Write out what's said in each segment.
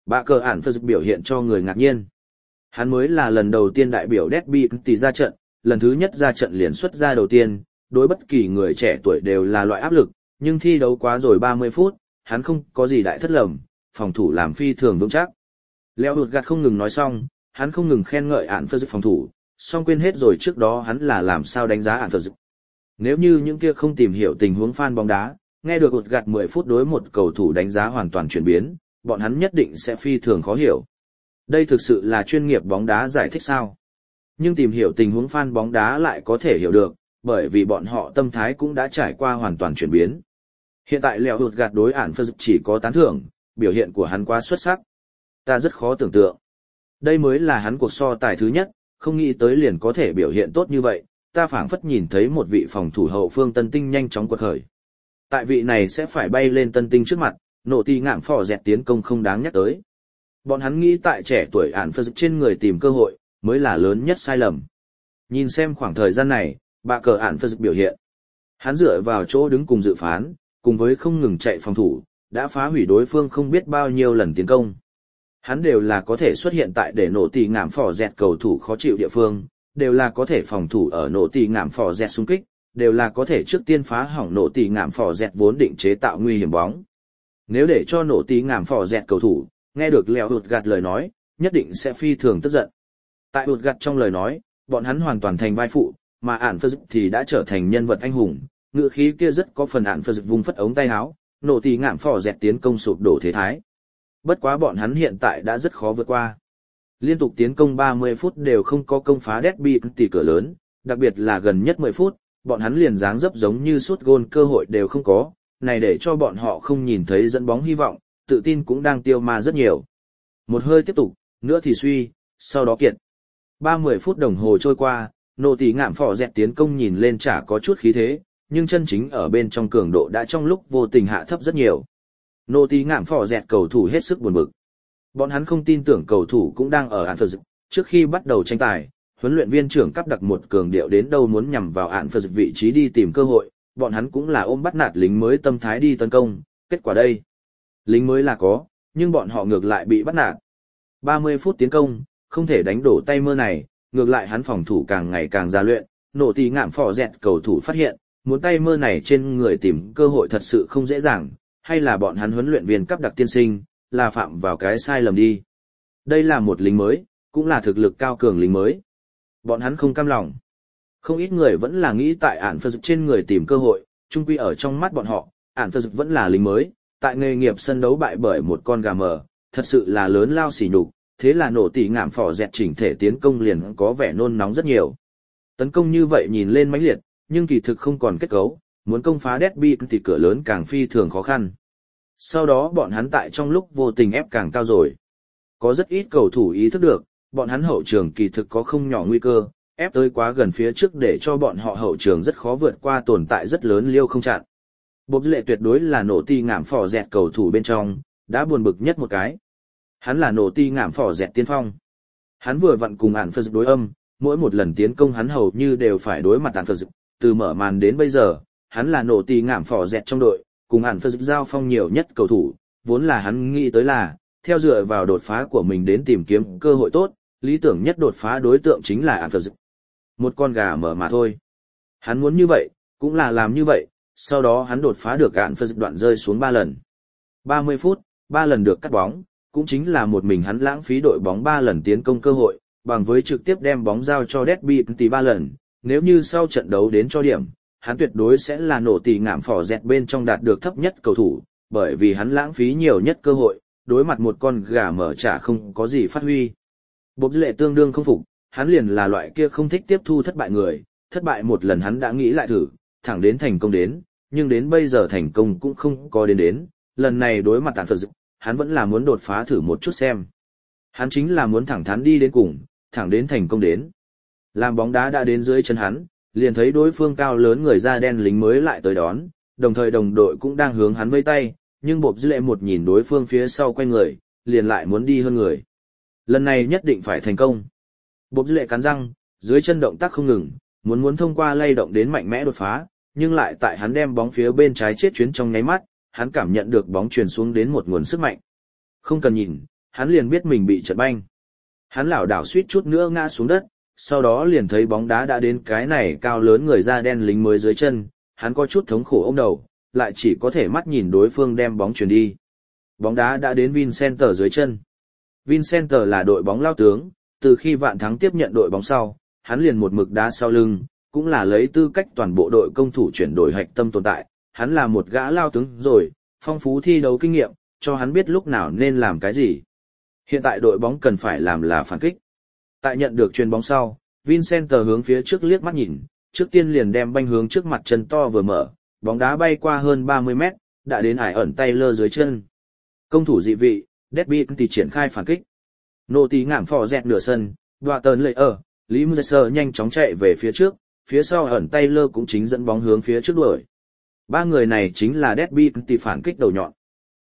Bạ cờ ản phật biểu hiện cho người ngạc nhiên. Hắn mới là lần đầu tiên đại biểu Derby County ra trận, lần thứ nhất ra trận liền xuất ra đầu tiên, đối bất kỳ người trẻ tuổi đều là loại áp lực, nhưng thi đấu quá rồi 30 phút, hắn không có gì đại thất lầm, phòng thủ làm phi thường vững chắc. Leo đột gạt không ngừng nói xong, hắn không ngừng khen ngợi ản phật phòng thủ, song quên hết rồi trước đó hắn là làm sao đánh giá ản phật. Nếu như những kia không tìm hiểu tình huống fan bóng đá, nghe được đột gạt 10 phút đối một cầu thủ đánh giá hoàn toàn chuyển biến, bọn hắn nhất định sẽ phi thường khó hiểu. Đây thực sự là chuyên nghiệp bóng đá giải thích sao? Nhưng tìm hiểu tình huống fan bóng đá lại có thể hiểu được, bởi vì bọn họ tâm thái cũng đã trải qua hoàn toàn chuyển biến. Hiện tại Leo đột gạt đối ản phật chỉ có tán thưởng, biểu hiện của hắn quá xuất sắc. Ta rất khó tưởng tượng. Đây mới là hắn cuộc so tài thứ nhất, không nghĩ tới liền có thể biểu hiện tốt như vậy, ta phảng phất nhìn thấy một vị phòng thủ hậu phương tân tinh nhanh chóng quật khởi. Tại vị này sẽ phải bay lên tân tinh trước mặt, nổ tì ngạm phò dẹt tiến công không đáng nhắc tới. Bọn hắn nghĩ tại trẻ tuổi ản phật trên người tìm cơ hội, mới là lớn nhất sai lầm. Nhìn xem khoảng thời gian này, bạ cờ ản phật biểu hiện. Hắn dựa vào chỗ đứng cùng dự phán, cùng với không ngừng chạy phòng thủ, đã phá hủy đối phương không biết bao nhiêu lần tiến công. Hắn đều là có thể xuất hiện tại để nổ tì ngạm phò dẹt cầu thủ khó chịu địa phương, đều là có thể phòng thủ ở nổ tì ngạm phò dẹt xung kích, đều là có thể trước tiên phá hỏng nổ tì ngạm phò dẹt vốn định chế tạo nguy hiểm bóng. Nếu để cho nổ tì ngạm phò dẹt cầu thủ, nghe được Leo đột gạt lời nói, nhất định sẽ phi thường tức giận. Tại đột gạt trong lời nói, bọn hắn hoàn toàn thành vai phụ, mà ản phật thì đã trở thành nhân vật anh hùng, ngữ khí kia rất có phần ản phật vùng phất ống tay áo, nổ tì ngạm phò dẹt tiến công sụp đổ thế thái. Bất quá bọn hắn hiện tại đã rất khó vượt qua. Liên tục tiến công 30 phút đều không có công phá Derby County cửa lớn, đặc biệt là gần nhất 10 phút, bọn hắn liền dáng dấp giống như sút gôn cơ hội đều không có, này để cho bọn họ không nhìn thấy dẫn bóng hy vọng, tự tin cũng đang tiêu ma rất nhiều. Một hơi tiếp tục, nữa thì suy, sau đó kiệt. 30 phút đồng hồ trôi qua, nổ tì ngạm phò dẹt tiến công nhìn lên chả có chút khí thế, nhưng chân chính ở bên trong cường độ đã trong lúc vô tình hạ thấp rất nhiều. Nô tí ngạm phò dẹt cầu thủ hết sức buồn bực. Bọn hắn không tin tưởng cầu thủ cũng đang ở ản phật. Trước khi bắt đầu tranh tài, huấn luyện viên trưởng cắp đặt một cường điệu đến đâu muốn nhằm vào ản phật vị trí đi tìm cơ hội, bọn hắn cũng là ôm bắt nạt lính mới tâm thái đi tấn công, kết quả đây. Lính mới là có, nhưng bọn họ ngược lại bị bắt nạt. 30 phút tiến công, không thể đánh đổ tay mơ này, ngược lại hắn phòng thủ càng ngày càng gia luyện, nổ tí ngạm phò dẹt cầu thủ phát hiện, muốn tay mơ này trên người tìm cơ hội thật sự không dễ dàng. Hay là bọn hắn huấn luyện viên cấp đặc tiên sinh, là phạm vào cái sai lầm đi. Đây là một lính mới, cũng là thực lực cao cường lính mới. Bọn hắn không cam lòng. Không ít người vẫn là nghĩ tại ản phật trên người tìm cơ hội, chung quy ở trong mắt bọn họ, ản phật vẫn là lính mới, tại nghề nghiệp sân đấu bại bởi một con gà mờ, thật sự là lớn lao xỉ nhục, thế là nổ tỉ ngạm phò dẹt chỉnh thể tiến công liền có vẻ nôn nóng rất nhiều. Tấn công như vậy nhìn lên mãnh liệt, nhưng kỳ thực không còn kết cấu. Muốn công phá Derby thì cửa lớn càng phi thường khó khăn. Sau đó bọn hắn tại trong lúc vô tình ép càng cao rồi. Có rất ít cầu thủ ý thức được, bọn hắn hậu trường kỳ thực có không nhỏ nguy cơ, ép tới quá gần phía trước để cho bọn họ hậu trường rất khó vượt qua tồn tại rất lớn liêu không chặn. Bộp lệ tuyệt đối là nổ ti ngạm phò dẹt cầu thủ bên trong, đã buồn bực nhất một cái. Hắn là nổ ti ngạm phò dẹt tiên phong. Hắn vừa vặn cùng ản phật đối âm, mỗi một lần tiến công hắn hầu như đều phải đối mặt ản phật, từ mở màn đến bây giờ. Hắn là nổ tì ngạm phò dẹt trong đội, cùng ản phật giao phong nhiều nhất cầu thủ, vốn là hắn nghĩ tới là, theo dựa vào đột phá của mình đến tìm kiếm cơ hội tốt, lý tưởng nhất đột phá đối tượng chính là ản phật. Một con gà mở mà thôi. Hắn muốn như vậy, cũng là làm như vậy, sau đó hắn đột phá được ản phật đoạn rơi xuống 3 lần. 30 phút, 3 lần được cắt bóng, cũng chính là một mình hắn lãng phí đội bóng 3 lần tiến công cơ hội, bằng với trực tiếp đem bóng giao cho Derby County 3 lần, nếu như sau trận đấu đến cho điểm. Hắn tuyệt đối sẽ là nổ tỉ ngạm phò dẹt bên trong đạt được thấp nhất cầu thủ, bởi vì hắn lãng phí nhiều nhất cơ hội, đối mặt một con gà mở chả không có gì phát huy. Bộp lệ tương đương không phục, hắn liền là loại kia không thích tiếp thu thất bại người, thất bại một lần hắn đã nghĩ lại thử, thẳng đến thành công đến, nhưng đến bây giờ thành công cũng không có đến, lần này đối mặt ản phật, hắn vẫn là muốn đột phá thử một chút xem. Hắn chính là muốn thẳng thắn đi đến cùng, thẳng đến thành công đến. Làm bóng đá đã đến dưới chân hắn, liền thấy đối phương cao lớn người da đen lính mới lại tới đón, đồng thời đồng đội cũng đang hướng hắn vây tay, nhưng bộp dư lệ một nhìn đối phương phía sau quay người, liền lại muốn đi hơn người. Lần này nhất định phải thành công. Bộp dư lệ cắn răng, dưới chân động tác không ngừng, muốn thông qua lay động đến mạnh mẽ đột phá, nhưng lại tại hắn đem bóng phía bên trái chết chuyến trong nháy mắt, hắn cảm nhận được bóng truyền xuống đến một nguồn sức mạnh. Không cần nhìn, hắn liền biết mình bị trận banh. Hắn lảo đảo suýt chút nữa ngã xuống đất, sau đó liền thấy bóng đá đã đến cái này cao lớn người da đen lính mới dưới chân, hắn có chút thống khổ ôm đầu, lại chỉ có thể mắt nhìn đối phương đem bóng chuyển đi. Bóng đá đã đến Vincenter dưới chân. Vincenter là đội bóng lao tướng, từ khi Vạn Thắng tiếp nhận đội bóng sau, hắn liền một mực đá sau lưng, cũng là lấy tư cách toàn bộ đội công thủ chuyển đổi hạch tâm tồn tại, hắn là một gã lao tướng rồi, phong phú thi đấu kinh nghiệm, cho hắn biết lúc nào nên làm cái gì. Hiện tại đội bóng cần phải làm là phản kích. Tại nhận được chuyền bóng sau, Vincenter hướng phía trước liếc mắt nhìn, trước tiên liền đem banh hướng trước mặt chân to vừa mở, bóng đá bay qua hơn 30 mét, đã đến ải ẩn Taylor dưới chân. Công thủ dị vị, Derby thì triển khai phản kích. Nô tí ngảm phò dẹt nửa sân, đoạ tờn lệ ở, Lý Müller nhanh chóng chạy về phía trước, phía sau ẩn Taylor cũng chính dẫn bóng hướng phía trước đuổi. Ba người này chính là Derby thì phản kích đầu nhọn.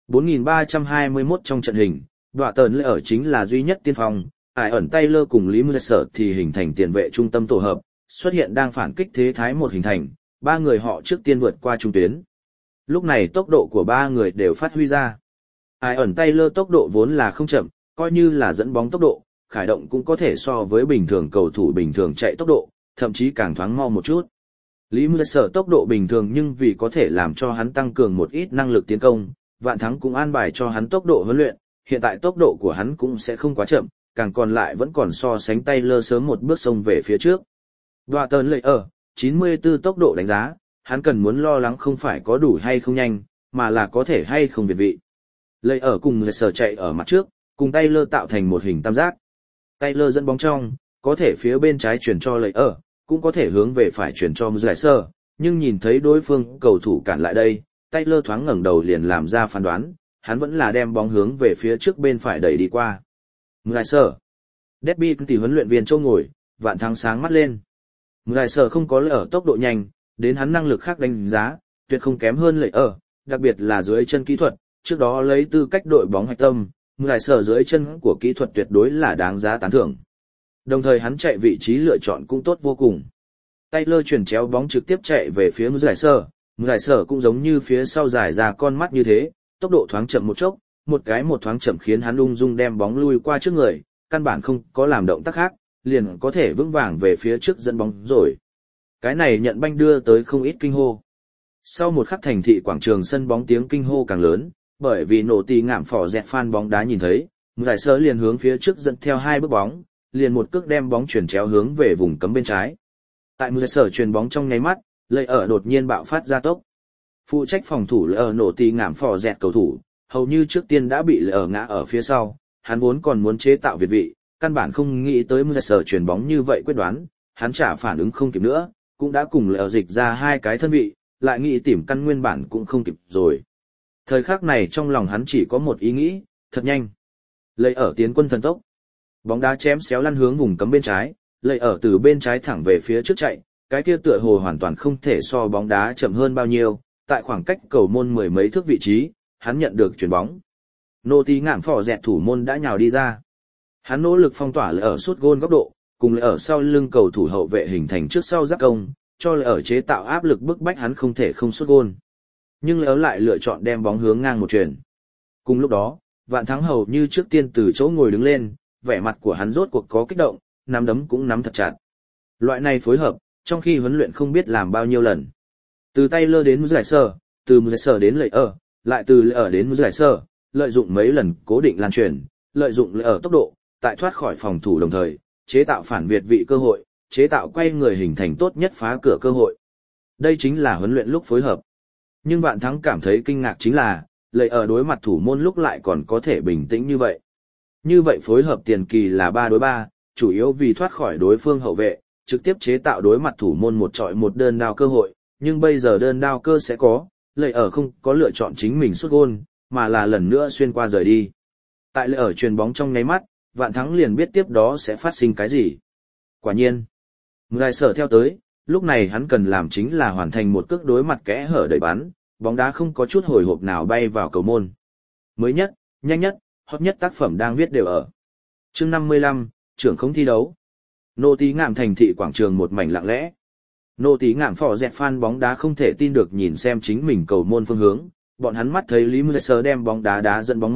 4.321 trong trận hình, đoạ tờn lệ ở chính là duy nhất tiên phong, ải ẩn Taylor cùng Lý Müller thì hình thành tiền vệ trung tâm tổ hợp, xuất hiện đang phản kích thế thái một hình thành, ba người họ trước tiên vượt qua trung tuyến. Lúc này tốc độ của ba người đều phát huy ra. Ai ẩn Taylor tốc độ vốn là không chậm, coi như là dẫn bóng tốc độ, khởi động cũng có thể so với bình thường cầu thủ bình thường chạy tốc độ, thậm chí càng thoáng mau một chút. Lý Müller tốc độ bình thường nhưng vì có thể làm cho hắn tăng cường một ít năng lực tiến công, Vạn Thắng cũng an bài cho hắn tốc độ huấn luyện, hiện tại tốc độ của hắn cũng sẽ không quá chậm, càng còn lại vẫn còn so sánh Taylor sớm một bước xông về phía trước. Đoạ tờn lệ ở 94 tốc độ đánh giá, hắn cần muốn lo lắng không phải có đủ hay không nhanh, mà là có thể hay không việt vị. Lệ ở cùng người sở chạy ở mặt trước, cùng Taylor tạo thành một hình tam giác. Taylor dẫn bóng trong, có thể phía bên trái chuyển cho Lệ ở, cũng có thể hướng về phải chuyển cho Người sở, nhưng nhìn thấy đối phương cầu thủ cản lại đây, Taylor thoáng ngẩng đầu liền làm ra phán đoán, hắn vẫn là đem bóng hướng về phía trước bên phải đẩy đi qua. Người sở. Derby thì huấn luyện viên Châu ngồi, Vạn Thắng sáng mắt lên. Người sở không có Lệ ở tốc độ nhanh, đến hắn năng lực khác đánh giá, tuyệt không kém hơn Lệ ở, đặc biệt là dưới chân kỹ thuật, trước đó lấy tư cách đội bóng hạch tâm, người sở dưới chân của kỹ thuật tuyệt đối là đáng giá tán thưởng. Đồng thời hắn chạy vị trí lựa chọn cũng tốt vô cùng. Taylor chuyển chéo bóng trực tiếp chạy về phía người sở cũng giống như phía sau giải ra con mắt như thế, tốc độ thoáng chậm một chốc, một thoáng chậm khiến hắn ung dung đem bóng lui qua trước người, căn bản không có làm động tác khác, liền có thể vững vàng về phía trước dẫn bóng rồi. Cái này nhận banh đưa tới không ít kinh hô. Sau một khắc thành thị quảng trường sân bóng tiếng kinh hô càng lớn, bởi vì nổ tì ngảm phỏ dẹt fan bóng đá nhìn thấy, giải sơ liền hướng phía trước dẫn theo hai bước bóng, liền một cước đem bóng chuyển chéo hướng về vùng cấm bên trái. Tại giải sở chuyền bóng trong nháy mắt, Lệ ở đột nhiên bạo phát ra tốc. Phụ trách phòng thủ Lệ ở nổ tì ngảm phỏ dẹt cầu thủ, hầu như trước tiên đã bị Lệ ở ngã ở phía sau, hắn vốn còn muốn chế tạo việt vị, căn bản không nghĩ tới giải sở chuyền bóng như vậy quyết đoán, hắn trả phản ứng không kịp nữa, cũng đã cùng Lệ ở dịch ra hai cái thân vị, lại nghĩ tìm căn nguyên bản cũng không kịp rồi. Thời khắc này trong lòng hắn chỉ có một ý nghĩ, thật nhanh. Lệ ở tiến quân thần tốc. Bóng đá chém xéo lăn hướng vùng cấm bên trái, Lệ ở từ bên trái thẳng về phía trước chạy, cái kia tựa hồ hoàn toàn không thể so bóng đá chậm hơn bao nhiêu, tại khoảng cách cầu môn mười mấy thước vị trí, hắn nhận được chuyền bóng. Nô tí ngảm phỏ dẹt thủ môn đã nhào đi ra. Hắn nỗ lực phong tỏa Lệ ở sút gôn góc độ, cùng Lệ ở sau lưng cầu thủ hậu vệ hình thành trước sau giáp công, cho Lệ ở chế tạo áp lực bức bách hắn không thể không sút gôn. Nhưng Lệ ở lại lựa chọn đem bóng hướng ngang một chuyền. Cùng lúc đó, Vạn Thắng hầu như trước tiên từ chỗ ngồi đứng lên, vẻ mặt của hắn rốt cuộc có kích động, nắm đấm cũng nắm thật chặt. Loại này phối hợp, trong khi huấn luyện không biết làm bao nhiêu lần. Từ Taylor đến giải sở, từ giải sở đến Lệ ở, lại từ Lệ ở đến giải sở, lợi dụng mấy lần cố định lan truyền, lợi dụng Lệ ở tốc độ, tại thoát khỏi phòng thủ đồng thời, chế tạo phản việt vị cơ hội, chế tạo quay người hình thành tốt nhất phá cửa cơ hội. Đây chính là huấn luyện lúc phối hợp. Nhưng Vạn Thắng cảm thấy kinh ngạc chính là, Lệ ở đối mặt thủ môn lúc lại còn có thể bình tĩnh như vậy. Như vậy phối hợp tiền kỳ là 3 đối 3, chủ yếu vì thoát khỏi đối phương hậu vệ, trực tiếp chế tạo đối mặt thủ môn một trọi một đơn đao cơ hội, nhưng bây giờ đơn đao cơ sẽ có, Lệ ở không có lựa chọn chính mình sút gôn, mà là lần nữa xuyên qua rời đi. Tại Lệ ở chuyền bóng trong nháy mắt, Vạn Thắng liền biết tiếp đó sẽ phát sinh cái gì. Quả nhiên, Ngài sở theo tới, lúc này hắn cần làm chính là hoàn thành một cước đối mặt kẽ hở đẩy bắn, bóng đá không có chút hồi hộp nào bay vào cầu môn. Mới nhất, nhanh nhất, hot nhất tác phẩm đang viết đều ở. Chương 55, trưởng không thi đấu. Nô tí ngạm thành thị quảng trường một mảnh lặng lẽ. Nô tí ngạm phò dẹt fan bóng đá không thể tin được nhìn xem chính mình cầu môn phương hướng, bọn hắn mắt thấy Lý Müller đem bóng đá đá dẫn bóng môn,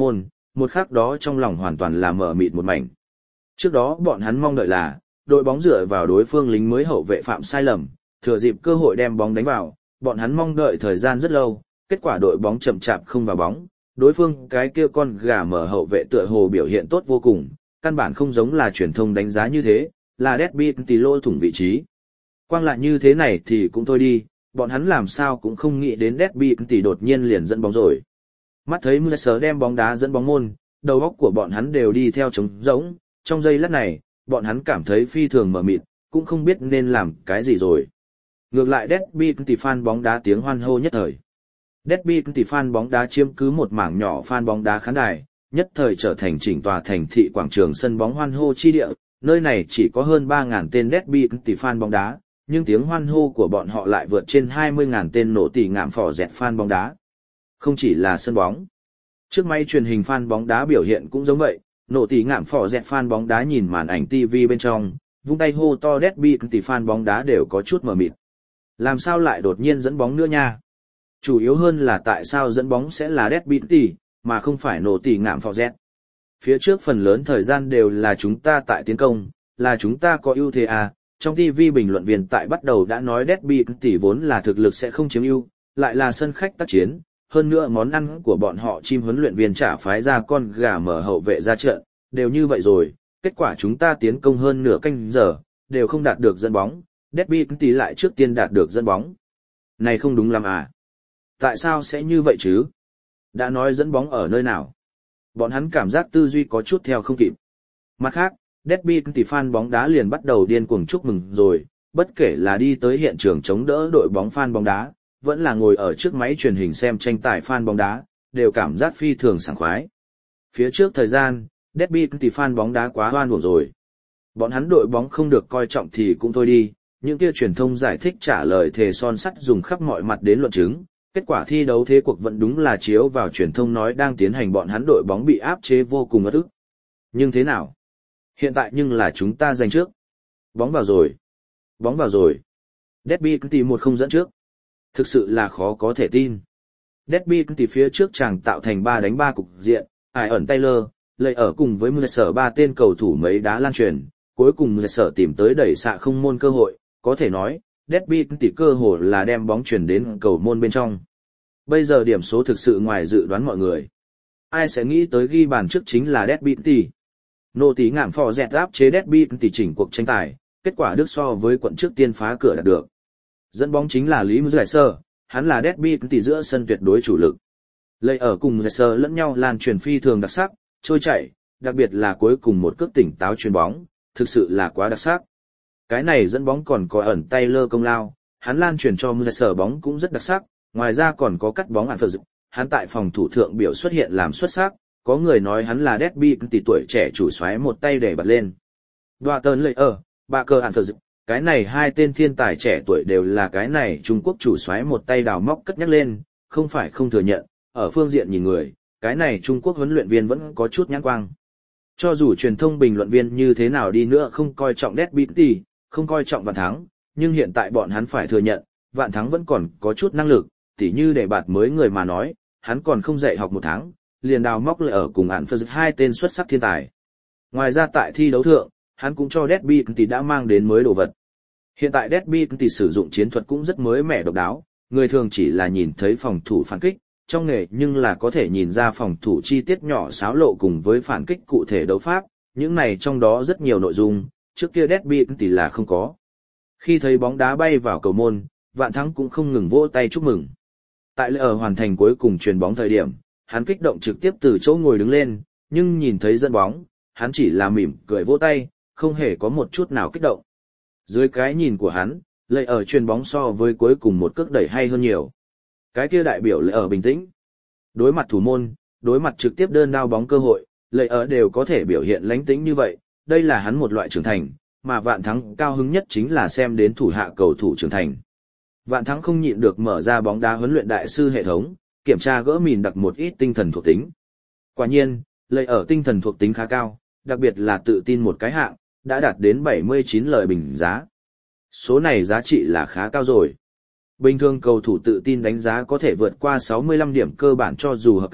một khắc đó trong lòng hoàn toàn là mở mịt một mảnh. Trước đó bọn hắn mong đợi là, đội bóng dựa vào đối phương lính mới hậu vệ phạm sai lầm, thừa dịp cơ hội đem bóng đánh vào, bọn hắn mong đợi thời gian rất lâu, kết quả đội bóng chậm chạp không vào bóng, đối phương cái kia con gà mở hậu vệ tựa hồ biểu hiện tốt vô cùng, căn bản không giống là truyền thông đánh giá như thế, là Derby tỷ lô thủng vị trí. Quang lại như thế này thì cũng thôi đi, bọn hắn làm sao cũng không nghĩ đến Derby tỷ đột nhiên liền dẫn bóng rồi. Mắt thấy Müller đem bóng đá dẫn bóng môn, đầu óc của bọn hắn đều đi theo trống rỗng, trong giây lát này, bọn hắn cảm thấy phi thường mờ mịt, cũng không biết nên làm cái gì rồi. Ngược lại Derby tỷ fan bóng đá tiếng hoan hô nhất thời. Derby tỷ fan bóng đá chiếm cứ một mảng nhỏ fan bóng đá khán đài, nhất thời trở thành chỉnh tòa thành thị quảng trường sân bóng hoan hô chi địa, nơi này chỉ có hơn 3.000 tên Derby tỷ fan bóng đá, nhưng tiếng hoan hô của bọn họ lại vượt trên 20.000 tên nổ tỉ ngạm phò dẹt fan bóng đá. Không chỉ là sân bóng. Trước máy truyền hình fan bóng đá biểu hiện cũng giống vậy, nổ tỉ ngạm phò dẹt fan bóng đá nhìn màn ảnh TV bên trong, vung tay hô to Derby tỷ fan bóng đá đều có chút mờ mịt. Làm sao lại đột nhiên dẫn bóng nữa nha? Chủ yếu hơn là tại sao dẫn bóng sẽ là Derby tỷ, mà không phải nổ tỉ ngạm phò dẹt. Phía trước phần lớn thời gian đều là chúng ta tại tiến công, là chúng ta có ưu thế à. Trong TV bình luận viên tại bắt đầu đã nói Derby tỷ vốn là thực lực sẽ không chiếm ưu, lại là sân khách tác chiến, hơn nữa món ăn của bọn họ chim huấn luyện viên trả phái ra con gà mở hậu vệ ra trận, đều như vậy rồi, kết quả chúng ta tiến công hơn nửa canh giờ, đều không đạt được dẫn bóng, Derby tỷ lại trước tiên đạt được dẫn bóng. Này không đúng lắm à? Tại sao sẽ như vậy chứ? Đã nói dẫn bóng ở nơi nào? Bọn hắn cảm giác tư duy có chút theo không kịp. Mặt khác, Derby tỷ fan bóng đá liền bắt đầu điên cuồng chúc mừng rồi, bất kể là đi tới hiện trường chống đỡ đội bóng fan bóng đá, vẫn là ngồi ở trước máy truyền hình xem tranh tài fan bóng đá, đều cảm giác phi thường sảng khoái. Phía trước thời gian, Derby tỷ fan bóng đá quá hoan hỉ rồi. Bọn hắn đội bóng không được coi trọng thì cũng thôi đi, những kia truyền thông giải thích trả lời thề son sắt dùng khắp mọi mặt đến luận chứng, kết quả thi đấu thế cuộc vẫn đúng là chiếu vào truyền thông nói đang tiến hành bọn hắn đội bóng bị áp chế vô cùng ức. Nhưng thế nào? Hiện tại nhưng là chúng ta giành trước. Bóng vào rồi. Bóng vào rồi. Derby tỷ 1-0 dẫn trước. Thực sự là khó có thể tin. Derby tỷ phía trước chàng tạo thành 3-3 cục diện, ai ẩn Taylor, lệ ở cùng với Müller 3 tên cầu thủ mấy đá lan truyền, cuối cùng Müller tìm tới đẩy xạ không môn cơ hội, có thể nói, Derby tỷ cơ hội là đem bóng chuyển đến cầu môn bên trong. Bây giờ điểm số thực sự ngoài dự đoán mọi người. Ai sẽ nghĩ tới ghi bàn trước chính là Derby tỷ. Nô tí ngạm phò dẹt áp chế Derby tỷ chỉnh cuộc tranh tài, kết quả Đức so với quận trước tiên phá cửa đạt được. Dẫn bóng chính là Lý Müller, hắn là Derby tỷ giữa sân tuyệt đối chủ lực. Lệ ở cùng Müller lẫn nhau lan truyền phi thường đặc sắc, trôi chảy, đặc biệt là cuối cùng một cước tỉnh táo chuyền bóng, thực sự là quá đặc sắc. Cái này dẫn bóng còn có ẩn Taylor công lao, hắn lan truyền cho Müller bóng cũng rất đặc sắc, ngoài ra còn có cắt bóng Anfield, hắn tại phòng thủ thượng biểu xuất hiện làm xuất sắc. Có người nói hắn là Derby tỷ tuổi trẻ chủ soái một tay để bật lên. Đoạt lệ ở, bà cờ Anfield, cái này hai tên thiên tài trẻ tuổi đều là cái này Trung Quốc chủ soái một tay đào móc cất nhắc lên, không phải không thừa nhận, ở phương diện nhìn người, cái này Trung Quốc huấn luyện viên vẫn có chút nhãn quang. Cho dù truyền thông bình luận viên như thế nào đi nữa không coi trọng Derby tỷ, không coi trọng Vạn Thắng, nhưng hiện tại bọn hắn phải thừa nhận, Vạn Thắng vẫn còn có chút năng lực, tỉ như để bạt mới người mà nói, hắn còn không dạy học 1 tháng. Liền đào móc lại ở cùng Anfield 2 tên xuất sắc thiên tài. Ngoài ra tại thi đấu thượng, hắn cũng cho Derby tỷ đã mang đến mới đồ vật. Hiện tại Derby tỷ sử dụng chiến thuật cũng rất mới mẻ độc đáo, người thường chỉ là nhìn thấy phòng thủ phản kích, trong nghề nhưng là có thể nhìn ra phòng thủ chi tiết nhỏ xáo lộ cùng với phản kích cụ thể đấu pháp, những này trong đó rất nhiều nội dung, trước kia Derby tỷ là không có. Khi thấy bóng đá bay vào cầu môn, Vạn Thắng cũng không ngừng vỗ tay chúc mừng. Tại lễ ở hoàn thành cuối cùng chuyền bóng thời điểm, hắn kích động trực tiếp từ chỗ ngồi đứng lên, nhưng nhìn thấy dẫn bóng, hắn chỉ là mỉm cười vỗ tay, không hề có một chút nào kích động. Dưới cái nhìn của hắn, lệ ở chuyền bóng so với cuối cùng một cước đẩy hay hơn nhiều. Cái kia đại biểu lệ ở bình tĩnh. Đối mặt thủ môn, đối mặt trực tiếp đơn đao bóng cơ hội, lệ ở đều có thể biểu hiện lánh tĩnh như vậy, đây là hắn một loại trưởng thành, mà Vạn Thắng cao hứng nhất chính là xem đến thủ hạ cầu thủ trưởng thành. Vạn Thắng không nhịn được mở ra bóng đá huấn luyện đại sư hệ thống, kiểm tra gỡ mìn đặc một ít tinh thần thuộc tính. Quả nhiên, lệ ở tinh thần thuộc tính khá cao, đặc biệt là tự tin một cái hạng, đã đạt đến 79 lời bình giá. Số này giá trị là khá cao rồi. Bình thường cầu thủ tự tin đánh giá có thể vượt qua 65 điểm cơ bản cho dù hợp cách,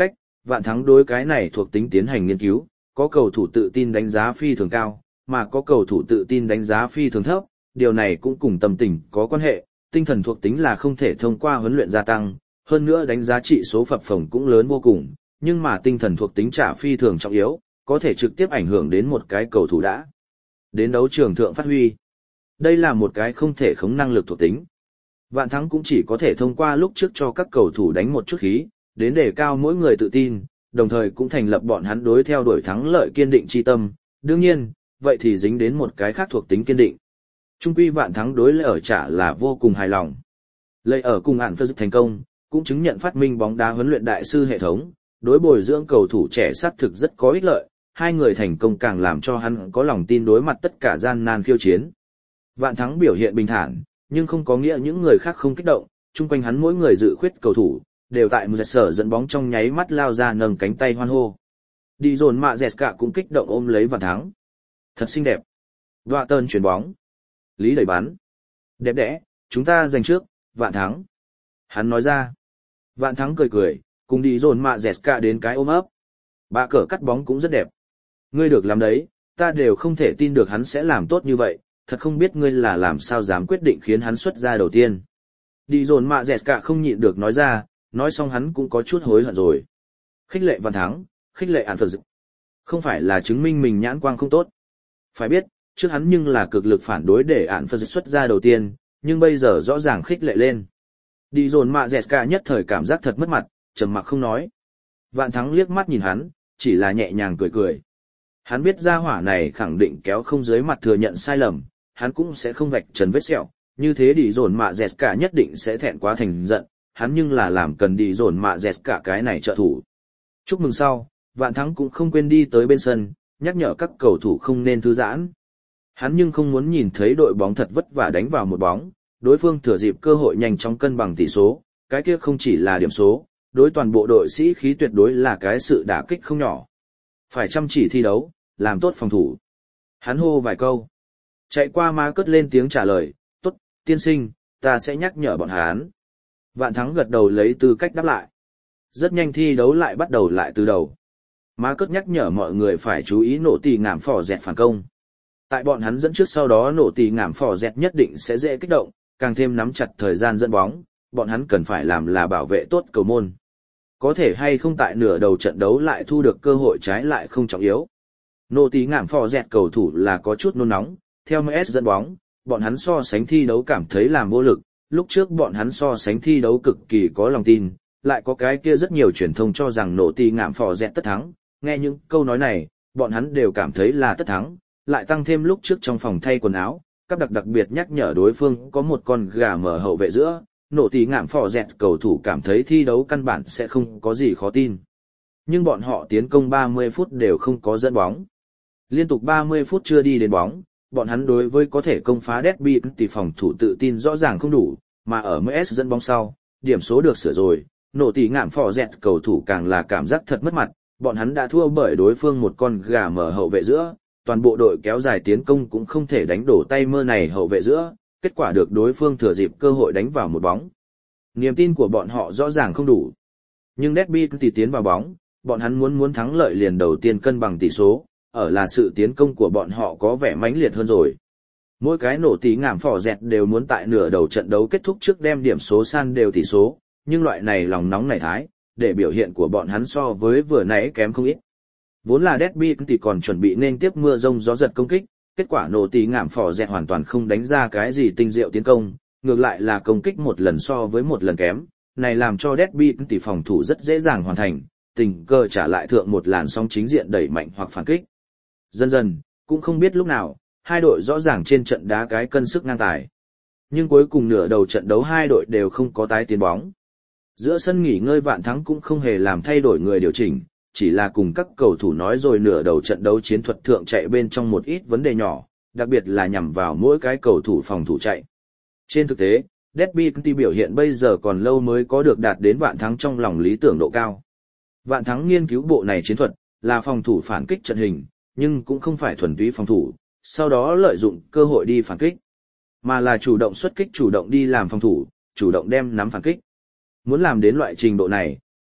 Vạn Thắng đối cái này thuộc tính tiến hành nghiên cứu, có cầu thủ tự tin đánh giá phi thường cao, mà có cầu thủ tự tin đánh giá phi thường thấp, điều này cũng cùng tâm tình có quan hệ, tinh thần thuộc tính là không thể thông qua huấn luyện gia tăng, hơn nữa đánh giá trị số phập phồng cũng lớn vô cùng, nhưng mà tinh thần thuộc tính trả phi thường trọng yếu, có thể trực tiếp ảnh hưởng đến một cái cầu thủ đã đến đấu trường thượng phát huy. Đây là một cái không thể khống năng lực thuộc tính. Vạn Thắng cũng chỉ có thể thông qua lúc trước cho các cầu thủ đánh một chút khí, đến đề cao mỗi người tự tin, đồng thời cũng thành lập bọn hắn đối theo đuổi thắng lợi kiên định chi tâm. Đương nhiên, vậy thì dính đến một cái khác thuộc tính kiên định. Trung quy Vạn Thắng đối Lệ ở trả là vô cùng hài lòng. Lệ ở cùng ản phật thành công, cũng chứng nhận phát minh bóng đá huấn luyện đại sư hệ thống, đối bồi dưỡng cầu thủ trẻ xác thực rất có ích lợi, hai người thành công càng làm cho hắn có lòng tin đối mặt tất cả gian nan khiêu chiến. Vạn Thắng biểu hiện bình thản, nhưng không có nghĩa những người khác không kích động, chung quanh hắn mỗi người dự khuyết cầu thủ, đều tại một sở dẫn bóng trong nháy mắt lao ra nâng cánh tay hoan hô. Đi dồn mạ dẹt cả cũng kích động ôm lấy Vạn Thắng. Thật xinh đẹp. Đoạ tơn chuyển bóng. Lý đẩy bắn. Đẹp đẽ, chúng ta giành trước, Vạn Thắng. Hắn nói ra. Vạn Thắng cười cười, cùng đi dồn mạ dẹt cả đến cái ôm ấp. Bà cờ cắt bóng cũng rất đẹp. Ngươi được làm đấy, ta đều không thể tin được hắn sẽ làm tốt như vậy, thật không biết ngươi là làm sao dám quyết định khiến hắn xuất ra đầu tiên. Đi dồn mạ dẹt cả không nhịn được nói ra, nói xong hắn cũng có chút hối hận rồi. Khích lệ Vạn Thắng, khích lệ ản phật dự. Không phải là chứng minh mình nhãn quang không tốt. Phải biết, trước hắn nhưng là cực lực phản đối để ản phật dự xuất ra đầu tiên, nhưng bây giờ rõ ràng khích lệ lên. Đi dồn mạ dẹt cả nhất thời cảm giác thật mất mặt, trầm mặc không nói. Vạn Thắng liếc mắt nhìn hắn, chỉ là nhẹ nhàng cười cười. Hắn biết ra hỏa này khẳng định kéo không dưới mặt thừa nhận sai lầm, hắn cũng sẽ không vạch trần vết sẹo, như thế đi dồn mạ dẹt cả nhất định sẽ thẹn quá thành giận, hắn nhưng là làm cần đi dồn mạ dẹt cả cái này trợ thủ. Chúc mừng sau, Vạn Thắng cũng không quên đi tới bên sân, nhắc nhở các cầu thủ không nên thư giãn. Hắn nhưng không muốn nhìn thấy đội bóng thật vất vả đánh vào một bóng, đối phương thừa dịp cơ hội nhanh chóng cân bằng tỷ số, cái kia không chỉ là điểm số, đối toàn bộ đội sĩ khí tuyệt đối là cái sự đả kích không nhỏ. Phải chăm chỉ thi đấu, làm tốt phòng thủ. Hắn hô vài câu. Chạy qua má cất lên tiếng trả lời, tốt, tiên sinh, ta sẽ nhắc nhở bọn hắn. Vạn Thắng gật đầu lấy tư cách đáp lại. Rất nhanh thi đấu lại bắt đầu lại từ đầu. Má cất nhắc nhở mọi người phải chú ý nổ tì ngảm phỏ dẹt phản công. Tại bọn hắn dẫn trước sau đó nổ tì ngảm phỏ dẹt nhất định sẽ dễ kích động, càng thêm nắm chặt thời gian dẫn bóng, bọn hắn cần phải làm là bảo vệ tốt cầu môn. Có thể hay không tại nửa đầu trận đấu lại thu được cơ hội trái lại không trọng yếu. Nổ tì ngảm phỏ dẹt cầu thủ là có chút nôn nóng, theo MS dẫn bóng, bọn hắn so sánh thi đấu cảm thấy làm vô lực, lúc trước bọn hắn so sánh thi đấu cực kỳ có lòng tin, lại có cái kia rất nhiều truyền thông cho rằng nổ tì ngảm phò dẹt tất thắng, nghe những câu nói này, bọn hắn đều cảm thấy là tất thắng, lại tăng thêm lúc trước trong phòng thay quần áo, các đặc biệt nhắc nhở đối phương có một con gà mở hậu vệ giữa, nổ tì ngảm phò dẹt cầu thủ cảm thấy thi đấu căn bản sẽ không có gì khó tin. Nhưng bọn họ tiến công 30 phút đều không có dẫn bóng. Liên tục 30 phút chưa đi đến bóng, bọn hắn đối với có thể công phá Derby thì phòng thủ tự tin rõ ràng không đủ, mà ở MS dẫn bóng sau, điểm số được sửa rồi, nổ tì ngảm phò dẹt cầu thủ càng là cảm giác thật mất mặt, bọn hắn đã thua bởi đối phương một con gà mở hậu vệ giữa, toàn bộ đội kéo dài tiến công cũng không thể đánh đổ tay mơ này hậu vệ giữa, kết quả được đối phương thừa dịp cơ hội đánh vào một bóng. Niềm tin của bọn họ rõ ràng không đủ. Nhưng Derby thì tiến vào bóng, bọn hắn muốn thắng lợi liền đầu tiên cân bằng tỷ số, ở là sự tiến công của bọn họ có vẻ mãnh liệt hơn rồi. Mỗi cái nổ tí ngảm phỏ dẹt đều muốn tại nửa đầu trận đấu kết thúc trước đem điểm số san đều tỷ số, nhưng loại này lòng nóng này thái, để biểu hiện của bọn hắn so với vừa nãy kém không ít. Vốn là Derby thì còn chuẩn bị nên tiếp mưa rông gió giật công kích, kết quả nổ tí ngảm phỏ dẹt hoàn toàn không đánh ra cái gì tinh diệu tiến công, ngược lại là công kích một lần so với một lần kém, này làm cho Derby thì phòng thủ rất dễ dàng hoàn thành, tình cờ trả lại thượng một làn sóng chính diện đẩy mạnh hoặc phản kích. Dần dần, cũng không biết lúc nào, hai đội rõ ràng trên trận đá cái cân sức ngang tài. Nhưng cuối cùng nửa đầu trận đấu hai đội đều không có tái tiến bóng. Giữa sân nghỉ ngơi Vạn Thắng cũng không hề làm thay đổi người điều chỉnh, chỉ là cùng các cầu thủ nói rồi nửa đầu trận đấu chiến thuật thượng chạy bên trong một ít vấn đề nhỏ, đặc biệt là nhằm vào mỗi cái cầu thủ phòng thủ chạy. Trên thực tế, Derby biểu hiện bây giờ còn lâu mới có được đạt đến Vạn Thắng trong lòng lý tưởng độ cao. Vạn Thắng nghiên cứu bộ này chiến thuật, là phòng thủ phản kích trận hình, nhưng cũng không phải thuần túy phòng thủ, sau đó lợi dụng cơ hội đi phản kích, mà là chủ động xuất kích, chủ động đi làm phòng thủ, chủ động đem nắm phản kích. Muốn làm đến loại trình độ này,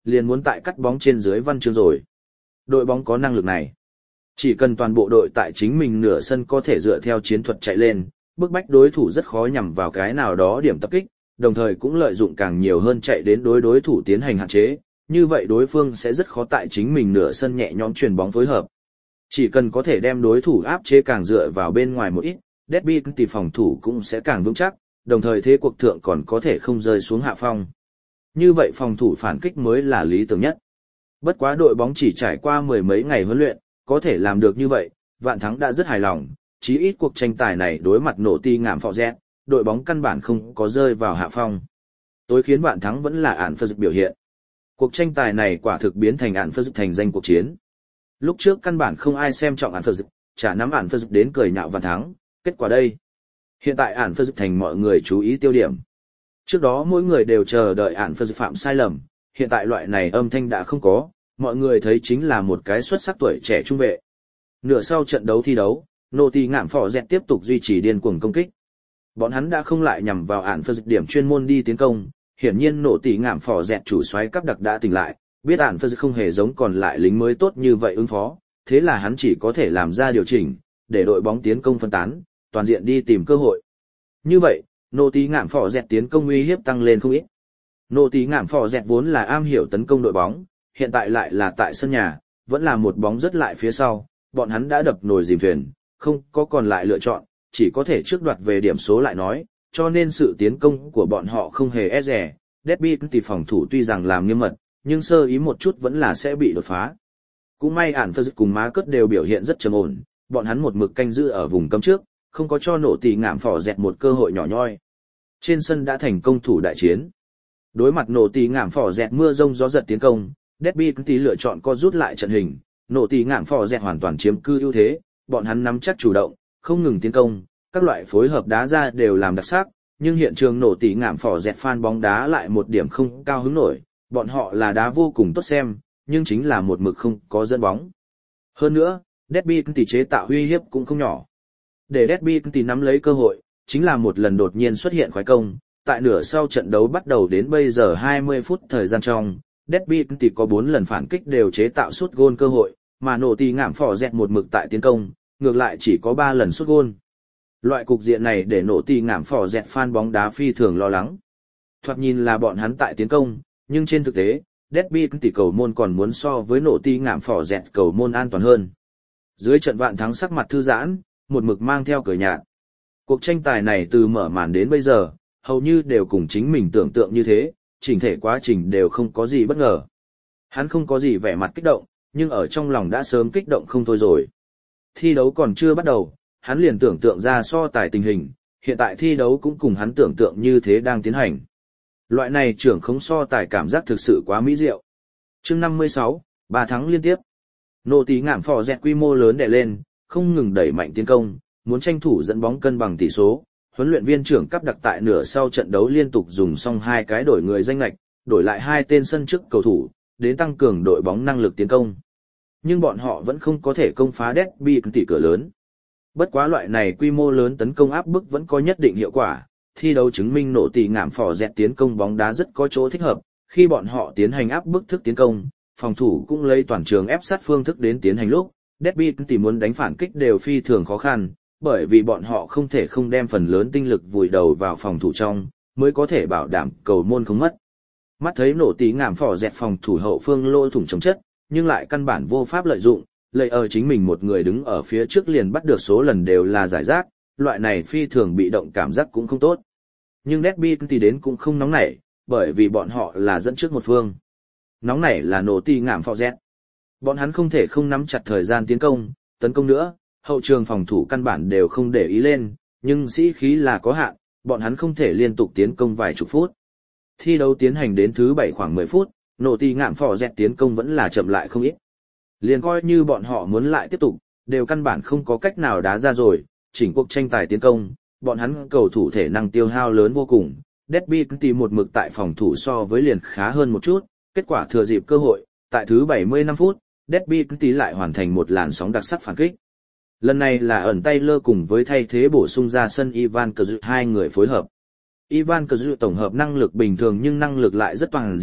liền muốn tại cắt bóng trên dưới văn chương rồi. Đội bóng có năng lực này. Chỉ cần toàn bộ đội tại chính mình nửa sân có thể dựa theo chiến thuật chạy lên, bức bách đối thủ rất khó nhằm vào cái nào đó điểm tập kích, đồng thời cũng lợi dụng càng nhiều hơn chạy đến đối thủ tiến hành hạn chế, như vậy đối phương sẽ rất khó tại chính mình nửa sân nhẹ nhõm chuyền bóng phối hợp. Chỉ cần có thể đem đối thủ áp chế càng dựa vào bên ngoài một ít, Derby thì phòng thủ cũng sẽ càng vững chắc, đồng thời thế cuộc thượng còn có thể không rơi xuống hạ phong. Như vậy phòng thủ phản kích mới là lý tưởng nhất. Bất quá đội bóng chỉ trải qua mười mấy ngày huấn luyện, có thể làm được như vậy, Vạn Thắng đã rất hài lòng, chí ít cuộc tranh tài này đối mặt Nottingham Forest, đội bóng căn bản không có rơi vào hạ phong. Tối khiến Vạn Thắng vẫn là ản phơ biểu hiện. Cuộc tranh tài này quả thực biến thành ản phơ thành danh cuộc chiến. Lúc trước căn bản không ai xem trọng ản phơ chả nắm ản phơ đến cười nhạo Vạn Thắng, kết quả đây. Hiện tại ản phơ thành mọi người chú ý tiêu điểm. Trước đó mỗi người đều chờ đợi ản phơ phạm sai lầm, hiện tại loại này âm thanh đã không có, mọi người thấy chính là một cái xuất sắc tuổi trẻ trung vệ. Nửa sau trận đấu thi đấu, Nottingham Forest tiếp tục duy trì điên cuồng công kích. Bọn hắn đã không lại nhằm vào ản phơ điểm chuyên môn đi tiến công, hiển nhiên Nottingham Forest chủ soái cấp đặc đã tỉnh lại, biết ản phơ không hề giống còn lại lính mới tốt như vậy ứng phó, thế là hắn chỉ có thể làm ra điều chỉnh, để đội bóng tiến công phân tán, toàn diện đi tìm cơ hội. Như vậy, Nottingham Forest tiến công uy hiếp tăng lên không ít. Nottingham Forest vốn là am hiểu tấn công đội bóng, hiện tại lại là tại sân nhà, vẫn là một bóng rất lại phía sau, bọn hắn đã đập nồi dìm thuyền, không có còn lại lựa chọn, chỉ có thể trước đoạt về điểm số lại nói, cho nên sự tiến công của bọn họ không hề e dè. Derby thì phòng thủ tuy rằng làm nghiêm mật, nhưng sơ ý một chút vẫn là sẽ bị đột phá. Cũng may ản phơ cùng má cất đều biểu hiện rất trầm ổn, bọn hắn một mực canh giữ ở vùng cấm trước, không có cho Nottingham Forest một cơ hội nhỏ nhoi. Trên sân đã thành công thủ đại chiến. Đối mặt Nottingham Forest mưa rông gió giật tiến công, Derby thì lựa chọn co rút lại trận hình, Nottingham Forest hoàn toàn chiếm cư ưu thế, bọn hắn nắm chắc chủ động, không ngừng tiến công, các loại phối hợp đá ra đều làm đặc sắc, nhưng hiện trường Nottingham Forest fan bóng đá lại một điểm không cao hứng nổi, bọn họ là đá vô cùng tốt xem, nhưng chính là một mực không có dẫn bóng. Hơn nữa, Derby thì chế tạo uy hiếp cũng không nhỏ. Để Derby thì nắm lấy cơ hội, chính là một lần đột nhiên xuất hiện khoái công, tại nửa sau trận đấu bắt đầu đến bây giờ 20 phút thời gian trong, Derby thì có 4 lần phản kích đều chế tạo sút gôn cơ hội, mà Nottingham Forest một mực tại tiến công, ngược lại chỉ có 3 lần sút gôn. Loại cục diện này để Nottingham Forest fan bóng đá phi thường lo lắng. Thoạt nhìn là bọn hắn tại tiến công, nhưng trên thực tế, Derby thì cầu môn còn muốn so với Nottingham Forest cầu môn an toàn hơn. Dưới trận Vạn Thắng sắc mặt thư giãn, một mực mang theo cười nhạt. Cuộc tranh tài này từ mở màn đến bây giờ, hầu như đều cùng chính mình tưởng tượng như thế, chỉnh thể quá trình đều không có gì bất ngờ. Hắn không có gì vẻ mặt kích động, nhưng ở trong lòng đã sớm kích động không thôi rồi. Thi đấu còn chưa bắt đầu, hắn liền tưởng tượng ra so tài tình hình, hiện tại thi đấu cũng cùng hắn tưởng tượng như thế đang tiến hành. Loại này trưởng không so tài cảm giác thực sự quá mỹ diệu. Chương 56, 3 thắng liên tiếp. Nottingham Forest quy mô lớn đè lên, không ngừng đẩy mạnh tiến công, muốn tranh thủ dẫn bóng cân bằng tỷ số. Huấn luyện viên trưởng cấp đặc tại nửa sau trận đấu liên tục dùng xong 2 cái đổi người danh lệch, đổi lại 2 tên sân trước cầu thủ, đến tăng cường đội bóng năng lực tiến công. Nhưng bọn họ vẫn không có thể công phá Derby tỷ cửa lớn. Bất quá loại này quy mô lớn tấn công áp bức vẫn có nhất định hiệu quả, thi đấu chứng minh Nottingham Forest tiến công bóng đá rất có chỗ thích hợp, khi bọn họ tiến hành áp bức thức tiến công, phòng thủ cũng lấy toàn trường ép sát phương thức đến tiến hành lúc, Derby tỷ muốn đánh phản kích đều phi thường khó khăn, bởi vì bọn họ không thể không đem phần lớn tinh lực vùi đầu vào phòng thủ trong, mới có thể bảo đảm cầu môn không mất. Mắt thấy Nottingham Forest phòng thủ hậu phương lỗ thủng chống chất, nhưng lại căn bản vô pháp lợi dụng, lợi ở chính mình một người đứng ở phía trước liền bắt được số lần đều là giải rác, loại này phi thường bị động cảm giác cũng không tốt. Nhưng Derby thì đến cũng không nóng nảy, bởi vì bọn họ là dẫn trước một phương. Nóng nảy là Nottingham Forest. Bọn hắn không thể không nắm chặt thời gian tiến công, tấn công nữa, hậu trường phòng thủ căn bản đều không để ý lên, nhưng sĩ khí là có hạn, bọn hắn không thể liên tục tiến công vài chục phút. Thi đấu tiến hành đến thứ 7 khoảng 10 phút, Nottingham Forest tiến công vẫn là chậm lại không ít. Liền coi như bọn họ muốn lại tiếp tục, đều căn bản không có cách nào đá ra rồi, chỉnh cuộc tranh tài tiến công, bọn hắn cầu thủ thể năng tiêu hao lớn vô cùng. Derby tìm một mực tại phòng thủ so với liền khá hơn một chút, kết quả thừa dịp cơ hội, tại thứ 75 phút, Derby lại hoàn thành một làn sóng đặc sắc phản kích. Lần này là ẩn tay lơ cùng với thay thế bổ sung ra sân Ivan Cazorla hai người phối hợp. Ivan Cazorla tổng hợp năng lực bình thường nhưng năng lực lại rất toàn diện,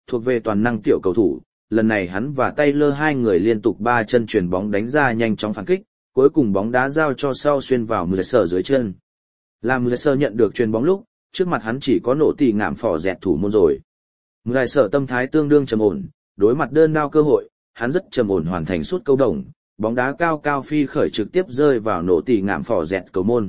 thuộc về toàn năng tiểu cầu thủ, lần này hắn và Taylor hai người liên tục 3 chân chuyền bóng đánh ra nhanh chóng phản kích, cuối cùng bóng đá giao cho sau xuyên vào Müller dưới chân. Làm Müller nhận được chuyền bóng lúc, trước mặt hắn chỉ có nổ tỉ ngạm phỏ dẹt thủ môn rồi. Müller tâm thái tương đương trầm ổn, đối mặt đơn đao cơ hội, hắn rất trầm ổn hoàn thành suốt câu đồng, bóng đá cao cao phi khởi trực tiếp rơi vào nổ tỉ ngạm phỏ dẹt cầu môn.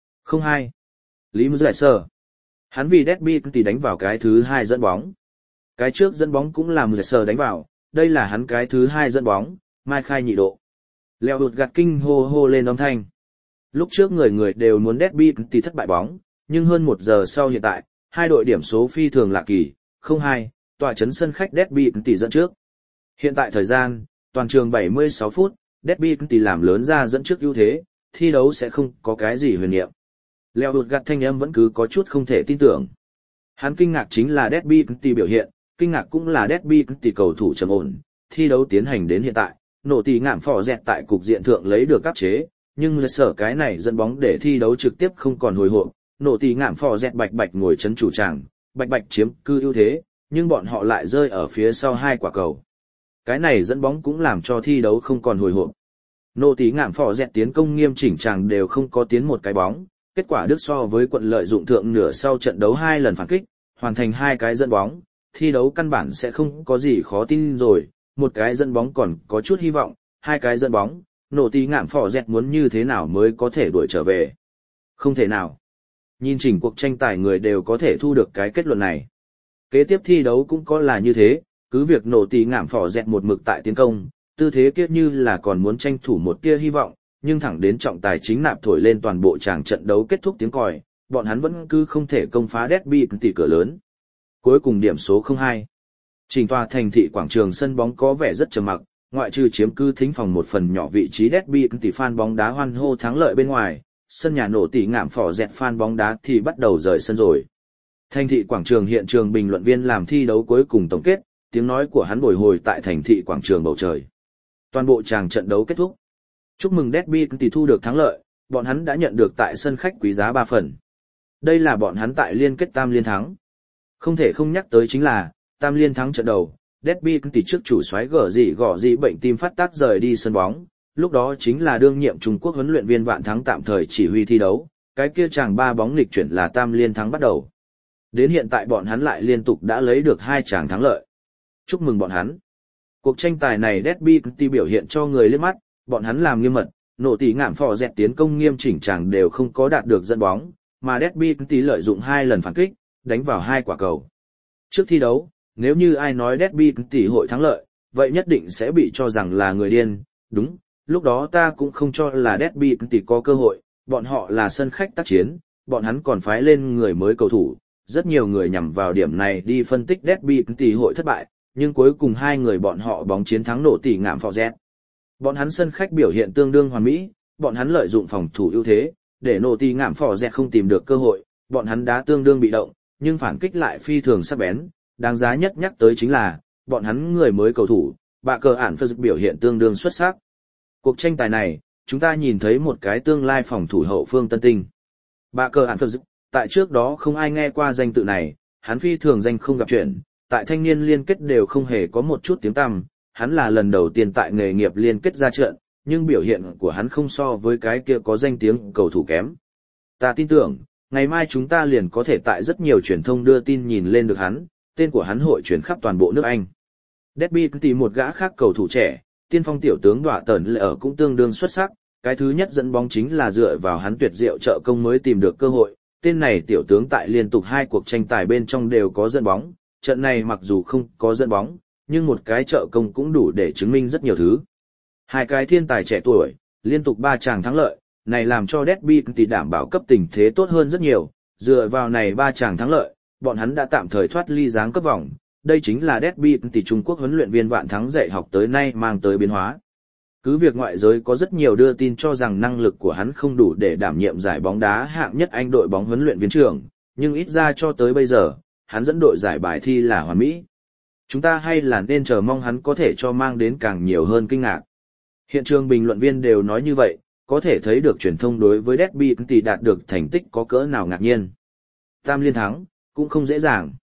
0-2. Lý Müller. Hắn vì Derby thì đánh vào cái thứ 2 dẫn bóng. Cái trước dẫn bóng cũng là Müller đánh vào, đây là hắn cái thứ 2 dẫn bóng, mai khai nhị độ. Leo đột gạt kinh hô hô lên âm thanh. Lúc trước người đều muốn Derby thì thất bại bóng, nhưng hơn 1 giờ sau hiện tại, hai đội điểm số phi thường lạ kỳ, 0-2, tòa chấn sân khách Derby thì dẫn trước. Hiện tại thời gian, toàn trường 76 phút, Derby thì làm lớn ra dẫn trước ưu thế, thi đấu sẽ không có cái gì huyền niệm. Leo đột gạt thanh âm vẫn cứ có chút không thể tin tưởng. Hắn kinh ngạc chính là Derby thì biểu hiện, kinh ngạc cũng là Derby thì cầu thủ trầm ổn, thi đấu tiến hành đến hiện tại, nổ tỉ ngạm phỏ dẹt tại cục diện thượng lấy được áp chế, nhưng sở cái này dẫn bóng để thi đấu trực tiếp không còn hồi hộp, nổ tỉ ngạm phỏ dẹt bạch bạch ngồi chấn chủ tràng, bạch bạch chiếm cư ưu thế, nhưng bọn họ lại rơi ở phía sau 2 quả cầu. Cái này dẫn bóng cũng làm cho thi đấu không còn hồi hộp. Nổ tỉ ngạm phỏ dẹt tiến công nghiêm chỉnh tràng đều không có tiến một cái bóng, kết quả Đức so với quận lợi dụng thượng nửa sau trận đấu 2 lần phản kích, hoàn thành 2 cái dẫn bóng, thi đấu căn bản sẽ không có gì khó tin rồi, một cái dẫn bóng còn có chút hy vọng, 2 cái dẫn bóng, nổ tỉ ngạm phỏ dẹt muốn như thế nào mới có thể đuổi trở về. Không thể nào. Nhìn chỉnh cuộc tranh tài người đều có thể thu được cái kết luận này. Kế tiếp thi đấu cũng có là như thế, cứ việc nổ tỉ ngạm phỏ dẹt một mực tại tiến công, tư thế kia như là còn muốn tranh thủ một tia hy vọng, nhưng thẳng đến trọng tài chính nạp thổi lên toàn bộ tràng trận đấu kết thúc tiếng còi, bọn hắn vẫn cứ không thể công phá Derby tỷ cửa lớn. Cuối cùng điểm số 0-2. Chỉnh tòa thành thị quảng trường sân bóng có vẻ rất trầm mặc, ngoại trừ chiếm cứ thính phòng một phần nhỏ vị trí Derby tỷ fan bóng đá hoan hô thắng lợi bên ngoài, sân nhà nổ tỉ ngạm phỏ dẹt fan bóng đá thì bắt đầu rời sân rồi. Thành thị quảng trường hiện trường bình luận viên làm thi đấu cuối cùng tổng kết, tiếng nói của hắn bồi hồi tại thành thị quảng trường bầu trời. Toàn bộ tràng trận đấu kết thúc. Chúc mừng Derby tỷ thu được thắng lợi, bọn hắn đã nhận được tại sân khách quý giá 3 phần. Đây là bọn hắn tại liên kết tam liên thắng. Không thể không nhắc tới chính là, tam liên thắng trận đầu, Derby tỷ trước chủ soái gõ gì bệnh tim phát tác rời đi sân bóng, lúc đó chính là đương nhiệm Trung Quốc huấn luyện viên Vạn Thắng tạm thời chỉ huy thi đấu, cái kia chàng 3 bóng nghịch chuyển là tam liên thắng bắt đầu. Đến hiện tại bọn hắn lại liên tục đã lấy được 2 chàng thắng lợi. Chúc mừng bọn hắn. Cuộc tranh tài này Derby tỷ biểu hiện cho người liếc mắt, bọn hắn làm nghiêm mật, nổ tỉ ngạm phỏ dẹt tiến công nghiêm chỉnh chàng đều không có đạt được dẫn bóng, mà Derby tỷ lợi dụng 2 lần phản kích, đánh vào 2 quả cầu. Trước thi đấu, nếu như ai nói Derby tỷ hội thắng lợi, vậy nhất định sẽ bị cho rằng là người điên, đúng, lúc đó ta cũng không cho là Derby tỷ có cơ hội, bọn họ là sân khách tác chiến, bọn hắn còn phái lên người mới cầu thủ, rất nhiều người nhằm vào điểm này đi phân tích Derby tỷ hội thất bại, nhưng cuối cùng 2 người bọn họ bóng chiến thắng nổ tỉ ngạm phỏ dẹt. Bọn hắn sân khách biểu hiện tương đương hoàn mỹ, bọn hắn lợi dụng phòng thủ ưu thế, để nổ tỉ ngạm phỏ dẹt không tìm được cơ hội, bọn hắn đá tương đương bị động, nhưng phản kích lại phi thường sắc bén, đáng giá nhất nhắc tới chính là, bọn hắn người mới cầu thủ, bạ cờ ản phơ biểu hiện tương đương xuất sắc. Cuộc tranh tài này, chúng ta nhìn thấy một cái tương lai phòng thủ hậu phương tân tinh. Bạ cờ ản phơ tại trước đó không ai nghe qua danh tự này, hắn phi thường danh không gặp chuyện, tại thanh niên liên kết đều không hề có một chút tiếng tăm, hắn là lần đầu tiên tại nghề nghiệp liên kết ra trận, nhưng biểu hiện của hắn không so với cái kia có danh tiếng cầu thủ kém. Ta tin tưởng, ngày mai chúng ta liền có thể tại rất nhiều truyền thông đưa tin nhìn lên được hắn, tên của hắn hội truyền khắp toàn bộ nước Anh. Derby tìm một gã khác cầu thủ trẻ, tiên phong tiểu tướng Đọa Tẩn Lệ ở cũng tương đương xuất sắc, cái thứ nhất dẫn bóng chính là dựa vào hắn tuyệt diệu trợ công mới tìm được cơ hội, tên này tiểu tướng tại liên tục 2 cuộc tranh tài bên trong đều có dẫn bóng, trận này mặc dù không có dẫn bóng, nhưng một cái trợ công cũng đủ để chứng minh rất nhiều thứ. 2 cái thiên tài trẻ tuổi, liên tục 3 chàng thắng lợi, này làm cho Derby tỷ đảm bảo cấp tình thế tốt hơn rất nhiều, dựa vào này 3 chàng thắng lợi, bọn hắn đã tạm thời thoát ly giáng cấp vòng, đây chính là Derby tỷ Trung Quốc huấn luyện viên Vạn Thắng dạy học tới nay mang tới biến hóa. Cứ việc ngoại giới có rất nhiều đưa tin cho rằng năng lực của hắn không đủ để đảm nhiệm giải bóng đá hạng nhất Anh đội bóng huấn luyện viên trưởng, nhưng ít ra cho tới bây giờ, hắn dẫn đội giải bài thi là hoàn mỹ. Chúng ta hay là nên chờ mong hắn có thể cho mang đến càng nhiều hơn kinh ngạc. Hiện trường bình luận viên đều nói như vậy, có thể thấy được truyền thông đối với Derby tỷ đạt được thành tích có cỡ nào ngạc nhiên. Tam liên thắng, cũng không dễ dàng.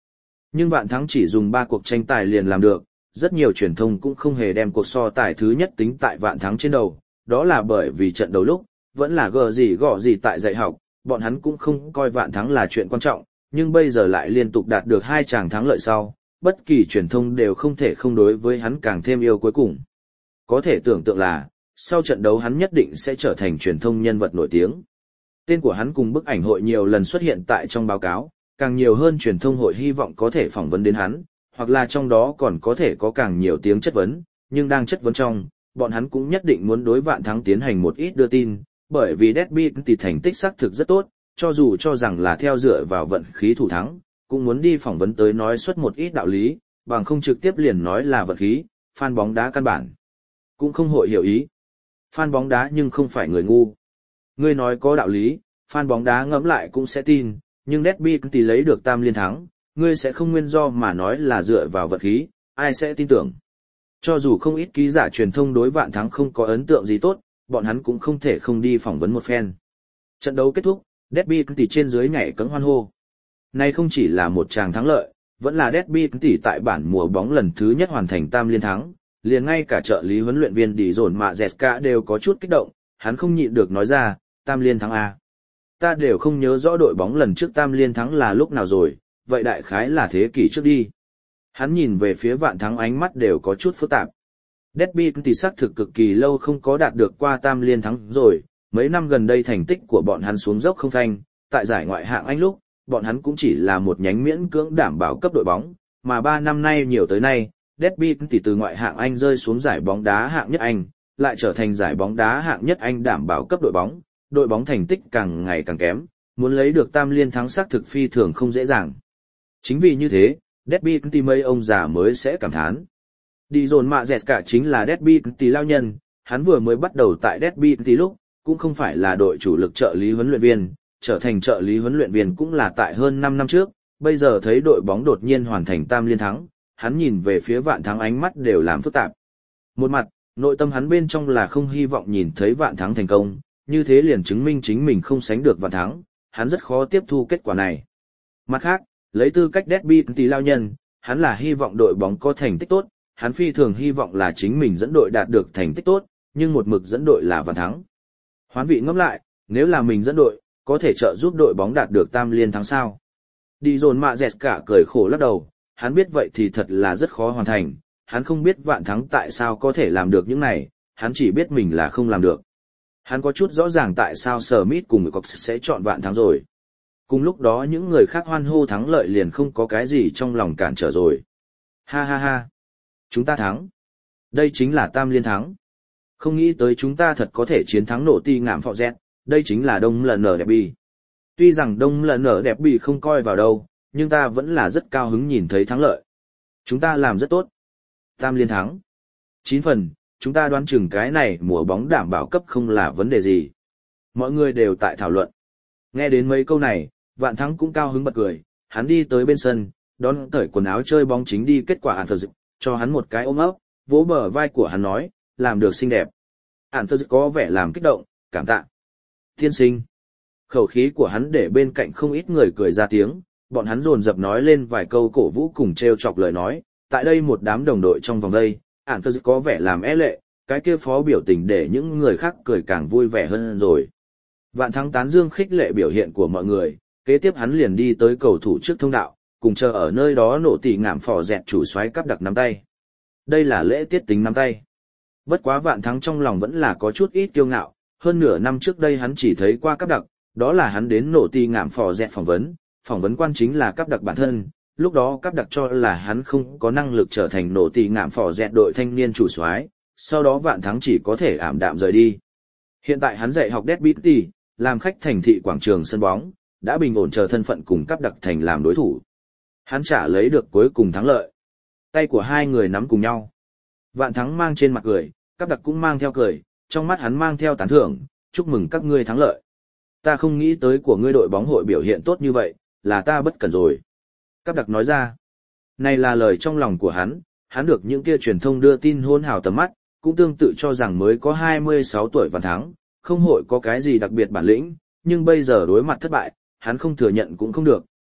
Nhưng Vạn Thắng chỉ dùng 3 cuộc tranh tài liền làm được, rất nhiều truyền thông cũng không hề đem cuộc so tài thứ nhất tính tại Vạn Thắng trên đầu, đó là bởi vì trận đầu lúc, vẫn là gõ gì tại dạy học, bọn hắn cũng không coi Vạn Thắng là chuyện quan trọng, nhưng bây giờ lại liên tục đạt được 2 tràng thắng lợi sau, bất kỳ truyền thông đều không thể không đối với hắn càng thêm yêu cuối cùng. Có thể tưởng tượng là, sau trận đấu hắn nhất định sẽ trở thành truyền thông nhân vật nổi tiếng. Tên của hắn cùng bức ảnh hội nhiều lần xuất hiện tại trong báo cáo, càng nhiều hơn truyền thông hội hy vọng có thể phỏng vấn đến hắn, hoặc là trong đó còn có thể có càng nhiều tiếng chất vấn, nhưng đang chất vấn trong, bọn hắn cũng nhất định muốn đối Vạn Thắng tiến hành một ít đưa tin, bởi vì Derby thì thành tích xác thực rất tốt, cho dù cho rằng là theo dựa vào vận khí thủ thắng, cũng muốn đi phỏng vấn tới nói xuất một ít đạo lý, bằng không trực tiếp liền nói là vận khí, fan bóng đá căn bản cũng không hội hiểu ý. Fan bóng đá nhưng không phải người ngu. Ngươi nói có đạo lý, fan bóng đá ngẫm lại cũng sẽ tin, nhưng Derby thì lấy được tam liên thắng, ngươi sẽ không nguyên do mà nói là dựa vào vận khí, ai sẽ tin tưởng. Cho dù không ít ký giả truyền thông đối Vạn Thắng không có ấn tượng gì tốt, bọn hắn cũng không thể không đi phỏng vấn một phen. Trận đấu kết thúc, Derby thì trên dưới nhảy cẫng hoan hô. Này không chỉ là một tràng thắng lợi, vẫn là Derby thì tại bản mùa bóng lần thứ nhất hoàn thành tam liên thắng, liền ngay cả trợ lý huấn luyện viên Đi Dồn Mạ Zesca đều có chút kích động, hắn không nhịn được nói ra, tam liên thắng A. Ta đều không nhớ rõ đội bóng lần trước tam liên thắng là lúc nào rồi, vậy đại khái là thế kỷ trước đi. Hắn nhìn về phía Vạn Thắng ánh mắt đều có chút phức tạp. Derby thì xác thực cực kỳ lâu không có đạt được qua tam liên thắng rồi, mấy năm gần đây thành tích của bọn hắn xuống dốc không phanh, tại giải ngoại hạng Anh lúc, bọn hắn cũng chỉ là một nhánh miễn cưỡng đảm bảo cấp đội bóng, mà 3 năm nay nhiều tới nay, Derby thì từ ngoại hạng Anh rơi xuống giải bóng đá hạng nhất Anh, lại trở thành giải bóng đá hạng nhất Anh đảm bảo cấp đội bóng thành tích càng ngày càng kém, muốn lấy được tam liên thắng xác thực phi thường không dễ dàng. Chính vì như thế, Derby thì mấy ông già mới sẽ cảm thán. Đi dồn mạ dẹt cả chính là Derby thì lao nhân, hắn vừa mới bắt đầu tại Derby thì lúc, cũng không phải là đội chủ lực trợ lý huấn luyện viên, trở thành trợ lý huấn luyện viên cũng là tại hơn 5 năm trước, bây giờ thấy đội bóng đột nhiên hoàn thành tam liên thắng, hắn nhìn về phía Vạn Thắng ánh mắt đều làm phức tạp. Một mặt, nội tâm hắn bên trong là không hy vọng nhìn thấy Vạn Thắng thành công, như thế liền chứng minh chính mình không sánh được Vạn Thắng, hắn rất khó tiếp thu kết quả này. Mặt khác, lấy tư cách Derby thì lao nhân, hắn là hy vọng đội bóng có thành tích tốt, hắn phi thường hy vọng là chính mình dẫn đội đạt được thành tích tốt, nhưng một mực dẫn đội là Vạn Thắng. Hoán vị ngẫm lại, nếu là mình dẫn đội, có thể trợ giúp đội bóng đạt được tam liên thắng sao? Đi dồn mạ dẹt cả cười khổ lắc đầu, hắn biết vậy thì thật là rất khó hoàn thành, hắn không biết Vạn Thắng tại sao có thể làm được những này, hắn chỉ biết mình là không làm được. Hắn có chút rõ ràng tại sao Smith cùng người Cox sẽ chọn Vạn Thắng rồi. Cùng lúc đó những người khác hoan hô thắng lợi liền không có cái gì trong lòng cản trở rồi. Ha ha ha, chúng ta thắng. Đây chính là tam liên thắng. Không nghĩ tới chúng ta thật có thể chiến thắng nổ ti ngạm phọ dẹt, đây chính là đông lần nở đẹp bì. Tuy rằng đông lần nở đẹp bì không coi vào đâu, nhưng ta vẫn là rất cao hứng nhìn thấy thắng lợi. Chúng ta làm rất tốt. Tam liên thắng. 9 phần, chúng ta đoán chừng cái này mùa bóng đảm bảo cấp không là vấn đề gì. Mọi người đều tại thảo luận. Nghe đến mấy câu này, Vạn Thắng cũng cao hứng bật cười, hắn đi tới bên sân, đón cởi quần áo chơi bóng chính đi kết quả Anfield, cho hắn một cái ôm ấp, vỗ bờ vai của hắn nói, làm được xinh đẹp. Anfield có vẻ làm kích động, cảm tạ. Tiên sinh. Khẩu khí của hắn để bên cạnh không ít người cười ra tiếng, bọn hắn dồn dập nói lên vài câu cổ vũ cùng trêu chọc lời nói, tại đây một đám đồng đội trong vòng đây, Anfield có vẻ làm é lệ, cái kia phó biểu tình để những người khác cười càng vui vẻ hơn rồi. Vạn Thắng tán dương khích lệ biểu hiện của mọi người, kế tiếp hắn liền đi tới cầu thủ trước thông đạo, cùng chờ ở nơi đó nổ tỉ ngạm phò dẹt chủ soái cắp đặc nắm tay. Đây là lễ tiết tính nắm tay. Bất quá Vạn Thắng trong lòng vẫn là có chút ít kiêu ngạo, hơn nửa năm trước đây hắn chỉ thấy qua cắp đặc, đó là hắn đến nổ tỉ ngạm phò dẹt phỏng vấn quan chính là cắp đặc bản thân, lúc đó cắp đặc cho là hắn không có năng lực trở thành nổ tỉ ngạm phò dẹt đội thanh niên chủ soái, sau đó Vạn Thắng chỉ có thể ảm đạm rời đi. Hiện tại hắn dạy học Derby, làm khách thành thị quảng trường sân bóng, đã bình ổn chờ thân phận cùng cắp đặc thành làm đối thủ. Hắn trả lấy được cuối cùng thắng lợi. Tay của hai người nắm cùng nhau. Vạn Thắng mang trên mặt cười, cắp đặc cũng mang theo cười, trong mắt hắn mang theo tán thưởng, chúc mừng các ngươi thắng lợi. Ta không nghĩ tới của ngươi đội bóng hội biểu hiện tốt như vậy, là ta bất cẩn rồi. Cắp đặc nói ra. Này là lời trong lòng của hắn được những kia truyền thông đưa tin hôn hào tầm mắt, cũng tương tự cho rằng mới có 26 tuổi Vạn Thắng, không hội có cái gì đặc biệt bản lĩnh, nhưng bây giờ đối mặt thất bại, hắn không thừa nhận cũng không được,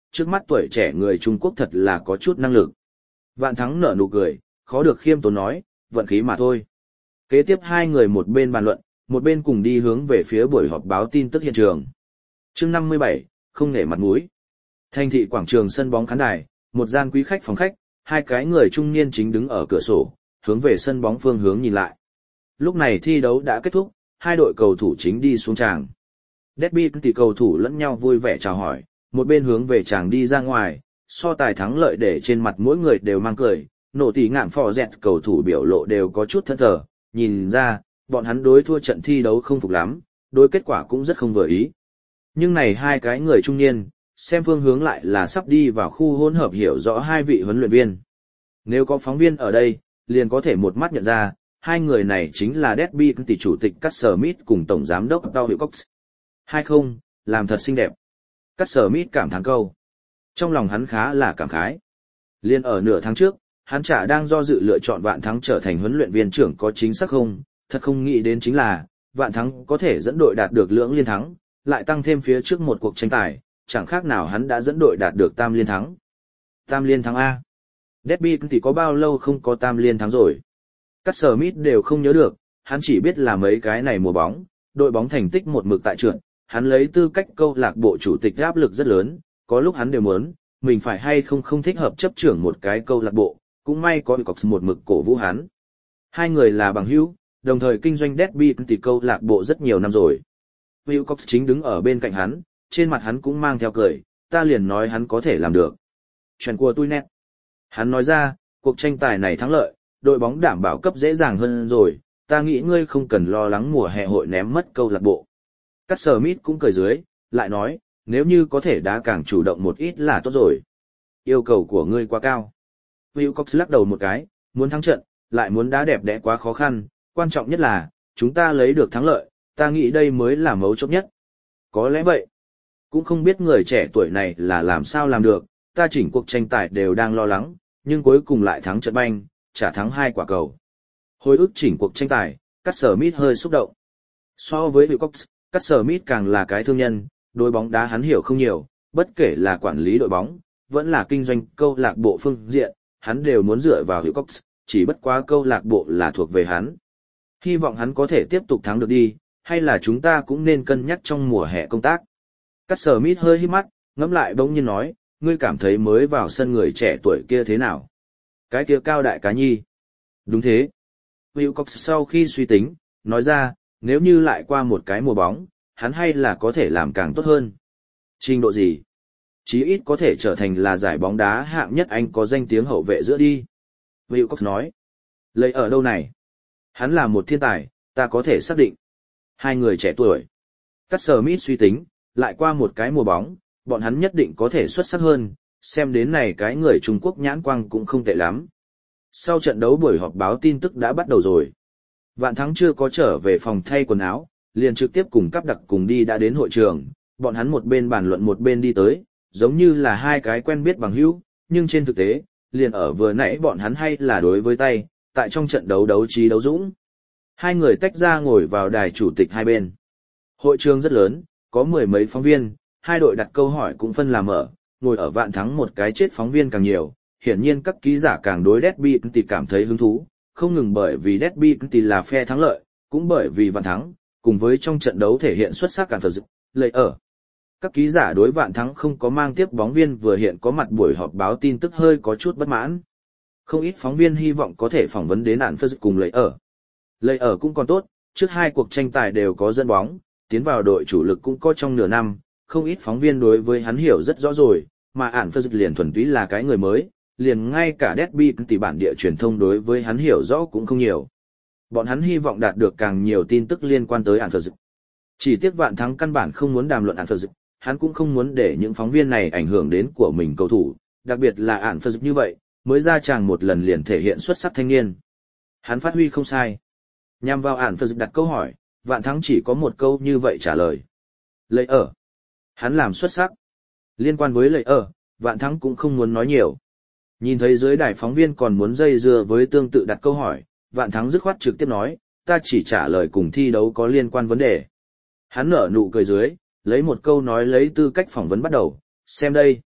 trước mắt tuổi trẻ người Trung Quốc thật là có chút năng lực. Vạn Thắng nở nụ cười, khó được khiêm tốn nói, vận khí mà thôi. Kế tiếp hai người một bên bàn luận, một bên cùng đi hướng về phía buổi họp báo tin tức hiện trường. Chương 57, không nể mặt mũi. Thành thị quảng trường sân bóng khán đài, một gian quý khách phòng khách, hai cái người trung niên chính đứng ở cửa sổ, hướng về sân bóng phương hướng nhìn lại. Lúc này thi đấu đã kết thúc, hai đội cầu thủ chính đi xuống tràng. Derby thì cầu thủ lẫn nhau vui vẻ chào hỏi, một bên hướng về tràng đi ra ngoài, so tài thắng lợi để trên mặt mỗi người đều mang cười, nổ tỉ ngạn phò dẹt cầu thủ biểu lộ đều có chút thẫn thờ, nhìn ra, bọn hắn đối thua trận thi đấu không phục lắm, đối kết quả cũng rất không vừa ý. Nhưng này hai cái người trung niên, xem phương hướng lại là sắp đi vào khu hỗn hợp hiểu rõ hai vị huấn luyện viên. Nếu có phóng viên ở đây, liền có thể một mắt nhận ra, hai người này chính là Derby tỷ chủ tịch Cắt Smith cùng tổng giám đốc Tao Hiệu Cox. 2-0, làm thật xinh đẹp. Cắt Smith cảm thán câu. Trong lòng hắn khá là cảm khái. Liên ở nửa tháng trước, hắn chả đang do dự lựa chọn Vạn Thắng trở thành huấn luyện viên trưởng có chính xác không, thật không nghĩ đến chính là, Vạn Thắng có thể dẫn đội đạt được lưỡng liên thắng, lại tăng thêm phía trước một cuộc tranh tài, chẳng khác nào hắn đã dẫn đội đạt được tam liên thắng. Tam liên thắng A. Derby thì có bao lâu không có tam liên thắng rồi. Cắt Smith đều không nhớ được, hắn chỉ biết là mấy cái này mùa bóng, đội bóng thành tích một mực tại trượt, hắn lấy tư cách câu lạc bộ chủ tịch áp lực rất lớn, có lúc hắn đều muốn, mình phải hay không thích hợp chấp trưởng một cái câu lạc bộ, cũng may có Cox một mực cổ vũ hắn. Hai người là bằng hữu, đồng thời kinh doanh Derby thì câu lạc bộ rất nhiều năm rồi. Will Cox chính đứng ở bên cạnh hắn, trên mặt hắn cũng mang theo cười, ta liền nói hắn có thể làm được. Chuyện của tôi nét. Hắn nói ra, cuộc tranh tài này thắng lợi, đội bóng đảm bảo cấp dễ dàng hơn rồi, ta nghĩ ngươi không cần lo lắng mùa hè hội ném mất câu lạc bộ. Cắt Smith cũng cười dưới, lại nói, nếu như có thể đá càng chủ động một ít là tốt rồi. Yêu cầu của ngươi quá cao. Will Cox lắc đầu một cái, muốn thắng trận, lại muốn đá đẹp đẽ quá khó khăn, quan trọng nhất là, chúng ta lấy được thắng lợi, ta nghĩ đây mới là mấu chốt nhất. Có lẽ vậy. Cũng không biết người trẻ tuổi này là làm sao làm được, ta chỉnh cuộc tranh tài đều đang lo lắng, nhưng cuối cùng lại thắng trận banh, trả thắng 2 quả cầu. Hồi ức chỉnh cuộc tranh tài, Cắt Smith hơi xúc động. So với Will Cox, Cắt Smith càng là cái thương nhân, đối bóng đá hắn hiểu không nhiều, bất kể là quản lý đội bóng, vẫn là kinh doanh câu lạc bộ phương diện, hắn đều muốn dựa vào Will Cox, chỉ bất quá câu lạc bộ là thuộc về hắn. Hy vọng hắn có thể tiếp tục thắng được đi, hay là chúng ta cũng nên cân nhắc trong mùa hè công tác. Cắt Smith hơi híp mắt, ngẫm lại bỗng nhiên nói, ngươi cảm thấy mới vào sân người trẻ tuổi kia thế nào? Cái kia cao đại cá nhi. Đúng thế. Will Cox sau khi suy tính, nói ra, nếu như lại qua một cái mùa bóng, hắn hay là có thể làm càng tốt hơn. Trình độ gì? Chí ít có thể trở thành là giải bóng đá hạng nhất Anh có danh tiếng hậu vệ giữa đi. Will Cox nói. Lấy ở đâu này? Hắn là một thiên tài, ta có thể xác định. Hai người trẻ tuổi. Cắt Smith suy tính, lại qua một cái mùa bóng, bọn hắn nhất định có thể xuất sắc hơn, xem đến này cái người Trung Quốc nhãn quang cũng không tệ lắm. Sau trận đấu buổi họp báo tin tức đã bắt đầu rồi. Vạn Thắng chưa có trở về phòng thay quần áo, liền trực tiếp cùng Cáp Đặc cùng đi đã đến hội trường, bọn hắn một bên bàn luận một bên đi tới, giống như là hai cái quen biết bằng hữu, nhưng trên thực tế, liền ở vừa nãy bọn hắn hay là đối với tay, tại trong trận đấu đấu trí đấu dũng. Hai người tách ra ngồi vào đài chủ tịch hai bên. Hội trường rất lớn, có 10 mấy phóng viên, hai đội đặt câu hỏi cũng phân làm ở, ngồi ở Vạn Thắng một cái chết phóng viên càng nhiều, hiển nhiên các ký giả càng đối Derby thì cảm thấy hứng thú, không ngừng bởi vì Derby thì là phe thắng lợi, cũng bởi vì Vạn Thắng, cùng với trong trận đấu thể hiện xuất sắc cản phật dự, lợi ở. Các ký giả đối Vạn Thắng không có mang tiếp bóng viên vừa hiện có mặt buổi họp báo tin tức hơi có chút bất mãn. Không ít phóng viên hy vọng có thể phỏng vấn đến ản phật dự cùng lợi ở. Lợi ở cũng còn tốt, trước hai cuộc tranh tài đều có dẫn bóng, tiến vào đội chủ lực cũng có trong nửa năm, không ít phóng viên đối với hắn hiểu rất rõ rồi, mà ản phật dự liền thuần túy là cái người mới, liền ngay cả Derby thì bản địa truyền thông đối với hắn hiểu rõ cũng không nhiều. Bọn hắn hy vọng đạt được càng nhiều tin tức liên quan tới ản phật dự. Chỉ tiếc Vạn Thắng căn bản không muốn đàm luận ản phật dự, hắn cũng không muốn để những phóng viên này ảnh hưởng đến của mình cầu thủ, đặc biệt là ản phật dự như vậy, mới ra tràng một lần liền thể hiện xuất sắc thanh niên. Hắn phát huy không sai. Nhằm vào ản phật dự đặt câu hỏi, Vạn Thắng chỉ có một câu như vậy trả lời. Lợi ở. Hắn làm xuất sắc. Liên quan với lợi ở, Vạn Thắng cũng không muốn nói nhiều. Nhìn thấy dưới đài phóng viên còn muốn dây dưa với tương tự đặt câu hỏi, Vạn Thắng dứt khoát trực tiếp nói, ta chỉ trả lời cùng thi đấu có liên quan vấn đề. Hắn nở nụ cười dưới, lấy một câu nói lấy tư cách phỏng vấn bắt đầu, xem đây.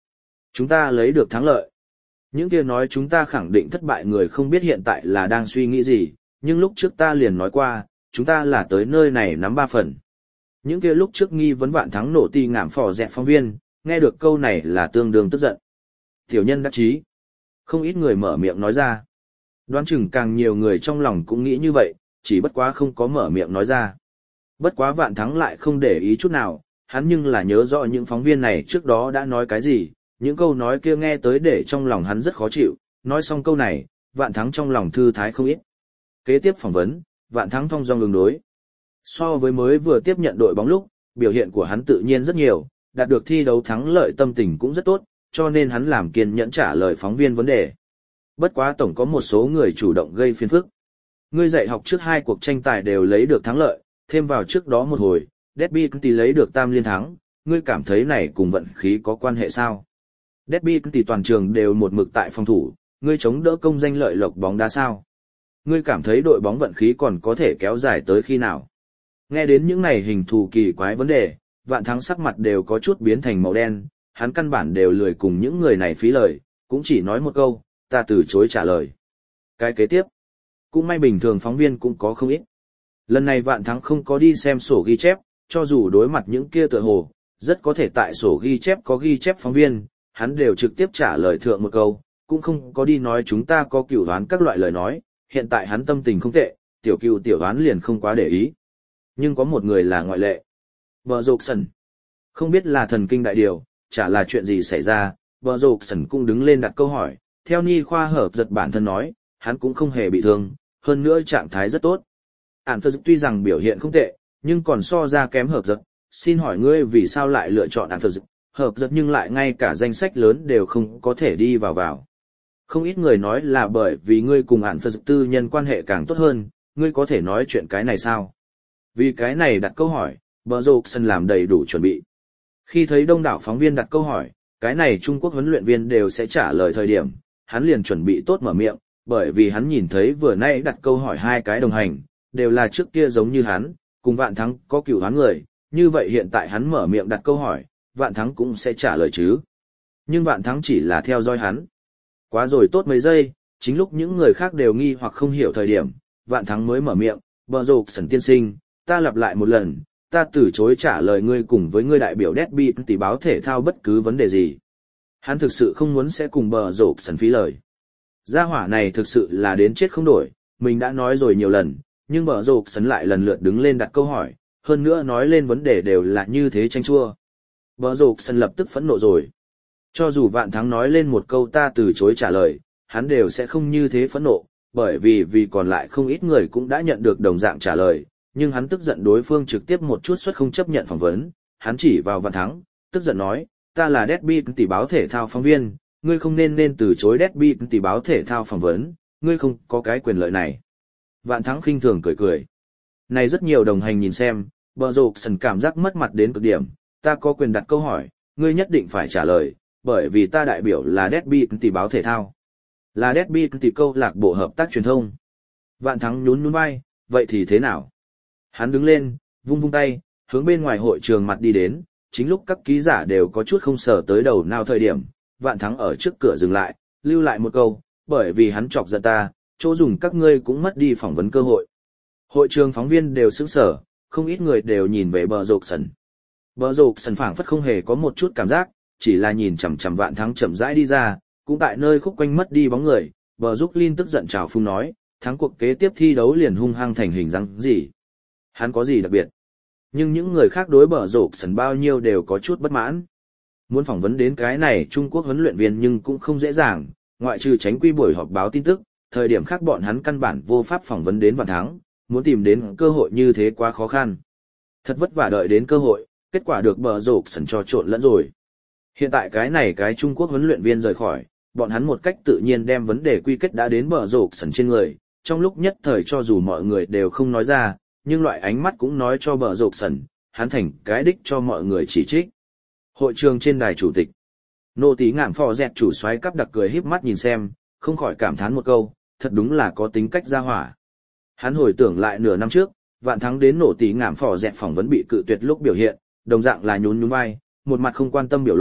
Chúng ta lấy được thắng lợi. Những kia nói chúng ta khẳng định thất bại người không biết hiện tại là đang suy nghĩ gì, nhưng lúc trước ta liền nói qua, chúng ta là tới nơi này nắm 3 phần. Những kia lúc trước nghi vấn Vạn Thắng nổ ti ngảm phò dẹt phóng viên, nghe được câu này là tương đương tức giận. Tiểu nhân đắc chí. Không ít người mở miệng nói ra. Đoán chừng càng nhiều người trong lòng cũng nghĩ như vậy, chỉ bất quá không có mở miệng nói ra. Bất quá Vạn Thắng lại không để ý chút nào, hắn nhưng là nhớ rõ những phóng viên này trước đó đã nói cái gì, những câu nói kia nghe tới để trong lòng hắn rất khó chịu, nói xong câu này, Vạn Thắng trong lòng thư thái không ít. Kế tiếp phỏng vấn, Vạn Thắng thong dong ứng đối. So với mới vừa tiếp nhận đội bóng lúc, biểu hiện của hắn tự nhiên rất nhiều, đạt được thi đấu thắng lợi tâm tình cũng rất tốt, cho nên hắn làm kiên nhẫn trả lời phóng viên vấn đề. Bất quá tổng có một số người chủ động gây phiền phức. Ngươi dạy học trước 2 cuộc tranh tài đều lấy được thắng lợi, thêm vào trước đó một hồi, Derby County lấy được tam liên thắng, ngươi cảm thấy này cùng vận khí có quan hệ sao? Derby County toàn trường đều một mực tại phòng thủ, ngươi chống đỡ công danh lợi lộc bóng đá sao? Ngươi cảm thấy đội bóng vận khí còn có thể kéo dài tới khi nào? Nghe đến những này hình thù kỳ quái vấn đề, Vạn Thắng sắc mặt đều có chút biến thành màu đen, hắn căn bản đều lười cùng những người này phí lời, cũng chỉ nói một câu, ta từ chối trả lời. Cái kế tiếp, cũng may bình thường phóng viên cũng có không ít. Lần này Vạn Thắng không có đi xem sổ ghi chép, cho dù đối mặt những kia tựa hồ, rất có thể tại sổ ghi chép có ghi chép phóng viên, hắn đều trực tiếp trả lời thượng một câu, cũng không có đi nói chúng ta có cửu đoán các loại lời nói, hiện tại hắn tâm tình không tệ, tiểu cựu tiểu đoán liền không quá để ý. Nhưng có một người là ngoại lệ. Bờ Rộp Sần. Không biết là thần kinh đại điều, chả là chuyện gì xảy ra, Bờ Rộp Sần cũng đứng lên đặt câu hỏi, theo Nhi khoa hợp giật bản thân nói, hắn cũng không hề bị thương, hơn nữa trạng thái rất tốt. Ản Phật tuy rằng biểu hiện không tệ, nhưng còn so ra kém hợp giật, xin hỏi ngươi vì sao lại lựa chọn Ản Phật hợp giật nhưng lại ngay cả danh sách lớn đều không có thể đi vào. Không ít người nói là bởi vì ngươi cùng Ản Phật tư nhân quan hệ càng tốt hơn, ngươi có thể nói chuyện cái này sao? Vì cái này đặt câu hỏi, Bờ Rộp Sân làm đầy đủ chuẩn bị. Khi thấy đông đảo phóng viên đặt câu hỏi, cái này Trung Quốc huấn luyện viên đều sẽ trả lời thời điểm, hắn liền chuẩn bị tốt mở miệng, bởi vì hắn nhìn thấy vừa nãy đặt câu hỏi 2 cái đồng hành, đều là trước kia giống như hắn, cùng Vạn Thắng có cửu hoán người, như vậy hiện tại hắn mở miệng đặt câu hỏi, Vạn Thắng cũng sẽ trả lời chứ. Nhưng Vạn Thắng chỉ là theo dõi hắn. Quá rồi tốt mấy giây, chính lúc những người khác đều nghi hoặc không hiểu thời điểm, Vạn Thắng mới mở miệng, Bờ Rộp Sân tiên sinh, ta lặp lại một lần, ta từ chối trả lời ngươi cùng với ngươi đại biểu Derby County báo thể thao bất cứ vấn đề gì. Hắn thực sự không muốn sẽ cùng Bờ Rộp Sân phí lời. Gia hỏa này thực sự là đến chết không đổi, mình đã nói rồi nhiều lần, nhưng Bờ Rộp Sân lại lần lượt đứng lên đặt câu hỏi, hơn nữa nói lên vấn đề đều là như thế chanh chua. Bờ Rộp Sân lập tức phẫn nộ rồi. Cho dù Vạn Thắng nói lên một câu ta từ chối trả lời, hắn đều sẽ không như thế phẫn nộ, bởi vì còn lại không ít người cũng đã nhận được đồng dạng trả lời, nhưng hắn tức giận đối phương trực tiếp một chút suất không chấp nhận phỏng vấn, hắn chỉ vào Vạn Thắng, tức giận nói, ta là Derby County báo thể thao phóng viên, ngươi không nên từ chối Derby County báo thể thao phỏng vấn, ngươi không có cái quyền lợi này. Vạn Thắng khinh thường cười cười. Này rất nhiều đồng hành nhìn xem, Bờ Rộp Sân cảm giác mất mặt đến cực điểm, ta có quyền đặt câu hỏi, ngươi nhất định phải trả lời, bởi vì ta đại biểu là Derby County báo thể thao. Là Derby County câu lạc bộ hợp tác truyền thông. Vạn Thắng nhún vai, vậy thì thế nào? Hắn đứng lên, vung vung tay, hướng bên ngoài hội trường mặt đi đến, chính lúc các ký giả đều có chút không sở tới đầu nào thời điểm, Vạn Thắng ở trước cửa dừng lại, lưu lại một câu, bởi vì hắn chọc giận ta, chỗ dùng các ngươi cũng mất đi phỏng vấn cơ hội. Hội trường phóng viên đều sững sờ, không ít người đều nhìn về Bờ Rộp Sân. Bờ Rộp Sân phảng phất không hề có một chút cảm giác, chỉ là nhìn chằm chằm Vạn Thắng chậm rãi đi ra, cũng tại nơi khúc quanh mất đi bóng người, Bờ Giúp Linh tức giận chào phung nói, thắng cuộc kế tiếp thi đấu liền hung hăng thành hình dáng gì. Hắn có gì đặc biệt? Nhưng những người khác đối Bờ Rộp Sân bao nhiêu đều có chút bất mãn. Muốn phỏng vấn đến cái này Trung Quốc huấn luyện viên nhưng cũng không dễ dàng, ngoại trừ tránh quy buổi họp báo tin tức, thời điểm khác bọn hắn căn bản vô pháp phỏng vấn đến Vạn Thắng, muốn tìm đến cơ hội như thế quá khó khăn. Thật vất vả đợi đến cơ hội, kết quả được Bờ Rộp Sân cho trộn lẫn rồi. Hiện tại cái Trung Quốc huấn luyện viên rời khỏi, bọn hắn một cách tự nhiên đem vấn đề quy kết đã đến Bờ Rộp Sân trên người, trong lúc nhất thời cho dù mọi người đều không nói ra, nhưng loại ánh mắt cũng nói cho Bờ Rộp Sân, hắn thành cái đích cho mọi người chỉ trích. Hội trường trên đài chủ tịch, nô tí ngảm phò dẹt chủ soái cắp đặc cười híp mắt nhìn xem, không khỏi cảm thán một câu, thật đúng là có tính cách ra hỏa. Hắn hồi tưởng lại nửa năm trước, Vạn Thắng đến nổ tí ngảm phò dẹt phỏng vấn bị cự tuyệt lúc biểu hiện, đồng dạng là nhún vai, một mặt không quan tâm biểu lộ,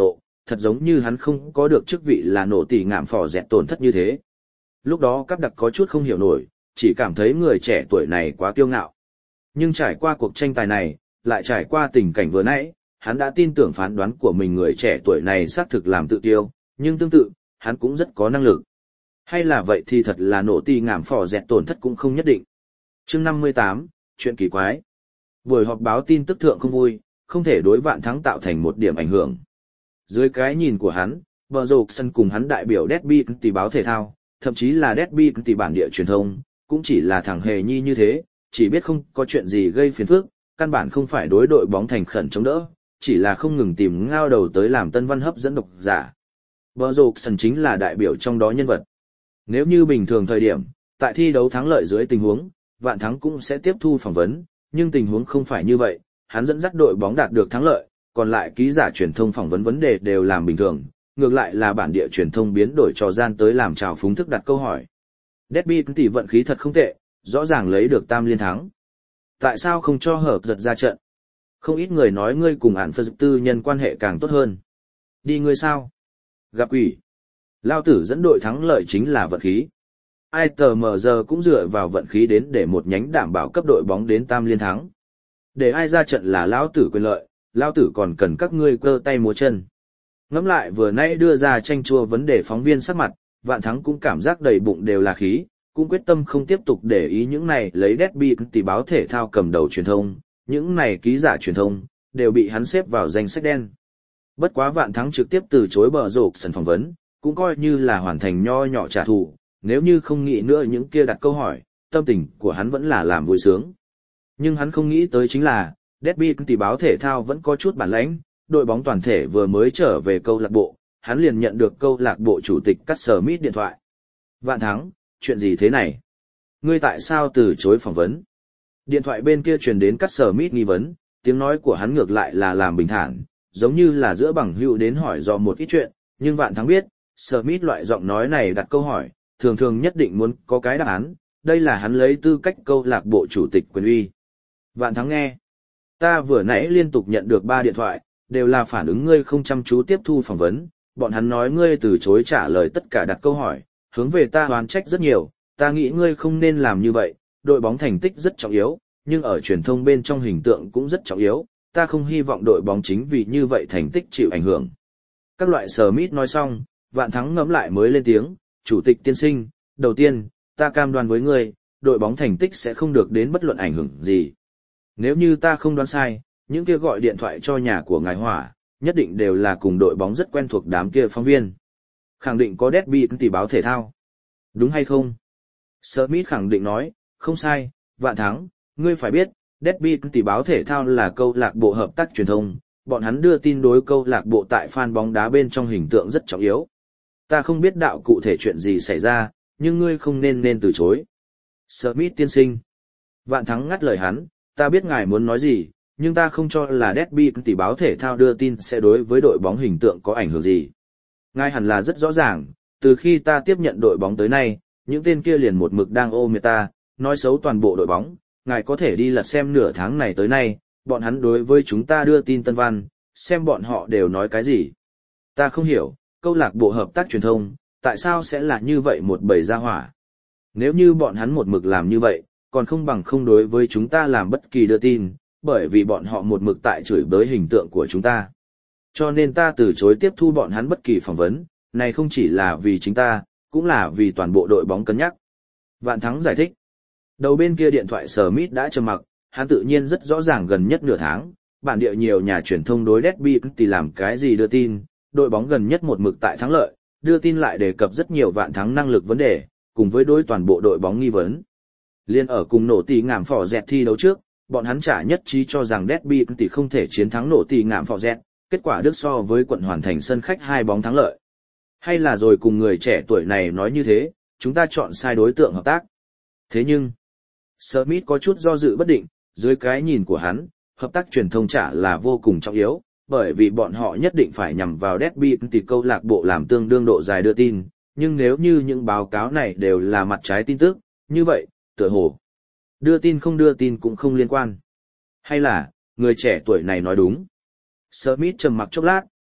thật giống như hắn không có được chức vị là nổ tỉ ngạm phò dẹt tổn thất như thế. Lúc đó Cáp Đặc có chút không hiểu nổi, chỉ cảm thấy người trẻ tuổi này quá kiêu ngạo. Nhưng trải qua cuộc tranh tài này, lại trải qua tình cảnh vừa nãy, hắn đã tin tưởng phán đoán của mình, người trẻ tuổi này xác thực làm tự tiêu, nhưng tương tự, hắn cũng rất có năng lực. Hay là vậy thì thật là nổ tỉ ngạm phò dẹt tổn thất cũng không nhất định. Chương 58, chuyện kỳ quái. Buổi họp báo tin tức thượng không vui, không thể đối Vạn Thắng tạo thành một điểm ảnh hưởng. Dưới cái nhìn của hắn, vợ rồ sân cùng hắn đại biểu Derby tỷ báo thể thao, thậm chí là Derby tỷ bản địa truyền thông, cũng chỉ là thằng hề nhi như thế, chỉ biết không có chuyện gì gây phiền phức, căn bản không phải đối đội bóng thành khẩn chống đỡ, chỉ là không ngừng tìm ngao đầu tới làm tân văn hấp dẫn độc giả. Vợ rồ sân chính là đại biểu trong đó nhân vật. Nếu như bình thường thời điểm, tại thi đấu thắng lợi dưới tình huống, Vạn Thắng cũng sẽ tiếp thu phỏng vấn, nhưng tình huống không phải như vậy, hắn dẫn dắt đội bóng đạt được thắng lợi, còn lại ký giả truyền thông phỏng vấn vấn đề đều làm bình thường, ngược lại là bản địa truyền thông biến đổi trò gian tới làm trào phúng thức đặt câu hỏi. Derby tỷ vận khí thật không tệ, rõ ràng lấy được tam liên thắng. Tại sao không cho hợp giật ra trận? Không ít người nói ngươi cùng ản phật tư nhân quan hệ càng tốt hơn. Đi ngươi sao? Gặp quỷ. Lao tử dẫn đội thắng lợi chính là vận khí. Ai tờ mờ giờ cũng dựa vào vận khí đến để một nhánh đảm bảo cấp đội bóng đến tam liên thắng. Để ai ra trận là lão tử quyền lợi, lão tử còn cần các ngươi cơ tay múa chân. Ngẫm lại vừa nãy đưa ra tranh chua vấn đề phóng viên sắc mặt, Vạn Thắng cũng cảm giác đầy bụng đều là khí, cũng quyết tâm không tiếp tục để ý những này lấy Derby tỷ báo thể thao cầm đầu truyền thông, những này ký giả truyền thông, đều bị hắn xếp vào danh sách đen. Bất quá Vạn Thắng trực tiếp từ chối bờ rổ sân phỏng vấn, cũng coi như là hoàn thành nho nhỏ trả thù, nếu như không nghĩ nữa những kia đặt câu hỏi, tâm tình của hắn vẫn là làm vui sướng. Nhưng hắn không nghĩ tới chính là, Derby tỷ báo thể thao vẫn có chút bản lãnh, đội bóng toàn thể vừa mới trở về câu lạc bộ, hắn liền nhận được câu lạc bộ chủ tịch Cắt Smith điện thoại. Vạn Thắng, chuyện gì thế này? Ngươi tại sao từ chối phỏng vấn? Điện thoại bên kia truyền đến Cắt Smith nghi vấn, tiếng nói của hắn ngược lại là làm bình thản, giống như là giữa bằng hữu đến hỏi dò một ít chuyện, nhưng Vạn Thắng biết, Smith loại giọng nói này đặt câu hỏi, thường thường nhất định muốn có cái đáp án, đây là hắn lấy tư cách câu lạc bộ chủ tịch quyền uy. Vạn Thắng nghe. Ta vừa nãy liên tục nhận được 3 điện thoại, đều là phản ứng ngươi không chăm chú tiếp thu phỏng vấn, bọn hắn nói ngươi từ chối trả lời tất cả đặt câu hỏi, hướng về ta oán trách rất nhiều, ta nghĩ ngươi không nên làm như vậy, đội bóng thành tích rất trọng yếu, nhưng ở truyền thông bên trong hình tượng cũng rất trọng yếu, ta không hy vọng đội bóng chính vì như vậy thành tích chịu ảnh hưởng. Các loại Smith nói xong, Vạn Thắng ngẫm lại mới lên tiếng, chủ tịch tiên sinh, đầu tiên, ta cam đoan với ngươi, đội bóng thành tích sẽ không được đến bất luận ảnh hưởng gì. Nếu như ta không đoán sai, những kia gọi điện thoại cho nhà của ngài Hỏa, nhất định đều là cùng đội bóng rất quen thuộc đám kia phóng viên. Khẳng định có Derby tỷ báo thể thao. Đúng hay không? Smith khẳng định nói, không sai, Vạn Thắng, ngươi phải biết, Derby tỷ báo thể thao là câu lạc bộ hợp tác truyền thông, bọn hắn đưa tin đối câu lạc bộ tại fan bóng đá bên trong hình tượng rất trọng yếu. Ta không biết đạo cụ thể chuyện gì xảy ra, nhưng ngươi không nên từ chối. Smith tiên sinh. Vạn Thắng ngắt lời hắn, ta biết ngài muốn nói gì, nhưng ta không cho là Derby tỷ báo thể thao đưa tin sẽ đối với đội bóng hình tượng có ảnh hưởng gì. Ngài hẳn là rất rõ ràng, từ khi ta tiếp nhận đội bóng tới nay, những tên kia liền một mực đang ôm ta, nói xấu toàn bộ đội bóng, ngài có thể đi lật xem nửa tháng này tới nay, bọn hắn đối với chúng ta đưa tin tân văn, xem bọn họ đều nói cái gì. Ta không hiểu, câu lạc bộ hợp tác truyền thông, tại sao sẽ là như vậy một bầy gia hỏa. Nếu như bọn hắn một mực làm như vậy, còn không bằng không đối với chúng ta làm bất kỳ đưa tin, bởi vì bọn họ một mực tại chửi bới hình tượng của chúng ta. Cho nên ta từ chối tiếp thu bọn hắn bất kỳ phỏng vấn, này không chỉ là vì chính ta, cũng là vì toàn bộ đội bóng cân nhắc. Vạn Thắng giải thích. Đầu bên kia điện thoại Smith đã trầm mặc, hắn tự nhiên rất rõ ràng gần nhất nửa tháng, bản địa nhiều nhà truyền thông đối Derby thì làm cái gì đưa tin, đội bóng gần nhất một mực tại thắng lợi, đưa tin lại đề cập rất nhiều Vạn Thắng năng lực vấn đề, cùng với đối toàn bộ đội bóng nghi vấn. Liên ở cùng nổ tỉ ngảm phỏ dẹt thi đấu trước, bọn hắn trả nhất trí cho rằng Derby tỷ không thể chiến thắng nổ tỉ ngảm phỏ dẹt, kết quả Đức so với quận hoàn thành sân khách 2 bóng thắng lợi. Hay là rồi cùng người trẻ tuổi này nói như thế, chúng ta chọn sai đối tượng hợp tác. Thế nhưng, Smith có chút do dự bất định, dưới cái nhìn của hắn, hợp tác truyền thông trả là vô cùng trọng yếu, bởi vì bọn họ nhất định phải nhằm vào Derby tỷ câu lạc bộ làm tương đương độ dài đưa tin, nhưng nếu như những báo cáo này đều là mặt trái tin tức, như vậy, tựa hồ đưa tin không đưa tin cũng không liên quan. Hay là, người trẻ tuổi này nói đúng. Smith trầm mặc chốc lát,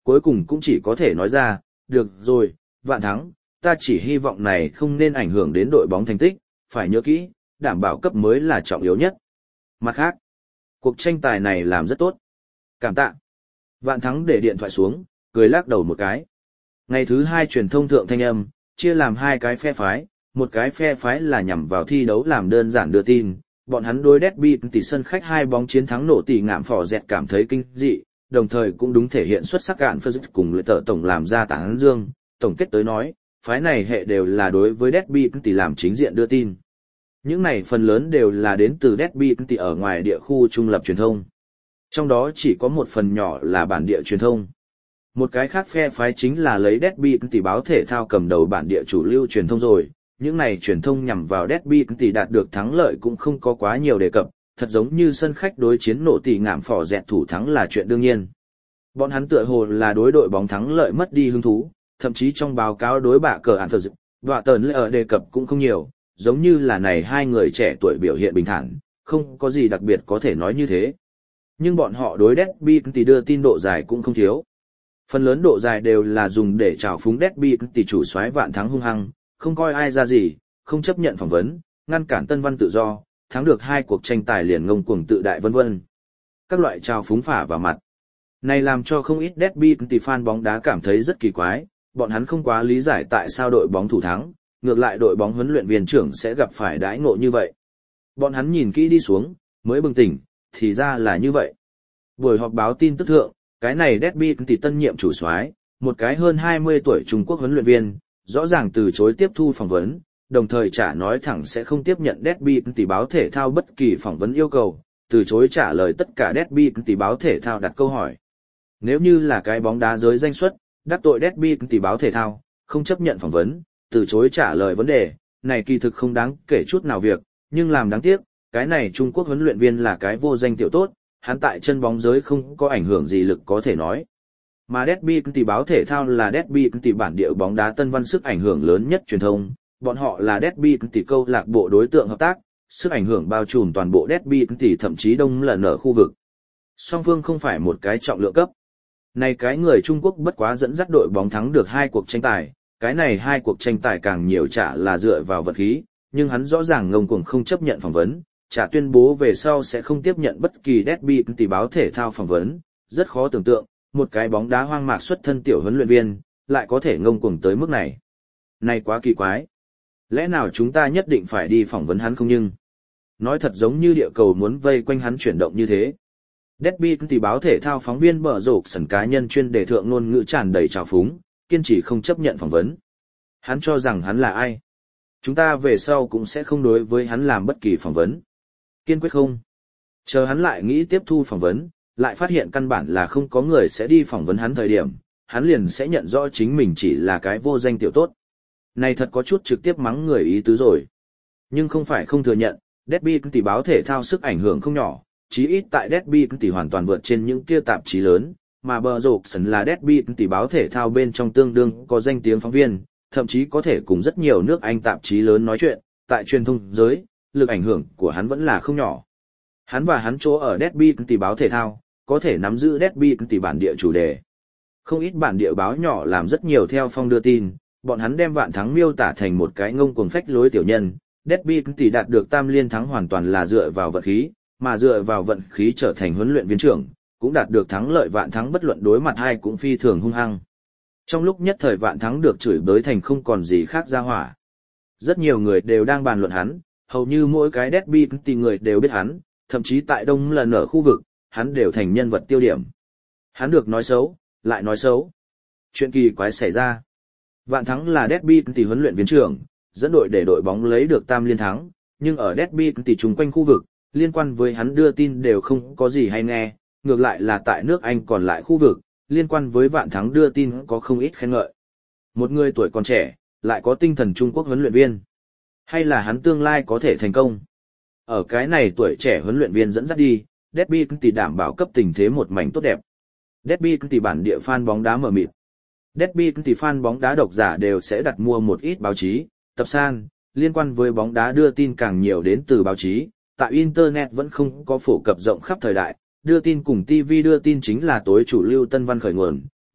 cuối cùng cũng chỉ có thể nói ra, được rồi, Vạn Thắng, ta chỉ hy vọng này không nên ảnh hưởng đến đội bóng thành tích, phải nhớ kỹ, đảm bảo cấp mới là trọng yếu nhất. Mặt khác, cuộc tranh tài này làm rất tốt. Cảm tạ. Vạn Thắng để điện thoại xuống, cười lắc đầu một cái. Ngày thứ 2 truyền thông thượng thanh âm, chia làm 2 cái phe phái, một cái phe phái là nhằm vào thi đấu làm đơn giản đưa tin, bọn hắn đối Derby tỷ sân khách 2 bóng chiến thắng nổ tỷ ngạm phò dẹt cảm thấy kinh dị, đồng thời cũng đúng thể hiện xuất sắc cạn phơ dứt cùng lệ tợ tổng làm ra tán dương, tổng kết tới nói, phái này hệ đều là đối với Derby tỷ làm chính diện đưa tin. Những này phần lớn đều là đến từ Derby tỷ ở ngoài địa khu trung lập truyền thông. Trong đó chỉ có một phần nhỏ là bản địa truyền thông. Một cái khác phe phái chính là lấy Derby tỷ báo thể thao cầm đầu bản địa chủ lưu truyền thông rồi. Những này truyền thông nhằm vào Derby tỷ đạt được thắng lợi cũng không có quá nhiều đề cập, thật giống như sân khách đối chiến nổ tỷ ngạm phò dẹt thủ thắng là chuyện đương nhiên. Bọn hắn tựa hồ là đối đội bóng thắng lợi mất đi hứng thú, thậm chí trong báo cáo đối bạ cờ ản phờ dịch, đọa tờn lệ ở đề cập cũng không nhiều, giống như là này hai người trẻ tuổi biểu hiện bình thản, không có gì đặc biệt có thể nói như thế. Nhưng bọn họ đối Derby tỷ đưa tin độ dài cũng không thiếu. Phần lớn độ dài đều là dùng để trào phúng Derby tỷ chủ soái Vạn Thắng hung hăng, không coi ai ra gì, không chấp nhận phỏng vấn, ngăn cản Tân Văn tự do, thắng được 2 cuộc tranh tài liền ngông cuồng tự đại vân vân. Các loại trào phúng phả vào mặt. Này làm cho không ít Derby tỷ fan bóng đá cảm thấy rất kỳ quái, bọn hắn không quá lý giải tại sao đội bóng thủ thắng, ngược lại đội bóng huấn luyện viên trưởng sẽ gặp phải đãi ngộ như vậy. Bọn hắn nhìn kỹ đi xuống, mới bừng tỉnh, thì ra là như vậy. Buổi họp báo tin tức thượng, cái này Derby tỷ tân nhiệm chủ soái, một cái hơn 20 tuổi Trung Quốc huấn luyện viên, rõ ràng từ chối tiếp thu phỏng vấn, đồng thời trả nói thẳng sẽ không tiếp nhận Derby tỷ báo thể thao bất kỳ phỏng vấn yêu cầu, từ chối trả lời tất cả Derby tỷ báo thể thao đặt câu hỏi. Nếu như là cái bóng đá giới danh xuất, đắc tội Derby tỷ báo thể thao, không chấp nhận phỏng vấn, từ chối trả lời vấn đề, này kỳ thực không đáng kể chút nào việc, nhưng làm đáng tiếc, cái này Trung Quốc huấn luyện viên là cái vô danh tiểu tốt, hắn tại chân bóng giới không có ảnh hưởng gì lực có thể nói. Mà Derby tỷ báo thể thao là Derby tỷ bản địa bóng đá Tân Văn sức ảnh hưởng lớn nhất truyền thông, bọn họ là Derby tỷ câu lạc bộ đối tượng hợp tác, sức ảnh hưởng bao trùm toàn bộ Derby tỷ thậm chí đông lần ở khu vực. Song phương không phải một cái trọng lượng cấp. Này cái người Trung Quốc bất quá dẫn dắt đội bóng thắng được 2 cuộc tranh tài, cái này 2 cuộc tranh tài càng nhiều chả là dựa vào vật khí, nhưng hắn rõ ràng ngông cuồng không chấp nhận phỏng vấn, chả tuyên bố về sau sẽ không tiếp nhận bất kỳ Derby tỷ báo thể thao phỏng vấn, rất khó tưởng tượng, một cái bóng đá hoang mạc xuất thân tiểu huấn luyện viên, lại có thể ngông cuồng tới mức này. Này quá kỳ quái. Lẽ nào chúng ta nhất định phải đi phỏng vấn hắn không nhưng? Nói thật giống như địa cầu muốn vây quanh hắn chuyển động như thế. Derby tỷ báo thể thao phóng viên bở rộp sần cá nhân chuyên đề thượng ngôn ngữ tràn đầy trào phúng, kiên trì không chấp nhận phỏng vấn. Hắn cho rằng hắn là ai? Chúng ta về sau cũng sẽ không đối với hắn làm bất kỳ phỏng vấn. Kiên quyết không. Chờ hắn lại nghĩ tiếp thu phỏng vấn, lại phát hiện căn bản là không có người sẽ đi phỏng vấn hắn thời điểm, hắn liền sẽ nhận rõ chính mình chỉ là cái vô danh tiểu tốt. Này thật có chút trực tiếp mắng người ý tứ rồi. Nhưng không phải không thừa nhận, Derby tỷ báo thể thao sức ảnh hưởng không nhỏ, chí ít tại Derby tỷ hoàn toàn vượt trên những kia tạp chí lớn, mà bờ rộp sần là Derby tỷ báo thể thao bên trong tương đương có danh tiếng phóng viên, thậm chí có thể cùng rất nhiều nước Anh tạp chí lớn nói chuyện, tại truyền thông giới, lực ảnh hưởng của hắn vẫn là không nhỏ. Hắn và hắn chỗ ở Derby tỷ báo thể thao, có thể nắm giữ Derby tỷ bản địa chủ đề. Không ít bản địa báo nhỏ làm rất nhiều theo phong đưa tin, bọn hắn đem Vạn Thắng miêu tả thành một cái ngông cuồng phách lối tiểu nhân, Derby tỷ đạt được tam liên thắng hoàn toàn là dựa vào vận khí, mà dựa vào vận khí trở thành huấn luyện viên trưởng, cũng đạt được thắng lợi Vạn Thắng bất luận đối mặt hai cũng phi thường hung hăng. Trong lúc nhất thời Vạn Thắng được chửi bới thành không còn gì khác ra hỏa. Rất nhiều người đều đang bàn luận hắn, hầu như mỗi cái Derby tỷ người đều biết hắn, thậm chí tại đông lần ở khu vực, hắn đều thành nhân vật tiêu điểm. Hắn được nói xấu, lại nói xấu. Chuyện kỳ quái xảy ra. Vạn Thắng là Derby tỷ huấn luyện viên trưởng, dẫn đội để đội bóng lấy được tam liên thắng, nhưng ở Derby tỷ chung quanh khu vực, liên quan với hắn đưa tin đều không có gì hay nghe, ngược lại là tại nước Anh còn lại khu vực, liên quan với Vạn Thắng đưa tin có không ít khen ngợi. Một người tuổi còn trẻ, lại có tinh thần Trung Quốc huấn luyện viên. Hay là hắn tương lai có thể thành công? Ở cái này tuổi trẻ huấn luyện viên dẫn dắt đi, Derby tỷ đảm bảo cấp tình thế một mảnh tốt đẹp. Derby tỷ bản địa fan bóng đá mở mịt. Derby tỷ fan bóng đá độc giả đều sẽ đặt mua một ít báo chí, tập san, liên quan với bóng đá đưa tin càng nhiều đến từ báo chí, tại Internet vẫn không có phổ cập rộng khắp thời đại, đưa tin cùng TV đưa tin chính là tối chủ lưu tân văn khởi nguồn,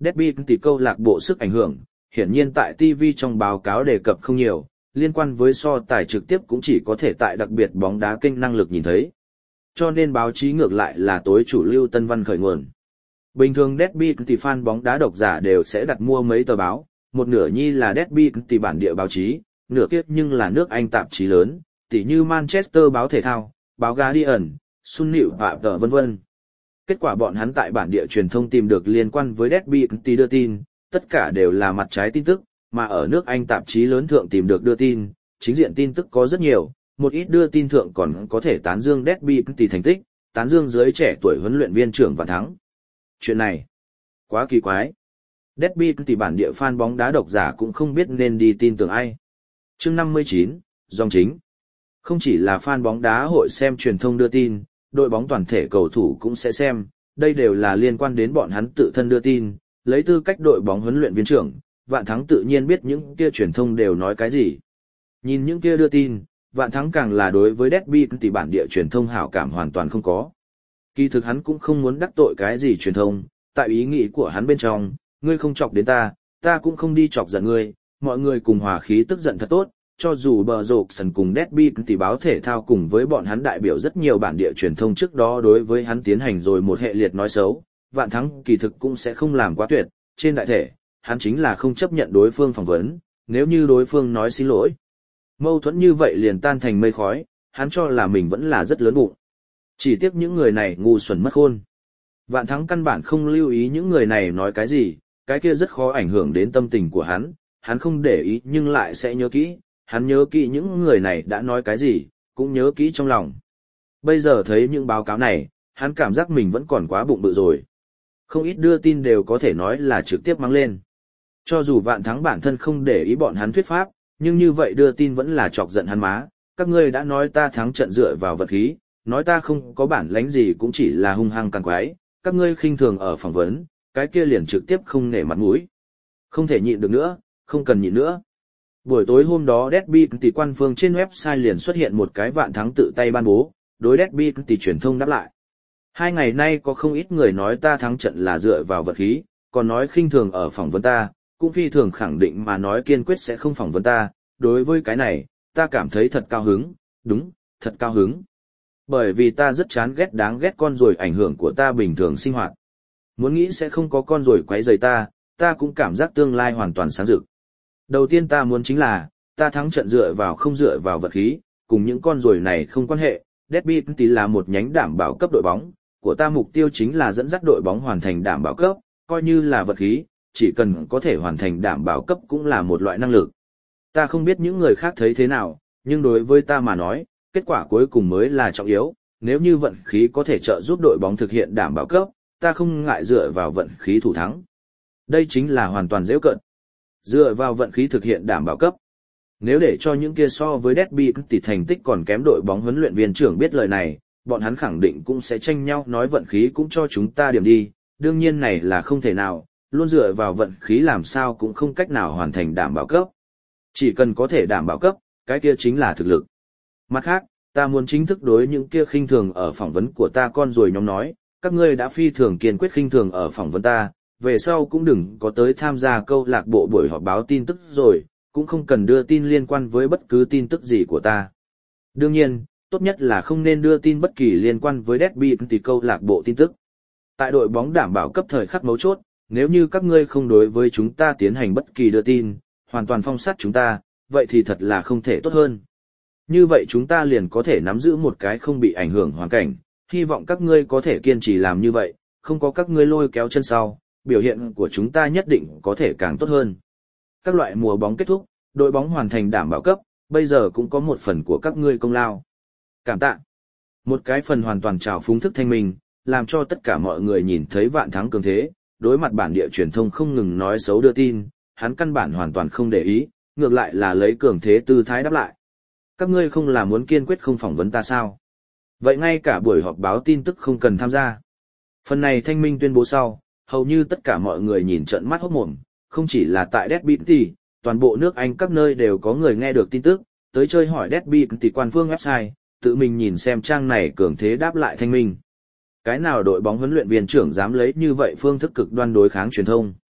Derby tỷ câu lạc bộ sức ảnh hưởng, hiển nhiên tại TV trong báo cáo đề cập không nhiều, liên quan với so tài trực tiếp cũng chỉ có thể tại đặc biệt bóng đá kênh năng lực nhìn thấy. Cho nên báo chí ngược lại là tối chủ lưu tân văn khởi nguồn. Bình thường Derby tỷ fan bóng đá độc giả đều sẽ đặt mua mấy tờ báo, một nửa nhi là Derby tỷ bản địa báo chí, nửa kiếp nhưng là nước Anh tạp chí lớn, tỉ như Manchester báo thể thao, báo Guardian, Sun Liễu và tờ vân vân. Kết quả bọn hắn tại bản địa truyền thông tìm được liên quan với Derby tỷ đưa tin, tất cả đều là mặt trái tin tức, mà ở nước Anh tạp chí lớn thượng tìm được đưa tin, chính diện tin tức có rất nhiều, một ít đưa tin thượng còn có thể tán dương Derby tỷ thành tích, tán dương giới trẻ tuổi huấn luyện viên trưởng Vạn Thắng. Chuyện này, quá kỳ quái. Derby tỷ bản địa fan bóng đá độc giả cũng không biết nên đi tin tưởng ai. Chương 59, dòng chính. Không chỉ là fan bóng đá hội xem truyền thông đưa tin, đội bóng toàn thể cầu thủ cũng sẽ xem, đây đều là liên quan đến bọn hắn tự thân đưa tin, lấy tư cách đội bóng huấn luyện viên trưởng, Vạn Thắng tự nhiên biết những kia truyền thông đều nói cái gì. Nhìn những kia đưa tin, Vạn Thắng càng là đối với Derby tỷ bản địa truyền thông hảo cảm hoàn toàn không có. Kỳ thực hắn cũng không muốn đắc tội cái gì truyền thông, tại ý nghĩ của hắn bên trong, ngươi không chọc đến ta, ta cũng không đi chọc giận ngươi, mọi người cùng hòa khí tức giận thật tốt, cho dù bờ rộp sần cùng Derby tỷ báo thể thao cùng với bọn hắn đại biểu rất nhiều bản địa truyền thông trước đó đối với hắn tiến hành rồi một hệ liệt nói xấu, Vạn Thắng kỳ thực cũng sẽ không làm quá tuyệt, trên đại thể, hắn chính là không chấp nhận đối phương phỏng vấn, nếu như đối phương nói xin lỗi. Mâu thuẫn như vậy liền tan thành mây khói, hắn cho là mình vẫn là rất lớn bụng. Chỉ tiếc những người này ngu xuẩn mất khôn. Vạn Thắng căn bản không lưu ý những người này nói cái gì, cái kia rất khó ảnh hưởng đến tâm tình của hắn không để ý nhưng lại sẽ nhớ kỹ, hắn nhớ kỹ những người này đã nói cái gì, cũng nhớ kỹ trong lòng. Bây giờ thấy những báo cáo này, hắn cảm giác mình vẫn còn quá bụng bự rồi. Không ít đưa tin đều có thể nói là trực tiếp mang lên. Cho dù Vạn Thắng bản thân không để ý bọn hắn thuyết pháp, nhưng như vậy đưa tin vẫn là chọc giận hắn má. Các ngươi đã nói ta thắng trận dựa vào vật khí, nói ta không có bản lãnh gì cũng chỉ là hung hăng càng quái, các ngươi khinh thường ở phỏng vấn, cái kia liền trực tiếp không nể mặt mũi. Không thể nhịn được nữa, không cần nhịn nữa. Buổi tối hôm đó Derby tỷ quan phương trên website liền xuất hiện một cái Vạn Thắng tự tay ban bố, đối Derby tỷ truyền thông đáp lại. 2 ngày nay có không ít người nói ta thắng trận là dựa vào vật khí, còn nói khinh thường ở phỏng vấn ta, cũng phi thường khẳng định mà nói kiên quyết sẽ không phỏng vấn ta, đối với cái này, ta cảm thấy thật cao hứng, đúng, thật cao hứng. Bởi vì ta rất chán ghét đáng ghét con ruồi ảnh hưởng của ta bình thường sinh hoạt. Muốn nghĩ sẽ không có con ruồi quấy rầy ta cũng cảm giác tương lai hoàn toàn sáng rực. Đầu tiên ta muốn chính là, ta thắng trận dựa vào không dựa vào vật khí, cùng những con ruồi này không quan hệ, Derby tỷ là một nhánh đảm bảo cấp đội bóng, của ta mục tiêu chính là dẫn dắt đội bóng hoàn thành đảm bảo cấp, coi như là vật khí, chỉ cần có thể hoàn thành đảm bảo cấp cũng là một loại năng lực. Ta không biết những người khác thấy thế nào, nhưng đối với ta mà nói, kết quả cuối cùng mới là trọng yếu, nếu như vận khí có thể trợ giúp đội bóng thực hiện đảm bảo cấp, ta không ngại dựa vào vận khí thủ thắng. Đây chính là hoàn toàn giễu cợt. Dựa vào vận khí thực hiện đảm bảo cấp. Nếu để cho những kia so với Derby tỷ thành tích còn kém đội bóng huấn luyện viên trưởng biết lời này, bọn hắn khẳng định cũng sẽ tranh nhau nói vận khí cũng cho chúng ta điểm đi, đương nhiên này là không thể nào, luôn dựa vào vận khí làm sao cũng không cách nào hoàn thành đảm bảo cấp. Chỉ cần có thể đảm bảo cấp, cái kia chính là thực lực. Mặt khác, ta muốn chính thức đối những kia khinh thường ở phỏng vấn của ta con rồi nhóm nói, các ngươi đã phi thường kiên quyết khinh thường ở phỏng vấn ta, về sau cũng đừng có tới tham gia câu lạc bộ buổi họp báo tin tức rồi, cũng không cần đưa tin liên quan với bất cứ tin tức gì của ta. Đương nhiên, tốt nhất là không nên đưa tin bất kỳ liên quan với Derby tỷ câu lạc bộ tin tức. Tại đội bóng đảm bảo cấp thời khắc mấu chốt, nếu như các ngươi không đối với chúng ta tiến hành bất kỳ đưa tin, hoàn toàn phong sát chúng ta, vậy thì thật là không thể tốt hơn. Như vậy chúng ta liền có thể nắm giữ một cái không bị ảnh hưởng hoàn cảnh, hy vọng các ngươi có thể kiên trì làm như vậy, không có các ngươi lôi kéo chân sau, biểu hiện của chúng ta nhất định có thể càng tốt hơn. Các loại mùa bóng kết thúc, đội bóng hoàn thành đảm bảo cấp, bây giờ cũng có một phần của các ngươi công lao. Cảm tạ. Một cái phần hoàn toàn trào phúng thức thanh minh, làm cho tất cả mọi người nhìn thấy Vạn Thắng cường thế, đối mặt bản địa truyền thông không ngừng nói xấu đưa tin, hắn căn bản hoàn toàn không để ý, ngược lại là lấy cường thế tư thái đáp lại. Các ngươi không là muốn kiên quyết không phỏng vấn ta sao? Vậy ngay cả buổi họp báo tin tức không cần tham gia. Phần này thanh minh tuyên bố sau, hầu như tất cả mọi người nhìn trợn mắt hốt mồm, không chỉ là tại Derby tỷ, toàn bộ nước Anh các nơi đều có người nghe được tin tức, tới chơi hỏi Derby tỷ quan phương website, tự mình nhìn xem trang này cường thế đáp lại thanh minh. Cái nào đội bóng huấn luyện viên trưởng dám lấy như vậy phương thức cực đoan đối kháng truyền thông?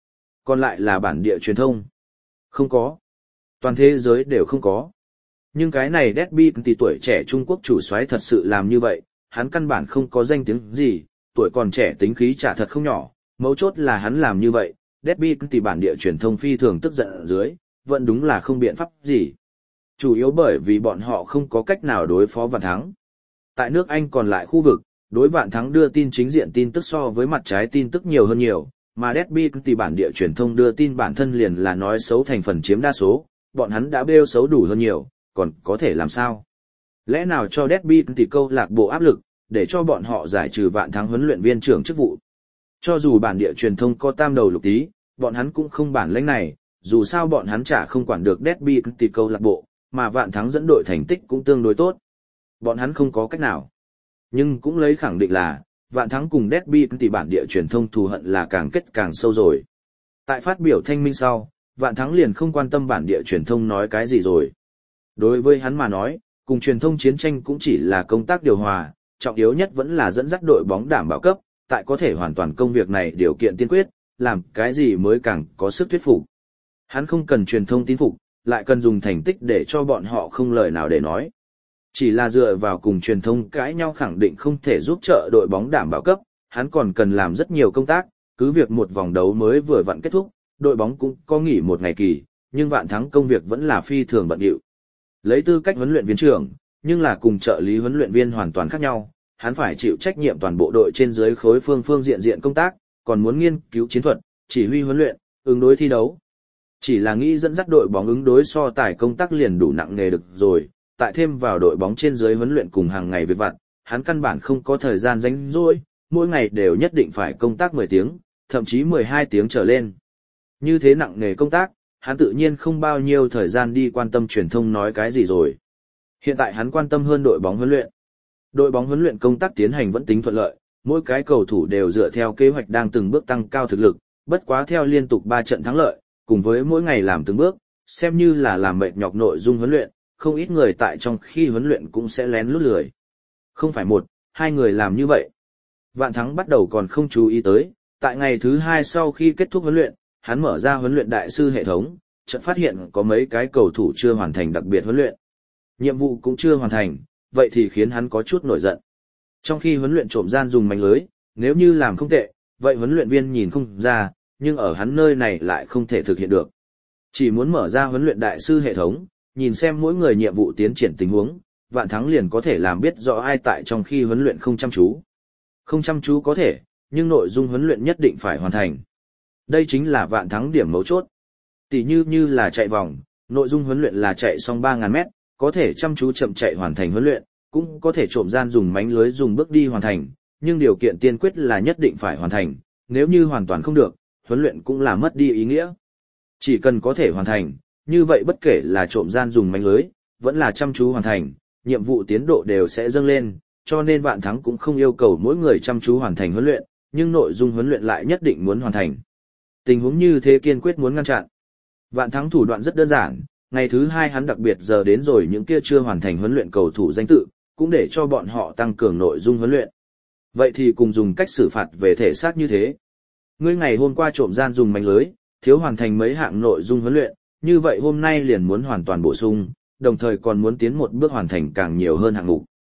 Còn lại là bản địa truyền thông. Không có. Toàn thế giới đều không có. Nhưng cái này Derby thì tuổi trẻ Trung Quốc chủ soái thật sự làm như vậy, hắn căn bản không có danh tiếng gì, tuổi còn trẻ tính khí chả thật không nhỏ, mấu chốt là hắn làm như vậy, Derby thì bản địa truyền thông phi thường tức giận ở dưới, vẫn đúng là không biện pháp gì. Chủ yếu bởi vì bọn họ không có cách nào đối phó Vạn Thắng. Tại nước Anh còn lại khu vực, đối Vạn Thắng đưa tin chính diện tin tức so với mặt trái tin tức nhiều hơn nhiều, mà Derby thì bản địa truyền thông đưa tin bản thân liền là nói xấu thành phần chiếm đa số, bọn hắn đã bêu xấu đủ hơn nhiều, còn có thể làm sao? Lẽ nào cho Derby thì câu lạc bộ áp lực, để cho bọn họ giải trừ Vạn Thắng huấn luyện viên trưởng chức vụ? Cho dù bản địa truyền thông có tam đầu lục tí, bọn hắn cũng không bản lĩnh này, dù sao bọn hắn chả không quản được Derby thì câu lạc bộ, mà Vạn Thắng dẫn đội thành tích cũng tương đối tốt. Bọn hắn không có cách nào. Nhưng cũng lấy khẳng định là, Vạn Thắng cùng Derby thì bản địa truyền thông thù hận là càng kết càng sâu rồi. Tại phát biểu thanh minh sau, Vạn Thắng liền không quan tâm bản địa truyền thông nói cái gì rồi. Đối với hắn mà nói, cùng truyền thông chiến tranh cũng chỉ là công tác điều hòa, trọng yếu nhất vẫn là dẫn dắt đội bóng đảm bảo cấp, tại có thể hoàn toàn công việc này điều kiện tiên quyết, làm cái gì mới càng có sức thuyết phục. Hắn không cần truyền thông tín phục, lại cần dùng thành tích để cho bọn họ không lời nào để nói. Chỉ là dựa vào cùng truyền thông cãi nhau khẳng định không thể giúp trợ đội bóng đảm bảo cấp, hắn còn cần làm rất nhiều công tác, cứ việc một vòng đấu mới vừa vặn kết thúc, đội bóng cũng có nghỉ một ngày kỳ, nhưng Vạn Thắng công việc vẫn là phi thường bận rộn. Lấy tư cách huấn luyện viên trưởng, nhưng là cùng trợ lý huấn luyện viên hoàn toàn khác nhau, hắn phải chịu trách nhiệm toàn bộ đội trên dưới khối phương diện công tác, còn muốn nghiên cứu chiến thuật, chỉ huy huấn luyện, ứng đối thi đấu. Chỉ là nghĩ dẫn dắt đội bóng ứng đối so tài công tác liền đủ nặng nề được rồi, tại thêm vào đội bóng trên dưới huấn luyện cùng hàng ngày việc vặt, hắn căn bản không có thời gian rảnh rỗi, mỗi ngày đều nhất định phải công tác 10 tiếng, thậm chí 12 tiếng trở lên. Như thế nặng nề công tác, hắn tự nhiên không bao nhiêu thời gian đi quan tâm truyền thông nói cái gì rồi. Hiện tại hắn quan tâm hơn đội bóng huấn luyện. Đội bóng huấn luyện công tác tiến hành vẫn tính thuận lợi, mỗi cái cầu thủ đều dựa theo kế hoạch đang từng bước tăng cao thực lực, bất quá theo liên tục 3 trận thắng lợi, cùng với mỗi ngày làm từng bước, xem như là làm mệt nhọc nội dung huấn luyện, không ít người tại trong khi huấn luyện cũng sẽ lén lút lười. Không phải một, hai người làm như vậy. Vạn Thắng bắt đầu còn không chú ý tới, tại ngày thứ 2 sau khi kết thúc huấn luyện, hắn mở ra huấn luyện đại sư hệ thống, chợt phát hiện có mấy cái cầu thủ chưa hoàn thành đặc biệt huấn luyện. Nhiệm vụ cũng chưa hoàn thành, vậy thì khiến hắn có chút nổi giận. Trong khi huấn luyện trộm gian dùng mánh lưới, nếu như làm không tệ, vậy huấn luyện viên nhìn không ra, nhưng ở hắn nơi này lại không thể thực hiện được. Chỉ muốn mở ra huấn luyện đại sư hệ thống, nhìn xem mỗi người nhiệm vụ tiến triển tình huống, Vạn Thắng liền có thể làm biết rõ ai tại trong khi huấn luyện không chăm chú. Không chăm chú có thể, nhưng nội dung huấn luyện nhất định phải hoàn thành. Đây chính là Vạn Thắng điểm mấu chốt. Tỷ như là chạy vòng, nội dung huấn luyện là chạy xong 3.000 mét, có thể chăm chú chậm chạy hoàn thành huấn luyện, cũng có thể trộm gian dùng mánh lưới dùng bước đi hoàn thành, nhưng điều kiện tiên quyết là nhất định phải hoàn thành, nếu như hoàn toàn không được, huấn luyện cũng là mất đi ý nghĩa. Chỉ cần có thể hoàn thành, như vậy bất kể là trộm gian dùng mánh lưới, vẫn là chăm chú hoàn thành, nhiệm vụ tiến độ đều sẽ dâng lên, cho nên Vạn Thắng cũng không yêu cầu mỗi người chăm chú hoàn thành huấn luyện, nhưng nội dung huấn luyện lại nhất định muốn hoàn thành. Tình huống như thế kiên quyết muốn ngăn chặn. Vạn Thắng thủ đoạn rất đơn giản, ngày thứ 2 hắn đặc biệt giờ đến rồi những kia chưa hoàn thành huấn luyện cầu thủ danh tự, cũng để cho bọn họ tăng cường nội dung huấn luyện. Vậy thì cùng dùng cách xử phạt về thể xác như thế. Ngươi ngày hôm qua trộm gian dùng mánh lưới, thiếu hoàn thành mấy hạng nội dung huấn luyện, như vậy hôm nay liền muốn hoàn toàn bổ sung, đồng thời còn muốn tiến một bước hoàn thành càng nhiều hơn hạng mục.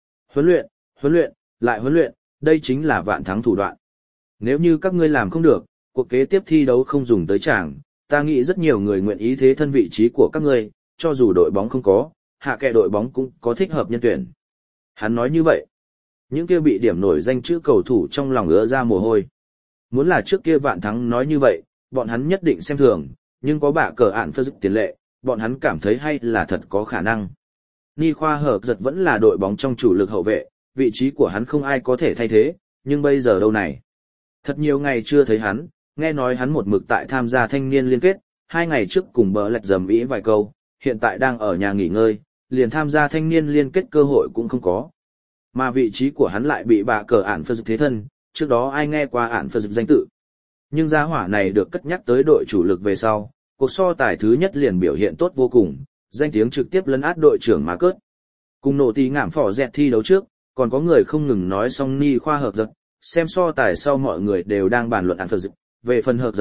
Huấn luyện, lại huấn luyện, đây chính là Vạn Thắng thủ đoạn. Nếu như các ngươi làm không được, cuộc kế tiếp thi đấu không dùng tới tràng, ta nghĩ rất nhiều người nguyện ý thế thân vị trí của các ngươi, cho dù đội bóng không có, hạ kệ đội bóng cũng có thích hợp nhân tuyển. Hắn nói như vậy. Những kia bị điểm nổi danh chữ cầu thủ trong lòng ứa ra mồ hôi. Muốn là trước kia Vạn Thắng nói như vậy, bọn hắn nhất định xem thường, nhưng có bạ cờ ạn phơ dứt tiền lệ, bọn hắn cảm thấy hay là thật có khả năng. Ni Khoa Hợp giật vẫn là đội bóng trong chủ lực hậu vệ, vị trí của hắn không ai có thể thay thế, nhưng bây giờ đâu này. Thật nhiều ngày chưa thấy hắn, nghe nói hắn một mực tại tham gia thanh niên liên kết, 2 ngày trước cùng bờ lạch dầm ý vài câu, hiện tại đang ở nhà nghỉ ngơi, liền tham gia thanh niên liên kết cơ hội cũng không có. Mà vị trí của hắn lại bị bạ cờ ạn phơ dứt thế thân, trước đó ai nghe qua ạn phơ dứt danh tự. Nhưng gia hỏa này được cất nhắc tới đội chủ lực về sau, cuộc so tài thứ nhất liền biểu hiện tốt vô cùng, danh tiếng trực tiếp lấn át đội trưởng Má Cớt. Cùng nổ tí ngảm phỏ dẹt thi đấu trước, còn có người không ngừng nói xong Ni Khoa Hợp giật, xem so tài sau mọi người đều đang bàn luận ạn phơ dứt. Về phần Hợp giật,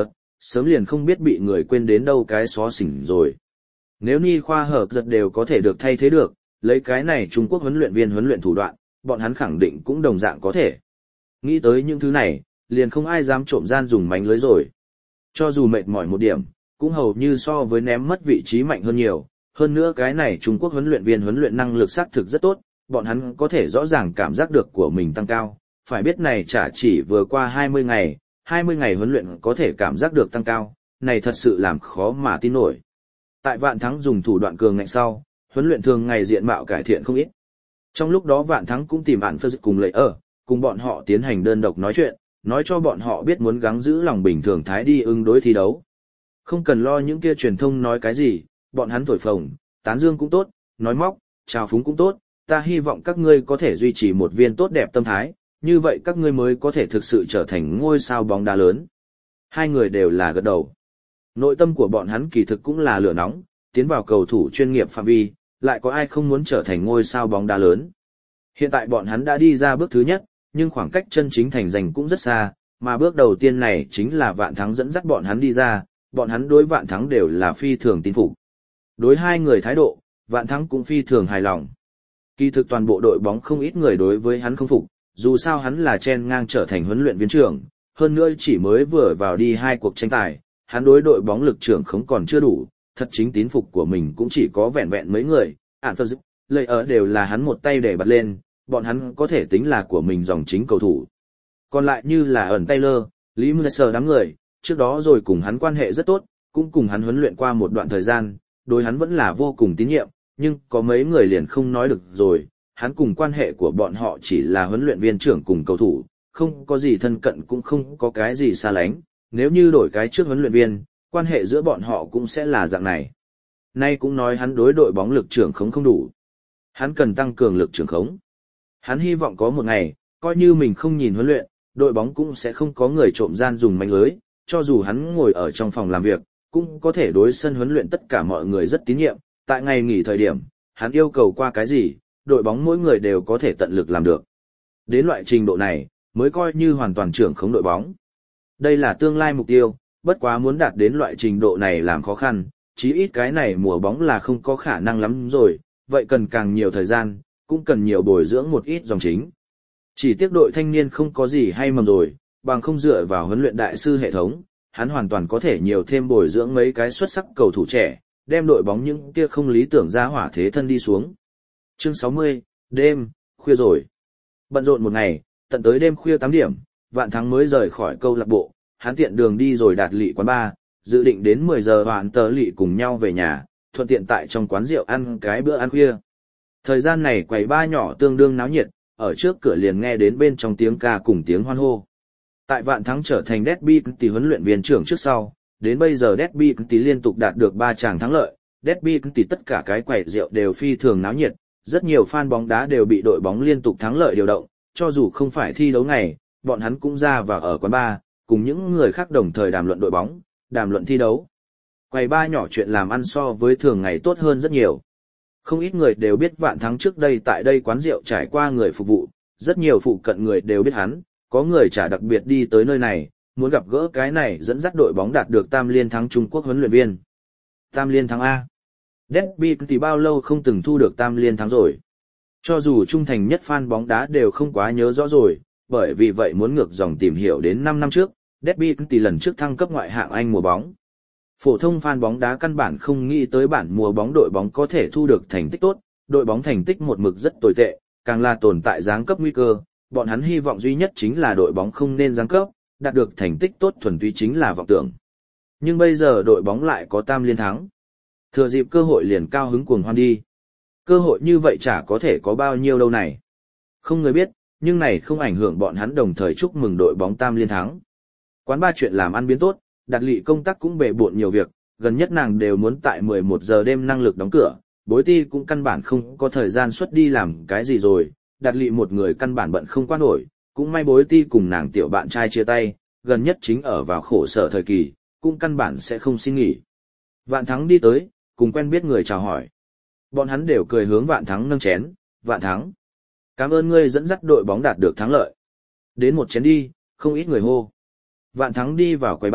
sớm liền không biết bị người quên đến đâu cái xó xỉnh rồi. Nếu Ni Khoa Hợp giật đều có thể được thay thế được, lấy cái này Trung Quốc huấn luyện viên huấn luyện thủ đoạn, bọn hắn khẳng định cũng đồng dạng có thể. Nghĩ tới những thứ này, liền không ai dám trộm gian dùng mánh lưới rồi. Cho dù mệt mỏi một điểm, cũng hầu như so với ném mất vị trí mạnh hơn nhiều. Hơn nữa cái này Trung Quốc huấn luyện viên huấn luyện năng lực xác thực rất tốt, bọn hắn có thể rõ ràng cảm giác được của mình tăng cao. Phải biết này chả chỉ vừa qua 20 ngày huấn luyện có thể cảm giác được tăng cao, này thật sự làm khó mà tin nổi. Tại Vạn Thắng dùng thủ đoạn cường ngạnh sau, huấn luyện thường ngày diện mạo cải thiện không ít. Trong lúc đó Vạn Thắng cũng tìm Ản Phơ Dực cùng Lệ cùng bọn họ tiến hành đơn độc nói chuyện, nói cho bọn họ biết muốn gắng giữ lòng bình thường thái đi ứng đối thi đấu. Không cần lo những kia truyền thông nói cái gì, bọn hắn thổi phồng, tán dương cũng tốt, nói móc, trào phúng cũng tốt, ta hy vọng các ngươi có thể duy trì một viên tốt đẹp tâm thái, như vậy các ngươi mới có thể thực sự trở thành ngôi sao bóng đá lớn. Hai người đều là gật đầu. Nội tâm của bọn hắn kỳ thực cũng là lửa nóng, tiến vào cầu thủ chuyên nghiệp phạm vi, lại có ai không muốn trở thành ngôi sao bóng đá lớn. Hiện tại bọn hắn đã đi ra bước thứ nhất, nhưng khoảng cách chân chính thành danh cũng rất xa, mà bước đầu tiên này chính là Vạn Thắng dẫn dắt bọn hắn đi ra, bọn hắn đối Vạn Thắng đều là phi thường tin phục. Đối hai người thái độ, Vạn Thắng cũng phi thường hài lòng. Kỳ thực toàn bộ đội bóng không ít người đối với hắn không phục, dù sao hắn là chen ngang trở thành huấn luyện viên trưởng, hơn nữa chỉ mới vừa vào đi 2 cuộc tranh tài, hắn đối đội bóng lực trưởng không còn chưa đủ, thật chính tín phục của mình cũng chỉ có vẹn vẹn mấy người, Ản Phơ Dực, Lệ đều là hắn một tay để bật lên, bọn hắn có thể tính là của mình dòng chính cầu thủ. Còn lại như là ẩn Taylor, Lý Müller đám người, trước đó rồi cùng hắn quan hệ rất tốt, cũng cùng hắn huấn luyện qua một đoạn thời gian, đối hắn vẫn là vô cùng tín nhiệm, nhưng có mấy người liền không nói được rồi, hắn cùng quan hệ của bọn họ chỉ là huấn luyện viên trưởng cùng cầu thủ, không có gì thân cận cũng không có cái gì xa lánh, nếu như đổi cái trước huấn luyện viên, quan hệ giữa bọn họ cũng sẽ là dạng này. Nay cũng nói hắn đối đội bóng lực trưởng khống không đủ. Hắn cần tăng cường lực trưởng khống. Hắn hy vọng có một ngày, coi như mình không nhìn huấn luyện, đội bóng cũng sẽ không có người trộm gian dùng mánh lưới, cho dù hắn ngồi ở trong phòng làm việc, cũng có thể đối sân huấn luyện tất cả mọi người rất tín nhiệm, tại ngày nghỉ thời điểm, hắn yêu cầu qua cái gì, đội bóng mỗi người đều có thể tận lực làm được. Đến loại trình độ này, mới coi như hoàn toàn trưởng khống đội bóng. Đây là tương lai mục tiêu, bất quá muốn đạt đến loại trình độ này làm khó khăn, chí ít cái này mùa bóng là không có khả năng lắm rồi, vậy cần càng nhiều thời gian, cũng cần nhiều bồi dưỡng một ít dòng chính. Chỉ tiếc đội thanh niên không có gì hay mầm rồi, bằng không dựa vào huấn luyện đại sư hệ thống, hắn hoàn toàn có thể nhiều thêm bồi dưỡng mấy cái xuất sắc cầu thủ trẻ, đem đội bóng những kia không lý tưởng ra hỏa thế thân đi xuống. Chương 60, đêm, khuya rồi. Bận rộn một ngày, tận tới đêm khuya 8 điểm, Vạn Thắng mới rời khỏi câu lạc bộ, hắn tiện đường đi rồi đạt lị quán bar, dự định đến 10 giờ hoàn tờ lị cùng nhau về nhà, thuận tiện tại trong quán rượu ăn cái bữa ăn khuya. Thời gian này quầy bar nhỏ tương đương náo nhiệt, ở trước cửa liền nghe đến bên trong tiếng ca cùng tiếng hoan hô. Tại Vạn Thắng trở thành Derby County huấn luyện viên trưởng trước sau, đến bây giờ Derby County liên tục đạt được 3 tràng thắng lợi, Derby County tất cả cái quầy rượu đều phi thường náo nhiệt, rất nhiều fan bóng đá đều bị đội bóng liên tục thắng lợi điều động, cho dù không phải thi đấu ngày, bọn hắn cũng ra và ở quán bar, cùng những người khác đồng thời đàm luận đội bóng, đàm luận thi đấu. Quầy bar nhỏ chuyện làm ăn so với thường ngày tốt hơn rất nhiều. Không ít người đều biết Vạn Thắng trước đây tại đây quán rượu trải qua người phục vụ, rất nhiều phụ cận người đều biết hắn, có người trả đặc biệt đi tới nơi này, muốn gặp gỡ cái này dẫn dắt đội bóng đạt được tam liên thắng Trung Quốc huấn luyện viên. Tam liên thắng A. Derby thì bao lâu không từng thu được tam liên thắng rồi. Cho dù trung thành nhất fan bóng đá đều không quá nhớ rõ rồi, bởi vì vậy muốn ngược dòng tìm hiểu đến 5 năm trước, Derby thì lần trước thăng cấp ngoại hạng Anh mùa bóng. Phổ thông fan bóng đá căn bản không nghĩ tới bản mùa bóng đội bóng có thể thu được thành tích tốt, đội bóng thành tích một mực rất tồi tệ, càng là tồn tại giáng cấp nguy cơ, bọn hắn hy vọng duy nhất chính là đội bóng không nên giáng cấp, đạt được thành tích tốt thuần túy chính là vọng tưởng. Nhưng bây giờ đội bóng lại có tam liên thắng. Thừa dịp cơ hội liền cao hứng cuồng hoan đi. Cơ hội như vậy chả có thể có bao nhiêu đâu này. Không người biết, nhưng này không ảnh hưởng bọn hắn đồng thời chúc mừng đội bóng tam liên thắng. Quán ba chuyện làm ăn biến tốt, Đạt Lị công tác cũng bề bộn nhiều việc, gần nhất nàng đều muốn tại 11 giờ đêm năng lực đóng cửa, Bối Ti cũng căn bản không có thời gian xuất đi làm cái gì rồi, Đạt Lị một người căn bản bận không qua nổi, cũng may Bối Ti cùng nàng tiểu bạn trai chia tay, gần nhất chính ở vào khổ sở thời kỳ, cũng căn bản sẽ không xin nghỉ. Vạn Thắng đi tới, cùng quen biết người chào hỏi. Bọn hắn đều cười hướng Vạn Thắng nâng chén, Vạn Thắng. Cảm ơn ngươi dẫn dắt đội bóng đạt được thắng lợi. Đến một chén đi, không ít người hô. Vạn Thắng đi vào quầy bar,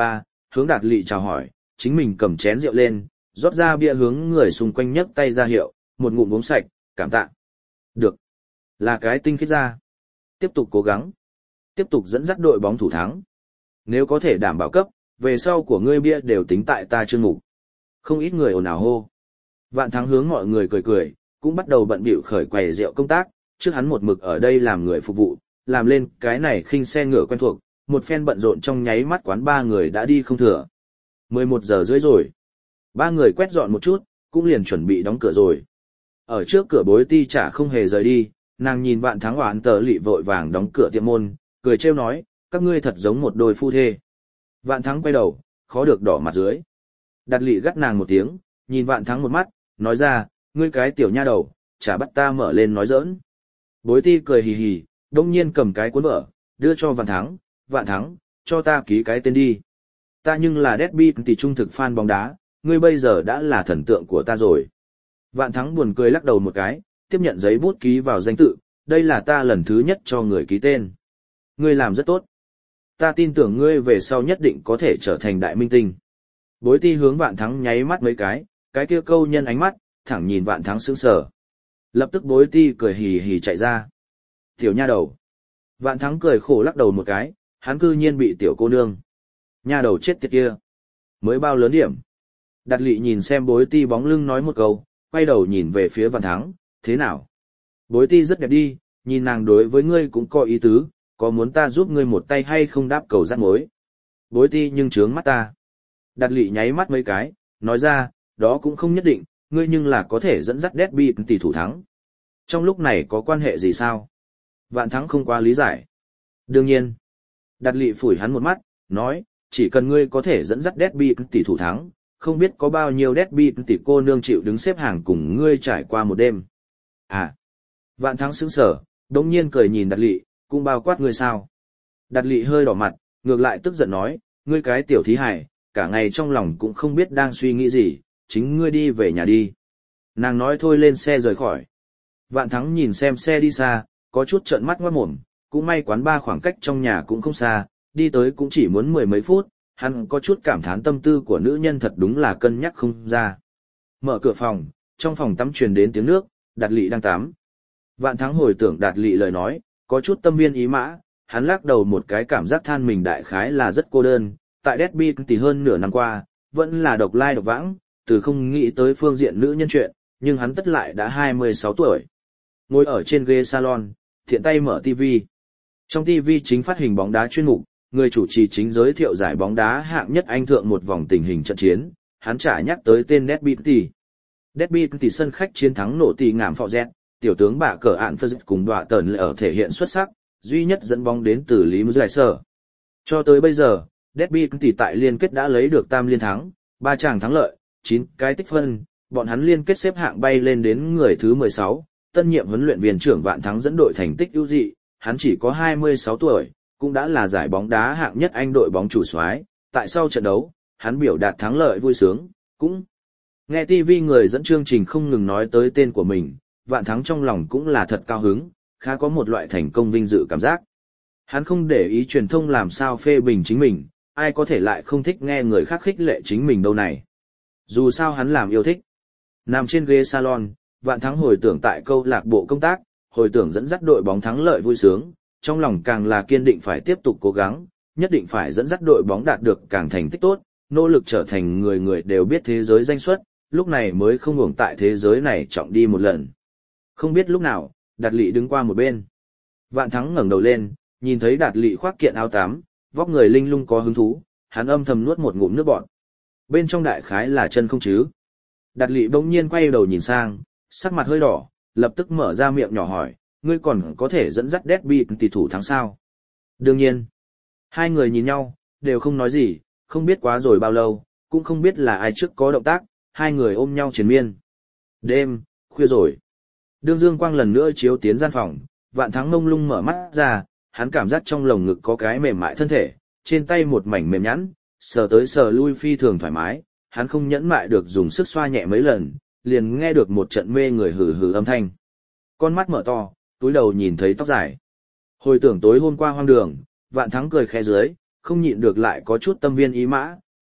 hướng Đạt Lị chào hỏi, chính mình cầm chén rượu lên, rót ra bia hướng người xung quanh nhấc tay ra hiệu, một ngụm uống sạch, cảm tạ. Được. Là cái tinh khiết ra. Tiếp tục cố gắng. Tiếp tục dẫn dắt đội bóng thủ thắng. Nếu có thể đảm bảo cấp, về sau của ngươi bia đều tính tại ta chương mục. Không ít người ồn ào hô. Vạn Thắng hướng mọi người cười cười, cũng bắt đầu bận bịu khởi quầy rượu công tác, trước hắn một mực ở đây làm người phục vụ, làm lên cái này khinh xe ngựa quen thuộc, một phen bận rộn trong nháy mắt quán ba người đã đi không thừa. 11 giờ rưỡi rồi. Ba người quét dọn một chút, cũng liền chuẩn bị đóng cửa rồi. Ở trước cửa Bối Ti chả không hề rời đi, nàng nhìn Vạn Thắng Hoán Tờ Lị vội vàng đóng cửa tiệm môn, cười trêu nói, các ngươi thật giống một đôi phu thê. Vạn Thắng quay đầu, khó được đỏ mặt dưới. Đạt Lị gắt nàng một tiếng, nhìn Vạn Thắng một mắt, nói ra, ngươi cái tiểu nha đầu, chả bắt ta mở lên nói giỡn. Bối Ti cười hì hì, đông nhiên cầm cái cuốn vở, đưa cho Vạn Thắng, cho ta ký cái tên đi. Ta nhưng là Derby tỷ trung thực fan bóng đá, ngươi bây giờ đã là thần tượng của ta rồi. Vạn Thắng buồn cười lắc đầu một cái, tiếp nhận giấy bút ký vào danh tự, đây là ta lần thứ nhất cho người ký tên. Ngươi làm rất tốt. Ta tin tưởng ngươi về sau nhất định có thể trở thành đại minh tinh. Bối Ti hướng Vạn Thắng nháy mắt mấy cái kia câu nhân ánh mắt, thẳng nhìn Vạn Thắng sững sờ. Lập tức Bối Ti cười hì hì chạy ra. Tiểu nha đầu. Vạn Thắng cười khổ lắc đầu một cái, hắn cư nhiên bị tiểu cô nương. Nha đầu chết tiệt kia. Mới bao lớn điểm. Đạt Lị nhìn xem Bối Ti bóng lưng nói một câu, quay đầu nhìn về phía Vạn Thắng, thế nào? Bối Ti rất đẹp đi, nhìn nàng đối với ngươi cũng có ý tứ, có muốn ta giúp ngươi một tay hay không đáp cầu rắt mối? Bối Ti nhưng trướng mắt ta. Đạt Lị nháy mắt mấy cái, nói ra, đó cũng không nhất định, ngươi nhưng là có thể dẫn dắt Derby tỷ thủ thắng. Trong lúc này có quan hệ gì sao? Vạn Thắng không quá lý giải. Đương nhiên. Đạt Lị phủi hắn một mắt, nói, chỉ cần ngươi có thể dẫn dắt Derby tỷ thủ thắng, không biết có bao nhiêu Derby tỷ cô nương chịu đứng xếp hàng cùng ngươi trải qua một đêm. À. Vạn Thắng sững sờ, đống nhiên cười nhìn Đạt Lị, cũng bao quát ngươi sao? Đạt Lị hơi đỏ mặt, ngược lại tức giận nói, ngươi cái tiểu thí hài, cả ngày trong lòng cũng không biết đang suy nghĩ gì, chính ngươi đi về nhà đi. Nàng nói thôi lên xe rời khỏi. Vạn Thắng nhìn xem xe đi xa, có chút trợn mắt ngoát mồm, cũng may quán ba khoảng cách trong nhà cũng không xa, đi tới cũng chỉ muốn 10 mấy phút, hắn có chút cảm thán tâm tư của nữ nhân thật đúng là cân nhắc không ra. Mở cửa phòng, trong phòng tắm truyền đến tiếng nước, Đạt Lị đang tắm. Vạn Thắng hồi tưởng Đạt Lị lời nói, có chút tâm viên ý mã, hắn lắc đầu một cái cảm giác than mình đại khái là rất cô đơn, tại Derby thì hơn nửa năm qua, vẫn là độc lai độc vãng, từ không nghĩ tới phương diện nữ nhân chuyện, nhưng hắn tất lại đã 26 tuổi. Ngồi ở trên ghế salon, thiện tay mở TV. Trong TV chính phát hình bóng đá chuyên mục, người chủ trì chính giới thiệu giải bóng đá hạng nhất Anh thượng một vòng tình hình trận chiến, hắn chả nhắc tới tên Derby tỷ. Derby tỷ sân khách chiến thắng nổ tỷ ngảm phò dẹt, tiểu tướng bạ cờ ạn phơ dịch cùng đọa tờn ở thể hiện xuất sắc, duy nhất dẫn bóng đến từ Lý Mưu Giải Sở. Cho tới bây giờ, Derby tỷ tại liên kết đã lấy được tam liên thắng, 3 tràng thắng lợi, 9 cái tích phân, bọn hắn liên kết xếp hạng bay lên đến người thứ 16, tân nhiệm huấn luyện viên trưởng Vạn Thắng dẫn đội thành tích ưu dị, hắn chỉ có 26 tuổi, cũng đã là giải bóng đá hạng nhất Anh đội bóng chủ soái, tại sau trận đấu, hắn biểu đạt thắng lợi vui sướng, cũng nghe TV người dẫn chương trình không ngừng nói tới tên của mình, Vạn Thắng trong lòng cũng là thật cao hứng, khá có một loại thành công vinh dự cảm giác. Hắn không để ý truyền thông làm sao phê bình chính mình, ai có thể lại không thích nghe người khác khích lệ chính mình đâu này. Dù sao hắn làm yêu thích. Nằm trên ghế salon, Vạn Thắng hồi tưởng tại câu lạc bộ công tác, hồi tưởng dẫn dắt đội bóng thắng lợi vui sướng, trong lòng càng là kiên định phải tiếp tục cố gắng, nhất định phải dẫn dắt đội bóng đạt được càng thành tích tốt, nỗ lực trở thành người người đều biết thế giới danh xuất, lúc này mới không uổng tại thế giới này trọng đi một lần. Không biết lúc nào, Đạt Lị đứng qua một bên. Vạn Thắng ngẩng đầu lên, nhìn thấy Đạt Lị khoác kiện áo tắm, vóc người linh lung có hứng thú, hắn âm thầm nuốt một ngụm nước bọt. Bên trong đại khái là chân không chứ? Đạt Lị bỗng nhiên quay đầu nhìn sang, sắc mặt hơi đỏ, lập tức mở ra miệng nhỏ hỏi, ngươi còn có thể dẫn dắt Derby tỷ thủ thắng sao? Đương nhiên. Hai người nhìn nhau, đều không nói gì, không biết quá rồi bao lâu, cũng không biết là ai trước có động tác, hai người ôm nhau triền miên. Đêm, khuya rồi. Đương dương quang lần nữa chiếu tiến gian phòng, Vạn Thắng mông lung mở mắt ra, hắn cảm giác trong lồng ngực có cái mềm mại thân thể, trên tay một mảnh mềm nhẵn, sờ tới sờ lui phi thường thoải mái, hắn không nhẫn mại được dùng sức xoa nhẹ mấy lần, liền nghe được một trận mê người hừ hừ âm thanh. Con mắt mở to, túi đầu nhìn thấy tóc dài. Hồi tưởng tối hôm qua hoang đường, Vạn Thắng cười khẽ dưới, không nhịn được lại có chút tâm viên ý mã,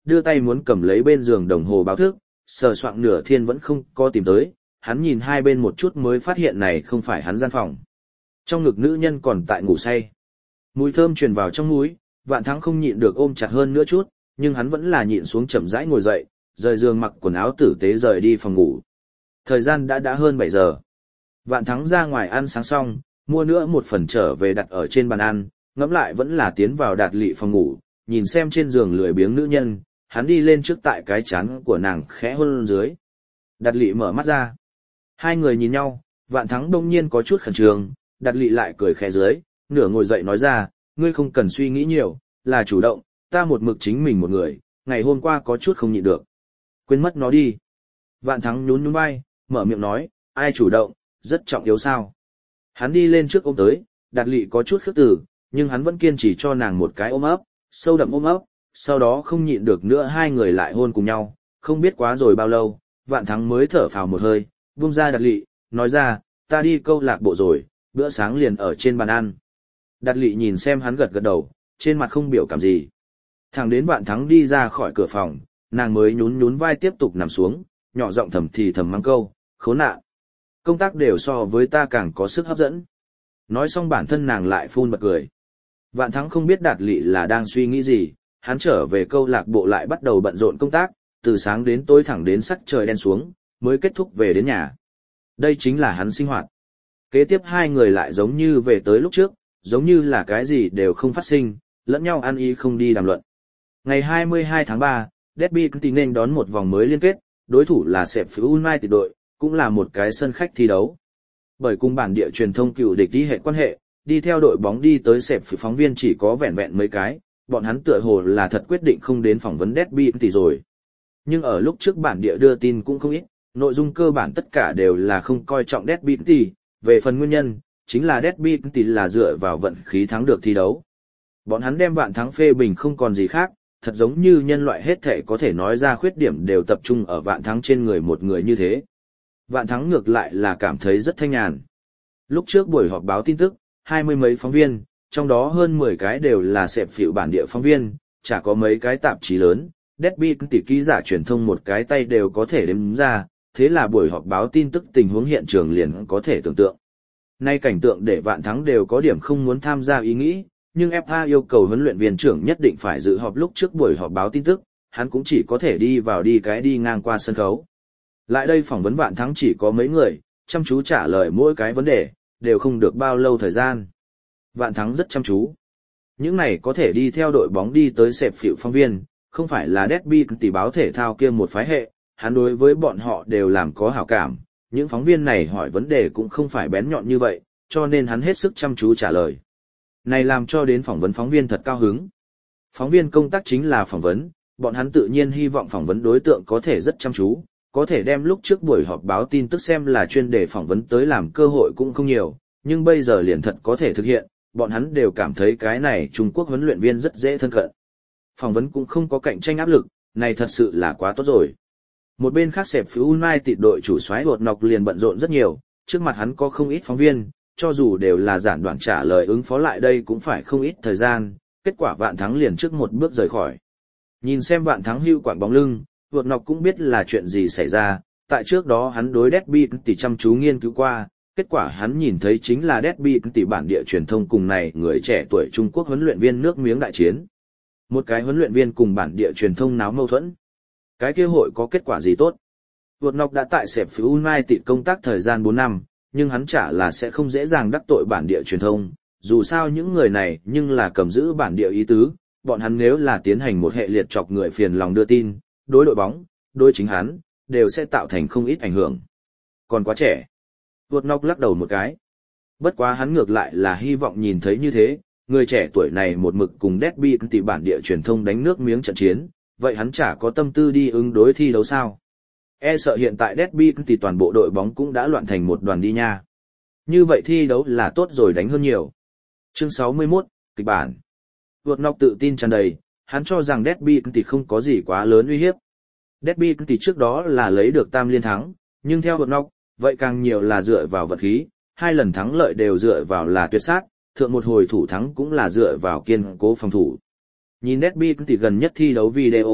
đưa tay muốn cầm lấy bên giường đồng hồ báo thức, sờ soạng nửa thiên vẫn không có tìm tới, hắn nhìn hai bên một chút mới phát hiện này không phải hắn gian phòng. Trong ngực nữ nhân còn tại ngủ say. Mùi thơm truyền vào trong mũi, Vạn Thắng không nhịn được ôm chặt hơn nữa chút, nhưng hắn vẫn là nhịn xuống chậm rãi ngồi dậy, rời giường mặc quần áo tử tế rời đi phòng ngủ. Thời gian đã hơn 7 giờ. Vạn Thắng ra ngoài ăn sáng xong, mua nữa một phần trở về đặt ở trên bàn ăn, ngẫm lại vẫn là tiến vào Đạt Lị phòng ngủ, nhìn xem trên giường lười biếng nữ nhân, hắn đi lên trước tại cái chán của nàng khẽ hôn dưới. Đạt Lị mở mắt ra. Hai người nhìn nhau, Vạn Thắng đông nhiên có chút khẩn trương, Đạt Lị lại cười khẽ dưới, nửa ngồi dậy nói ra, ngươi không cần suy nghĩ nhiều, là chủ động, ta một mực chính mình một người, ngày hôm qua có chút không nhịn được. Quên mất nó đi. Vạn Thắng nhún nhún vai, mở miệng nói, ai chủ động, rất trọng yếu sao. Hắn đi lên trước ôm tới, Đạt Lị có chút khước từ, nhưng hắn vẫn kiên trì cho nàng một cái ôm ấp, sâu đậm ôm ấp, sau đó không nhịn được nữa hai người lại hôn cùng nhau, không biết quá rồi bao lâu, Vạn Thắng mới thở phào một hơi, buông ra Đạt Lị, nói ra, ta đi câu lạc bộ rồi, bữa sáng liền ở trên bàn ăn. Đạt Lị nhìn xem hắn gật gật đầu, trên mặt không biểu cảm gì. Thẳng đến Vạn Thắng đi ra khỏi cửa phòng, nàng mới nhún nhún vai tiếp tục nằm xuống, nhỏ giọng thầm thì thầm mắng câu, khốn nạn. Công tác đều so với ta càng có sức hấp dẫn. Nói xong bản thân nàng lại phun bật cười. Vạn Thắng không biết Đạt Lị là đang suy nghĩ gì, hắn trở về câu lạc bộ lại bắt đầu bận rộn công tác, từ sáng đến tối thẳng đến sắc trời đen xuống, mới kết thúc về đến nhà. Đây chính là hắn sinh hoạt. Kế tiếp hai người lại giống như về tới lúc trước, giống như là cái gì đều không phát sinh, lẫn nhau ăn ý không đi đàm luận. Ngày 22 tháng 3, Derby County nên đón một vòng mới liên kết, đối thủ là Sheffield United đội, cũng là một cái sân khách thi đấu. Bởi cùng bản địa truyền thông cựu địch đi hệ quan hệ, đi theo đội bóng đi tới Sheffield phóng viên chỉ có vẹn vẹn mấy cái, bọn hắn tựa hồ là thật quyết định không đến phỏng vấn Derby County rồi. Nhưng ở lúc trước bản địa đưa tin cũng không ít, nội dung cơ bản tất cả đều là không coi trọng Derby County, về phần nguyên nhân, chính là Derby County là dựa vào vận khí thắng được thi đấu. Bọn hắn đem Vạn Thắng phê bình không còn gì khác, thật giống như nhân loại hết thể có thể nói ra khuyết điểm đều tập trung ở Vạn Thắng trên người một người như thế. Vạn Thắng ngược lại là cảm thấy rất thanh nhàn. Lúc trước buổi họp báo tin tức, 20 mấy phóng viên, trong đó hơn 10 cái đều là Sheffield bản địa phóng viên, chả có mấy cái tạp chí lớn, Derby County ký giả truyền thông một cái tay đều có thể đếm ra, thế là buổi họp báo tin tức tình huống hiện trường liền có thể tưởng tượng. Nay cảnh tượng để Vạn Thắng đều có điểm không muốn tham gia ý nghĩ, nhưng FA yêu cầu huấn luyện viên trưởng nhất định phải dự họp lúc trước buổi họp báo tin tức, hắn cũng chỉ có thể đi vào đi ngang qua sân khấu. Lại đây phỏng vấn Vạn Thắng chỉ có mấy người, chăm chú trả lời mỗi cái vấn đề, đều không được bao lâu thời gian. Vạn Thắng rất chăm chú. Những này có thể đi theo đội bóng đi tới Sheffield phóng viên, không phải là Derby County báo thể thao kia một phái hệ, hắn đối với bọn họ đều làm có hảo cảm. Những phóng viên này hỏi vấn đề cũng không phải bén nhọn như vậy, cho nên hắn hết sức chăm chú trả lời. Này làm cho đến phỏng vấn phóng viên thật cao hứng. Phóng viên công tác chính là phỏng vấn, bọn hắn tự nhiên hy vọng phỏng vấn đối tượng có thể rất chăm chú, có thể đem lúc trước buổi họp báo tin tức xem là chuyên đề phỏng vấn tới làm cơ hội cũng không nhiều, nhưng bây giờ liền thật có thể thực hiện, bọn hắn đều cảm thấy cái này Trung Quốc huấn luyện viên rất dễ thân cận. Phỏng vấn cũng không có cạnh tranh áp lực, này thật sự là quá tốt rồi. Một bên khác Sheffield United đội chủ soái Hột Nọc liền bận rộn rất nhiều, trước mặt hắn có không ít phóng viên, cho dù đều là giản đoạn trả lời ứng phó lại đây cũng phải không ít thời gian, kết quả Vạn Thắng liền trước một bước rời khỏi. Nhìn xem Vạn Thắng hưu quạng bóng lưng, Hột Nọc cũng biết là chuyện gì xảy ra, tại trước đó hắn đối Derby County chăm chú nghiên cứu qua, kết quả hắn nhìn thấy chính là Derby County bản địa truyền thông cùng này người trẻ tuổi Trung Quốc huấn luyện viên nước miếng đại chiến. Một cái huấn luyện viên cùng bản địa truyền thông náo mâu thuẫn. Cái kia hội có kết quả gì tốt? Hột Nọc đã tại Sheffield United công tác thời gian 4 năm, nhưng hắn chả là sẽ không dễ dàng đắc tội bản địa truyền thông, dù sao những người này nhưng là cầm giữ bản địa ý tứ, bọn hắn nếu là tiến hành một hệ liệt chọc người phiền lòng đưa tin, đối đội bóng, đối chính hắn, đều sẽ tạo thành không ít ảnh hưởng. Còn quá trẻ. Hột Nọc lắc đầu một cái. Bất quá hắn ngược lại là hy vọng nhìn thấy như thế, người trẻ tuổi này một mực cùng Derby County bản địa truyền thông đánh nước miếng trận chiến, vậy hắn chả có tâm tư đi ứng đối thi đấu sao. E sợ hiện tại Derby County toàn bộ đội bóng cũng đã loạn thành một đoàn đi nha. Như vậy thi đấu là tốt rồi đánh hơn nhiều. Chương 61, kịch bản. Hột Nọc tự tin tràn đầy, hắn cho rằng Derby County không có gì quá lớn uy hiếp. Derby County trước đó là lấy được tam liên thắng, nhưng theo Hột Nọc, vậy càng nhiều là dựa vào vật khí, 2 lần thắng lợi đều dựa vào là tuyệt sát, thượng một hồi thủ thắng cũng là dựa vào kiên cố phòng thủ. Nhìn Derby County gần nhất thi đấu video,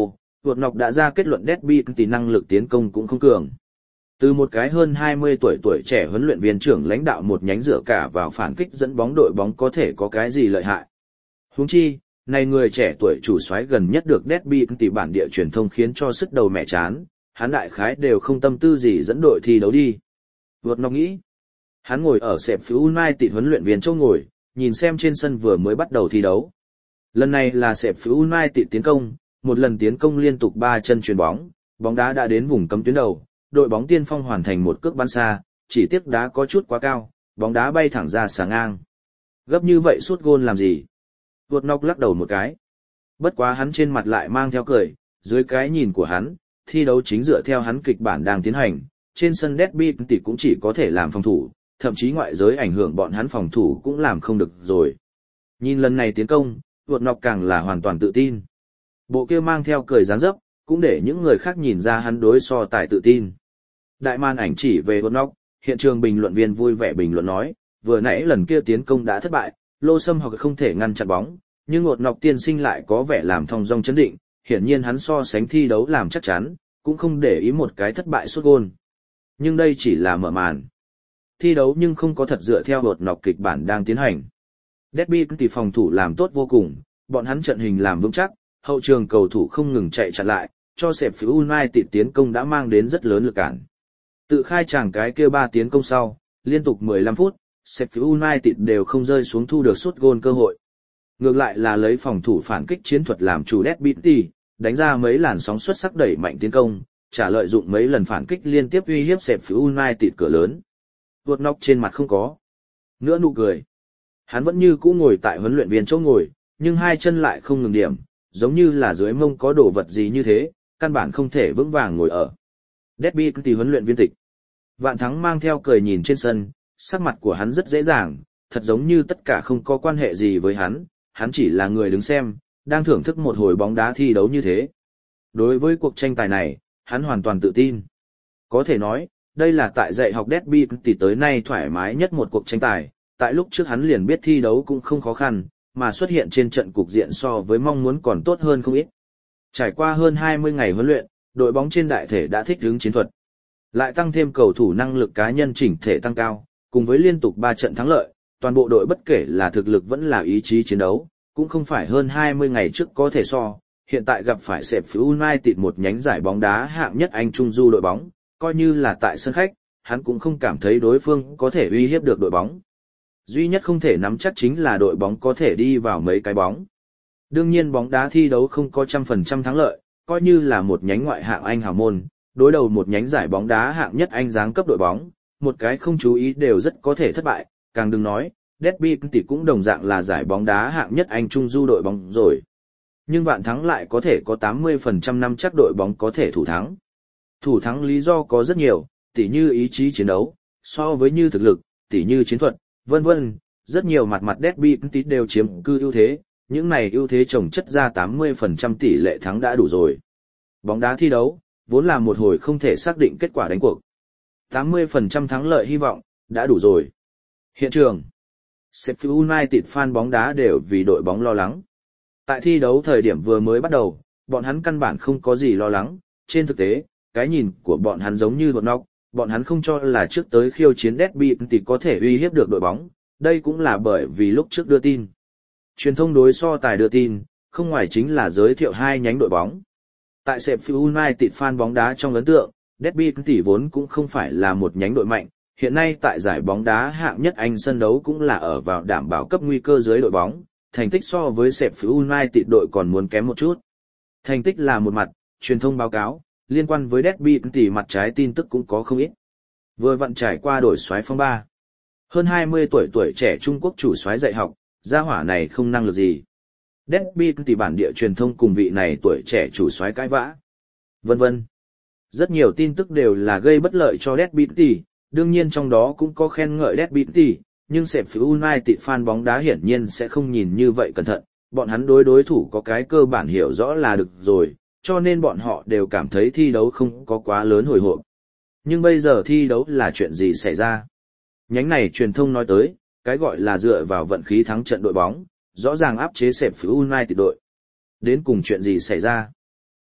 Vượt nọc đã ra kết luận Derby County năng lực tiến công cũng không cường. Từ một cái hơn 20 tuổi trẻ huấn luyện viên trưởng lãnh đạo một nhánh dựa cả vào phản kích dẫn bóng đội bóng có thể có cái gì lợi hại. Huống chi, này người trẻ tuổi chủ soái gần nhất được Derby County bản địa truyền thông khiến cho sức đầu mẹ chán, hắn đại khái đều không tâm tư gì dẫn đội thi đấu đi. Vượt nọc nghĩ. Hắn ngồi ở Sheffield United huấn luyện viên chỗ ngồi, nhìn xem trên sân vừa mới bắt đầu thi đấu. Lần này là Sheffield United tiến công, một lần tiến công liên tục 3 chân chuyền bóng, bóng đá đã đến vùng cấm tuyến đầu, đội bóng tiên phong hoàn thành một cước bắn xa, chỉ tiếc đá có chút quá cao, bóng đá bay thẳng ra xà ngang. Gấp như vậy sút gôn làm gì? Vượt nóc lắc đầu một cái. Bất quá hắn trên mặt lại mang theo cười, dưới cái nhìn của hắn, thi đấu chính dựa theo hắn kịch bản đang tiến hành, trên sân Derby County cũng chỉ có thể làm phòng thủ, thậm chí ngoại giới ảnh hưởng bọn hắn phòng thủ cũng làm không được rồi. Nhìn lần này tiến công, vượt nóc càng là hoàn toàn tự tin. Bộ kia mang theo cười dáng dấp, cũng để những người khác nhìn ra hắn đối so tài tự tin. Đại màn ảnh chỉ về vượt nóc, hiện trường bình luận viên vui vẻ bình luận nói, vừa nãy lần kia tiến công đã thất bại, Lô Sâm hoặc không thể ngăn chặn bóng, nhưng vượt nóc tiên sinh lại có vẻ làm thong dong chấn định, hiển nhiên hắn so sánh thi đấu làm chắc chắn, cũng không để ý một cái thất bại sút gôn. Nhưng đây chỉ là mở màn. Thi đấu nhưng không có thật dựa theo vượt nóc kịch bản đang tiến hành. Derby County phòng thủ làm tốt vô cùng, bọn hắn trận hình làm vững chắc, hậu trường cầu thủ không ngừng chạy chặn lại, cho Sheffield United tiến công đã mang đến rất lớn lực cản. Tự khai tràng cái kia 3 tiến công sau, liên tục 15 phút, Sheffield United đều không rơi xuống thu được sút gôn cơ hội. Ngược lại là lấy phòng thủ phản kích chiến thuật làm chủ Derby County, đánh ra mấy làn sóng xuất sắc đẩy mạnh tiến công, trả lợi dụng mấy lần phản kích liên tiếp uy hiếp Sheffield United cửa lớn. Vượt nóc trên mặt không có nữa nụ cười. Hắn vẫn như cũ ngồi tại huấn luyện viên chỗ ngồi, nhưng hai chân lại không ngừng điểm, giống như là dưới mông có đồ vật gì như thế, căn bản không thể vững vàng ngồi ở. Derby County huấn luyện viên tịch. Vạn Thắng mang theo cười nhìn trên sân, sắc mặt của hắn rất dễ dàng, thật giống như tất cả không có quan hệ gì với hắn chỉ là người đứng xem, đang thưởng thức một hồi bóng đá thi đấu như thế. Đối với cuộc tranh tài này, hắn hoàn toàn tự tin. Có thể nói, đây là tại dạy học Derby County tới nay thoải mái nhất một cuộc tranh tài, tại lúc trước hắn liền biết thi đấu cũng không khó khăn, mà xuất hiện trên trận cục diện so với mong muốn còn tốt hơn không ít. Trải qua hơn 20 ngày huấn luyện, đội bóng trên đại thể đã thích ứng chiến thuật. Lại tăng thêm cầu thủ năng lực cá nhân chỉnh thể tăng cao, cùng với liên tục 3 trận thắng lợi, toàn bộ đội bất kể là thực lực vẫn là ý chí chiến đấu, cũng không phải hơn 20 ngày trước có thể so. Hiện tại gặp phải Sheffield United một nhánh giải bóng đá hạng nhất Anh Trung Du đội bóng, coi như là tại sân khách, hắn cũng không cảm thấy đối phương có thể uy hiếp được đội bóng. Duy nhất không thể nắm chắc chính là đội bóng có thể đi vào mấy cái bóng. Đương nhiên bóng đá thi đấu không có 100% thắng lợi, coi như là một nhánh ngoại hạng Anh hào môn, đối đầu một nhánh giải bóng đá hạng nhất Anh giáng cấp đội bóng, một cái không chú ý đều rất có thể thất bại, càng đừng nói, Derby County cũng đồng dạng là giải bóng đá hạng nhất Anh Trung Du đội bóng rồi. Nhưng Vạn Thắng lại có thể có 80% năm chắc đội bóng có thể thủ thắng. Thủ thắng lý do có rất nhiều, tỉ như ý chí chiến đấu, so với như thực lực, tỉ như chiến thuật, vân vân, rất nhiều mặt Derby County đều chiếm cư ưu thế, những này ưu thế chồng chất ra 80% tỷ lệ thắng đã đủ rồi. Bóng đá thi đấu, vốn là một hồi không thể xác định kết quả đánh cuộc. 80% thắng lợi hy vọng, đã đủ rồi. Hiện trường, Sheffield United fan bóng đá đều vì đội bóng lo lắng. Tại thi đấu thời điểm vừa mới bắt đầu, bọn hắn căn bản không có gì lo lắng, trên thực tế, cái nhìn của bọn hắn giống như vượt nóc, bọn hắn không cho là trước tới khiêu chiến Derby thì có thể uy hiếp được đội bóng, đây cũng là bởi vì lúc trước đưa tin. Truyền thông đối so tài đưa tin, không ngoài chính là giới thiệu hai nhánh đội bóng. Tại Sheffield United fan bóng đá trong ấn tượng, Derby tỷ vốn cũng không phải là một nhánh đội mạnh, hiện nay tại giải bóng đá hạng nhất Anh sân đấu cũng là ở vào đảm bảo cấp nguy cơ dưới đội bóng, thành tích so với Sheffield United đội còn muốn kém một chút. Thành tích là một mặt, truyền thông báo cáo, liên quan với Derby tỷ mặt trái tin tức cũng có không ít. Vừa vặn trải qua đổi soái phong ba. Hơn 20 tuổi trẻ Trung Quốc chủ soái dạy học, gia hỏa này không năng lực gì. Derby tỷ bản địa truyền thông cùng vị này tuổi trẻ chủ soái cãi vã. Vân vân. Rất nhiều tin tức đều là gây bất lợi cho Derby tỷ, đương nhiên trong đó cũng có khen ngợi Derby tỷ, nhưng Sheffield United fan bóng đá hiển nhiên sẽ không nhìn như vậy cẩn thận, bọn hắn đối thủ có cái cơ bản hiểu rõ là được rồi, cho nên bọn họ đều cảm thấy thi đấu không có quá lớn hồi hộp. Nhưng bây giờ thi đấu là chuyện gì xảy ra? Nhánh này truyền thông nói tới, cái gọi là dựa vào vận khí thắng trận đội bóng, rõ ràng áp chế Sheffield United đội. Đến cùng chuyện gì xảy ra?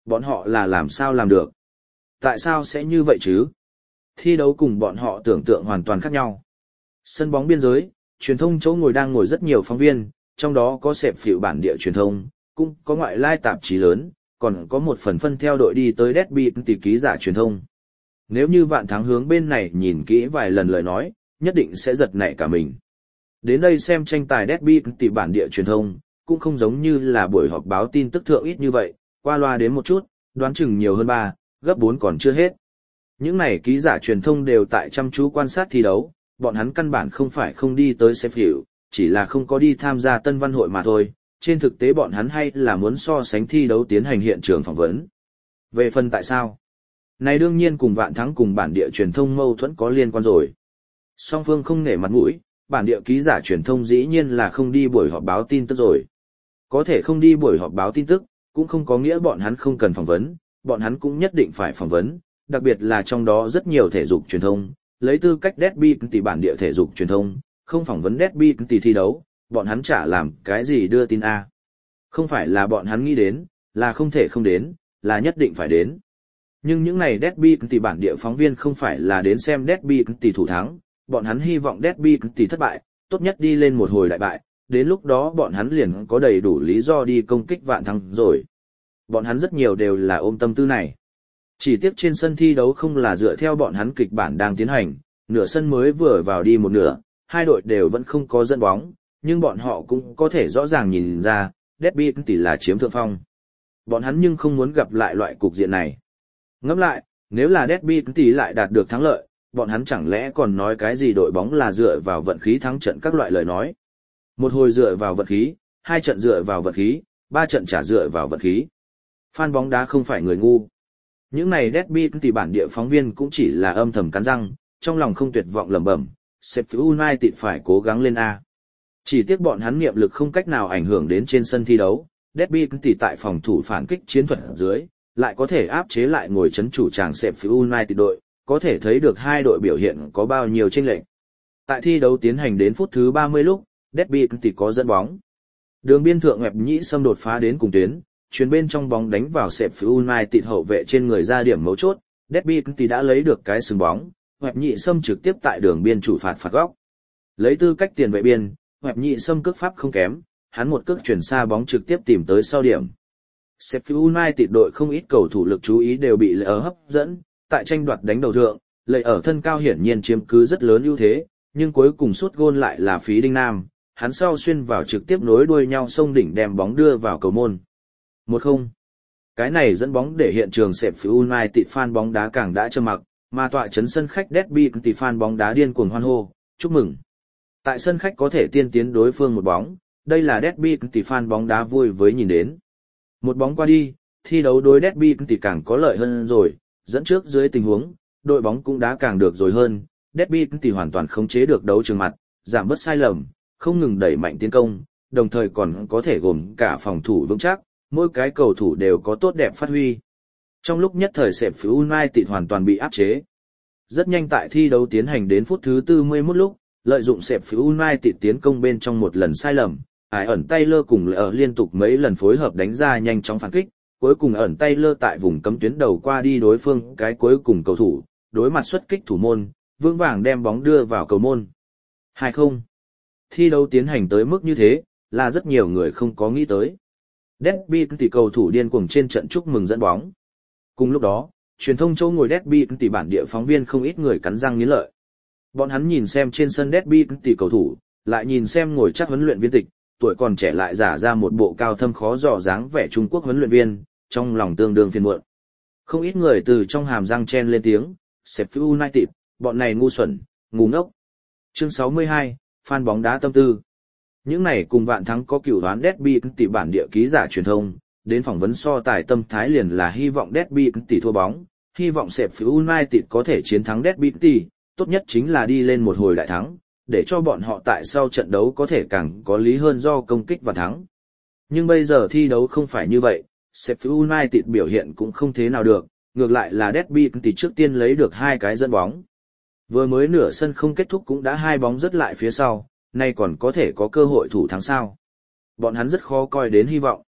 Bọn họ là làm sao làm được? Tại sao sẽ như vậy chứ? Thi đấu cùng bọn họ tưởng tượng hoàn toàn khác nhau. Sân bóng biên giới, truyền thông chỗ ngồi đang ngồi rất nhiều phóng viên, trong đó có sẹp phịu bản địa truyền thông, cũng có ngoại lai tạp chí lớn, còn có một phần phân theo đội đi tới Derby tỷ ký giả truyền thông. Nếu như Vạn Thắng hướng bên này nhìn kỹ vài lần lời nói, nhất định sẽ giật nảy cả mình. Đến đây xem tranh tài Derby tỷ bản địa truyền thông, cũng không giống như là buổi họp báo tin tức thượng ít như vậy, qua loa đến một chút, đoán chừng nhiều hơn 3, gấp 4 còn chưa hết. Những này ký giả truyền thông đều tại chăm chú quan sát thi đấu, bọn hắn căn bản không phải không đi tới Sheffield, chỉ là không có đi tham gia Tân Văn hội mà thôi, trên thực tế bọn hắn hay là muốn so sánh thi đấu tiến hành hiện trường phỏng vấn. Về phần tại sao? Này đương nhiên cùng Vạn Thắng cùng bản địa truyền thông mâu thuẫn có liên quan rồi. Song phương không nể mặt mũi, bản địa ký giả truyền thông dĩ nhiên là không đi buổi họp báo tin tức rồi. Có thể không đi buổi họp báo tin tức, cũng không có nghĩa bọn hắn không cần phỏng vấn, bọn hắn cũng nhất định phải phỏng vấn, đặc biệt là trong đó rất nhiều thể dục truyền thông, lấy tư cách Derby tỷ bản địa thể dục truyền thông, không phỏng vấn Derby tỷ thi đấu, bọn hắn chả làm cái gì đưa tin A. Không phải là bọn hắn nghĩ đến, là không thể không đến, là nhất định phải đến. Nhưng những này Derby tỷ bản địa phóng viên không phải là đến xem Derby tỷ thủ thắng, bọn hắn hy vọng Derby tỷ thất bại, tốt nhất đi lên một hồi đại bại, đến lúc đó bọn hắn liền có đầy đủ lý do đi công kích Vạn Thắng rồi. Bọn hắn rất nhiều đều là ôm tâm tư này. Chỉ tiếc trên sân thi đấu không là dựa theo bọn hắn kịch bản đang tiến hành, nửa sân mới vừa vào đi một nửa, hai đội đều vẫn không có dẫn bóng, nhưng bọn họ cũng có thể rõ ràng nhìn ra, Derby tỷ là chiếm thượng phong. Bọn hắn nhưng không muốn gặp lại loại cục diện này. Ngẫm lại, nếu là Derby tỷ lại đạt được thắng lợi, bọn hắn chẳng lẽ còn nói cái gì đội bóng là dựa vào vận khí thắng trận các loại lời nói. Một hồi dựa vào vận khí, 2 trận dựa vào vận khí, 3 trận trả dựa vào vận khí. Fan bóng đá không phải người ngu. Những này Derby tỷ bản địa phóng viên cũng chỉ là âm thầm cắn răng, trong lòng không tuyệt vọng lẩm bẩm, Sheffield United phải cố gắng lên A. Chỉ tiếc bọn hắn niệm lực không cách nào ảnh hưởng đến trên sân thi đấu, Derby tỷ tại phòng thủ phản kích chiến thuật dưới, lại có thể áp chế lại ngồi chấn chủ tràng Sheffield United đội, có thể thấy được hai đội biểu hiện có bao nhiêu chênh lệch. Tại thi đấu tiến hành đến phút thứ 30 lúc, Derby tỷ có dẫn bóng. Đường biên thượng Ngọc Nhĩ xâm đột phá đến cùng tuyến, chuyền bên trong bóng đánh vào Sheffield United hậu vệ trên người ra điểm mấu chốt, Derby tỷ đã lấy được cái sừng bóng, Ngọc Nhĩ xâm trực tiếp tại đường biên chủ phạt góc. Lấy tư cách tiền vệ biên, Ngọc Nhĩ xâm cước pháp không kém, hắn một cước chuyển xa bóng trực tiếp tìm tới sau điểm. Sheffield United đội không ít cầu thủ lực chú ý đều bị lệ ở hấp dẫn, tại tranh đoạt đánh đầu thượng, lệ ở thân cao hiển nhiên chiếm cứ rất lớn ưu thế, nhưng cuối cùng sút gôn lại là Phí Đinh Nam, hắn sau xuyên vào trực tiếp nối đuôi nhau xông đỉnh đem bóng đưa vào cầu môn. 1-0. Cái này dẫn bóng để hiện trường Sheffield United fan bóng đá càng đã trơ mặc, mà tọa trấn sân khách Derby tỷ fan bóng đá điên cuồng hoan hô, chúc mừng. Tại sân khách có thể tiên tiến đối phương một bóng, đây là Derby tỷ fan bóng đá vui với nhìn đến. Một bóng qua đi, thi đấu đối Derby tỷ càng có lợi hơn rồi, dẫn trước dưới tình huống, đội bóng cũng đã càng được rồi hơn, Derby tỷ hoàn toàn khống chế được đấu trường mặt, giảm bớt sai lầm, không ngừng đẩy mạnh tiến công, đồng thời còn có thể gồm cả phòng thủ vững chắc, mỗi cái cầu thủ đều có tốt đẹp phát huy. Trong lúc nhất thời Sheffield United hoàn toàn bị áp chế. Rất nhanh tại thi đấu tiến hành đến phút thứ 41 lúc, lợi dụng Sheffield United tiến công bên trong một lần sai lầm, Ải ẩn Taylor cùng ở liên tục mấy lần phối hợp đánh ra nhanh chóng phản kích, cuối cùng ẩn Taylor tại vùng cấm tuyến đầu qua đi đối phương cái cuối cùng cầu thủ, đối mặt xuất kích thủ môn, vững vàng đem bóng đưa vào cầu môn. 2-0. Thi đấu tiến hành tới mức như thế, là rất nhiều người không có nghĩ tới. Derby tỷ cầu thủ điên cuồng trên trận chúc mừng dẫn bóng. Cùng lúc đó, truyền thông châu ngồi Derby tỷ bản địa phóng viên không ít người cắn răng nghiến lợi. Bọn hắn nhìn xem trên sân Derby tỷ cầu thủ, lại nhìn xem ngồi chắc huấn luyện viên tịch, tuổi còn trẻ lại giả ra một bộ cao thâm khó dò dáng vẻ Trung Quốc huấn luyện viên, trong lòng tương đương phiền muộn. Không ít người từ trong hàm răng chen lên tiếng, Sheffield United, bọn này ngu xuẩn, ngu ngốc. Chương 62, fan bóng đá tâm tư. Những này cùng Vạn Thắng có cửu đoán Derby tỷ bản địa ký giả truyền thông, đến phỏng vấn so tài tâm thái liền là hy vọng Derby tỷ thua bóng, hy vọng Sheffield United có thể chiến thắng Derby tỷ, tốt nhất chính là đi lên một hồi đại thắng, để cho bọn họ tại sau trận đấu có thể càng có lý hơn do công kích và thắng. Nhưng bây giờ thi đấu không phải như vậy, Sheffield United biểu hiện cũng không thế nào được, ngược lại là Derby tỷ trước tiên lấy được 2 cái dẫn bóng. Vừa mới nửa sân không kết thúc cũng đã 2 bóng rớt lại phía sau, nay còn có thể có cơ hội thủ thắng sao. Bọn hắn rất khó coi đến hy vọng.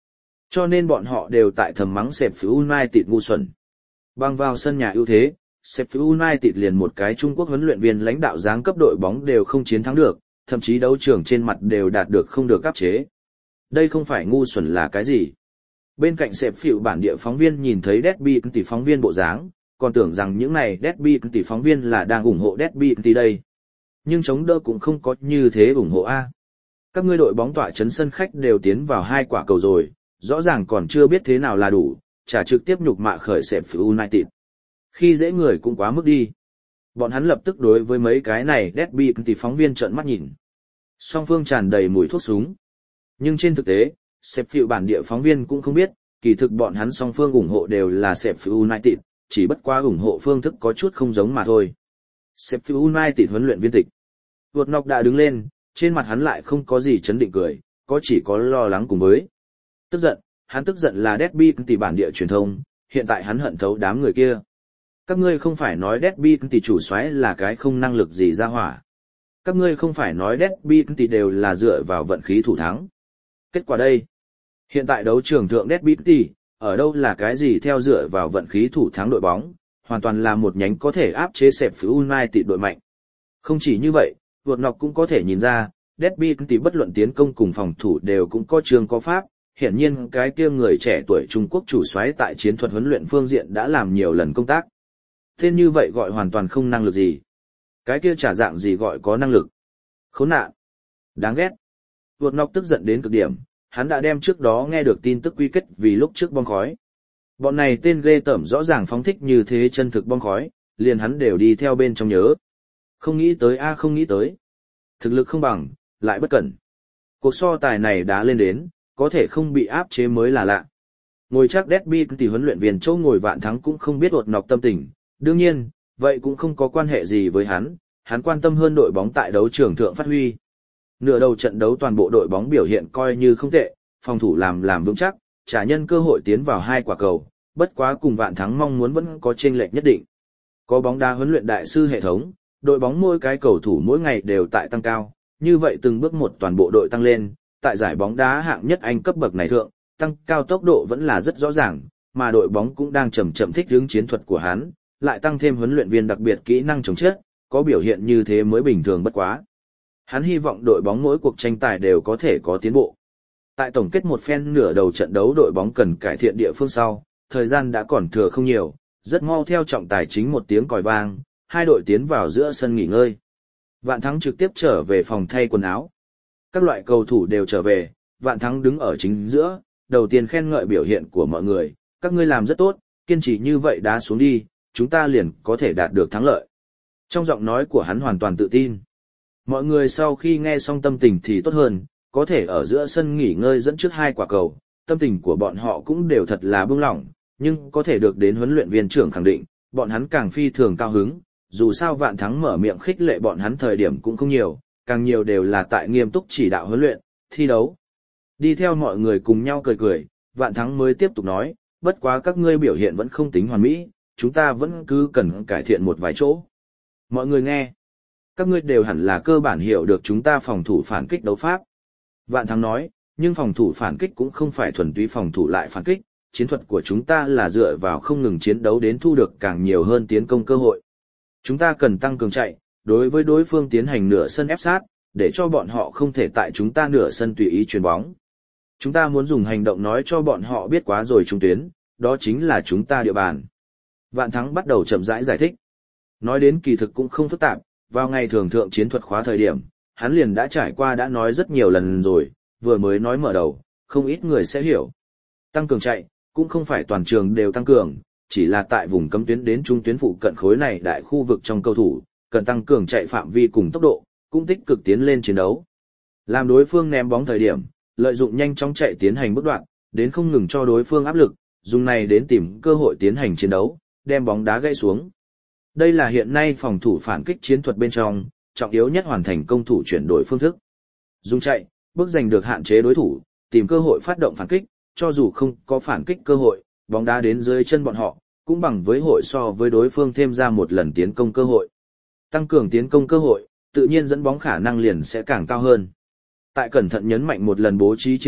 Cho nên bọn họ đều tại thầm mắng Sheffield United ngu xuẩn. Bằng vào sân nhà ưu thế, Sheffield United liền một cái Trung Quốc huấn luyện viên lãnh đạo giáng cấp đội bóng đều không chiến thắng được, thậm chí đấu trường trên mặt đều đạt được không được áp chế. Đây không phải ngu xuẩn là cái gì? Bên cạnh Sheffield bản địa phóng viên nhìn thấy Derby County phóng viên bộ dáng, còn tưởng rằng những này Derby County phóng viên là đang ủng hộ Derby County đây. Nhưng chống đỡ cũng không có như thế ủng hộ A. Các ngươi đội bóng tọa trấn sân khách đều tiến vào 2 quả cầu rồi, rõ ràng còn chưa biết thế nào là đủ, trả trực tiếp nhục mạ khởi Sheffield United. Khi dễ người cũng quá mức đi. Bọn hắn lập tức đối với mấy cái này Derby County phóng viên trợn mắt nhìn. Song phương tràn đầy mùi thuốc súng. Nhưng trên thực tế, Sheffield bản địa phóng viên cũng không biết, kỳ thực bọn hắn song phương ủng hộ đều là Sheffield United, chỉ bất quá ủng hộ phương thức có chút không giống mà thôi. Sheffield United huấn luyện viên tịch. Vượt nọc đã đứng lên, trên mặt hắn lại không có gì chấn định cười, có chỉ có lo lắng cùng với. Tức giận, hắn tức giận là Derby County bản địa truyền thông, hiện tại hắn hận thấu đám người kia. Các ngươi không phải nói Derby County chủ soái là cái không năng lực gì ra hỏa. Các ngươi không phải nói Derby County đều là dựa vào vận khí thủ thắng. Kết quả đây. Hiện tại đấu trường thượng Derby County, ở đâu là cái gì theo dựa vào vận khí thủ thắng đội bóng, hoàn toàn là một nhánh có thể áp chế Sheffield United đội mạnh. Không chỉ như vậy, vượt nọc cũng có thể nhìn ra, Derby County bất luận tiến công cùng phòng thủ đều cũng có trường có pháp, hiển nhiên cái kia người trẻ tuổi Trung Quốc chủ soái tại chiến thuật huấn luyện phương diện đã làm nhiều lần công tác. Tên như vậy gọi hoàn toàn không năng lực gì. Cái kia trả dạng gì gọi có năng lực. Khốn nạn. Đáng ghét. Vượt nọc tức giận đến cực điểm, hắn đã đem trước đó nghe được tin tức quy kết vì lúc trước bom khói. Bọn này tên ghê tởm rõ ràng phóng thích như thế chân thực bom khói, liền hắn đều đi theo bên trong nhớ. Không nghĩ tới không nghĩ tới. Thực lực không bằng, lại bất cẩn. Cuộc so tài này đã lên đến, có thể không bị áp chế mới là lạ. Ngồi chắc Derby thì huấn luyện viên Châu ngồi Vạn Thắng cũng không biết Vượt nọc tâm tình, đương nhiên, vậy cũng không có quan hệ gì với hắn quan tâm hơn đội bóng tại đấu trường thượng phát huy. Nửa đầu trận đấu toàn bộ đội bóng biểu hiện coi như không tệ, phòng thủ làm vững chắc, trả nhân cơ hội tiến vào 2 quả cầu, bất quá cùng Vạn Thắng mong muốn vẫn có chênh lệch nhất định. Có bóng đá huấn luyện đại sư hệ thống, đội bóng mỗi cái cầu thủ mỗi ngày đều tại tăng cao, như vậy từng bước một toàn bộ đội tăng lên, tại giải bóng đá hạng nhất Anh cấp bậc này thượng, tăng cao tốc độ vẫn là rất rõ ràng, mà đội bóng cũng đang chậm chậm thích ứng chiến thuật của hắn, lại tăng thêm huấn luyện viên đặc biệt kỹ năng chống chết, có biểu hiện như thế mới bình thường bất quá. Hắn hy vọng đội bóng mỗi cuộc tranh tài đều có thể có tiến bộ. Tại tổng kết một phen nửa đầu trận đấu đội bóng cần cải thiện địa phương sau, thời gian đã còn thừa không nhiều, rất mau theo trọng tài chính một tiếng còi vang, 2 đội tiến vào giữa sân nghỉ ngơi. Vạn Thắng trực tiếp trở về phòng thay quần áo. Các loại cầu thủ đều trở về, Vạn Thắng đứng ở chính giữa, đầu tiên khen ngợi biểu hiện của mọi người, các ngươi làm rất tốt, kiên trì như vậy đá xuống đi, chúng ta liền có thể đạt được thắng lợi. Trong giọng nói của hắn hoàn toàn tự tin. Mọi người sau khi nghe xong tâm tình thì tốt hơn, có thể ở giữa sân nghỉ ngơi dẫn trước 2 quả cầu, tâm tình của bọn họ cũng đều thật là bừng lỏng, nhưng có thể được đến huấn luyện viên trưởng khẳng định, bọn hắn càng phi thường cao hứng, dù sao Vạn Thắng mở miệng khích lệ bọn hắn thời điểm cũng không nhiều, càng nhiều đều là tại nghiêm túc chỉ đạo huấn luyện, thi đấu. Đi theo mọi người cùng nhau cười cười, Vạn Thắng mới tiếp tục nói, bất quá các ngươi biểu hiện vẫn không tính hoàn mỹ, chúng ta vẫn cứ cần cải thiện một vài chỗ. Mọi người nghe. Các ngươi đều hẳn là cơ bản hiểu được chúng ta phòng thủ phản kích đấu pháp. Vạn Thắng nói, nhưng phòng thủ phản kích cũng không phải thuần túy phòng thủ lại phản kích, chiến thuật của chúng ta là dựa vào không ngừng chiến đấu đến thu được càng nhiều hơn tiến công cơ hội. Chúng ta cần tăng cường chạy, đối với đối phương tiến hành nửa sân ép sát, để cho bọn họ không thể tại chúng ta nửa sân tùy ý chuyền bóng. Chúng ta muốn dùng hành động nói cho bọn họ biết quá rồi trung tuyến, đó chính là chúng ta địa bàn. Vạn Thắng bắt đầu chậm rãi giải thích. Nói đến kỳ thực cũng không phức tạp, vào ngày thường thượng chiến thuật khóa thời điểm, hắn liền đã trải qua đã nói rất nhiều lần rồi, vừa mới nói mở đầu, không ít người sẽ hiểu. Tăng cường chạy, cũng không phải toàn trường đều tăng cường, chỉ là tại vùng cấm tuyến đến trung tuyến phụ cận khối này đại khu vực trong cầu thủ, cần tăng cường chạy phạm vi cùng tốc độ, cũng tích cực tiến lên chiến đấu. Làm đối phương ném bóng thời điểm, lợi dụng nhanh chóng chạy tiến hành bước đoạn, đến không ngừng cho đối phương áp lực, dùng này đến tìm cơ hội tiến hành chiến đấu, đem bóng đá gãy xuống. Đây là hiện nay phòng thủ phản kích chiến thuật bên trong, trọng yếu nhất hoàn thành công thủ chuyển đổi phương thức. Dùng chạy, bước giành được hạn chế đối thủ, tìm cơ hội phát động phản kích, cho dù không có phản kích cơ hội, bóng đá đến dưới chân bọn họ, cũng bằng với hội so với đối phương thêm ra một lần tiến công cơ hội. Tăng cường tiến công cơ hội, tự nhiên dẫn bóng khả năng liền sẽ càng cao hơn. Tại cẩn thận nhấn mạnh một lần bố trí chiến thuật,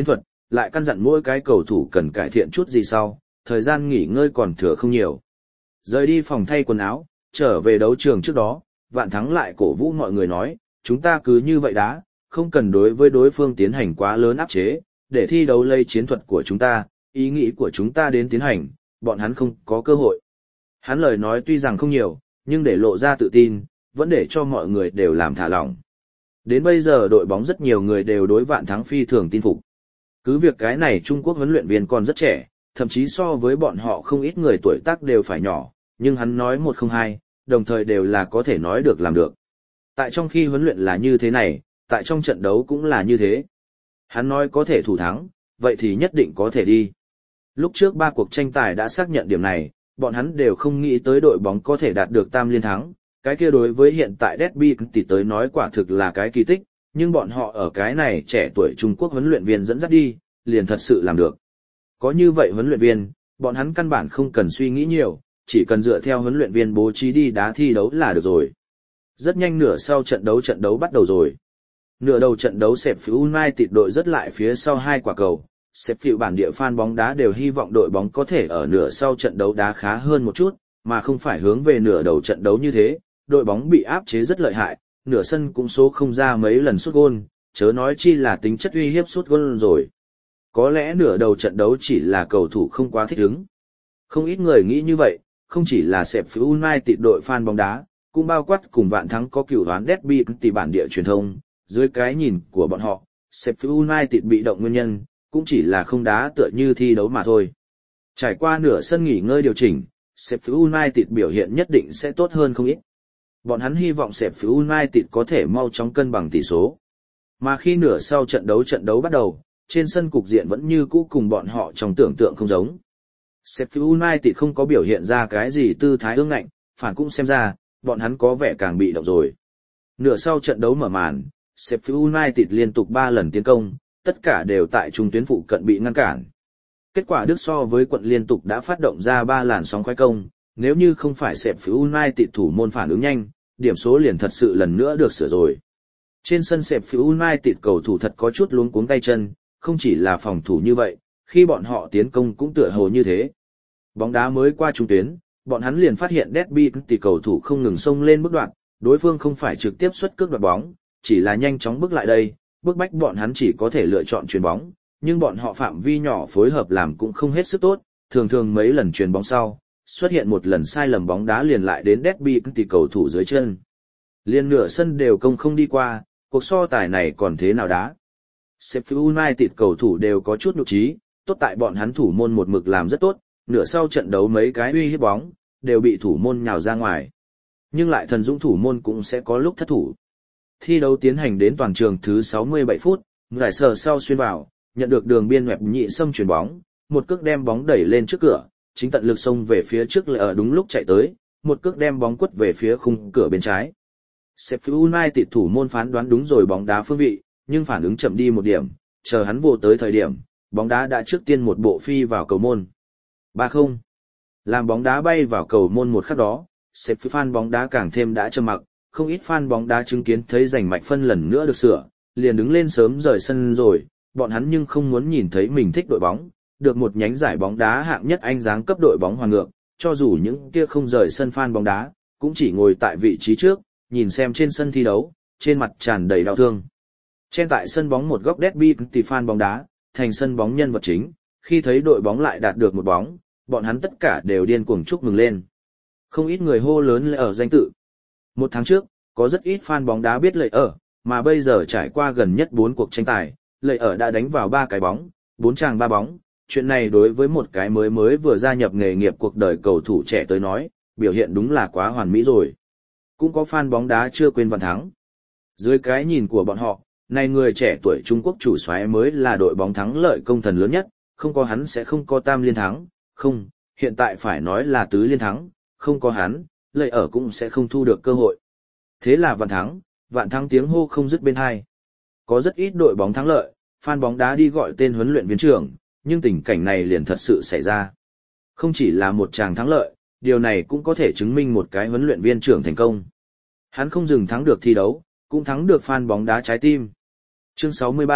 lại căn dặn mỗi cái cầu thủ cần cải thiện chút gì sau, thời gian nghỉ ngơi còn thừa không nhiều. Rời đi phòng thay quần áo, trở về đấu trường trước đó, Vạn Thắng lại cổ vũ mọi người nói, chúng ta cứ như vậy đã, không cần đối với đối phương tiến hành quá lớn áp chế, để thi đấu lây chiến thuật của chúng ta, ý nghĩ của chúng ta đến tiến hành, bọn hắn không có cơ hội. Hắn lời nói tuy rằng không nhiều, nhưng để lộ ra tự tin, vẫn để cho mọi người đều làm thả lỏng. Đến bây giờ đội bóng rất nhiều người đều đối Vạn Thắng phi thường tin phục. Cứ việc cái này Trung Quốc huấn luyện viên còn rất trẻ, thậm chí so với bọn họ không ít người tuổi tác đều phải nhỏ, nhưng hắn nói một không hai, đồng thời đều là có thể nói được làm được. Tại trong khi huấn luyện là như thế này, tại trong trận đấu cũng là như thế. Hắn nói có thể thủ thắng, vậy thì nhất định có thể đi. Lúc trước 3 cuộc tranh tài đã xác nhận điểm này, bọn hắn đều không nghĩ tới đội bóng có thể đạt được tam liên thắng. Cái kia đối với hiện tại Derby thì tới nói quả thực là cái kỳ tích, nhưng bọn họ ở cái này trẻ tuổi Trung Quốc huấn luyện viên dẫn dắt đi, liền thật sự làm được. Có như vậy huấn luyện viên, bọn hắn căn bản không cần suy nghĩ nhiều, chỉ cần dựa theo huấn luyện viên bố trí đi đá thi đấu là được rồi. Rất nhanh nửa sau trận đấu bắt đầu rồi. Nửa đầu trận đấu Sheffield United đội rất lại phía sau 2 quả cầu. Sheffield bản địa fan bóng đá đều hy vọng đội bóng có thể ở nửa sau trận đấu đá khá hơn một chút, mà không phải hướng về nửa đầu trận đấu như thế. Đội bóng bị áp chế rất lợi hại, nửa sân cũng số không ra mấy lần sút gôn, chớ nói chi là tính chất uy hiếp sút gôn rồi. Có lẽ nửa đầu trận đấu chỉ là cầu thủ không quá thích ứng. Không ít người nghĩ như vậy, không chỉ là Sheffield United đội fan bóng đá, cũng bao quát cùng Vạn Thắng có cựu đoán Derby tỷ bản địa truyền thông, dưới cái nhìn của bọn họ, Sheffield United bị động nguyên nhân, cũng chỉ là không đá tựa như thi đấu mà thôi. Trải qua nửa sân nghỉ ngơi điều chỉnh, Sheffield United biểu hiện nhất định sẽ tốt hơn không ít. Bọn hắn hy vọng Sheffield United có thể mau chóng cân bằng tỷ số. Mà khi nửa sau trận đấu bắt đầu, trên sân cục diện vẫn như cũ cùng bọn họ trong tưởng tượng không giống. Sheffield United không có biểu hiện ra cái gì tư thái ương ngạnh, phản cũng xem ra, bọn hắn có vẻ càng bị động rồi. Nửa sau trận đấu mở màn, Sheffield United liên tục 3 lần tiến công, tất cả đều tại trung tuyến phụ cận bị ngăn cản. Kết quả Đức so với quận liên tục đã phát động ra 3 làn sóng khoái công, nếu như không phải Sheffield United thủ môn phản ứng nhanh, điểm số liền thật sự lần nữa được sửa rồi. Trên sân Sheffield United cầu thủ thật có chút luống cuống tay chân, không chỉ là phòng thủ như vậy, khi bọn họ tiến công cũng tựa hồ như thế. Bóng đá mới qua trung tuyến, bọn hắn liền phát hiện Derby thì cầu thủ không ngừng xông lên bước đoạn, đối phương không phải trực tiếp xuất cước đoạt bóng, chỉ là nhanh chóng bước lại đây, bước bách bọn hắn chỉ có thể lựa chọn chuyền bóng, nhưng bọn họ phạm vi nhỏ phối hợp làm cũng không hết sức tốt, thường thường mấy lần chuyền bóng sau, xuất hiện một lần sai lầm bóng đá liền lại đến Derby thì cầu thủ dưới chân. Liên nửa sân đều công không đi qua, cuộc so tài này còn thế nào đá. Sheffield United cầu thủ đều có chút nhục trí, tốt tại bọn hắn thủ môn một mực làm rất tốt, nửa sau trận đấu mấy cái uy hiếp bóng, đều bị thủ môn nhào ra ngoài. Nhưng lại thần dũng thủ môn cũng sẽ có lúc thất thủ. Thi đấu tiến hành đến toàn trường thứ 67 phút, giải sờ sau xuyên vào, nhận được đường biên ngoẹp nhị xâm chuyền bóng, một cước đem bóng đẩy lên trước cửa, chính tận lực xông về phía trước lại ở đúng lúc chạy tới, một cước đem bóng quất về phía khung cửa bên trái. Sheffield United thủ môn phán đoán đúng rồi bóng đá phương vị, nhưng phản ứng chậm đi một điểm, chờ hắn vô tới thời điểm, bóng đá đã trước tiên một bộ phi vào cầu môn. 3-0. Làm bóng đá bay vào cầu môn một khắc đó, Sheffield fan bóng đá càng thêm đã trầm mặc, không ít fan bóng đá chứng kiến thấy giành mạch phân lần nữa được sửa, liền đứng lên sớm rời sân rồi, bọn hắn nhưng không muốn nhìn thấy mình thích đội bóng, được một nhánh giải bóng đá hạng nhất Anh giáng cấp đội bóng hoàn ngược, cho dù những kia không rời sân fan bóng đá, cũng chỉ ngồi tại vị trí trước, nhìn xem trên sân thi đấu, trên mặt tràn đầy đau thương. Trên tại sân bóng một góc Derby thì fan bóng đá, thành sân bóng nhân vật chính, khi thấy đội bóng lại đạt được một bóng, bọn hắn tất cả đều điên cuồng chúc mừng lên. Không ít người hô lớn Lợi ở danh tự. Một tháng trước, có rất ít fan bóng đá biết Lợi ở, mà bây giờ trải qua gần nhất 4 cuộc tranh tài, Lợi ở đã đánh vào 3 cái bóng, 4 chàng 3 bóng. Chuyện này đối với một cái mới vừa gia nhập nghề nghiệp cuộc đời cầu thủ trẻ tới nói, biểu hiện đúng là quá hoàn mỹ rồi. Cũng có fan bóng đá chưa quên Vạn Thắng. Dưới cái nhìn của bọn họ, này người trẻ tuổi Trung Quốc chủ soái mới là đội bóng thắng lợi công thần lớn nhất, không có hắn sẽ không có tam liên thắng, không, hiện tại phải nói là tứ liên thắng, không có hắn, Lợi ở cũng sẽ không thu được cơ hội. Thế là Vạn Thắng tiếng hô không dứt bên hai. Có rất ít đội bóng thắng lợi, fan bóng đá đi gọi tên huấn luyện viên trưởng, nhưng tình cảnh này liền thật sự xảy ra. Không chỉ là một chàng thắng lợi, điều này cũng có thể chứng minh một cái huấn luyện viên trưởng thành công. Hắn không dừng thắng được thi đấu, cũng thắng được fan bóng đá trái tim. Chương 63,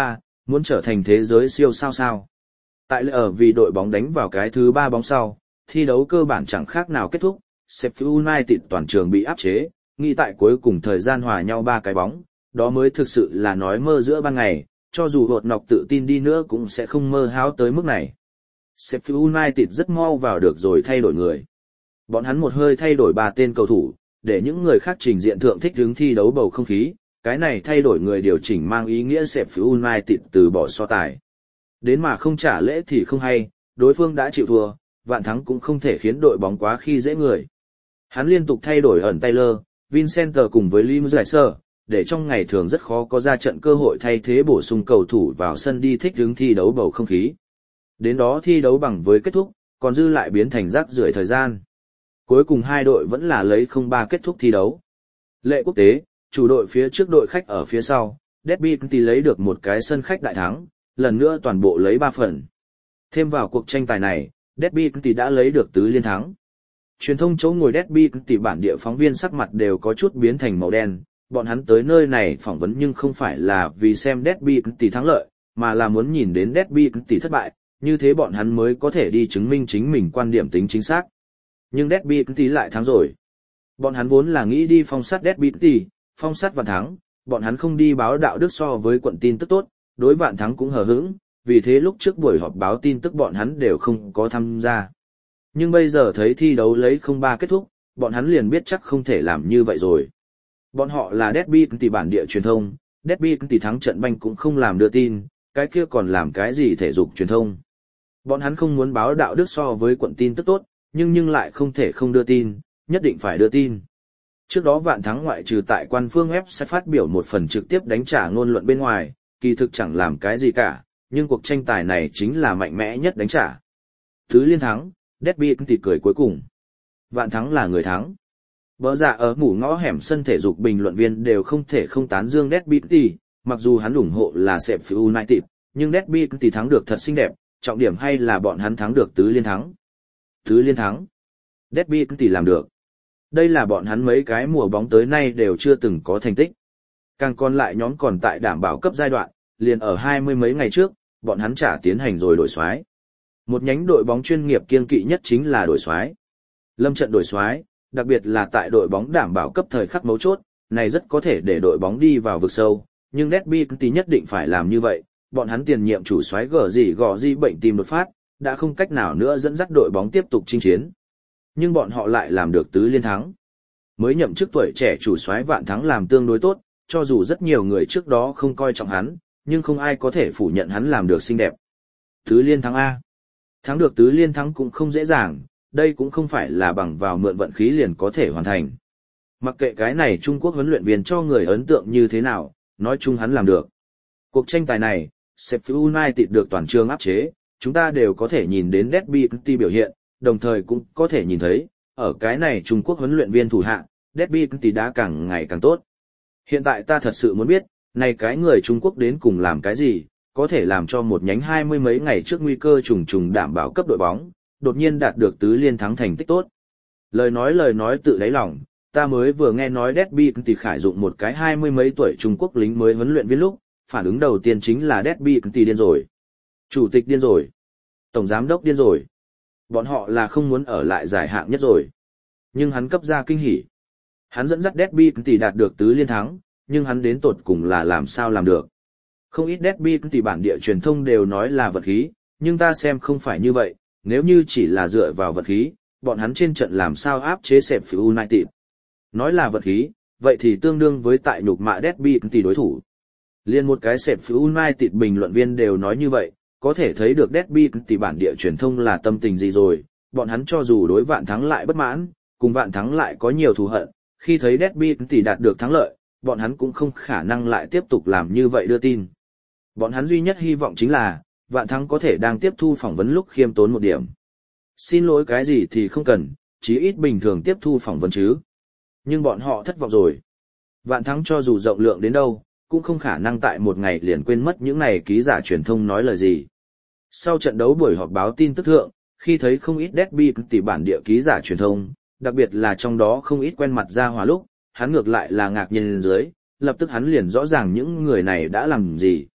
Muốn trở thành thế giới siêu sao sao. Tại lệ ở vì đội bóng đánh vào cái thứ 3 bóng sau, thi đấu cơ bản chẳng khác nào kết thúc, Sheffield United toàn trường bị áp chế, nghĩ tại cuối cùng thời gian hòa nhau 3 cái bóng, đó mới thực sự là nói mơ giữa ban ngày, cho dù hột nọc tự tin đi nữa cũng sẽ không mơ hão tới mức này. Sheffield United rất mau vào được rồi thay đổi người. Bọn hắn một hơi thay đổi 3 tên cầu thủ, để những người khác trình diện thượng thích ứng thi đấu bầu không khí, cái này thay đổi người điều chỉnh mang ý nghĩa Sheffield United từ bỏ so tài. Đến mà không trả lễ thì không hay, đối phương đã chịu thua, Vạn Thắng cũng không thể khiến đội bóng quá khi dễ người. Hắn liên tục thay đổi ẩn Taylor, Vincenter cùng với Lim Dreiser, để trong ngày thường rất khó có ra trận cơ hội thay thế bổ sung cầu thủ vào sân đi thích ứng thi đấu bầu không khí. Đến đó thi đấu bằng với kết thúc, còn dư lại biến thành rác rưởi thời gian. Cuối cùng hai đội vẫn là lấy 0-3 kết thúc thi đấu. Lệ quốc tế, chủ đội phía trước đội khách ở phía sau, Derby County lấy được một cái sân khách đại thắng, lần nữa toàn bộ lấy 3 phần. Thêm vào cuộc tranh tài này, Derby County đã lấy được tứ liên thắng. Truyền thông chỗ ngồi Derby County bản địa phóng viên sắc mặt đều có chút biến thành màu đen, bọn hắn tới nơi này phỏng vấn nhưng không phải là vì xem Derby County thắng lợi, mà là muốn nhìn đến Derby County thất bại, như thế bọn hắn mới có thể đi chứng minh chính mình quan điểm tính chính xác. Nhưng Derby County lại thắng rồi. Bọn hắn vốn là nghĩ đi phong sát Derby County, phong sát Vạn Thắng, bọn hắn không đi báo đạo đức so với quận tin tức tốt, đối Vạn Thắng cũng hờ hững, vì thế lúc trước buổi họp báo tin tức bọn hắn đều không có tham gia. Nhưng bây giờ thấy thi đấu lấy 0-3 kết thúc, bọn hắn liền biết chắc không thể làm như vậy rồi. Bọn họ là Derby County bản địa truyền thông, Derby County thắng trận banh cũng không làm đưa tin, cái kia còn làm cái gì thể dục truyền thông. Bọn hắn không muốn báo đạo đức so với quận tin tức tốt, nhưng lại không thể không đưa tin, nhất định phải đưa tin. Trước đó Vạn Thắng ngoại trừ tại quan phương web sẽ phát biểu một phần trực tiếp đánh trả ngôn luận bên ngoài, kỳ thực chẳng làm cái gì cả, nhưng cuộc tranh tài này chính là mạnh mẽ nhất đánh trả. Tứ liên thắng, Derby County cười cuối cùng. Vạn Thắng là người thắng. Bỡ dạ ở ngủ ngõ hẻm sân thể dục bình luận viên đều không thể không tán dương Derby County, mặc dù hắn ủng hộ là Sheffield United, nhưng Derby County thắng được thật xinh đẹp, trọng điểm hay là bọn hắn thắng được tứ liên thắng. Tứ liên thắng. Derby County làm được. Đây là bọn hắn mấy cái mùa bóng tới nay đều chưa từng có thành tích. Càng còn lại nhóm còn tại đảm bảo cấp giai đoạn, liền ở 20 mấy ngày trước, bọn hắn trả tiến hành rồi đổi soái. Một nhánh đội bóng chuyên nghiệp kiêng kỵ nhất chính là đổi soái. Lâm trận đổi soái, đặc biệt là tại đội bóng đảm bảo cấp thời khắc mấu chốt, này rất có thể để đội bóng đi vào vực sâu, nhưng Derby County nhất định phải làm như vậy, bọn hắn tiền nhiệm chủ soái gò gì bệnh tim đột phát, đã không cách nào nữa dẫn dắt đội bóng tiếp tục chinh chiến. Nhưng bọn họ lại làm được tứ liên thắng. Mới nhậm chức tuổi trẻ chủ soái Vạn Thắng làm tương đối tốt, cho dù rất nhiều người trước đó không coi trọng hắn, nhưng không ai có thể phủ nhận hắn làm được xinh đẹp. Tứ liên thắng A. Thắng được tứ liên thắng cũng không dễ dàng, đây cũng không phải là bằng vào mượn vận khí liền có thể hoàn thành. Mặc kệ cái này Trung Quốc huấn luyện viên cho người ấn tượng như thế nào, nói chung hắn làm được. Cuộc tranh tài này, Sheffield United được toàn trường áp chế, chúng ta đều có thể nhìn đến Derby County biểu hiện, đồng thời cũng có thể nhìn thấy, ở cái này Trung Quốc huấn luyện viên thủ hạ, Derby County đã càng ngày càng tốt. Hiện tại ta thật sự muốn biết, này cái người Trung Quốc đến cùng làm cái gì, có thể làm cho một nhánh 20 mấy ngày trước nguy cơ trùng trùng đảm bảo cấp đội bóng, đột nhiên đạt được tứ liên thắng thành tích tốt. Lời nói tự đáy lòng, ta mới vừa nghe nói Derby County khải dụng một cái 20 mấy tuổi Trung Quốc lính mới huấn luyện viên lúc, phản ứng đầu tiên chính là Derby County điên rồi. Chủ tịch điên rồi. Tổng giám đốc điên rồi. Bọn họ là không muốn ở lại giải hạng nhất rồi. Nhưng hắn cấp ra kinh hỉ. Hắn dẫn dắt Derby County đạt được tứ liên thắng, nhưng hắn đến tột cùng là làm sao làm được. Không ít Derby County bản địa truyền thông đều nói là vật khí, nhưng ta xem không phải như vậy, nếu như chỉ là dựa vào vật khí, bọn hắn trên trận làm sao áp chế Sheffield United. Nói là vật khí, vậy thì tương đương với tại nhục mạ Derby County đối thủ. Liên một cái Sheffield United bình luận viên đều nói như vậy, có thể thấy được Derby County bản địa truyền thông là tâm tình gì rồi, bọn hắn cho dù đối Vạn Thắng lại bất mãn, cùng Vạn Thắng lại có nhiều thù hận, khi thấy Derby County đạt được thắng lợi, bọn hắn cũng không khả năng lại tiếp tục làm như vậy đưa tin. Bọn hắn duy nhất hy vọng chính là, Vạn Thắng có thể đang tiếp thu phỏng vấn lúc khiêm tốn một điểm. Xin lỗi cái gì thì không cần, chí ít bình thường tiếp thu phỏng vấn chứ. Nhưng bọn họ thất vọng rồi. Vạn Thắng cho dù rộng lượng đến đâu, cũng không khả năng tại một ngày liền quên mất những này ký giả truyền thông nói lời gì. Sau trận đấu buổi họp báo tin tức thượng, khi thấy không ít Derby County bản địa ký giả truyền thông, đặc biệt là trong đó không ít quen mặt ra hòa lúc, hắn ngược lại là ngạc nhiên dưới, lập tức hắn liền rõ ràng những người này đã làm gì.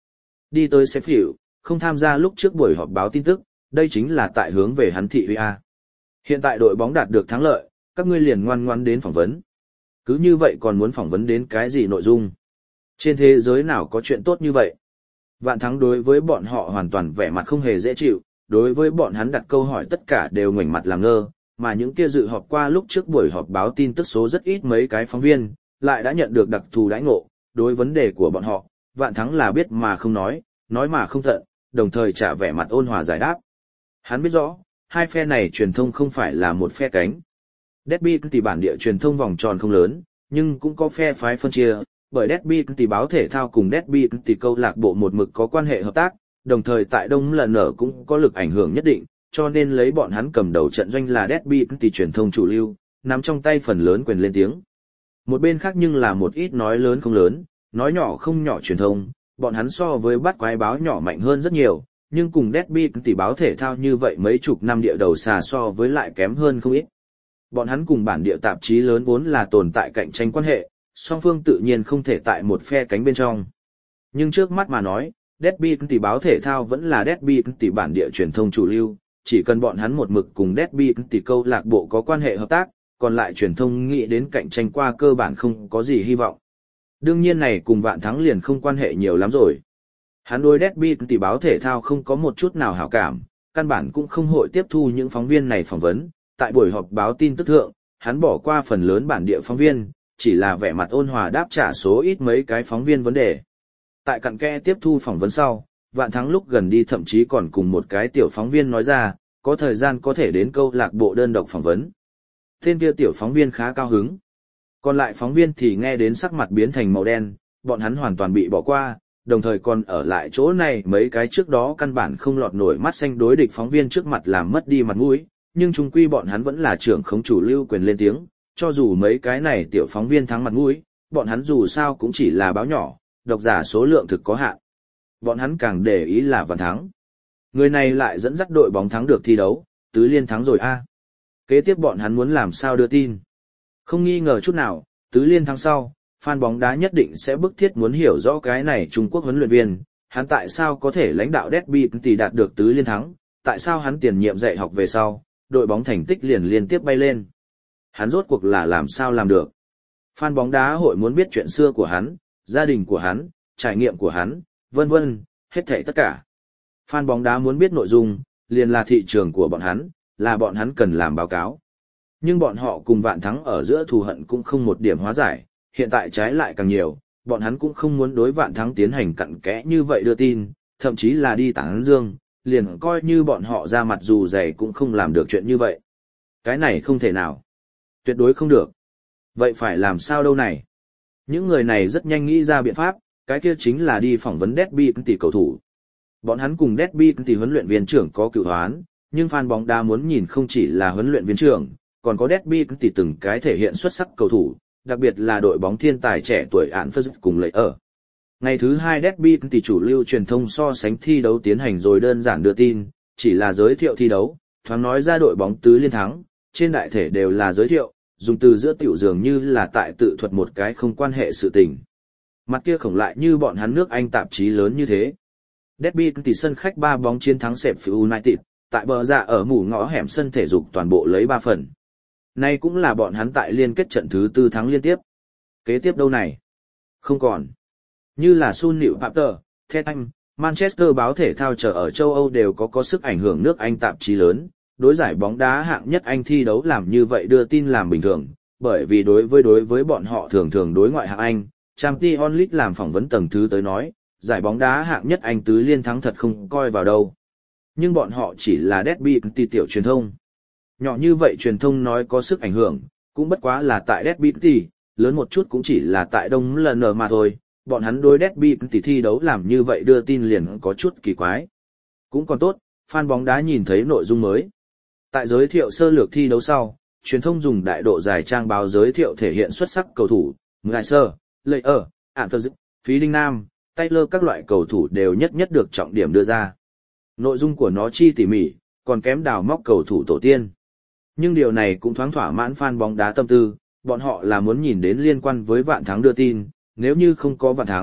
Đi tới Sheffield, không tham gia lúc trước buổi họp báo tin tức, đây chính là tại hướng về hắn thị uy A. Hiện tại đội bóng đạt được thắng lợi, các ngươi liền ngoan ngoãn đến phỏng vấn. Cứ như vậy còn muốn phỏng vấn đến cái gì nội dung? Trên thế giới nào có chuyện tốt như vậy? Vạn Thắng đối với bọn họ hoàn toàn vẻ mặt không hề dễ chịu, đối với bọn hắn đặt câu hỏi tất cả đều ngoảnh mặt làm ngơ, mà những kia dự họp qua lúc trước buổi họp báo tin tức số rất ít mấy cái phóng viên, lại đã nhận được đặc thù đãi ngộ, đối vấn đề của bọn họ, Vạn Thắng là biết mà không nói mà không tận, đồng thời trả vẻ mặt ôn hòa giải đáp. Hắn biết rõ, hai phe này truyền thông không phải là một phe cánh. Derby thì bản địa truyền thông vòng tròn không lớn, nhưng cũng có phe phái phân chia, bởi Derby thì báo thể thao cùng Derby thì câu lạc bộ một mực có quan hệ hợp tác, đồng thời tại Đông lần ở cũng có lực ảnh hưởng nhất định, cho nên lấy bọn hắn cầm đầu trận doanh là Derby thì truyền thông chủ lưu, nắm trong tay phần lớn quyền lên tiếng. Một bên khác nhưng là một ít nói lớn không lớn, nói nhỏ không nhỏ truyền thông, bọn hắn so với bắt quái báo nhỏ mạnh hơn rất nhiều, nhưng cùng Derby thì báo thể thao như vậy mấy chục năm địa đầu xà so với lại kém hơn không ít. Bọn hắn cùng bản địa tạp chí lớn vốn là tồn tại cạnh tranh quan hệ, song phương tự nhiên không thể tại một phe cánh bên trong. Nhưng trước mắt mà nói, Derby thì báo thể thao vẫn là Derby thì bản địa truyền thông chủ lưu, chỉ cần bọn hắn một mực cùng Derby thì câu lạc bộ có quan hệ hợp tác, còn lại truyền thông nghĩ đến cạnh tranh qua cơ bản không có gì hy vọng. Đương nhiên này cùng Vạn Thắng liền không quan hệ nhiều lắm rồi. Hắn đối Derby thì báo thể thao không có một chút nào hảo cảm, căn bản cũng không hội tiếp thu những phóng viên này phỏng vấn. Tại buổi họp báo tin tức thượng, hắn bỏ qua phần lớn bản địa phóng viên, chỉ là vẻ mặt ôn hòa đáp trả số ít mấy cái phóng viên vấn đề. Tại cặn kẽ tiếp thu phỏng vấn sau, Vạn Thắng lúc gần đi thậm chí còn cùng một cái tiểu phóng viên nói ra, có thời gian có thể đến câu lạc bộ đơn độc phỏng vấn. Tên kia tiểu phóng viên khá cao hứng. Còn lại phóng viên thì nghe đến sắc mặt biến thành màu đen, bọn hắn hoàn toàn bị bỏ qua, đồng thời còn ở lại chỗ này mấy cái trước đó căn bản không lọt nổi mắt xanh đối địch phóng viên trước mặt làm mất đi mặt mũi, nhưng chung quy bọn hắn vẫn là trưởng khống chủ lưu quyền lên tiếng, cho dù mấy cái này tiểu phóng viên thắng mặt mũi, bọn hắn dù sao cũng chỉ là báo nhỏ, độc giả số lượng thực có hạn. Bọn hắn càng để ý là Vạn Thắng. Người này lại dẫn dắt đội bóng thắng được thi đấu, tứ liên thắng rồi a. Kế tiếp bọn hắn muốn làm sao đưa tin? Không nghi ngờ chút nào, tứ liên thắng sau, fan bóng đá nhất định sẽ bức thiết muốn hiểu rõ cái này Trung Quốc huấn luyện viên, hắn tại sao có thể lãnh đạo Derby thì đạt được tứ liên thắng, tại sao hắn tiền nhiệm dạy học về sau, đội bóng thành tích liền liên tiếp bay lên. Hắn rốt cuộc là làm sao làm được? Fan bóng đá hội muốn biết chuyện xưa của hắn, gia đình của hắn, trải nghiệm của hắn, vân vân, hết thảy tất cả. Fan bóng đá muốn biết nội dung, liền là thị trường của bọn hắn, là bọn hắn cần làm báo cáo. Nhưng bọn họ cùng Vạn Thắng ở giữa thù hận cũng không một điểm hóa giải, hiện tại trái lại càng nhiều, bọn hắn cũng không muốn đối Vạn Thắng tiến hành cặn kẽ như vậy đưa tin, thậm chí là đi tán dương, liền coi như bọn họ ra mặt dù dày cũng không làm được chuyện như vậy. Cái này không thể nào. Tuyệt đối không được. Vậy phải làm sao đâu này? Những người này rất nhanh nghĩ ra biện pháp, cái kia chính là đi phỏng vấn Derby tỷ cầu thủ. Bọn hắn cùng Derby tỷ huấn luyện viên trưởng có cựu hoán, nhưng fan bóng đá muốn nhìn không chỉ là huấn luyện viên trưởng, còn có Derby tỷ từng cái thể hiện xuất sắc cầu thủ, đặc biệt là đội bóng thiên tài trẻ tuổi án Phật cùng lợi ở. Ngày thứ hai Derby tỷ chủ lưu truyền thông so sánh thi đấu tiến hành rồi đơn giản đưa tin, chỉ là giới thiệu thi đấu, thoáng nói ra đội bóng tứ liên thắng, trên đại thể đều là giới thiệu, dùng từ giữa tiểu dường như là tại tự thuật một cái không quan hệ sự tình. Mặt kia khổng lại như bọn hắn nước Anh tạp chí lớn như thế. Derby tỷ sân khách 3 bóng chiến thắng Sheffield United, tại bờ dạ ở mủ ngõ hẻm sân thể dục toàn bộ lấy 3 phần. Nay cũng là bọn hắn tại liên kết trận thứ 4 thắng liên tiếp. Kế tiếp đâu này? Không còn. Như là Sun Nịu Papter, The Times, Manchester báo thể thao trở ở châu Âu đều có sức ảnh hưởng nước Anh tạp chí lớn, đối giải bóng đá hạng nhất Anh thi đấu làm như vậy đưa tin làm bình thường, bởi vì đối với bọn họ thường thường đối ngoại hạng Anh, Champions League làm phỏng vấn tầng thứ tới nói, giải bóng đá hạng nhất Anh tứ liên thắng thật không coi vào đâu. Nhưng bọn họ chỉ là Derby tỷ tiểu truyền thông. Nhỏ như vậy truyền thông nói có sức ảnh hưởng, cũng bất quá là tại Derby tỷ, lớn một chút cũng chỉ là tại Đông lần ở mà thôi. Bọn hắn đối Derby tỷ thi đấu làm như vậy đưa tin liền có chút kỳ quái. Cũng còn tốt, fan bóng đá nhìn thấy nội dung mới. Tại giới thiệu sơ lược thi đấu sau, truyền thông dùng đại độ dài trang báo giới thiệu thể hiện xuất sắc cầu thủ, Geiser, Lợi ở, Ản Phật, Phí Đinh Nam, Taylor các loại cầu thủ đều nhất được trọng điểm đưa ra. Nội dung của nó chi tỉ mỉ, còn kém đào móc cầu thủ tổ tiên. Nhưng điều này cũng thoáng thỏa mãn fan bóng đá tâm tư, bọn họ là muốn nhìn đến liên quan với Vạn Thắng đưa tin, nếu như không có Vạn Thắng,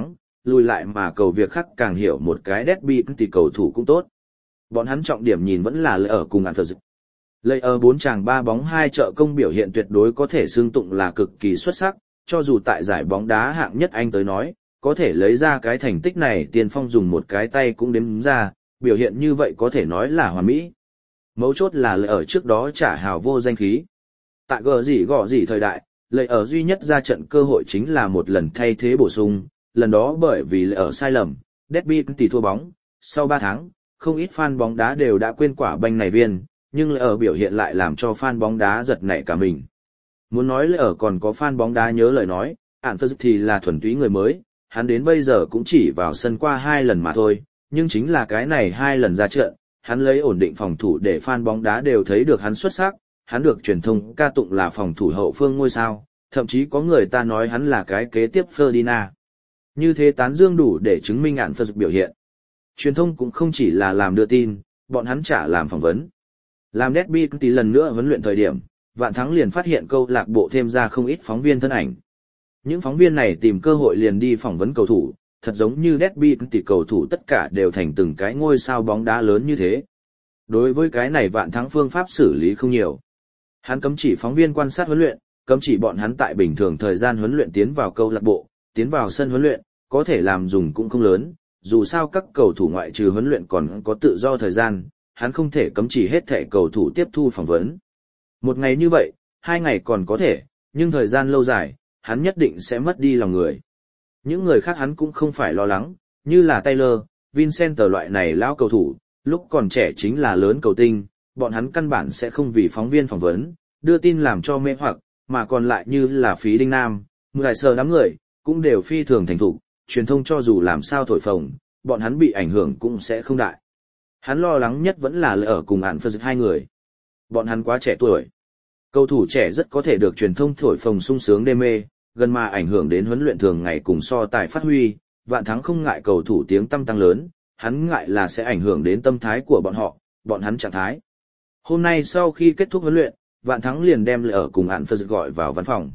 lùi lại mà cầu việc khác càng hiểu một cái derby thì cầu thủ cũng tốt. Bọn hắn trọng điểm nhìn vẫn là ở cùng Anfield. Lấy ở 4 chàng 3 bóng 2 trợ công biểu hiện tuyệt đối có thể xương tụng là cực kỳ xuất sắc, cho dù tại giải bóng đá hạng nhất Anh tới nói, có thể lấy ra cái thành tích này Tiền Phong dùng một cái tay cũng đếm ra, biểu hiện như vậy có thể nói là hoàn mỹ. Mấu chốt là lợi ở trước đó trả hào vô danh khí. Tại gõ gì thời đại, lợi ở duy nhất ra trận cơ hội chính là một lần thay thế bổ sung, lần đó bởi vì lợi ở sai lầm, derby tỷ thua bóng, sau 3 tháng, không ít fan bóng đá đều đã quên quả banh này viên, nhưng lợi ở biểu hiện lại làm cho fan bóng đá giật nảy cả mình. Muốn nói lợi ở còn có fan bóng đá nhớ lời nói, Anfield thì là thuần túy người mới, hắn đến bây giờ cũng chỉ vào sân qua 2 lần mà thôi, nhưng chính là cái này 2 lần ra trận, hắn lấy ổn định phòng thủ để fan bóng đá đều thấy được hắn xuất sắc, hắn được truyền thông ca tụng là phòng thủ hậu phương ngôi sao, thậm chí có người ta nói hắn là cái kế tiếp Ferdinand. Như thế tán dương đủ để chứng minh Anfield biểu hiện. Truyền thông cũng không chỉ là làm đưa tin, bọn hắn trả làm phỏng vấn. Làm derby tí lần nữa huấn luyện thời điểm, Vạn Thắng liền phát hiện câu lạc bộ thêm ra không ít phóng viên thân ảnh. Những phóng viên này tìm cơ hội liền đi phỏng vấn cầu thủ, thật giống như derby tỷ cầu thủ tất cả đều thành từng cái ngôi sao bóng đá lớn như thế. Đối với cái này Vạn Thắng phương pháp xử lý không nhiều. Hắn cấm chỉ phóng viên quan sát huấn luyện, cấm chỉ bọn hắn tại bình thường thời gian huấn luyện tiến vào câu lạc bộ, tiến vào sân huấn luyện, có thể làm dùng cũng không lớn, dù sao các cầu thủ ngoại trừ huấn luyện còn có tự do thời gian, hắn không thể cấm chỉ hết thảy cầu thủ tiếp thu phỏng vấn. Một ngày như vậy, 2 ngày còn có thể, nhưng thời gian lâu dài, hắn nhất định sẽ mất đi lòng người. Những người khác hắn cũng không phải lo lắng, như là Taylor, Vincent loại này lão cầu thủ, lúc còn trẻ chính là lớn cầu tinh, bọn hắn căn bản sẽ không vì phóng viên phỏng vấn, đưa tin làm cho mê hoặc, mà còn lại như là Phí Đinh Nam, Ngài Sờ đám người, cũng đều phi thường thành thục, truyền thông cho dù làm sao thổi phồng, bọn hắn bị ảnh hưởng cũng sẽ không đại. Hắn lo lắng nhất vẫn là ở cùng Anfield 2 người. Bọn hắn quá trẻ tuổi. Cầu thủ trẻ rất có thể được truyền thông thổi phồng sung sướng đê mê, gần mà ảnh hưởng đến huấn luyện thường ngày cùng so tài phát huy. Vạn Thắng không ngại cầu thủ tiếng tăm tăng lớn, hắn ngại là sẽ ảnh hưởng đến tâm thái của bọn họ, bọn hắn trạng thái. Hôm nay sau khi kết thúc huấn luyện, Vạn Thắng liền đem ở cùng Anfield gọi vào văn phòng.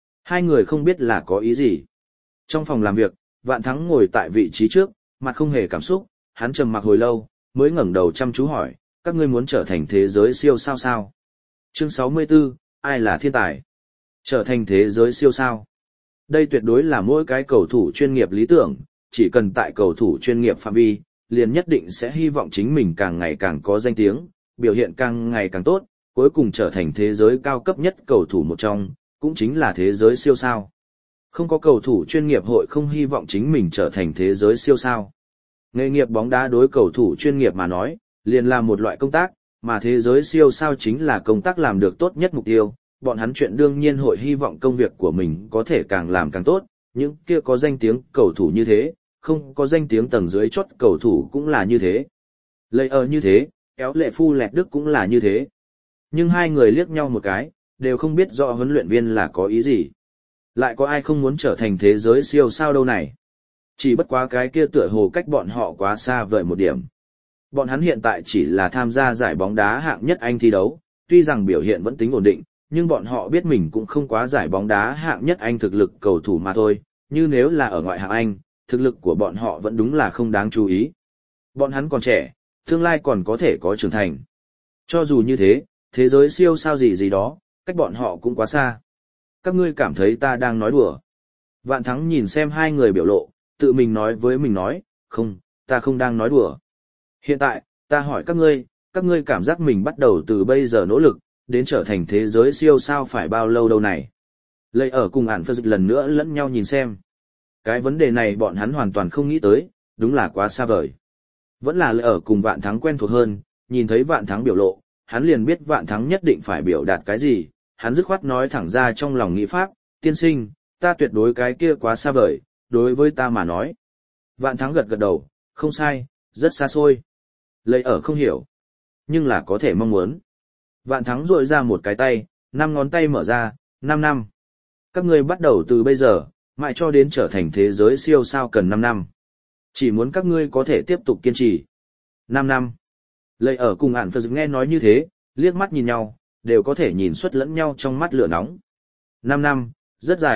2 người không biết là có ý gì. Trong phòng làm việc, Vạn Thắng ngồi tại vị trí trước, mặt không hề cảm xúc, hắn trầm mặc hồi lâu, mới ngẩng đầu chăm chú hỏi, các ngươi muốn trở thành thế giới siêu sao sao? Chương 64, ai là thiên tài? Trở thành thế giới siêu sao? Đây tuyệt đối là mỗi cái cầu thủ chuyên nghiệp lý tưởng, chỉ cần tại cầu thủ chuyên nghiệp phạm vi, liền nhất định sẽ hy vọng chính mình càng ngày càng có danh tiếng, biểu hiện càng ngày càng tốt, cuối cùng trở thành thế giới cao cấp nhất cầu thủ một trong, cũng chính là thế giới siêu sao. Không có cầu thủ chuyên nghiệp hội không hy vọng chính mình trở thành thế giới siêu sao. Nghề nghiệp bóng đá đối cầu thủ chuyên nghiệp mà nói, liền là một loại công tác, mà thế giới siêu sao chính là công tác làm được tốt nhất mục tiêu. Bọn hắn chuyện đương nhiên hội hy vọng công việc của mình có thể càng làm càng tốt, những kia có danh tiếng cầu thủ như thế, không có danh tiếng tầng dưới chót cầu thủ cũng là như thế. Lấy như thế, Éo Lệ Phu Lẹt Đức cũng là như thế. Nhưng 2 người liếc nhau một cái, đều không biết rõ huấn luyện viên là có ý gì. Lại có ai không muốn trở thành thế giới siêu sao đâu này. Chỉ bất quá cái kia tựa hồ cách bọn họ quá xa vời một điểm. Bọn hắn hiện tại chỉ là tham gia giải bóng đá hạng nhất Anh thi đấu, tuy rằng biểu hiện vẫn tính ổn định, nhưng bọn họ biết mình cũng không quá giải bóng đá hạng nhất Anh thực lực cầu thủ mà thôi, như nếu là ở ngoại hạng Anh, thực lực của bọn họ vẫn đúng là không đáng chú ý. Bọn hắn còn trẻ, tương lai còn có thể có trưởng thành. Cho dù như thế, thế giới siêu sao gì gì đó, cách bọn họ cũng quá xa. Các ngươi cảm thấy ta đang nói đùa. Vạn Thắng nhìn xem 2 người biểu lộ, tự mình nói với mình nói, không, ta không đang nói đùa. Hiện tại, ta hỏi các ngươi cảm giác mình bắt đầu từ bây giờ nỗ lực, đến trở thành thế giới siêu sao phải bao lâu đâu này. Lấy ở cùng Anfield lần nữa lẫn nhau nhìn xem. Cái vấn đề này bọn hắn hoàn toàn không nghĩ tới, đúng là quá xa vời. Vẫn là Lấy ở cùng Vạn Thắng quen thuộc hơn, nhìn thấy Vạn Thắng biểu lộ, hắn liền biết Vạn Thắng nhất định phải biểu đạt cái gì, hắn dứt khoát nói thẳng ra trong lòng nghĩ pháp, tiên sinh, ta tuyệt đối cái kia quá xa vời, đối với ta mà nói. Vạn Thắng gật gật đầu, không sai, rất xa xôi. Lấy ở không hiểu, nhưng là có thể mong muốn. Vạn Thắng duỗi ra một cái tay, 5 ngón tay mở ra, 5 năm. Các ngươi bắt đầu từ bây giờ, mãi cho đến trở thành thế giới siêu sao cần 5 năm. Chỉ muốn các ngươi có thể tiếp tục kiên trì. 5 năm. Lấy ở cùng Anfield nghe nói như thế, liếc mắt nhìn nhau, đều có thể nhìn xuất lẫn nhau trong mắt lửa nóng. 5 năm, rất dài,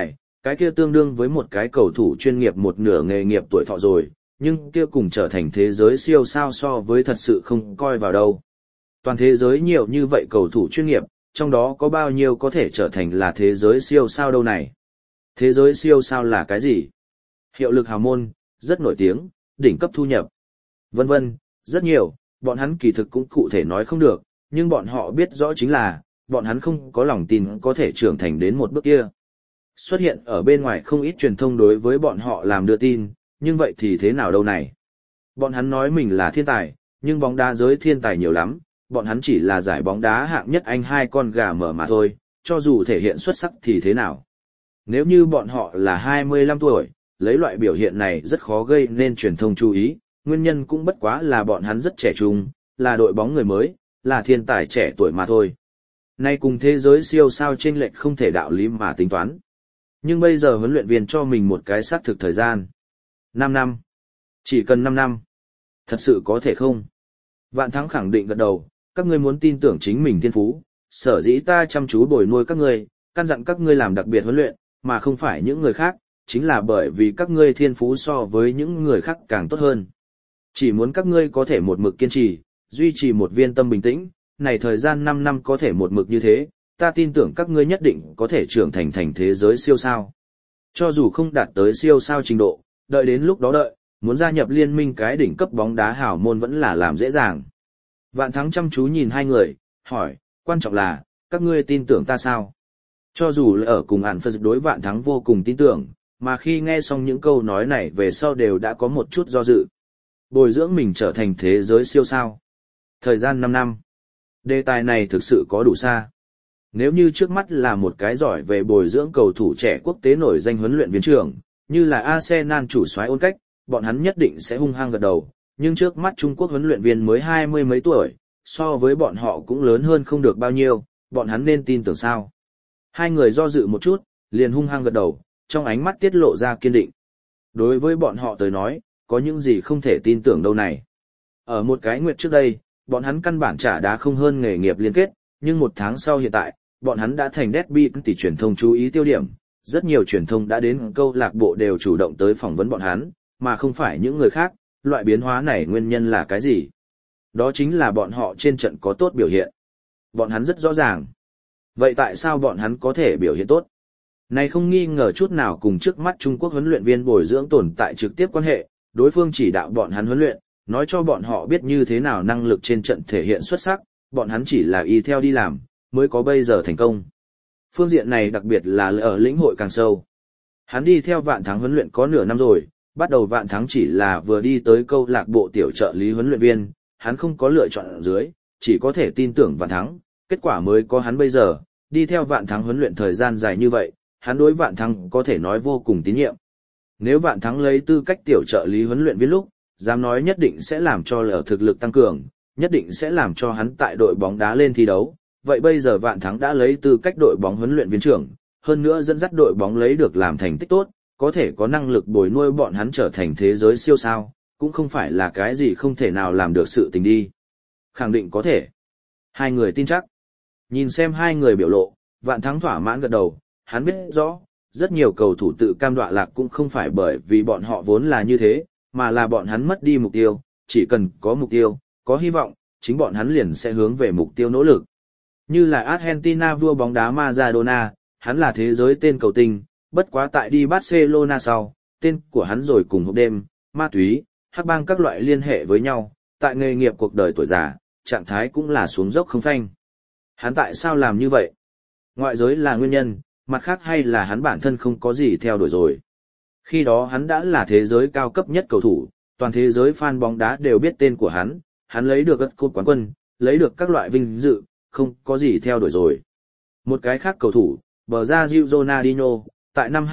Cái kia tương đương với một cái cầu thủ chuyên nghiệp một nửa nghề nghiệp tuổi thọ rồi, nhưng kia cùng trở thành thế giới siêu sao so với thật sự không coi vào đâu. Toàn thế giới nhiều như vậy cầu thủ chuyên nghiệp, trong đó có bao nhiêu có thể trở thành là thế giới siêu sao đâu này. Thế giới siêu sao là cái gì? Hiệu lực hào môn, rất nổi tiếng, đỉnh cấp thu nhập, vân vân, rất nhiều, bọn hắn kỳ thực cũng cụ thể nói không được, nhưng bọn họ biết rõ chính là, bọn hắn không có lòng tin có thể trưởng thành đến một bước kia. Xuất hiện ở bên ngoài không ít truyền thông đối với bọn họ làm đưa tin, nhưng vậy thì thế nào đâu này? Bọn hắn nói mình là thiên tài, nhưng bóng đá giới thiên tài nhiều lắm, bọn hắn chỉ là giải bóng đá hạng nhất Anh hai con gà mở mà thôi, cho dù thể hiện xuất sắc thì thế nào? Nếu như bọn họ là 25 tuổi, lấy loại biểu hiện này rất khó gây nên truyền thông chú ý, nguyên nhân cũng bất quá là bọn hắn rất trẻ trung, là đội bóng người mới, là thiên tài trẻ tuổi mà thôi. Nay cùng thế giới siêu sao chênh lệch không thể đạo lý mà tính toán. Nhưng bây giờ huấn luyện viên cho mình một cái xác thực thời gian. 5 năm. Chỉ cần 5 năm. Thật sự có thể không? Vạn Thắng khẳng định gật đầu, các ngươi muốn tin tưởng chính mình thiên phú, sở dĩ ta chăm chú bồi nuôi các ngươi, căn dặn các ngươi làm đặc biệt huấn luyện, mà không phải những người khác, chính là bởi vì các ngươi thiên phú so với những người khác càng tốt hơn. Chỉ muốn các ngươi có thể một mực kiên trì, duy trì một viên tâm bình tĩnh, này thời gian 5 năm có thể một mực như thế, ta tin tưởng các ngươi nhất định có thể trưởng thành thế giới siêu sao. Cho dù không đạt tới siêu sao trình độ, đợi đến lúc đó muốn gia nhập liên minh cái đỉnh cấp bóng đá hảo môn vẫn là làm dễ dàng. Vạn Thắng chăm chú nhìn hai người, hỏi, quan trọng là, các ngươi tin tưởng ta sao? Cho dù là ở cùng ản phật đối Vạn Thắng vô cùng tin tưởng, mà khi nghe xong những câu nói này về sau đều đã có một chút do dự. Bồi dưỡng mình trở thành thế giới siêu sao. Thời gian 5 năm. Đề tài này thực sự có đủ xa. Nếu như trước mắt là một cái giỏi về bồi dưỡng cầu thủ trẻ quốc tế nổi danh huấn luyện viên trưởng, như là Arsenal chủ soái Ôn Cách, bọn hắn nhất định sẽ hung hăng gật đầu, nhưng trước mắt Trung Quốc huấn luyện viên mới 20 mấy tuổi, so với bọn họ cũng lớn hơn không được bao nhiêu, bọn hắn nên tin tưởng sao? Hai người do dự một chút, liền hung hăng gật đầu, trong ánh mắt tiết lộ ra kiên định. Đối với bọn họ tới nói, có những gì không thể tin tưởng đâu này. Ở một cái nguyệt trước đây, bọn hắn căn bản trả đá không hơn nghề nghiệp liên kết, nhưng một tháng sau hiện tại, bọn hắn đã thành derby tỷ truyền thông chú ý tiêu điểm. Rất nhiều truyền thông đã đến câu lạc bộ đều chủ động tới phỏng vấn bọn hắn, mà không phải những người khác. Loại biến hóa này nguyên nhân là cái gì? Đó chính là bọn họ trên trận có tốt biểu hiện. Bọn hắn rất rõ ràng. Vậy tại sao bọn hắn có thể biểu hiện tốt? Này không nghi ngờ chút nào cùng trước mắt Trung Quốc huấn luyện viên bồi dưỡng tồn tại trực tiếp quan hệ, đối phương chỉ đạo bọn hắn huấn luyện, nói cho bọn họ biết như thế nào năng lực trên trận thể hiện xuất sắc, bọn hắn chỉ là y theo đi làm, mới có bây giờ thành công. Phương diện này đặc biệt là ở lĩnh hội càng sâu. Hắn đi theo Vạn Thắng huấn luyện có nửa năm rồi, bắt đầu Vạn Thắng chỉ là vừa đi tới câu lạc bộ tiểu trợ lý huấn luyện viên, hắn không có lựa chọn ở dưới, chỉ có thể tin tưởng Vạn Thắng, kết quả mới có hắn bây giờ, đi theo Vạn Thắng huấn luyện thời gian dài như vậy, hắn đối Vạn Thắng có thể nói vô cùng tín nhiệm. Nếu Vạn Thắng lấy tư cách tiểu trợ lý huấn luyện viên lúc, dám nói nhất định sẽ làm cho lở thực lực tăng cường, nhất định sẽ làm cho hắn tại đội bóng đá lên thi đấu. Vậy bây giờ Vạn Thắng đã lấy tư cách đội bóng huấn luyện viên trưởng, hơn nữa dẫn dắt đội bóng lấy được làm thành tích tốt, có thể có năng lực bồi nuôi bọn hắn trở thành thế giới siêu sao, cũng không phải là cái gì không thể nào làm được sự tình đi. Khẳng định có thể. Hai người tin chắc. Nhìn xem hai người biểu lộ, Vạn Thắng thỏa mãn gật đầu, hắn biết rõ, rất nhiều cầu thủ tự cam đoạ lạc cũng không phải bởi vì bọn họ vốn là như thế, mà là bọn hắn mất đi mục tiêu, chỉ cần có mục tiêu, có hy vọng, chính bọn hắn liền sẽ hướng về mục tiêu nỗ lực. Như là Argentina vua bóng đá Maradona, hắn là thế giới tên cầu tinh, bất quá tại đi Barcelona sau, tên của hắn rồi cùng hộp đêm, ma túy, hắc bang các loại liên hệ với nhau, tại nghề nghiệp cuộc đời tuổi già, trạng thái cũng là xuống dốc không phanh. Hắn tại sao làm như vậy? Ngoại giới là nguyên nhân, mặt khác hay là hắn bản thân không có gì theo đuổi rồi. Khi đó hắn đã là thế giới cao cấp nhất cầu thủ, toàn thế giới fan bóng đá đều biết tên của hắn lấy được các cúp quán quân, lấy được các loại vinh dự, không có gì theo đuổi rồi. Một cái khác cầu thủ, Brazil Ronaldinho, tại năm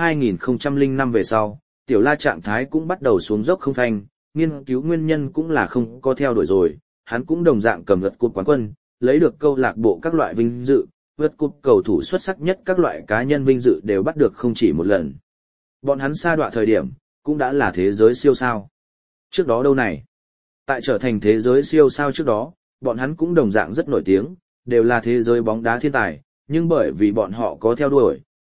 2005 về sau, tiểu la trạng thái cũng bắt đầu xuống dốc không phanh, nghiên cứu nguyên nhân cũng là không có theo đuổi rồi, hắn cũng đồng dạng cầm lượt cúp quán quân, lấy được câu lạc bộ các loại vinh dự, vượt cúp cầu thủ xuất sắc nhất các loại cá nhân vinh dự đều bắt được không chỉ một lần. Bọn hắn sa đọa thời điểm, cũng đã là thế giới siêu sao. Trước đó đâu này? Tại trở thành thế giới siêu sao trước đó, bọn hắn cũng đồng dạng rất nổi tiếng, đều là thế giới bóng đá thiên tài, nhưng bởi vì bọn họ có theo đuổi,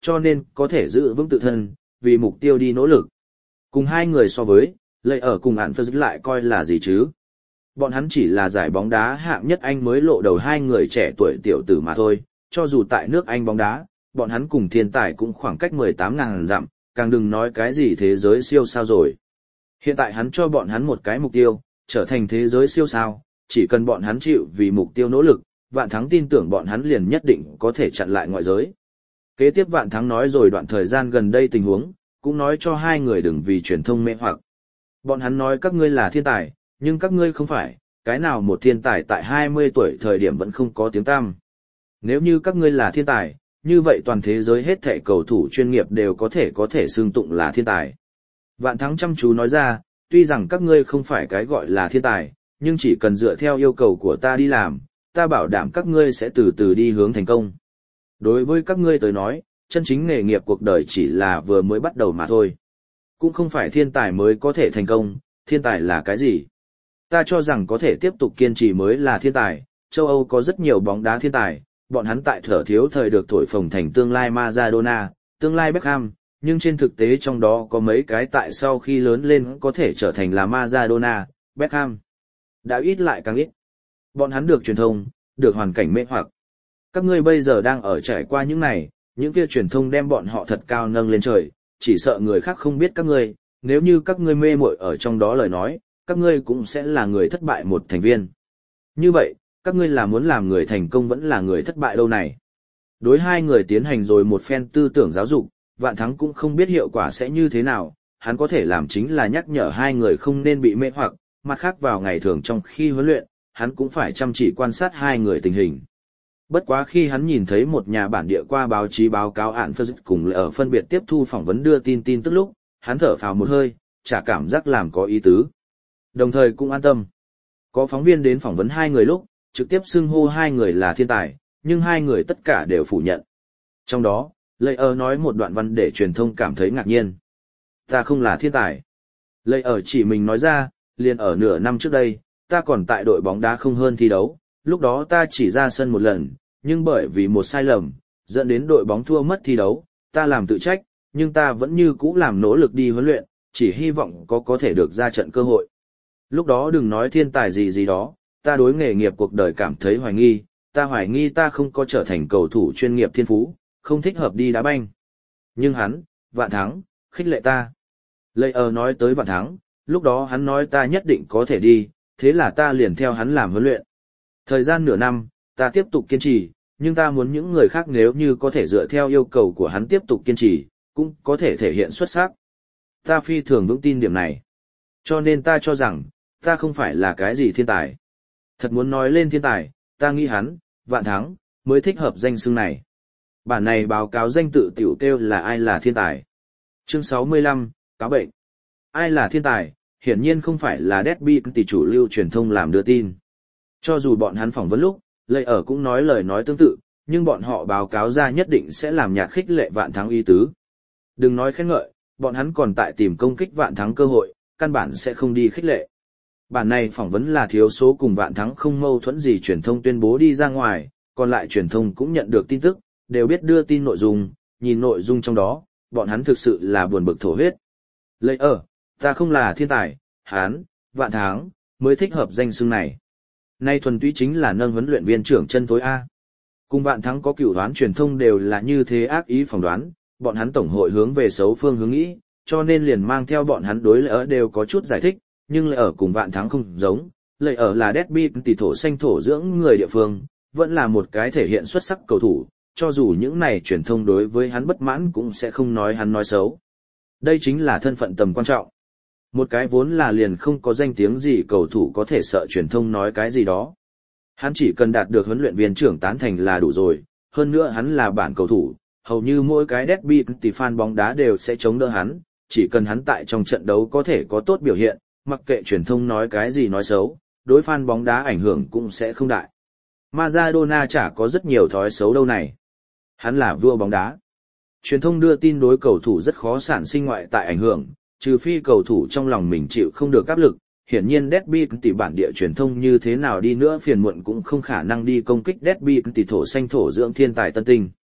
cho nên có thể giữ vững tự thân, vì mục tiêu đi nỗ lực. Cùng hai người so với, Lệ ở cùng ản phơ lại coi là gì chứ? Bọn hắn chỉ là giải bóng đá hạng nhất Anh mới lộ đầu hai người trẻ tuổi tiểu tử mà thôi, cho dù tại nước Anh bóng đá, bọn hắn cùng thiên tài cũng khoảng cách 18.000 dặm, càng đừng nói cái gì thế giới siêu sao rồi. Hiện tại hắn cho bọn hắn một cái mục tiêu, trở thành thế giới siêu sao, chỉ cần bọn hắn chịu vì mục tiêu nỗ lực, Vạn Thắng tin tưởng bọn hắn liền nhất định có thể chặn lại ngoại giới. Kế tiếp Vạn Thắng nói rồi đoạn thời gian gần đây tình huống, cũng nói cho hai người đừng vì truyền thông mê hoặc. Bọn hắn nói các ngươi là thiên tài, nhưng các ngươi không phải, cái nào một thiên tài tại 20 tuổi thời điểm vẫn không có tiếng tăm. Nếu như các ngươi là thiên tài, như vậy toàn thế giới hết thảy cầu thủ chuyên nghiệp đều có thể xưng tụng là thiên tài. Vạn Thắng chăm chú nói ra, tuy rằng các ngươi không phải cái gọi là thiên tài, nhưng chỉ cần dựa theo yêu cầu của ta đi làm, ta bảo đảm các ngươi sẽ từ từ đi hướng thành công. Đối với các ngươi tới nói, chân chính nghề nghiệp cuộc đời chỉ là vừa mới bắt đầu mà thôi. Cũng không phải thiên tài mới có thể thành công, thiên tài là cái gì? Ta cho rằng có thể tiếp tục kiên trì mới là thiên tài, châu Âu có rất nhiều bóng đá thiên tài, bọn hắn tại thở thiếu thời được thổi phồng thành tương lai Maradona, tương lai Beckham, nhưng trên thực tế trong đó có mấy cái tại sau khi lớn lên có thể trở thành là Maradona, Beckham. Đã ít lại càng ít. Bọn hắn được truyền thông, được hoàn cảnh mê hoặc. Các ngươi bây giờ đang ở trải qua những này, những kia truyền thông đem bọn họ thật cao nâng lên trời, chỉ sợ người khác không biết các ngươi, nếu như các ngươi mê muội ở trong đó lời nói, các ngươi cũng sẽ là người thất bại một thành viên. Như vậy, các ngươi là muốn làm người thành công vẫn là người thất bại đâu này. Đối hai người tiến hành rồi một phen tư tưởng giáo dục, Vạn Thắng cũng không biết hiệu quả sẽ như thế nào, hắn có thể làm chính là nhắc nhở hai người không nên bị mê hoặc, mặt khác vào ngày thường trong khi huấn luyện, hắn cũng phải chăm chỉ quan sát hai người tình hình. Bất quá khi hắn nhìn thấy một nhà bản địa qua báo chí báo cáo ạn phân cùng ở phân biệt tiếp thu phỏng vấn đưa tin tức lúc, hắn thở phào một hơi, chả cảm giác làm có ý tứ. Đồng thời cũng an tâm. Có phóng viên đến phỏng vấn hai người lúc, trực tiếp xưng hô hai người là thiên tài, nhưng hai người tất cả đều phủ nhận. Trong đó, Lệ nói một đoạn văn để truyền thông cảm thấy ngạc nhiên. Ta không là thiên tài. Lệ chỉ mình nói ra, liền ở nửa năm trước đây, ta còn tại đội bóng đá không hơn thi đấu, lúc đó ta chỉ ra sân một lần, nhưng bởi vì một sai lầm, dẫn đến đội bóng thua mất thi đấu, ta làm tự trách, nhưng ta vẫn như cũ làm nỗ lực đi huấn luyện, chỉ hy vọng có thể được ra trận cơ hội. Lúc đó đừng nói thiên tài gì đó, ta đối nghề nghiệp cuộc đời cảm thấy hoài nghi, ta hoài nghi ta không có trở thành cầu thủ chuyên nghiệp thiên phú, không thích hợp đi đá banh. Nhưng hắn, Vạn Thắng, khích lệ ta. Lệ nói tới Vạn Thắng, lúc đó hắn nói ta nhất định có thể đi, thế là ta liền theo hắn làm huấn luyện. Thời gian nửa năm, ta tiếp tục kiên trì, nhưng ta muốn những người khác nếu như có thể dựa theo yêu cầu của hắn tiếp tục kiên trì, cũng có thể thể hiện xuất sắc. Ta phi thường vững tin điểm này. Cho nên ta cho rằng, ta không phải là cái gì thiên tài. Thật muốn nói lên thiên tài, ta nghĩ hắn, Vạn Thắng, mới thích hợp danh xưng này. Bản này báo cáo danh tự tiểu kêu là ai là thiên tài. Chương 65, cáo bệnh. Ai là thiên tài, hiển nhiên không phải là Derby tỷ chủ lưu truyền thông làm đưa tin. Cho dù bọn hắn phỏng vấn lúc, Lệ cũng nói lời nói tương tự, nhưng bọn họ báo cáo ra nhất định sẽ làm nhạt khích lệ Vạn Thắng ý tứ. Đừng nói khen ngợi, bọn hắn còn tại tìm công kích Vạn Thắng cơ hội, căn bản sẽ không đi khích lệ. Bản này phỏng vấn là thiếu số cùng Vạn Thắng không mâu thuẫn gì truyền thông tuyên bố đi ra ngoài, còn lại truyền thông cũng nhận được tin tức, đều biết đưa tin nội dung, nhìn nội dung trong đó, bọn hắn thực sự là buồn bực thổ huyết. Lệ ta không là thiên tài, hắn, Vạn Thắng, mới thích hợp danh xưng này. Nay thuần túy chính là nâng huấn luyện viên trưởng chân tối A. Cùng Vạn Thắng có cựu đoán truyền thông đều là như thế ác ý phỏng đoán, bọn hắn tổng hội hướng về xấu phương hướng nghĩ, cho nên liền mang theo bọn hắn đối Lệ đều có chút giải thích, nhưng Lệ cùng Vạn Thắng không giống, Lệ là Derby tỷ thổ xanh thổ dưỡng người địa phương, vẫn là một cái thể hiện xuất sắc cầu thủ, cho dù những này truyền thông đối với hắn bất mãn cũng sẽ không nói hắn nói xấu. Đây chính là thân phận tầm quan trọng. Một cái vốn là liền không có danh tiếng gì cầu thủ có thể sợ truyền thông nói cái gì đó. Hắn chỉ cần đạt được huấn luyện viên trưởng tán thành là đủ rồi, hơn nữa hắn là bản cầu thủ, hầu như mỗi cái Derby tỷ fan bóng đá đều sẽ chống đỡ hắn, chỉ cần hắn tại trong trận đấu có thể có tốt biểu hiện, mặc kệ truyền thông nói cái gì nói xấu, đối fan bóng đá ảnh hưởng cũng sẽ không đại. Maradona chả có rất nhiều thói xấu đâu này. Hắn là vua bóng đá. Truyền thông đưa tin đối cầu thủ rất khó sản sinh ngoại tại ảnh hưởng, trừ phi cầu thủ trong lòng mình chịu không được áp lực. Hiển nhiên Derby tỷ bản địa truyền thông như thế nào đi nữa phiền muộn cũng không khả năng đi công kích Derby tỷ thổ xanh thổ dưỡng thiên tài tân tinh.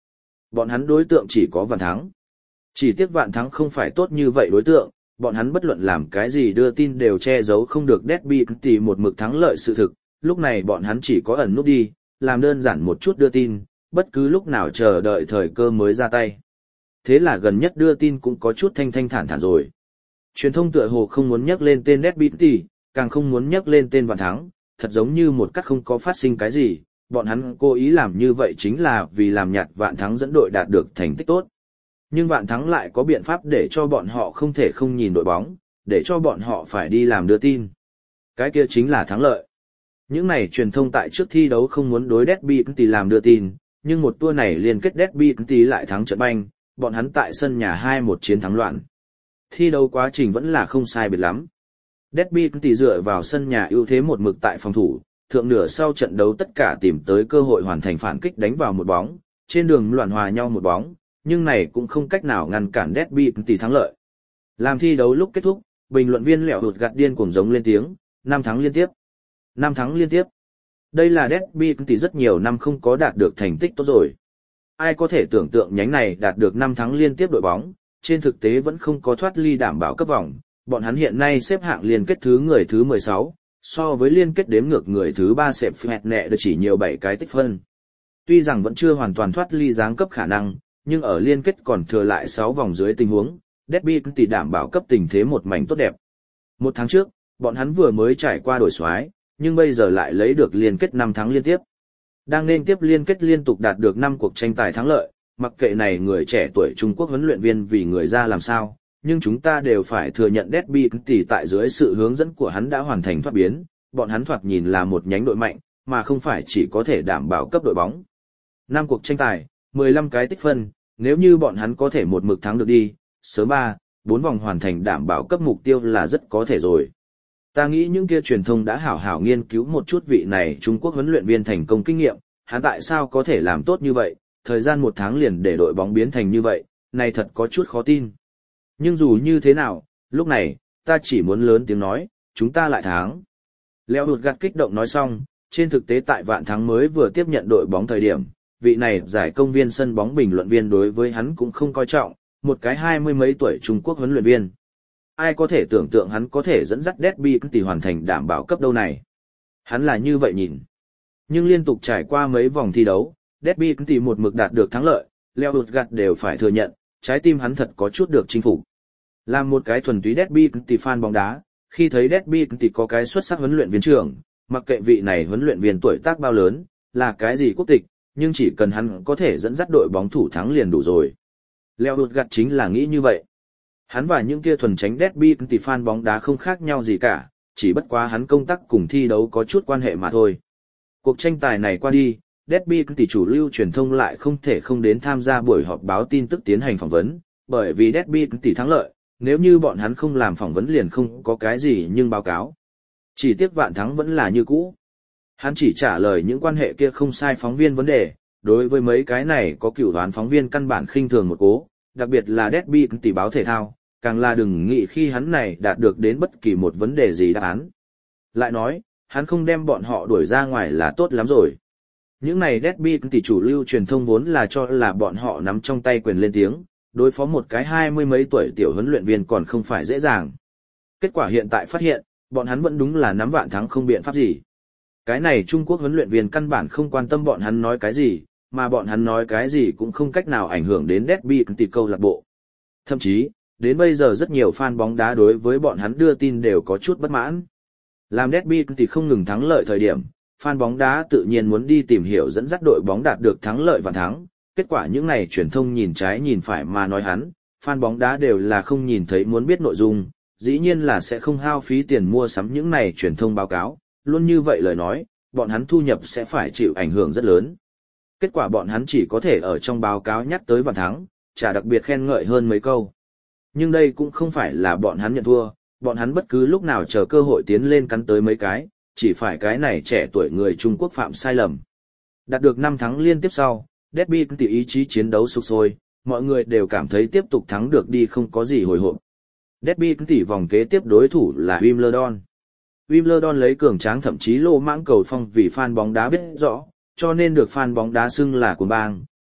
Bọn hắn đối tượng chỉ có Vạn Thắng. Chỉ tiếc Vạn Thắng không phải tốt như vậy đối tượng, bọn hắn bất luận làm cái gì đưa tin đều che giấu không được Derby County một mực thắng lợi sự thực, lúc này bọn hắn chỉ có ẩn nút đi, làm đơn giản một chút đưa tin, bất cứ lúc nào chờ đợi thời cơ mới ra tay. Thế là gần nhất đưa tin cũng có chút thanh thanh thản thản rồi. Truyền thông tựa hồ không muốn nhắc lên tên Derby County, càng không muốn nhắc lên tên Vạn Thắng, thật giống như một cách không có phát sinh cái gì, bọn hắn cố ý làm như vậy chính là vì làm nhạt Vạn Thắng dẫn đội đạt được thành tích tốt. Nhưng Vạn Thắng lại có biện pháp để cho bọn họ không thể không nhìn đội bóng, để cho bọn họ phải đi làm đưa tin. Cái kia chính là thắng lợi. Những này truyền thông tại trước thi đấu không muốn đối Derby County làm đưa tin, nhưng một tour này liên kết Derby County lại thắng trận banh, bọn hắn tại sân nhà 2-1 chiến thắng loạn. Thi đấu quá trình vẫn là không sai biệt lắm. Derby County dựa vào sân nhà ưu thế một mực tại phòng thủ, thượng nửa sau trận đấu tất cả tìm tới cơ hội hoàn thành phản kích đánh vào một bóng, trên đường loạn hòa nhau một bóng, nhưng này cũng không cách nào ngăn cản Derby County thắng lợi. Làm thi đấu lúc kết thúc, bình luận viên lẹo hụt gạt điên cuồng giống lên tiếng, 5 thắng liên tiếp. 5 thắng liên tiếp. Đây là Derby County rất nhiều năm không có đạt được thành tích tốt rồi. Ai có thể tưởng tượng nhánh này đạt được 5 thắng liên tiếp đội bóng, trên thực tế vẫn không có thoát ly đảm bảo cấp vòng, bọn hắn hiện nay xếp hạng liên kết người thứ 16, so với liên kết đếm ngược người thứ 3 xếp phẹt nẹ được chỉ nhiều 7 cái tích phân. Tuy rằng vẫn chưa hoàn toàn thoát ly giáng cấp khả năng, nhưng ở liên kết còn thừa lại 6 vòng dưới tình huống, Derby County đảm bảo cấp tình thế một mảnh tốt đẹp. Một tháng trước, bọn hắn vừa mới trải qua đổi soái, nhưng bây giờ lại lấy được liên kết 5 thắng liên tiếp. Đang nên tiếp liên kết liên tục đạt được 5 cuộc tranh tài thắng lợi, mặc kệ này người trẻ tuổi Trung Quốc huấn luyện viên vì người ra làm sao, nhưng chúng ta đều phải thừa nhận Derby County tại dưới sự hướng dẫn của hắn đã hoàn thành thoát biến, bọn hắn thoạt nhìn là một nhánh đội mạnh, mà không phải chỉ có thể đảm bảo cấp đội bóng. 5 cuộc tranh tài, 15 cái tích phân, nếu như bọn hắn có thể một mực thắng được đi, sớm 3-4 vòng hoàn thành đảm bảo cấp mục tiêu là rất có thể rồi. Ta nghĩ những kia truyền thông đã hảo hảo nghiên cứu một chút vị này Trung Quốc huấn luyện viên thành công kinh nghiệm, hắn tại sao có thể làm tốt như vậy, thời gian 1 tháng liền để đội bóng biến thành như vậy, này thật có chút khó tin. Nhưng dù như thế nào, lúc này, ta chỉ muốn lớn tiếng nói, chúng ta lại thắng. Leo đột gạt kích động nói xong, trên thực tế tại Vạn Thắng mới vừa tiếp nhận đội bóng thời điểm, vị này giải công viên sân bóng bình luận viên đối với hắn cũng không coi trọng, một cái 20 mấy tuổi Trung Quốc huấn luyện viên. Ai có thể tưởng tượng hắn có thể dẫn dắt Derby County hoàn thành đảm bảo cấp đâu này. Hắn là như vậy nhìn. Nhưng liên tục trải qua mấy vòng thi đấu, Derby County một mực đạt được thắng lợi, Leo đột gạt đều phải thừa nhận, trái tim hắn thật có chút được chinh phục. Làm một cái thuần túy Derby County fan bóng đá, khi thấy Derby County có cái xuất sắc huấn luyện viên trưởng, mặc kệ vị này huấn luyện viên tuổi tác bao lớn, là cái gì quốc tịch, nhưng chỉ cần hắn có thể dẫn dắt đội bóng thủ thắng liền đủ rồi. Leo đột gạt chính là nghĩ như vậy. Hắn và những kia thuần tránh Derby County fan bóng đá không khác nhau gì cả, chỉ bất quá hắn công tác cùng thi đấu có chút quan hệ mà thôi. Cuộc tranh tài này qua đi, Derby County chủ lưu truyền thông lại không thể không đến tham gia buổi họp báo tin tức tiến hành phỏng vấn, bởi vì Derby County thắng lợi, nếu như bọn hắn không làm phỏng vấn liền không có cái gì nhưng báo cáo. Chỉ tiếc Vạn Thắng vẫn là như cũ. Hắn chỉ trả lời những quan hệ kia không sai phóng viên vấn đề, đối với mấy cái này có cửu đoán phóng viên căn bản khinh thường một cố, đặc biệt là Derby County báo thể thao, càng là đừng nghĩ khi hắn này đạt được đến bất kỳ một vấn đề gì đáp án. Lại nói, hắn không đem bọn họ đuổi ra ngoài là tốt lắm rồi. Những này Derby County chủ lưu truyền thông vốn là cho là bọn họ nắm trong tay quyền lên tiếng, đối phó một cái 20 mấy tuổi tiểu huấn luyện viên còn không phải dễ dàng. Kết quả hiện tại phát hiện, bọn hắn vẫn đúng là nắm Vạn Thắng không biện pháp gì. Cái này Trung Quốc huấn luyện viên căn bản không quan tâm bọn hắn nói cái gì, mà bọn hắn nói cái gì cũng không cách nào ảnh hưởng đến Derby County câu lạc bộ. Thậm chí, đến bây giờ rất nhiều fan bóng đá đối với bọn hắn đưa tin đều có chút bất mãn. Làm Derby County không ngừng thắng lợi thời điểm, fan bóng đá tự nhiên muốn đi tìm hiểu dẫn dắt đội bóng đạt được thắng lợi và thắng. Kết quả những này truyền thông nhìn trái nhìn phải mà nói hắn, fan bóng đá đều là không nhìn thấy muốn biết nội dung, dĩ nhiên là sẽ không hao phí tiền mua sắm những này truyền thông báo cáo, luôn như vậy lời nói, bọn hắn thu nhập sẽ phải chịu ảnh hưởng rất lớn. Kết quả bọn hắn chỉ có thể ở trong báo cáo nhắc tới Vạn Thắng, chả đặc biệt khen ngợi hơn mấy câu. Nhưng đây cũng không phải là bọn hắn nhận thua, bọn hắn bất cứ lúc nào chờ cơ hội tiến lên cắn tới mấy cái, chỉ phải cái này trẻ tuổi người Trung Quốc phạm sai lầm. Đạt được 5 thắng liên tiếp sau, Derby County ý chí chiến đấu sục sôi, mọi người đều cảm thấy tiếp tục thắng được đi không có gì hồi hộp. Derby County vòng kế tiếp đối thủ là Wimbledon. Wimbledon lấy cường tráng thậm chí lô mãng cầu phong vì fan bóng đá biết rõ, cho nên được fan bóng đá xưng là cuồng bang,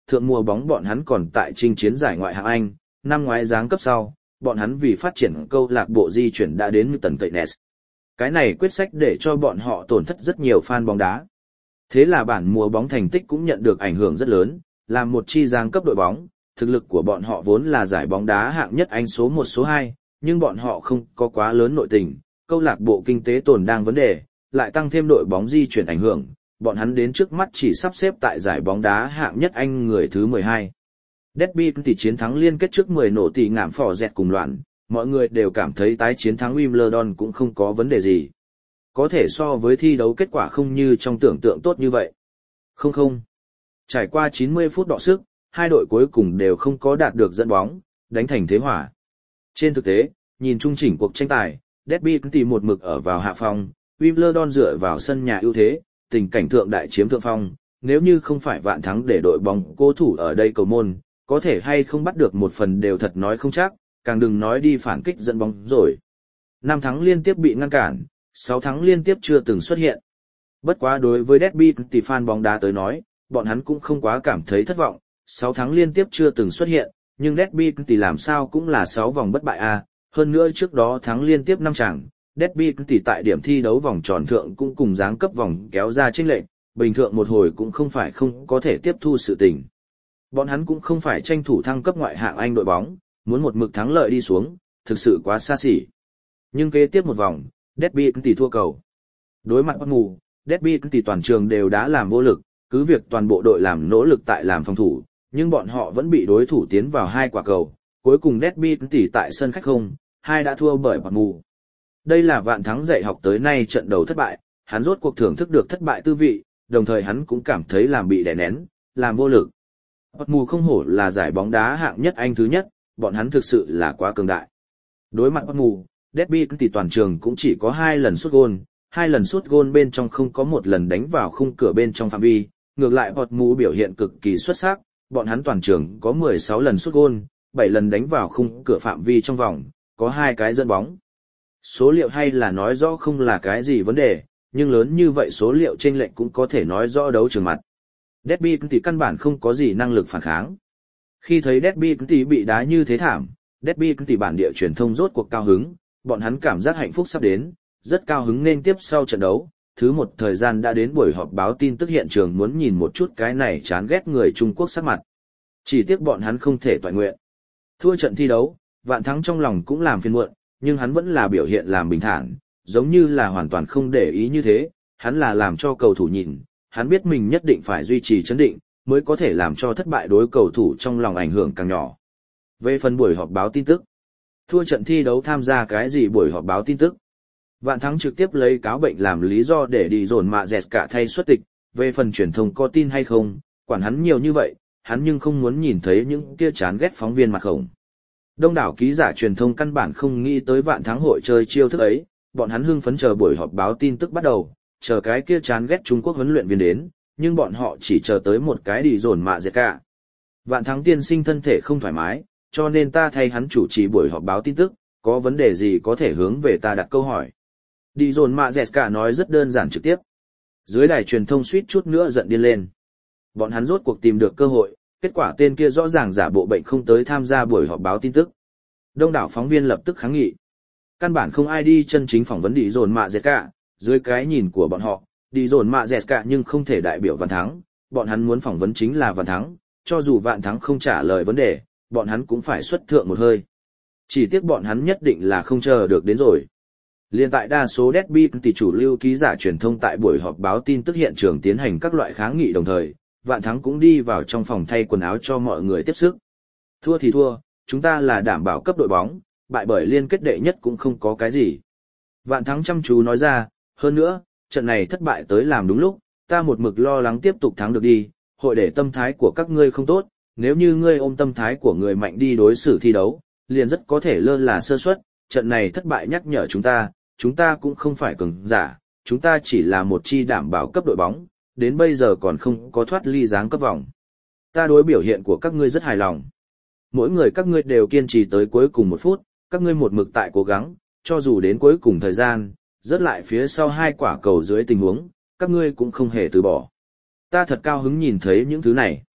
thượng mùa bóng bọn hắn còn tại chinh chiến giải ngoại hạng Anh, năm ngoái giáng cấp sau, bọn hắn vì phát triển câu lạc bộ di chuyển đã đến Newton Keynes. Cái này quyết sách để cho bọn họ tổn thất rất nhiều fan bóng đá. Thế là bản mùa bóng thành tích cũng nhận được ảnh hưởng rất lớn, làm một chi giáng cấp đội bóng, thực lực của bọn họ vốn là giải bóng đá hạng nhất Anh số 1 số 2, nhưng bọn họ không có quá lớn nội tình, câu lạc bộ kinh tế tồn đang vấn đề, lại tăng thêm đội bóng di chuyển ảnh hưởng, bọn hắn đến trước mắt chỉ sắp xếp tại giải bóng đá hạng nhất Anh người thứ 12. Derby tỷ chiến thắng liên kết trước 10 nổ tỷ ngảm phò dẹt cùng loạn, mọi người đều cảm thấy tái chiến thắng Wimbledon cũng không có vấn đề gì. Có thể so với thi đấu kết quả không như trong tưởng tượng tốt như vậy. Không. Trải qua 90 phút đọ sức, hai đội cuối cùng đều không có đạt được dẫn bóng, đánh thành thế hòa. Trên thực tế, nhìn chung chỉnh cuộc tranh tài, Derby tỷ một mực ở vào hạ phong, Wimbledon dựa vào sân nhà ưu thế, tình cảnh thượng đại chiếm thượng phong, nếu như không phải Vạn Thắng để đội bóng cố thủ ở đây cầu môn, có thể hay không bắt được một phần đều thật nói không chắc, càng đừng nói đi phản kích dẫn bóng rồi. 5 thắng liên tiếp bị ngăn cản, 6 thắng liên tiếp chưa từng xuất hiện. Bất quá đối với Derby tỷ fan bóng đá tới nói, bọn hắn cũng không quá cảm thấy thất vọng, 6 thắng liên tiếp chưa từng xuất hiện, nhưng Derby tỷ làm sao cũng là 6 vòng bất bại a, hơn nữa trước đó thắng liên tiếp 5 trận, Derby tỷ tại điểm thi đấu vòng tròn thượng cũng cùng giáng cấp vòng kéo ra chênh lệch, bình thường một hồi cũng không phải không có thể tiếp thu sự tình. Bọn hắn cũng không phải tranh thủ thăng cấp ngoại hạng Anh đội bóng, muốn một mực thắng lợi đi xuống, thực sự quá xa xỉ. Nhưng kế tiếp một vòng, Derby tỷ thua cầu. Đối mặt bất mù, Derby tỷ toàn trường đều đã làm vô lực, cứ việc toàn bộ đội làm nỗ lực tại làm phòng thủ, nhưng bọn họ vẫn bị đối thủ tiến vào 2 quả cầu. Cuối cùng Derby tỷ tại sân khách 0-2 đã thua bởi bất mù. Đây là Vạn Thắng dạy học tới nay trận đầu thất bại, hắn rốt cuộc thưởng thức được thất bại tư vị, đồng thời hắn cũng cảm thấy làm bị đè nén, làm vô lực. Bất mù không hổ là giải bóng đá hạng nhất Anh thứ nhất, bọn hắn thực sự là quá cường đại. Đối mặt bất mù, Derby tỷ toàn trường cũng chỉ có 2 lần sút gôn, 2 lần sút gôn bên trong không có một lần đánh vào khung cửa bên trong phạm vi, ngược lại bất mù biểu hiện cực kỳ xuất sắc, bọn hắn toàn trường có 16 lần sút gôn, 7 lần đánh vào khung cửa phạm vi trong vòng, có 2 cái dẫn bóng. Số liệu hay là nói rõ không là cái gì vấn đề, nhưng lớn như vậy số liệu chênh lệch cũng có thể nói rõ đấu trường mặt. Derby tỷ căn bản không có gì năng lực phản kháng. Khi thấy Derby tỷ bị đá như thế thảm, Derby tỷ bản địa truyền thông rốt cuộc cao hứng, bọn hắn cảm giác hạnh phúc sắp đến, rất cao hứng nên tiếp sau trận đấu. Thứ một thời gian đã đến buổi họp báo tin tức hiện trường muốn nhìn một chút cái này chán ghét người Trung Quốc sắc mặt. Chỉ tiếc bọn hắn không thể toàn nguyện. Thua trận thi đấu, Vạn Thắng trong lòng cũng làm phiền muộn, nhưng hắn vẫn là biểu hiện làm bình thản, giống như là hoàn toàn không để ý như thế, hắn là làm cho cầu thủ nhìn, hắn biết mình nhất định phải duy trì chấn định, mới có thể làm cho thất bại đối cầu thủ trong lòng ảnh hưởng càng nhỏ. Về phần buổi họp báo tin tức, thua trận thi đấu tham gia cái gì buổi họp báo tin tức? Vạn Thắng trực tiếp lấy cáo bệnh làm lý do để đi dồn mạ dẹt cả thay xuất tịch, về phần truyền thông có tin hay không, quản hắn nhiều như vậy, hắn nhưng không muốn nhìn thấy những kia chán ghét phóng viên mặt khổng. Đông đảo ký giả truyền thông căn bản không nghĩ tới Vạn Thắng hội chơi chiêu thức ấy, bọn hắn hưng phấn chờ buổi họp báo tin tức bắt đầu, chờ cái kia chán ghét Trung Quốc huấn luyện viên đến, nhưng bọn họ chỉ chờ tới một cái đi dồn mạ dẹt cả. Vạn Thắng tiên sinh thân thể không thoải mái, cho nên ta thay hắn chủ trì buổi họp báo tin tức, có vấn đề gì có thể hướng về ta đặt câu hỏi. Đi dồn mạ dẹt cả nói rất đơn giản trực tiếp. Dưới đài truyền thông suýt chút nữa giận điên lên. Bọn hắn rốt cuộc tìm được cơ hội, kết quả tên kia rõ ràng giả bộ bệnh không tới tham gia buổi họp báo tin tức. Đông đảo phóng viên lập tức kháng nghị. Căn bản không ai đi chân chính phỏng vấn đi dồn mạ dẹt cả, dưới cái nhìn của bọn họ, đi dồn mạ dẹt cả nhưng không thể đại biểu Vạn Thắng, bọn hắn muốn phỏng vấn chính là Vạn Thắng, cho dù Vạn Thắng không trả lời vấn đề, bọn hắn cũng phải xuất thượng một hơi. Chỉ tiếc bọn hắn nhất định là không chờ được đến rồi. Liên tại đa số Derby tỷ chủ lưu ký giả truyền thông tại buổi họp báo tin tức hiện trường tiến hành các loại kháng nghị đồng thời, Vạn Thắng cũng đi vào trong phòng thay quần áo cho mọi người tiếp sức. Thua thì thua, chúng ta là đảm bảo cấp đội bóng, bại bởi liên kết đệ nhất cũng không có cái gì. Vạn Thắng chăm chú nói ra, hơn nữa, trận này thất bại tới làm đúng lúc, ta một mực lo lắng tiếp tục thắng được đi, hội để tâm thái của các ngươi không tốt, nếu như ngươi ôm tâm thái của người mạnh đi đối xử thi đấu, liền rất có thể lơ là sơ suất, trận này thất bại nhắc nhở chúng ta cũng không phải cường giả, chúng ta chỉ là một chi đảm bảo cấp đội bóng, đến bây giờ còn không có thoát ly giáng cấp vòng. Ta đối biểu hiện của các ngươi rất hài lòng. Mỗi người các ngươi đều kiên trì tới cuối cùng 1 phút, các ngươi một mực tại cố gắng, cho dù đến cuối cùng thời gian, rớt lại phía sau 2 quả cầu dưới tình huống, các ngươi cũng không hề từ bỏ. Ta thật cao hứng nhìn thấy những thứ này.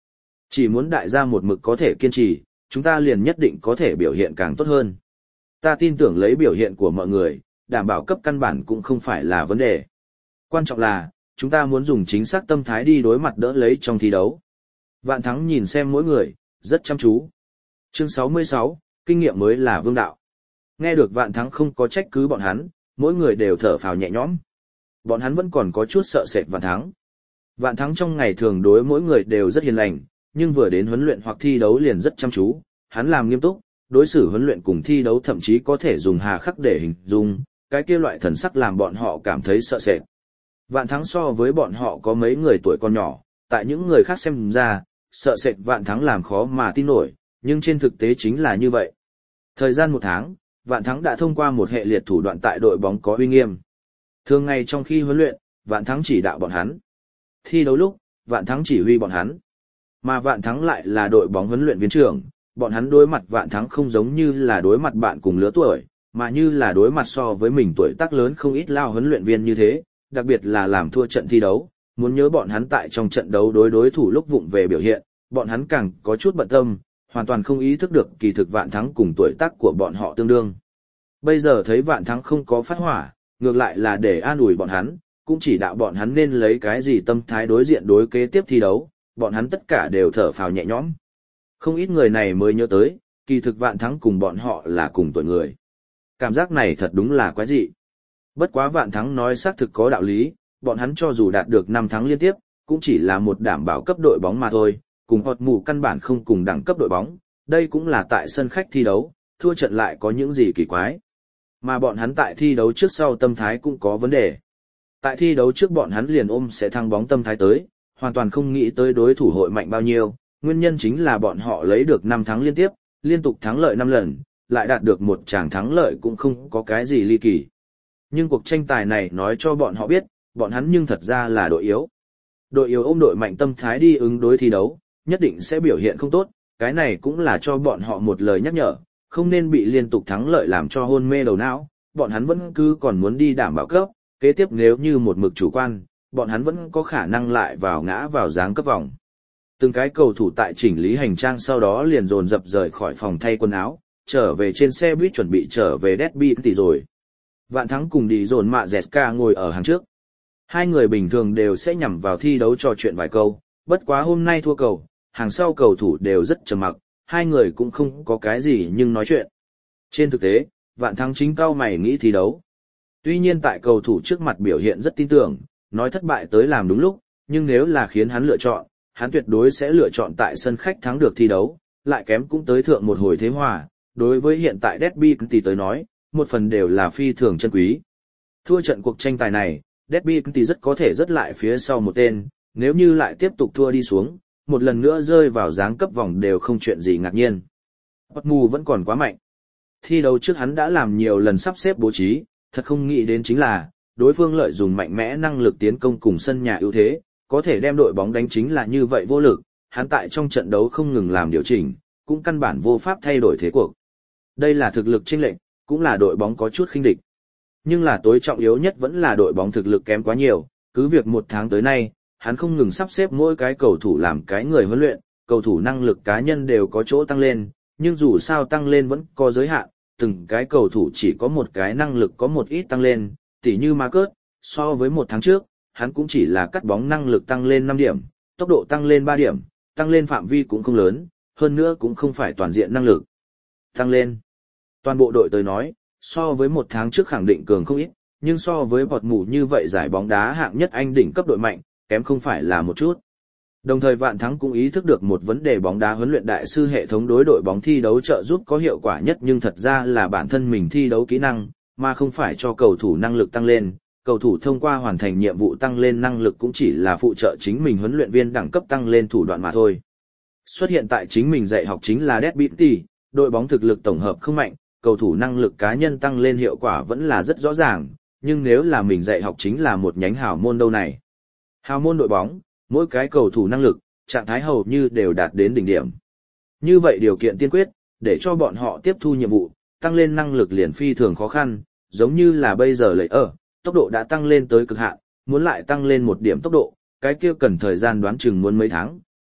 Chỉ muốn đại gia một mực có thể kiên trì, chúng ta liền nhất định có thể biểu hiện càng tốt hơn. Ta tin tưởng lấy biểu hiện của mọi người, đảm bảo cấp căn bản cũng không phải là vấn đề. Quan trọng là, chúng ta muốn dùng chính xác tâm thái đi đối mặt đỡ lấy trong thi đấu. Vạn Thắng nhìn xem mỗi người, rất chăm chú. Chương 66, kinh nghiệm mới là vương đạo. Nghe được Vạn Thắng không có trách cứ bọn hắn, mỗi người đều thở phào nhẹ nhõm. Bọn hắn vẫn còn có chút sợ sệt Vạn Thắng. Vạn Thắng trong ngày thường đối mỗi người đều rất hiền lành, nhưng vừa đến huấn luyện hoặc thi đấu liền rất chăm chú, hắn làm nghiêm túc, đối xử huấn luyện cùng thi đấu thậm chí có thể dùng hà khắc để hình dung, cái kia loại thần sắc làm bọn họ cảm thấy sợ sệt. Vạn Thắng so với bọn họ có mấy người tuổi còn nhỏ, tại những người khác xem ra, sợ sệt Vạn Thắng làm khó mà tin nổi, nhưng trên thực tế chính là như vậy. Thời gian 1 tháng, Vạn Thắng đã thông qua một hệ liệt thủ đoạn tại đội bóng có uy nghiêm. Thường ngày trong khi huấn luyện, Vạn Thắng chỉ đạo bọn hắn. Thi đấu lúc, Vạn Thắng chỉ huy bọn hắn. Mà Vạn Thắng lại là đội bóng huấn luyện viên trưởng, bọn hắn đối mặt Vạn Thắng không giống như là đối mặt bạn cùng lứa tuổi, mà như là đối mặt so với mình tuổi tác lớn không ít lao huấn luyện viên như thế, đặc biệt là làm thua trận thi đấu, muốn nhớ bọn hắn tại trong trận đấu đối thủ lúc vụng về biểu hiện, bọn hắn càng có chút bận tâm, hoàn toàn không ý thức được kỳ thực Vạn Thắng cùng tuổi tác của bọn họ tương đương. Bây giờ thấy Vạn Thắng không có phát hỏa, ngược lại là để an ủi bọn hắn, cũng chỉ đạo bọn hắn nên lấy cái gì tâm thái đối diện đối kế tiếp thi đấu, bọn hắn tất cả đều thở phào nhẹ nhõm. Không ít người này mới nhớ tới, kỳ thực Vạn Thắng cùng bọn họ là cùng tuổi người. Cảm giác này thật đúng là quái dị. Bất quá Vạn Thắng nói xác thực có đạo lý, bọn hắn cho dù đạt được 5 thắng liên tiếp, cũng chỉ là một đảm bảo cấp đội bóng mà thôi, cùng hột mù căn bản không cùng đẳng cấp đội bóng, đây cũng là tại sân khách thi đấu, thua trận lại có những gì kỳ quái. Mà bọn hắn tại thi đấu trước sau tâm thái cũng có vấn đề. Tại thi đấu trước bọn hắn liền ôm sẽ thăng bóng tâm thái tới, hoàn toàn không nghĩ tới đối thủ hội mạnh bao nhiêu, nguyên nhân chính là bọn họ lấy được 5 thắng liên tiếp, liên tục thắng lợi 5 lần, lại đạt được một tràng thắng lợi cũng không có cái gì ly kỳ. Nhưng cuộc tranh tài này nói cho bọn họ biết, bọn hắn nhưng thật ra là đội yếu. Đội yếu ôm đội mạnh tâm thái đi ứng đối thi đấu, nhất định sẽ biểu hiện không tốt, cái này cũng là cho bọn họ một lời nhắc nhở, không nên bị liên tục thắng lợi làm cho hôn mê đầu não, bọn hắn vẫn cứ còn muốn đi đảm bảo cấp, kế tiếp nếu như một mực chủ quan, bọn hắn vẫn có khả năng lại ngã vào giáng cấp vòng. Từng cái cầu thủ tại chỉnh lý hành trang sau đó liền dồn dập rời khỏi phòng thay quần áo, trở về trên xe buýt chuẩn bị trở về Derby tỷ rồi. Vạn Thắng cùng đi dồn mạ Zeska ngồi ở hàng trước. Hai người bình thường đều sẽ nhằm vào thi đấu trò chuyện vài câu, bất quá hôm nay thua cầu, hàng sau cầu thủ đều rất trầm mặc, hai người cũng không có cái gì nhưng nói chuyện. Trên thực tế, Vạn Thắng chính cao mày nghĩ thi đấu. Tuy nhiên tại cầu thủ trước mặt biểu hiện rất tin tưởng, nói thất bại tới làm đúng lúc, nhưng nếu là khiến hắn lựa chọn, hắn tuyệt đối sẽ lựa chọn tại sân khách thắng được thi đấu, lại kém cũng tới thượng một hồi thế hòa. Đối với hiện tại Derby County tới nói, một phần đều là phi thường chân quý. Thua trận cuộc tranh tài này, Derby County rất có thể rớt lại phía sau một tên, nếu như lại tiếp tục thua đi xuống, một lần nữa rơi vào giáng cấp vòng đều không chuyện gì ngạc nhiên. Otmu vẫn còn quá mạnh. Thi đấu trước hắn đã làm nhiều lần sắp xếp bố trí, thật không nghĩ đến chính là, đối phương lợi dụng mạnh mẽ năng lực tiến công cùng sân nhà ưu thế, có thể đem đội bóng đánh chính là như vậy vô lực, hắn tại trong trận đấu không ngừng làm điều chỉnh, cũng căn bản vô pháp thay đổi thế cuộc. Đây là thực lực chênh lệch, cũng là đội bóng có chút khinh địch. Nhưng là tối trọng yếu nhất vẫn là đội bóng thực lực kém quá nhiều, cứ việc 1 tháng tới nay, hắn không ngừng sắp xếp mỗi cái cầu thủ làm cái người huấn luyện, cầu thủ năng lực cá nhân đều có chỗ tăng lên, nhưng dù sao tăng lên vẫn có giới hạn, từng cái cầu thủ chỉ có một cái năng lực có một ít tăng lên, tỉ như Marcus, so với 1 tháng trước, hắn cũng chỉ là cắt bóng năng lực tăng lên 5 điểm, tốc độ tăng lên 3 điểm, tăng lên phạm vi cũng không lớn, hơn nữa cũng không phải toàn diện năng lực tăng lên. Toàn bộ đội tới nói, so với 1 tháng trước khẳng định cường không ít, nhưng so với bọt mù như vậy giải bóng đá hạng nhất Anh đỉnh cấp đội mạnh, kém không phải là một chút. Đồng thời Vạn Thắng cũng ý thức được một vấn đề bóng đá huấn luyện đại sư hệ thống đối đội bóng thi đấu trợ giúp có hiệu quả nhất nhưng thật ra là bản thân mình thi đấu kỹ năng, mà không phải cho cầu thủ năng lực tăng lên. Cầu thủ thông qua hoàn thành nhiệm vụ tăng lên năng lực cũng chỉ là phụ trợ chính mình huấn luyện viên đẳng cấp tăng lên thủ đoạn mà thôi. Xuất hiện tại chính mình dạy học chính là Derby County, đội bóng thực lực tổng hợp không mạnh, cầu thủ năng lực cá nhân tăng lên hiệu quả vẫn là rất rõ ràng, nhưng nếu là mình dạy học chính là một nhánh hào môn đâu này. Hào môn đội bóng, mỗi cái cầu thủ năng lực, trạng thái hầu như đều đạt đến đỉnh điểm. Như vậy điều kiện tiên quyết, để cho bọn họ tiếp thu nhiệm vụ, tăng lên năng lực liền phi thường khó khăn, giống như là bây giờ lấy tốc độ đã tăng lên tới cực hạn, muốn lại tăng lên 1 điểm tốc độ, cái kia cần thời gian đoán chừng muốn mấy tháng,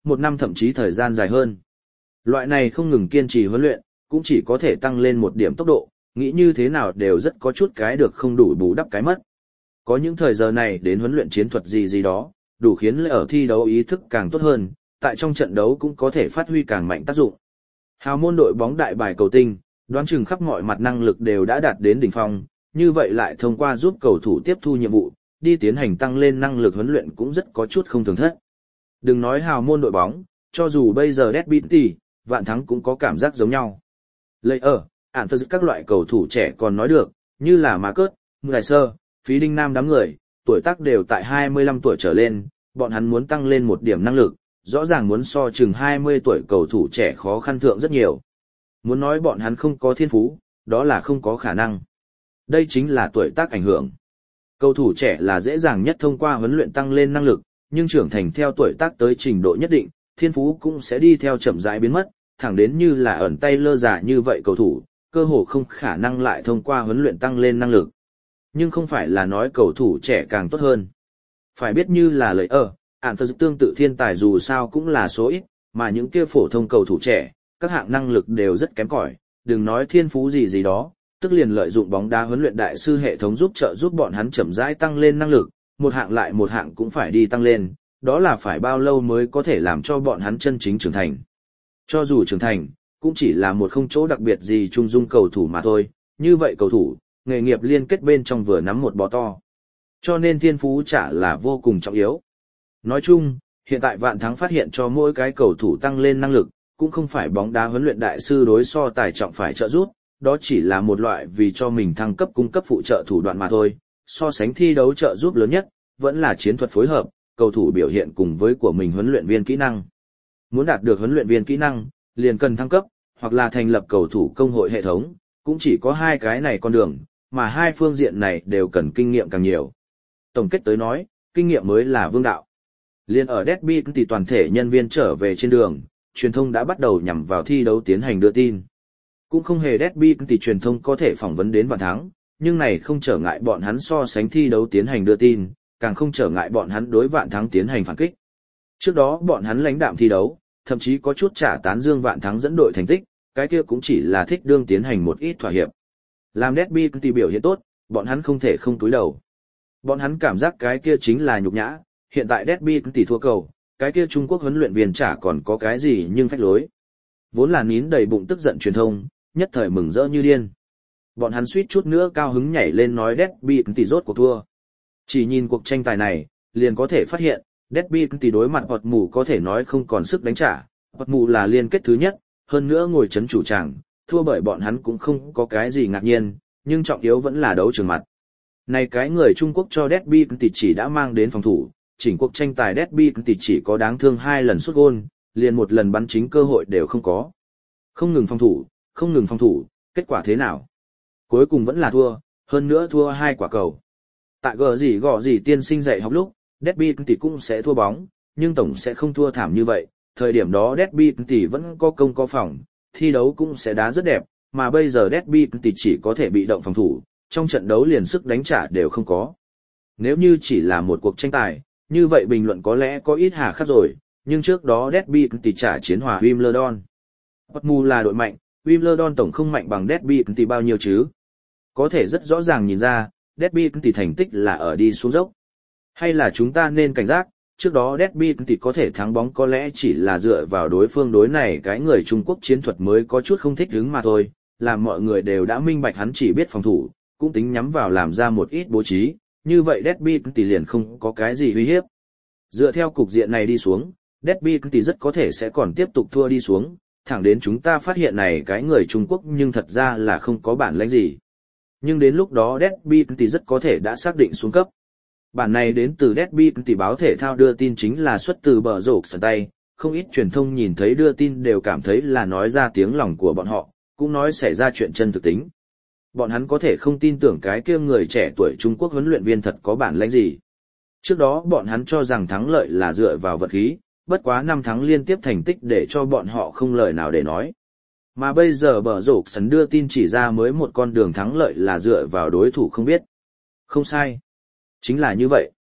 một năm thậm chí thời gian dài hơn. Loại này không ngừng kiên trì huấn luyện, cũng chỉ có thể tăng lên một điểm tốc độ, nghĩ như thế nào đều rất có chút cái được không đủ bù đắp cái mất. Có những thời giờ này đến huấn luyện chiến thuật gì đó, đủ khiến ở thi đấu ý thức càng tốt hơn, tại trong trận đấu cũng có thể phát huy càng mạnh tác dụng. Hào môn đội bóng đại bài cầu tinh, đoán chừng khắp mọi mặt năng lực đều đã đạt đến đỉnh phong, như vậy lại thông qua giúp cầu thủ tiếp thu nhiệm vụ, đi tiến hành tăng lên năng lực huấn luyện cũng rất có chút không thường thất. Đừng nói hào môn đội bóng, cho dù bây giờ Derby, Vạn Thắng cũng có cảm giác giống nhau. Lấy ản phật các loại cầu thủ trẻ còn nói được, như là Marcus, Ngài Sơ, Phí Đinh Nam đám người, tuổi tác đều tại 25 tuổi trở lên, bọn hắn muốn tăng lên một điểm năng lực, rõ ràng muốn so chừng 20 tuổi cầu thủ trẻ khó khăn thượng rất nhiều. Muốn nói bọn hắn không có thiên phú, đó là không có khả năng. Đây chính là tuổi tác ảnh hưởng. Cầu thủ trẻ là dễ dàng nhất thông qua huấn luyện tăng lên năng lực, nhưng trưởng thành theo tuổi tác tới trình độ nhất định, thiên phú cũng sẽ đi theo chậm rãi biến mất, thẳng đến như là ẩn tay lơ giả như vậy cầu thủ, cơ hồ không khả năng lại thông qua huấn luyện tăng lên năng lực. Nhưng không phải là nói cầu thủ trẻ càng tốt hơn. Phải biết như là lời ản phật tương tự thiên tài dù sao cũng là số ít, mà những kia phổ thông cầu thủ trẻ, các hạng năng lực đều rất kém cỏi, đừng nói thiên phú gì đó, tức liền lợi dụng bóng đá huấn luyện đại sư hệ thống giúp bọn hắn chậm rãi tăng lên năng lực, một hạng lại một hạng cũng phải đi tăng lên, đó là phải bao lâu mới có thể làm cho bọn hắn chân chính trưởng thành. Cho dù trưởng thành, cũng chỉ là một không chỗ đặc biệt gì trung dung cầu thủ mà thôi, như vậy cầu thủ, nghề nghiệp liên kết bên trong vừa nắm một bó to. Cho nên thiên phú chả là vô cùng trọng yếu. Nói chung, hiện tại Vạn Thắng phát hiện cho mỗi cái cầu thủ tăng lên năng lực, cũng không phải bóng đá huấn luyện đại sư đối so tài trọng phải trợ giúp, đó chỉ là một loại vì cho mình thăng cấp cung cấp phụ trợ thủ đoạn mà thôi. So sánh thi đấu trợ giúp lớn nhất, vẫn là chiến thuật phối hợp, cầu thủ biểu hiện cùng với của mình huấn luyện viên kỹ năng. Muốn đạt được huấn luyện viên kỹ năng, liền cần thăng cấp, hoặc là thành lập cầu thủ công hội hệ thống, cũng chỉ có hai cái này con đường, mà hai phương diện này đều cần kinh nghiệm càng nhiều. Tổng kết tới nói, kinh nghiệm mới là vương đạo. Liên ở Derby thì toàn thể nhân viên trở về trên đường, truyền thông đã bắt đầu nhằm vào thi đấu tiến hành đưa tin. Cũng không hề Derby thì truyền thông có thể phỏng vấn đến Vạn Thắng, nhưng này không trở ngại bọn hắn so sánh thi đấu tiến hành đưa tin, càng không trở ngại bọn hắn đối Vạn Thắng tiến hành phản kích. Trước đó bọn hắn lãnh đạm thi đấu, thậm chí có chút trả tán dương Vạn Thắng dẫn đội thành tích, cái kia cũng chỉ là thích đương tiến hành một ít thỏa hiệp. Làm Derby thì biểu hiện tốt, bọn hắn không thể không cúi đầu. Bọn hắn cảm giác cái kia chính là nhục nhã, hiện tại Derby thì thua cầu, cái kia Trung Quốc huấn luyện viên chả còn có cái gì nhưng phách lối. Vốn là nín đầy bụng tức giận truyền thông, nhất thời mừng rỡ như điên. Bọn hắn suýt chút nữa cao hứng nhảy lên nói Derby thì rốt cuộc thua. Chỉ nhìn cuộc tranh tài này, liền có thể phát hiện, Derby thì đối mặt Hột Mù có thể nói không còn sức đánh trả. Hột Mù là liên kết thứ nhất, hơn nữa ngồi chấn chủ tràng, thua bởi bọn hắn cũng không có cái gì ngạc nhiên, nhưng trọng yếu vẫn là đấu trường mặt. Này cái người Trung Quốc cho Derby thì chỉ đã mang đến phòng thủ, chỉnh cuộc tranh tài Derby thì chỉ có đáng thương 2 lần sút gôn, liền một lần bắn chính cơ hội đều không có. Không ngừng phòng thủ, kết quả thế nào? Cuối cùng vẫn là thua, hơn nữa thua 2 quả cầu. Tại gõ gì tiên sinh dạy học lúc, Derby thì cũng sẽ thua bóng, nhưng tổng sẽ không thua thảm như vậy. Thời điểm đó Derby thì vẫn có công có phòng, thi đấu cũng sẽ đá rất đẹp, mà bây giờ Derby thì chỉ có thể bị động phòng thủ, trong trận đấu liền sức đánh trả đều không có. Nếu như chỉ là một cuộc tranh tài, như vậy bình luận có lẽ có ít hà khắc rồi, nhưng trước đó Derby thì trả chiến hòa Wimbledon. Hột Mù là đội mạnh, Wimbledon tổng không mạnh bằng Derby thì bao nhiêu chứ. Có thể rất rõ ràng nhìn ra, Derby thì thành tích là ở đi xuống dốc. Hay là chúng ta nên cảnh giác, trước đó Derby thì có thể thắng bóng có lẽ chỉ là dựa vào đối phương đối này cái người Trung Quốc chiến thuật mới có chút không thích ứng mà thôi, làm mọi người đều đã minh bạch hắn chỉ biết phòng thủ, cũng tính nhắm vào làm ra một ít bố trí, như vậy Derby thì liền không có cái gì uy hiếp. Dựa theo cục diện này đi xuống, Derby thì rất có thể sẽ còn tiếp tục thua đi xuống, thẳng đến chúng ta phát hiện này cái người Trung Quốc nhưng thật ra là không có bản lĩnh gì. Nhưng đến lúc đó Derby thì rất có thể đã xác định xuống cấp. Bản này đến từ Derby thì báo thể thao đưa tin chính là xuất từ bờ rổ sân tay, không ít truyền thông nhìn thấy đưa tin đều cảm thấy là nói ra tiếng lòng của bọn họ, cũng nói xảy ra chuyện chân thực tính. Bọn hắn có thể không tin tưởng cái kia người trẻ tuổi Trung Quốc huấn luyện viên thật có bản lĩnh gì. Trước đó bọn hắn cho rằng thắng lợi là dựa vào vật khí, bất quá 5 thắng liên tiếp thành tích để cho bọn họ không lời nào để nói. Mà bây giờ bờ rổ sân đưa tin chỉ ra mới một con đường thắng lợi là dựa vào đối thủ không biết. Không sai. Chính là như vậy.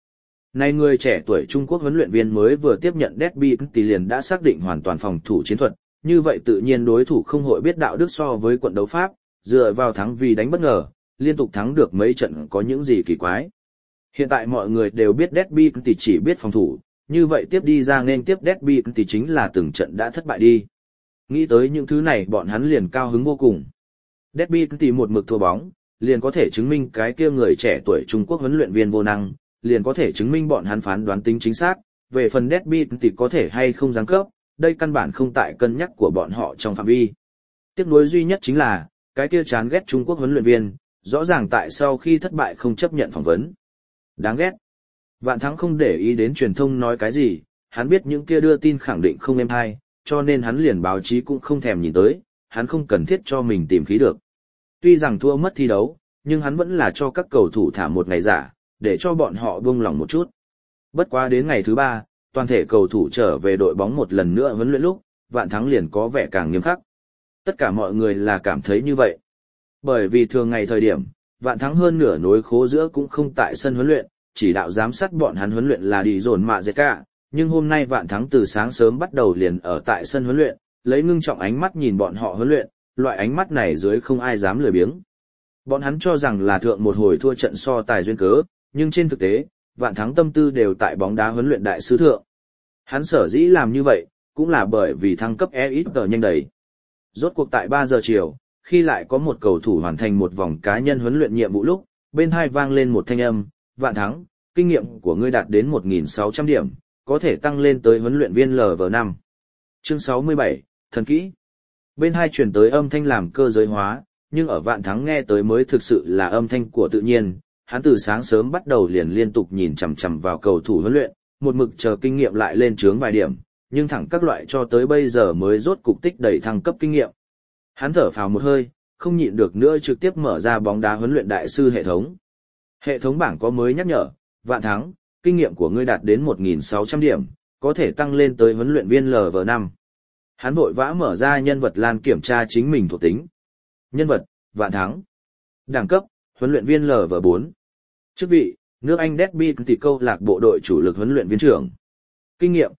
Này người trẻ tuổi Trung Quốc huấn luyện viên mới vừa tiếp nhận Derby thì liền đã xác định hoàn toàn phòng thủ chiến thuật, như vậy tự nhiên đối thủ không hội biết đạo đức so với quận đấu Pháp, dựa vào thắng vì đánh bất ngờ, liên tục thắng được mấy trận có những gì kỳ quái. Hiện tại mọi người đều biết Derby thì chỉ biết phòng thủ, như vậy tiếp đi ra nên tiếp Derby thì chính là từng trận đã thất bại đi. Nghĩ tới những thứ này bọn hắn liền cao hứng vô cùng. Derby thì một mực thua bóng, liền có thể chứng minh cái kia người trẻ tuổi Trung Quốc huấn luyện viên vô năng, liền có thể chứng minh bọn hắn phán đoán tính chính xác, về phần Derby thì có thể hay không giáng cấp, đây căn bản không tại cân nhắc của bọn họ trong phạm vi. Tiếc nuối duy nhất chính là, cái kia chán ghét Trung Quốc huấn luyện viên, rõ ràng tại sau khi thất bại không chấp nhận phỏng vấn. Đáng ghét. Vạn Thắng không để ý đến truyền thông nói cái gì, hắn biết những kia đưa tin khẳng định không êm hay, cho nên hắn liền báo chí cũng không thèm nhìn tới, hắn không cần thiết cho mình tìm khí được. Tuy rằng thua mất thi đấu, nhưng hắn vẫn là cho các cầu thủ thả một ngày giả, để cho bọn họ buông lòng một chút. Bất quá đến ngày thứ 3, toàn thể cầu thủ trở về đội bóng một lần nữa huấn luyện lúc, Vạn Thắng liền có vẻ càng nghiêm khắc. Tất cả mọi người là cảm thấy như vậy. Bởi vì thường ngày thời điểm, Vạn Thắng hơn nửa nối khố giữa cũng không tại sân huấn luyện, chỉ đạo giám sát bọn hắn huấn luyện là đi dồn mạ dệt cả, nhưng hôm nay Vạn Thắng từ sáng sớm bắt đầu liền ở tại sân huấn luyện, lấy ngưng trọng ánh mắt nhìn bọn họ huấn luyện, loại ánh mắt này dưới không ai dám lười biếng. Bọn hắn cho rằng là thượng một hồi thua trận so tài duyên cớ, nhưng trên thực tế, Vạn Thắng tâm tư đều tại bóng đá huấn luyện đại sứ thượng. Hắn sở dĩ làm như vậy, cũng là bởi vì thăng cấp EXG nhanh đầy. Rốt cuộc tại 3 giờ chiều, khi lại có một cầu thủ hoàn thành một vòng cá nhân huấn luyện nhiệm vụ lúc, bên hai vang lên một thanh âm, Vạn Thắng, kinh nghiệm của ngươi đạt đến 1.600 điểm, có thể tăng lên tới huấn luyện viên LV5. Chương 67, thần kỹ. Bên hai truyền tới âm thanh làm cơ giới hóa, nhưng ở Vạn Thắng nghe tới mới thực sự là âm thanh của tự nhiên, hắn từ sáng sớm bắt đầu liền liên tục nhìn chằm chằm vào cầu thủ huấn luyện, một mực chờ kinh nghiệm lại lên chướng vài điểm, nhưng thẳng các loại cho tới bây giờ mới rốt cục tích đầy thăng cấp kinh nghiệm. Hắn thở phào một hơi, không nhịn được nữa trực tiếp mở ra bóng đá huấn luyện đại sư hệ thống. Hệ thống bảng có mới nhắc nhở, Vạn Thắng, kinh nghiệm của ngươi đạt đến 1.600 điểm, có thể tăng lên tới huấn luyện viên LV5. Hắn vội vã mở ra nhân vật lan kiểm tra chính mình thuộc tính. Nhân vật, Vạn Thắng. Đẳng cấp, huấn luyện viên LV4. Chức vị, nước Anh Derby thì câu lạc bộ đội chủ lực huấn luyện viên trưởng. Kinh nghiệm,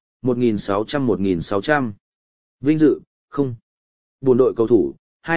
1.600. Vinh dự, không. Buồn đội cầu thủ,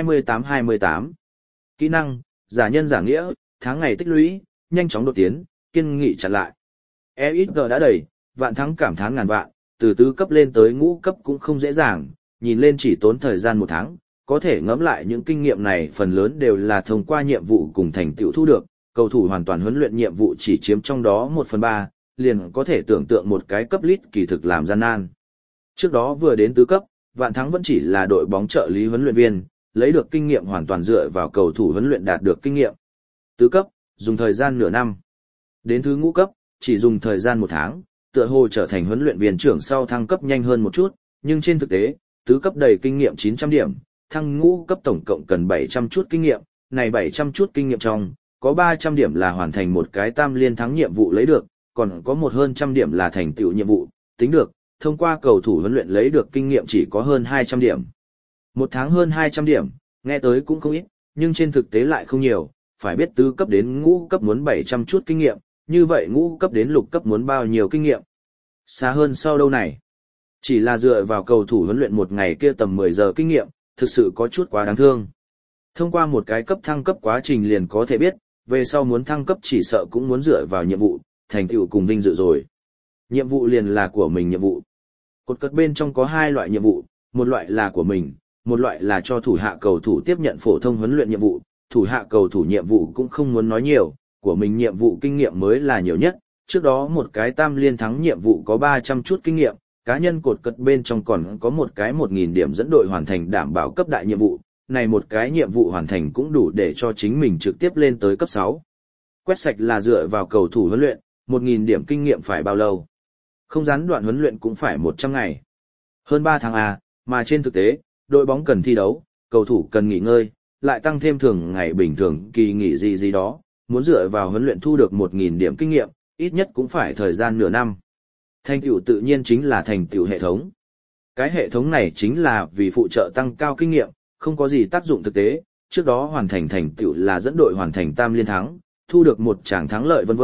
28. Kỹ năng, giả nhân giả nghĩa, tháng ngày tích lũy, nhanh chóng đột tiến, kiên nghị chặn lại. EXG đã đầy, Vạn Thắng cảm thán ngàn vạn, từ tứ cấp lên tới ngũ cấp cũng không dễ dàng, nhìn lên chỉ tốn thời gian 1 tháng, có thể ngẫm lại những kinh nghiệm này phần lớn đều là thông qua nhiệm vụ cùng thành tựu thu được, cầu thủ hoàn toàn huấn luyện nhiệm vụ chỉ chiếm trong đó 1/3, liền có thể tưởng tượng một cái cấp lít kỳ thực làm gian nan. Trước đó vừa đến tứ cấp, Vạn Thắng vẫn chỉ là đội bóng trợ lý huấn luyện viên, lấy được kinh nghiệm hoàn toàn dựa vào cầu thủ huấn luyện đạt được kinh nghiệm. Tứ cấp, dùng thời gian nửa năm. Đến thứ ngũ cấp, chỉ dùng thời gian 1 tháng, tựa hồ trở thành huấn luyện viên trưởng sau thăng cấp nhanh hơn một chút, nhưng trên thực tế, tứ cấp đầy kinh nghiệm 900 điểm, thăng ngũ cấp tổng cộng cần 700 chút kinh nghiệm, này 700 chút kinh nghiệm trong, có 300 điểm là hoàn thành một cái tam liên thắng nhiệm vụ lấy được, còn có một hơn trăm điểm là thành tựu nhiệm vụ, tính được, thông qua cầu thủ huấn luyện lấy được kinh nghiệm chỉ có hơn 200 điểm. 1 tháng hơn 200 điểm, nghe tới cũng không ít, nhưng trên thực tế lại không nhiều, phải biết tứ cấp đến ngũ cấp muốn 700 chút kinh nghiệm, như vậy ngũ cấp đến lục cấp muốn bao nhiêu kinh nghiệm. Xa hơn sau đâu này. Chỉ là dựa vào cầu thủ huấn luyện một ngày kia tầm 10 giờ kinh nghiệm, thực sự có chút quá đáng thương. Thông qua một cái cấp thăng cấp quá trình liền có thể biết, về sau muốn thăng cấp chỉ sợ cũng muốn dựa vào nhiệm vụ, thành tựu cùng vinh dự rồi. Nhiệm vụ liền là của mình nhiệm vụ. Cột cất bên trong có 2 loại nhiệm vụ, một loại là của mình, một loại là cho thủ hạ cầu thủ tiếp nhận phổ thông huấn luyện nhiệm vụ. Thủ hạ cầu thủ nhiệm vụ cũng không muốn nói nhiều, của mình nhiệm vụ kinh nghiệm mới là nhiều nhất. Trước đó một cái tam liên thắng nhiệm vụ có 300 chút kinh nghiệm, cá nhân cột cất bên trong còn có một cái 1.000 điểm dẫn đội hoàn thành đảm bảo cấp đại nhiệm vụ. Này một cái nhiệm vụ hoàn thành cũng đủ để cho chính mình trực tiếp lên tới cấp 6. Quét sạch là dựa vào cầu thủ huấn luyện, 1.000 điểm kinh nghiệm phải bao lâu? Không gián đoạn huấn luyện cũng phải 100 ngày. Hơn 3 tháng à, mà trên thực tế, đội bóng cần thi đấu, cầu thủ cần nghỉ ngơi, lại tăng thêm thường ngày bình thường kỳ nghỉ gì đó, muốn dựa vào huấn luyện thu được 1.000 điểm kinh nghiệm, ít nhất cũng phải thời gian nửa năm. Thành tựu tự nhiên chính là thành tựu hệ thống. Cái hệ thống này chính là vì phụ trợ tăng cao kinh nghiệm, không có gì tác dụng thực tế, trước đó hoàn thành thành tựu là dẫn đội hoàn thành tam liên thắng, thu được một tràng thắng lợi vân vân,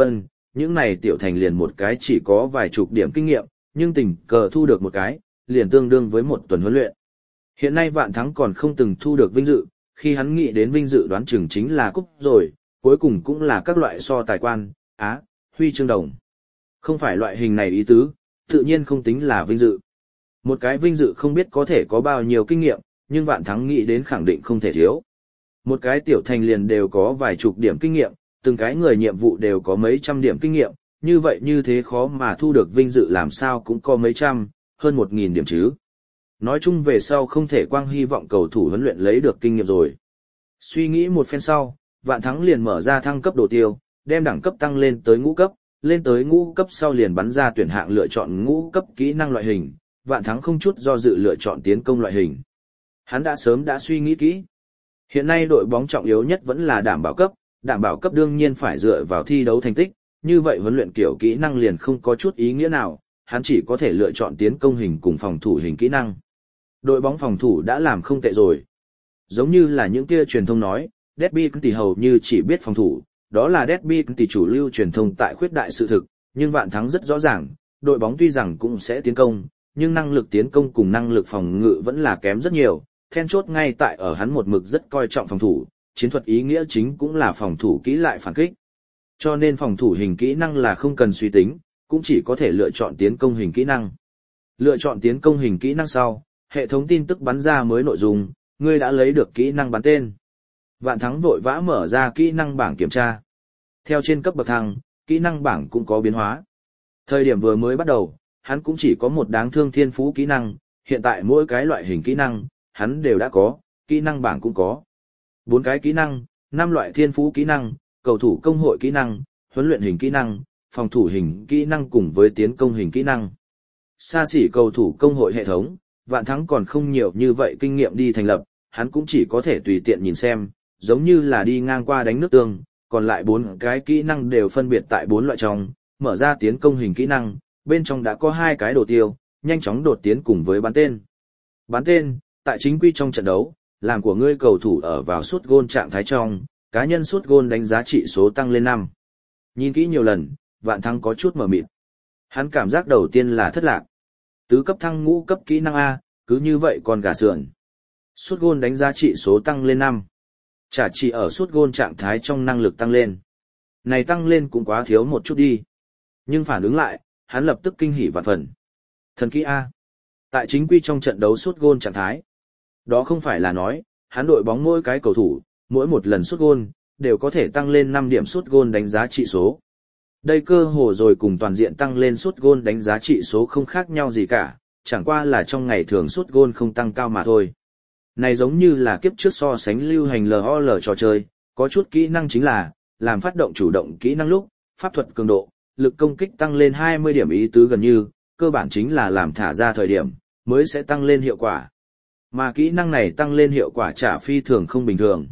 những này tiểu thành liền một cái chỉ có vài chục điểm kinh nghiệm, nhưng tình cờ thu được một cái, liền tương đương với một tuần huấn luyện. Hiện nay Vạn Thắng còn không từng thu được vinh dự, khi hắn nghĩ đến vinh dự đoán chừng chính là cúp rồi, cuối cùng cũng là các loại so tài quan, huy chương đồng. Không phải loại hình này ý tứ, tự nhiên không tính là vinh dự. Một cái vinh dự không biết có thể có bao nhiêu kinh nghiệm, nhưng Vạn Thắng nghĩ đến khẳng định không thể thiếu. Một cái tiểu thành liền đều có vài chục điểm kinh nghiệm, từng cái người nhiệm vụ đều có mấy trăm điểm kinh nghiệm, như vậy như thế khó mà thu được vinh dự làm sao cũng có mấy trăm, hơn 1.000 điểm chứ. Nói chung về sau không thể quang hy vọng cầu thủ huấn luyện lấy được kinh nghiệm rồi. Suy nghĩ một phen sau, Vạn Thắng liền mở ra thăng cấp đồ tiêu, đem đẳng cấp tăng lên tới ngũ cấp, lên tới ngũ cấp sau liền bắn ra tuyển hạng lựa chọn ngũ cấp kỹ năng loại hình, Vạn Thắng không chút do dự lựa chọn tiến công loại hình. Hắn đã sớm đã suy nghĩ kỹ. Hiện nay đội bóng trọng yếu nhất vẫn là đảm bảo cấp đương nhiên phải dựa vào thi đấu thành tích, như vậy huấn luyện kiểu kỹ năng liền không có chút ý nghĩa nào, hắn chỉ có thể lựa chọn tiến công hình cùng phòng thủ hình kỹ năng. Đội bóng phòng thủ đã làm không tệ rồi. Giống như là những kia truyền thông nói, Derby County hầu như chỉ biết phòng thủ, đó là Derby County chủ lưu truyền thông tại khuyết đại sự thực, nhưng Vạn Thắng rất rõ ràng, đội bóng tuy rằng cũng sẽ tiến công, nhưng năng lực tiến công cùng năng lực phòng ngự vẫn là kém rất nhiều, then chốt ngay tại ở hắn một mực rất coi trọng phòng thủ, chiến thuật ý nghĩa chính cũng là phòng thủ kỹ lại phản kích. Cho nên phòng thủ hình kỹ năng là không cần suy tính, cũng chỉ có thể lựa chọn tiến công hình kỹ năng. Lựa chọn tiến công hình kỹ năng sau, hệ thống tin tức bắn ra mới nội dung, ngươi đã lấy được kỹ năng bắn tên. Vạn Thắng vội vã mở ra kỹ năng bảng kiểm tra. Theo trên cấp bậc thăng, kỹ năng bảng cũng có biến hóa. Thời điểm vừa mới bắt đầu, hắn cũng chỉ có một đáng thương thiên phú kỹ năng, hiện tại mỗi cái loại hình kỹ năng, hắn đều đã có, kỹ năng bảng cũng có. 4 cái kỹ năng, 5 loại thiên phú kỹ năng, cầu thủ công hội kỹ năng, huấn luyện hình kỹ năng, phòng thủ hình kỹ năng cùng với tiến công hình kỹ năng. Xa xỉ cầu thủ công hội hệ thống, Vạn Thắng còn không nhiều như vậy kinh nghiệm đi thành lập, hắn cũng chỉ có thể tùy tiện nhìn xem, giống như là đi ngang qua đánh nước tương, còn lại 4 cái kỹ năng đều phân biệt tại 4 loại trong, mở ra tiến công hình kỹ năng, bên trong đã có 2 cái đồ tiêu, nhanh chóng đột tiến cùng với bắn tên. Bắn tên, tại chính quy trong trận đấu, làm của ngươi cầu thủ ở vào sút gôn trạng thái trong, cá nhân sút gôn đánh giá trị số tăng lên 5. Nhìn kỹ nhiều lần, Vạn Thắng có chút mờ mịt. Hắn cảm giác đầu tiên là thất lạc. Tứ cấp thăng ngũ cấp kỹ năng A, cứ như vậy còn gà sườn. Sút gôn đánh giá trị số tăng lên 5. Chả chỉ ở sút gôn trạng thái trong năng lực tăng lên. Này tăng lên cũng quá thiếu một chút đi. Nhưng phản ứng lại, hắn lập tức kinh hỉ vạn phần. Thần kỹ A. Tại chính quy trong trận đấu sút gôn trạng thái. Đó không phải là nói, hắn đội bóng mỗi cái cầu thủ, mỗi một lần sút gôn, đều có thể tăng lên 5 điểm sút gôn đánh giá trị số. Đây cơ hồ rồi cùng toàn diện tăng lên sút gôn đánh giá trị số không khác nhau gì cả, chẳng qua là trong ngày thường sút gôn không tăng cao mà thôi. Này giống như là kiếp trước so sánh lưu hành LOL trò chơi, có chút kỹ năng chính là, làm phát động chủ động kỹ năng lúc, pháp thuật cường độ, lực công kích tăng lên 20 điểm ý tứ gần như, cơ bản chính là làm thả ra thời điểm, mới sẽ tăng lên hiệu quả. Mà kỹ năng này tăng lên hiệu quả trả phi thường không bình thường.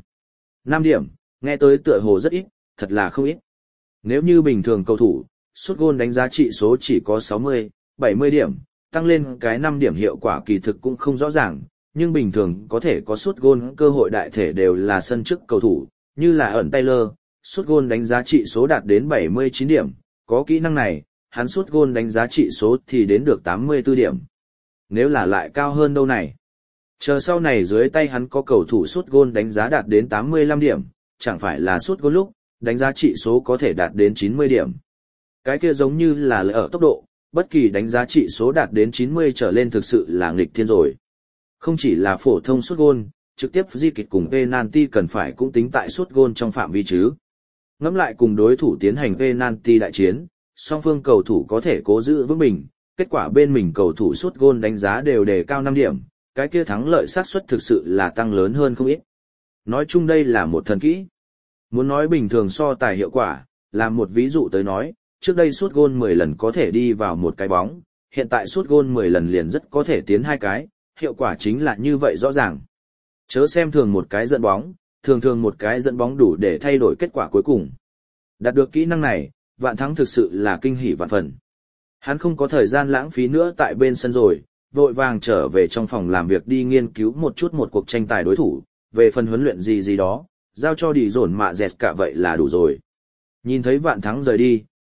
5 điểm, nghe tới tựa hồ rất ít, thật là không ít. Nếu như bình thường cầu thủ, sút gôn đánh giá trị số chỉ có 60, 70 điểm, tăng lên cái 5 điểm hiệu quả kỳ thực cũng không rõ ràng, nhưng bình thường có thể có sút gôn cơ hội đại thể đều là sân trước cầu thủ, như là ẩn Taylor, sút gôn đánh giá trị số đạt đến 79 điểm, có kỹ năng này, hắn sút gôn đánh giá trị số thì đến được 84 điểm. Nếu là lại cao hơn đâu này. Chờ sau này dưới tay hắn có cầu thủ sút gôn đánh giá đạt đến 85 điểm, chẳng phải là sút gôn lúc, đánh giá trị số có thể đạt đến 90 điểm. Cái kia giống như là ở tốc độ, bất kỳ đánh giá trị số đạt đến 90 trở lên thực sự là nghịch thiên rồi. Không chỉ là phổ thông sút gôn, trực tiếp di kịch cùng penalty cần phải cũng tính tại sút gôn trong phạm vi chứ. Ngẫm lại cùng đối thủ tiến hành penalty đại chiến, song phương cầu thủ có thể cố giữ vững mình, kết quả bên mình cầu thủ sút gôn đánh giá đều đề cao 5 điểm, cái kia thắng lợi xác suất thực sự là tăng lớn hơn không ít. Nói chung đây là một thần kỹ. Muốn nói bình thường so tài hiệu quả, làm một ví dụ tới nói, trước đây sút gôn 10 lần có thể đi vào một cái bóng, hiện tại sút gôn 10 lần liền rất có thể tiến 2 cái, hiệu quả chính là như vậy rõ ràng. Chớ xem thường một cái dẫn bóng, thường một cái dẫn bóng đủ để thay đổi kết quả cuối cùng. Đạt được kỹ năng này, Vạn Thắng thực sự là kinh hỉ vạn phần. Hắn không có thời gian lãng phí nữa tại bên sân rồi, vội vàng trở về trong phòng làm việc đi nghiên cứu một chút một cuộc tranh tài đối thủ, về phần huấn luyện gì đó, giao cho đi dồn mạ dẹt cả vậy là đủ rồi. Nhìn thấy Vạn Thắng rời đi,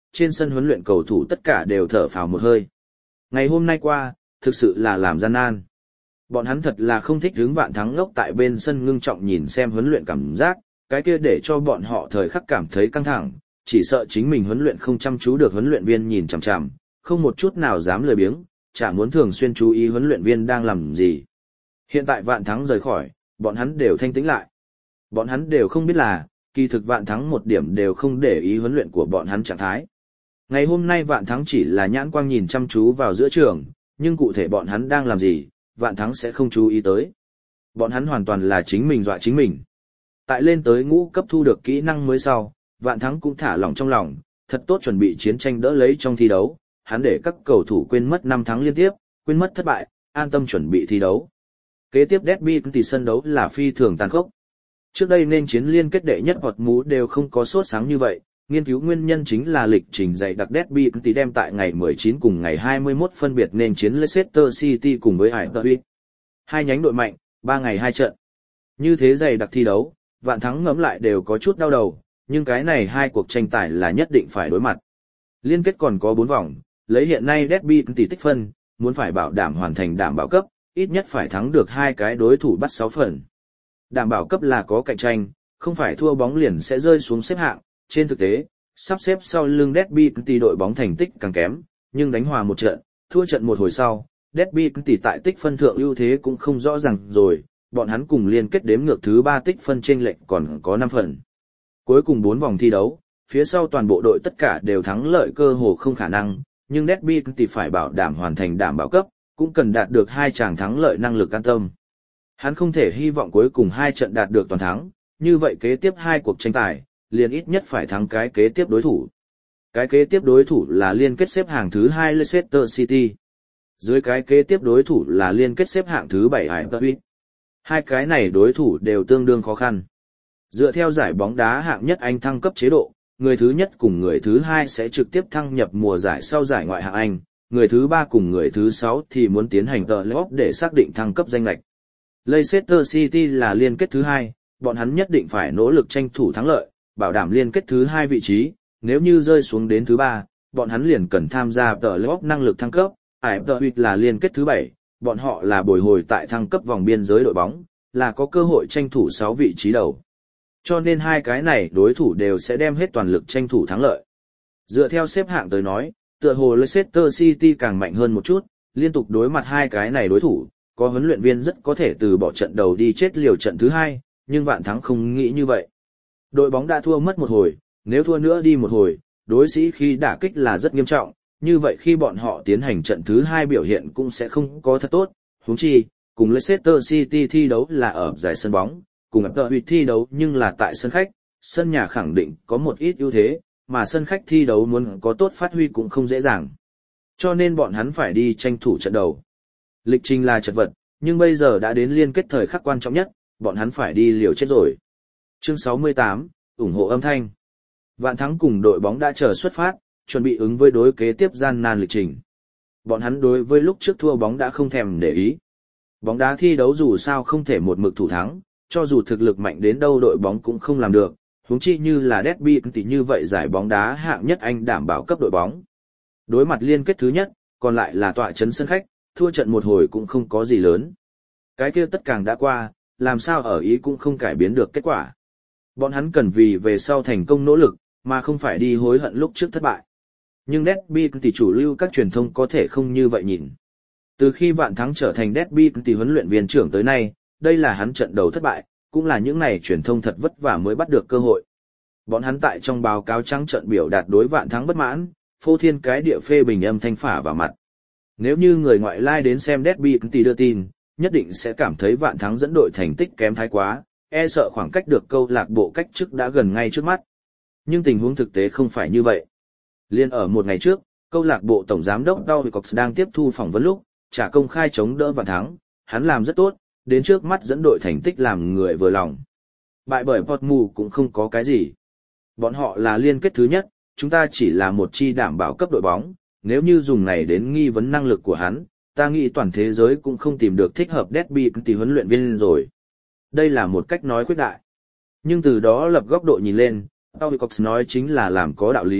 trên sân huấn luyện cầu thủ tất cả đều thở phào một hơi. Ngày hôm nay qua, thực sự là làm gian nan. Bọn hắn thật là không thích hướng Vạn Thắng ngốc tại bên sân ngưng trọng nhìn xem huấn luyện cảm giác, cái kia để cho bọn họ thời khắc cảm thấy căng thẳng, chỉ sợ chính mình huấn luyện không chăm chú được huấn luyện viên nhìn chằm chằm, không một chút nào dám lười biếng, chả muốn thường xuyên chú ý huấn luyện viên đang làm gì. Hiện tại Vạn Thắng rời khỏi, bọn hắn đều thanh tĩnh lại. Bọn hắn đều không biết là, kỳ thực Vạn Thắng một điểm đều không để ý huấn luyện của bọn hắn trạng thái. Ngày hôm nay Vạn Thắng chỉ là nhãn quang nhìn chăm chú vào giữa trường, nhưng cụ thể bọn hắn đang làm gì, Vạn Thắng sẽ không chú ý tới. Bọn hắn hoàn toàn là chính mình dọa chính mình. Tại lên tới ngũ cấp thu được kỹ năng mới sau, Vạn Thắng cũng thả lỏng trong lòng, thật tốt chuẩn bị chiến tranh đỡ lấy trong thi đấu, hắn để các cầu thủ quên mất 5 thắng liên tiếp, quên mất thất bại, an tâm chuẩn bị thi đấu. Kế tiếp Derby thì sân đấu là phi thường tàn khốc. Trước đây nên chiến liên kết đệ nhất hoặc mũ đều không có sốt sáng như vậy, nghiên cứu nguyên nhân chính là lịch trình dày đặc Derby thì đem tại ngày 19 cùng ngày 21 phân biệt nên chiến Leicester City cùng với Everton. Hai nhánh đội mạnh, 3 ngày 2 trận. Như thế dày đặc thi đấu, Vạn Thắng ngẫm lại đều có chút đau đầu, nhưng cái này hai cuộc tranh tài là nhất định phải đối mặt. Liên kết còn có 4 vòng, lấy hiện nay Derby tỷ tích phân, muốn phải bảo đảm hoàn thành đảm bảo cấp, ít nhất phải thắng được 2 cái đối thủ bắt 6 phần. Đảm bảo cấp là có cạnh tranh, không phải thua bóng liền sẽ rơi xuống xếp hạng, trên thực tế, sắp xếp sau lưng Derby tỷ đội bóng thành tích càng kém, nhưng đánh hòa một trận, thua trận một hồi sau, Derby tỷ tại tích phân thượng ưu thế cũng không rõ ràng rồi, bọn hắn cùng liên kết đếm ngược thứ 3 tích phân chênh lệch còn có 5 phần. Cuối cùng 4 vòng thi đấu, phía sau toàn bộ đội tất cả đều thắng lợi cơ hồ không khả năng, nhưng Derby tỷ phải bảo đảm hoàn thành đảm bảo cấp, cũng cần đạt được 2 chàng thắng lợi năng lực an tâm. Hắn không thể hy vọng cuối cùng 2 trận đạt được toàn thắng, như vậy kế tiếp 2 cuộc tranh tài, liền ít nhất phải thắng cái kế tiếp đối thủ. Cái kế tiếp đối thủ là liên kết xếp hạng thứ 2 Leicester City. Dưới cái kế tiếp đối thủ là liên kết xếp hạng thứ 7 Everton. Hai cái này đối thủ đều tương đương khó khăn. Dựa theo giải bóng đá hạng nhất Anh thăng cấp chế độ, người thứ nhất cùng người thứ 2 sẽ trực tiếp thăng nhập mùa giải sau giải ngoại hạng Anh, người thứ 3 cùng người thứ 6 thì muốn tiến hành play-off để xác định thăng cấp danh lệch. Leicester City là liên kết thứ 2, bọn hắn nhất định phải nỗ lực tranh thủ thắng lợi, bảo đảm liên kết thứ 2 vị trí, nếu như rơi xuống đến thứ 3, bọn hắn liền cần tham gia play-off năng lực thăng cấp. Everton là liên kết thứ 7, bọn họ là bồi hồi tại thăng cấp vòng biên giới đội bóng, là có cơ hội tranh thủ 6 vị trí đầu. Cho nên hai cái này đối thủ đều sẽ đem hết toàn lực tranh thủ thắng lợi. Dựa theo xếp hạng tới nói, tựa hồ Leicester City càng mạnh hơn một chút, liên tục đối mặt hai cái này đối thủ, có huấn luyện viên rất có thể từ bỏ trận đầu đi chết liều trận thứ 2, nhưng Vạn Thắng không nghĩ như vậy. Đội bóng đã thua mất một hồi, nếu thua nữa đi một hồi, đối sĩ khi đả kích là rất nghiêm trọng, như vậy khi bọn họ tiến hành trận thứ 2 biểu hiện cũng sẽ không có thật tốt, huống chi, cùng Leicester City thi đấu là ở giải sân bóng, cùng Everton thi đấu nhưng là tại sân khách, sân nhà khẳng định có một ít ưu thế, mà sân khách thi đấu muốn có tốt phát huy cũng không dễ dàng. Cho nên bọn hắn phải đi tranh thủ trận đầu. Lịch trình là chật vật, nhưng bây giờ đã đến liên kết thời khắc quan trọng nhất, bọn hắn phải đi liều chết rồi. Chương 68, ủng hộ âm thanh. Vạn Thắng cùng đội bóng đã chờ xuất phát, chuẩn bị ứng với đối kế tiếp gian nan lịch trình. Bọn hắn đối với lúc trước thua bóng đã không thèm để ý. Bóng đá thi đấu dù sao không thể một mực thủ thắng, cho dù thực lực mạnh đến đâu đội bóng cũng không làm được, huống chi như là Derby tỷ như vậy giải bóng đá hạng nhất Anh đảm bảo cấp đội bóng. Đối mặt liên kết thứ nhất, còn lại là tọa trấn sân khách, thua trận một hồi cũng không có gì lớn. Cái kia tất cả đã qua, làm sao ở ý cũng không cải biến được kết quả. Bọn hắn cần vì về sau thành công nỗ lực, mà không phải đi hối hận lúc trước thất bại. Nhưng Derby tỷ chủ lưu các truyền thông có thể không như vậy nhìn. Từ khi Vạn Thắng trở thành Derby tỷ huấn luyện viên trưởng tới nay, đây là hắn trận đầu thất bại, cũng là những này truyền thông thật vất vả mới bắt được cơ hội. Bọn hắn tại trong báo cáo trắng trận biểu đạt đối Vạn Thắng bất mãn, phô thiên cái địa phê bình âm thanh phả vào mặt. Nếu như người ngoại lai đến xem Derby tỷ đưa tin, nhất định sẽ cảm thấy Vạn Thắng dẫn đội thành tích kém thái quá, e sợ khoảng cách được câu lạc bộ cách chức đã gần ngay trước mắt. Nhưng tình huống thực tế không phải như vậy. Liên ở một ngày trước, câu lạc bộ tổng giám đốc Doug Cox đang tiếp thu phỏng vấn lúc, trả công khai chống đỡ Vạn Thắng, hắn làm rất tốt, đến trước mắt dẫn đội thành tích làm người vừa lòng. Bại bởi Portsmouth cũng không có cái gì. Bọn họ là liên kết thứ nhất, chúng ta chỉ là một chi đảm bảo cấp đội bóng, nếu như dùng này đến nghi vấn năng lực của hắn, ta nghĩ toàn thế giới cũng không tìm được thích hợp Derby tỷ huấn luyện viên rồi. Đây là một cách nói khuyết đại. Nhưng từ đó lập góc độ nhìn lên, Doug Cox nói chính là làm có đạo lý,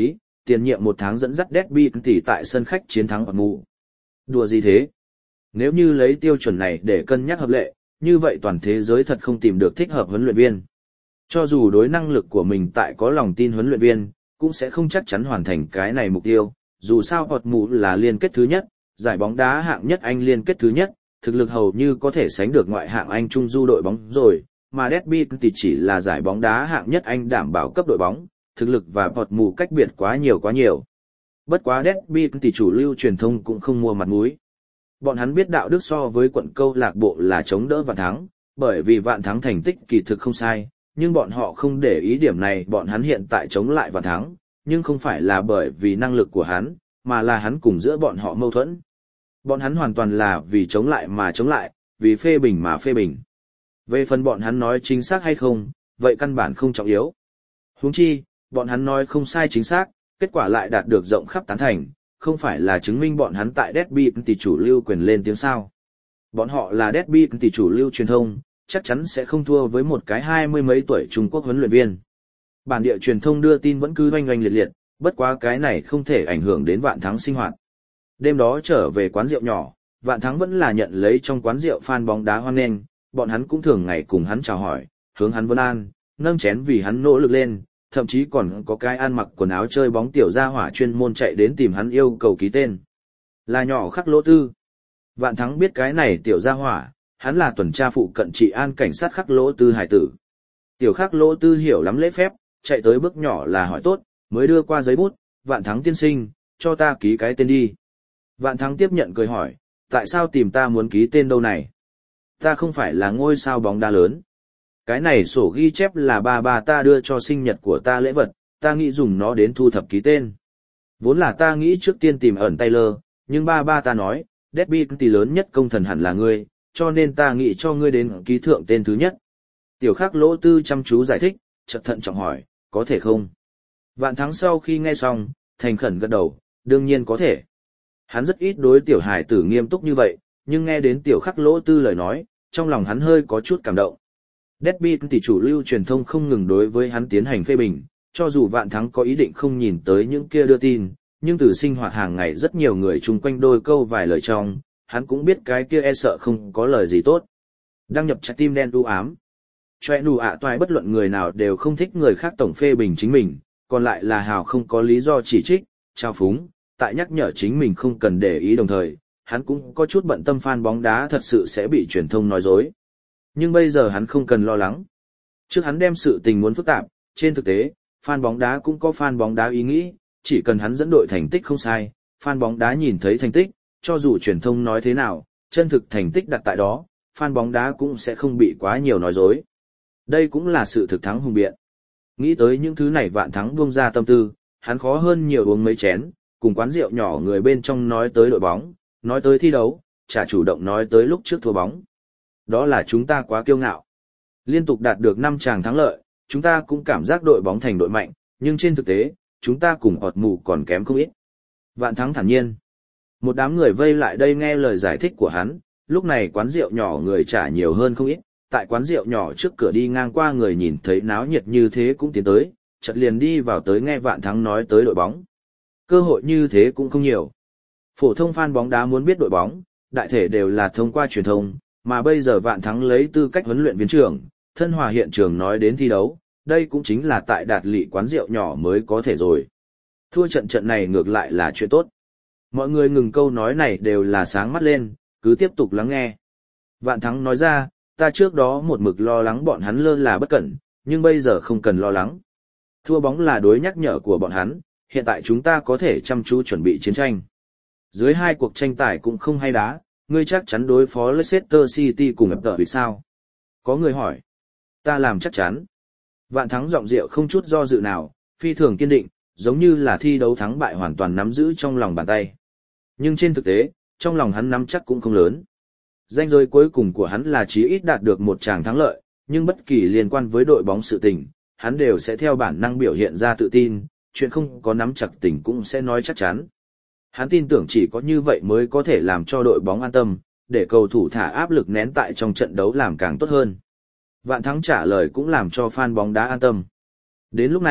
tiền nhiệm 1 tháng dẫn dắt Derby tỷ tại sân khách chiến thắng Hột Mù. Đùa gì thế? Nếu như lấy tiêu chuẩn này để cân nhắc hợp lệ, như vậy toàn thế giới thật không tìm được thích hợp huấn luyện viên. Cho dù đối năng lực của mình tại có lòng tin huấn luyện viên, cũng sẽ không chắc chắn hoàn thành cái này mục tiêu. Dù sao Hột Mù là liên kết thứ nhất, giải bóng đá hạng nhất Anh liên kết thứ nhất, thực lực hầu như có thể sánh được ngoại hạng Anh trung du đội bóng rồi, mà Derby thì chỉ là giải bóng đá hạng nhất Anh đảm bảo cấp đội bóng, thực lực và Hột Mù cách biệt quá nhiều quá nhiều. Bất quá Derby thì chủ lưu truyền thông cũng không mua mặt mũi. Bọn hắn biết đạo đức so với quận câu lạc bộ là chống đỡ Vạn Thắng, bởi vì Vạn Thắng thành tích kỳ thực không sai, nhưng bọn họ không để ý điểm này, bọn hắn hiện tại chống lại Vạn Thắng, nhưng không phải là bởi vì năng lực của hắn, mà là hắn cùng giữa bọn họ mâu thuẫn. Bọn hắn hoàn toàn là vì chống lại mà chống lại, vì phê bình mà phê bình. Về phần bọn hắn nói chính xác hay không, vậy căn bản không trọng yếu. Huống chi, bọn hắn nói không sai chính xác, kết quả lại đạt được rộng khắp tán thành, không phải là chứng minh bọn hắn tại Derby tỷ chủ lưu quyền lên tiếng sao. Bọn họ là Derby tỷ chủ lưu truyền thông, chắc chắn sẽ không thua với một cái 20 mấy tuổi Trung Quốc huấn luyện viên. Bản địa truyền thông đưa tin vẫn cứ oanh oanh liệt liệt, bất quá cái này không thể ảnh hưởng đến Vạn Thắng sinh hoạt. Đêm đó trở về quán rượu nhỏ, Vạn Thắng vẫn là nhận lấy trong quán rượu fan bóng đá hoan nghênh, bọn hắn cũng thường ngày cùng hắn chào hỏi, hướng hắn vân an, nâng chén vì hắn nỗ lực lên, thậm chí còn có cái ăn mặc quần áo chơi bóng tiểu gia hỏa chuyên môn chạy đến tìm hắn yêu cầu ký tên. Là nhỏ Khắc Lỗ Tư. Vạn Thắng biết cái này tiểu gia hỏa, hắn là tuần tra phụ cận trị an cảnh sát Khắc Lỗ Tư hải tử. Tiểu Khắc Lỗ Tư hiểu lắm lễ phép, chạy tới bước nhỏ là hỏi tốt, mới đưa qua giấy bút, Vạn Thắng tiên sinh, cho ta ký cái tên đi. Vạn Thắng tiếp nhận cười hỏi, tại sao tìm ta muốn ký tên đâu này? Ta không phải là ngôi sao bóng đá lớn. Cái này sổ ghi chép là ba ta đưa cho sinh nhật của ta lễ vật, ta nghĩ dùng nó đến thu thập ký tên. Vốn là ta nghĩ trước tiên tìm ẩn Taylor, nhưng ba ta nói, Derby tỷ lớn nhất công thần hẳn là ngươi, cho nên ta nghĩ cho ngươi đến ký thượng tên thứ nhất. Tiểu Khắc Lỗ Tư chăm chú giải thích, chợt thận trọng hỏi, có thể không? Vạn Thắng sau khi nghe xong, thành khẩn gật đầu, đương nhiên có thể. Hắn rất ít đối tiểu hải tử nghiêm túc như vậy, nhưng nghe đến Tiểu Khắc Lỗ Tư lời nói, trong lòng hắn hơi có chút cảm động. Derby tỷ chủ lưu truyền thông không ngừng đối với hắn tiến hành phê bình, cho dù Vạn Thắng có ý định không nhìn tới những kia đưa tin, nhưng từ sinh hoạt hàng ngày rất nhiều người chung quanh đôi câu vài lời trong, hắn cũng biết cái kia e sợ không có lời gì tốt. Đăng nhập trái tim đen u ám. Choe nụ ạ toại bất luận người nào đều không thích người khác tổng phê bình chính mình, còn lại là hào không có lý do chỉ trích, trao phúng, tại nhắc nhở chính mình không cần để ý đồng thời, hắn cũng có chút bận tâm fan bóng đá thật sự sẽ bị truyền thông nói dối. Nhưng bây giờ hắn không cần lo lắng. Trước hắn đem sự tình muốn phức tạp, trên thực tế, fan bóng đá cũng có fan bóng đá ý nghĩ, chỉ cần hắn dẫn đội thành tích không sai, fan bóng đá nhìn thấy thành tích, cho dù truyền thông nói thế nào, chân thực thành tích đặt tại đó, fan bóng đá cũng sẽ không bị quá nhiều nói dối. Đây cũng là sự thực thắng hùng biện. Nghĩ tới những thứ này Vạn Thắng buông ra tâm tư, hắn khó hơn nhiều uống mấy chén, cùng quán rượu nhỏ người bên trong nói tới đội bóng, nói tới thi đấu, chả chủ động nói tới lúc trước thua bóng. Đó là chúng ta quá kiêu ngạo. Liên tục đạt được 5 tràng thắng lợi, chúng ta cũng cảm giác đội bóng thành đội mạnh, nhưng trên thực tế, chúng ta cùng Hột Mù còn kém không ít. Vạn Thắng thản nhiên. Một đám người vây lại đây nghe lời giải thích của hắn, lúc này quán rượu nhỏ người trả nhiều hơn không ít, tại quán rượu nhỏ trước cửa đi ngang qua người nhìn thấy náo nhiệt như thế cũng tiến tới, chợt liền đi vào tới nghe Vạn Thắng nói tới đội bóng. Cơ hội như thế cũng không nhiều. Phổ thông fan bóng đá muốn biết đội bóng, đại thể đều là thông qua truyền thông, mà bây giờ Vạn Thắng lấy tư cách huấn luyện viên trưởng, thân hòa hiện trường nói đến thi đấu, đây cũng chính là tại đạt lị quán rượu nhỏ mới có thể rồi. Thua trận này ngược lại là chuyện tốt. Mọi người ngừng câu nói này đều là sáng mắt lên, cứ tiếp tục lắng nghe. Vạn Thắng nói ra, ta trước đó một mực lo lắng bọn hắn lơ là bất cẩn, nhưng bây giờ không cần lo lắng. Thua bóng là đối nhắc nhở của bọn hắn, hiện tại chúng ta có thể chăm chú chuẩn bị chiến tranh. Dưới 2 cuộc tranh tài cũng không hay đá, ngươi chắc chắn đối phó Leicester City cùng ập tợ vì sao? Có người hỏi. Ta làm chắc chắn. Vạn Thắng giọng rượu không chút do dự nào, phi thường kiên định, giống như là thi đấu thắng bại hoàn toàn nắm giữ trong lòng bàn tay. Nhưng trên thực tế, trong lòng hắn nắm chắc cũng không lớn. Danh giới cuối cùng của hắn là chí ít đạt được một tràng thắng lợi, nhưng bất kỳ liên quan với đội bóng sự tình, hắn đều sẽ theo bản năng biểu hiện ra tự tin, chuyện không có nắm chặt tình cũng sẽ nói chắc chắn. Hắn tin tưởng chỉ có như vậy mới có thể làm cho đội bóng an tâm, để cầu thủ thả áp lực nén tại trong trận đấu làm càng tốt hơn. Vạn Thắng trả lời cũng làm cho fan bóng đá an tâm. Đến lúc này,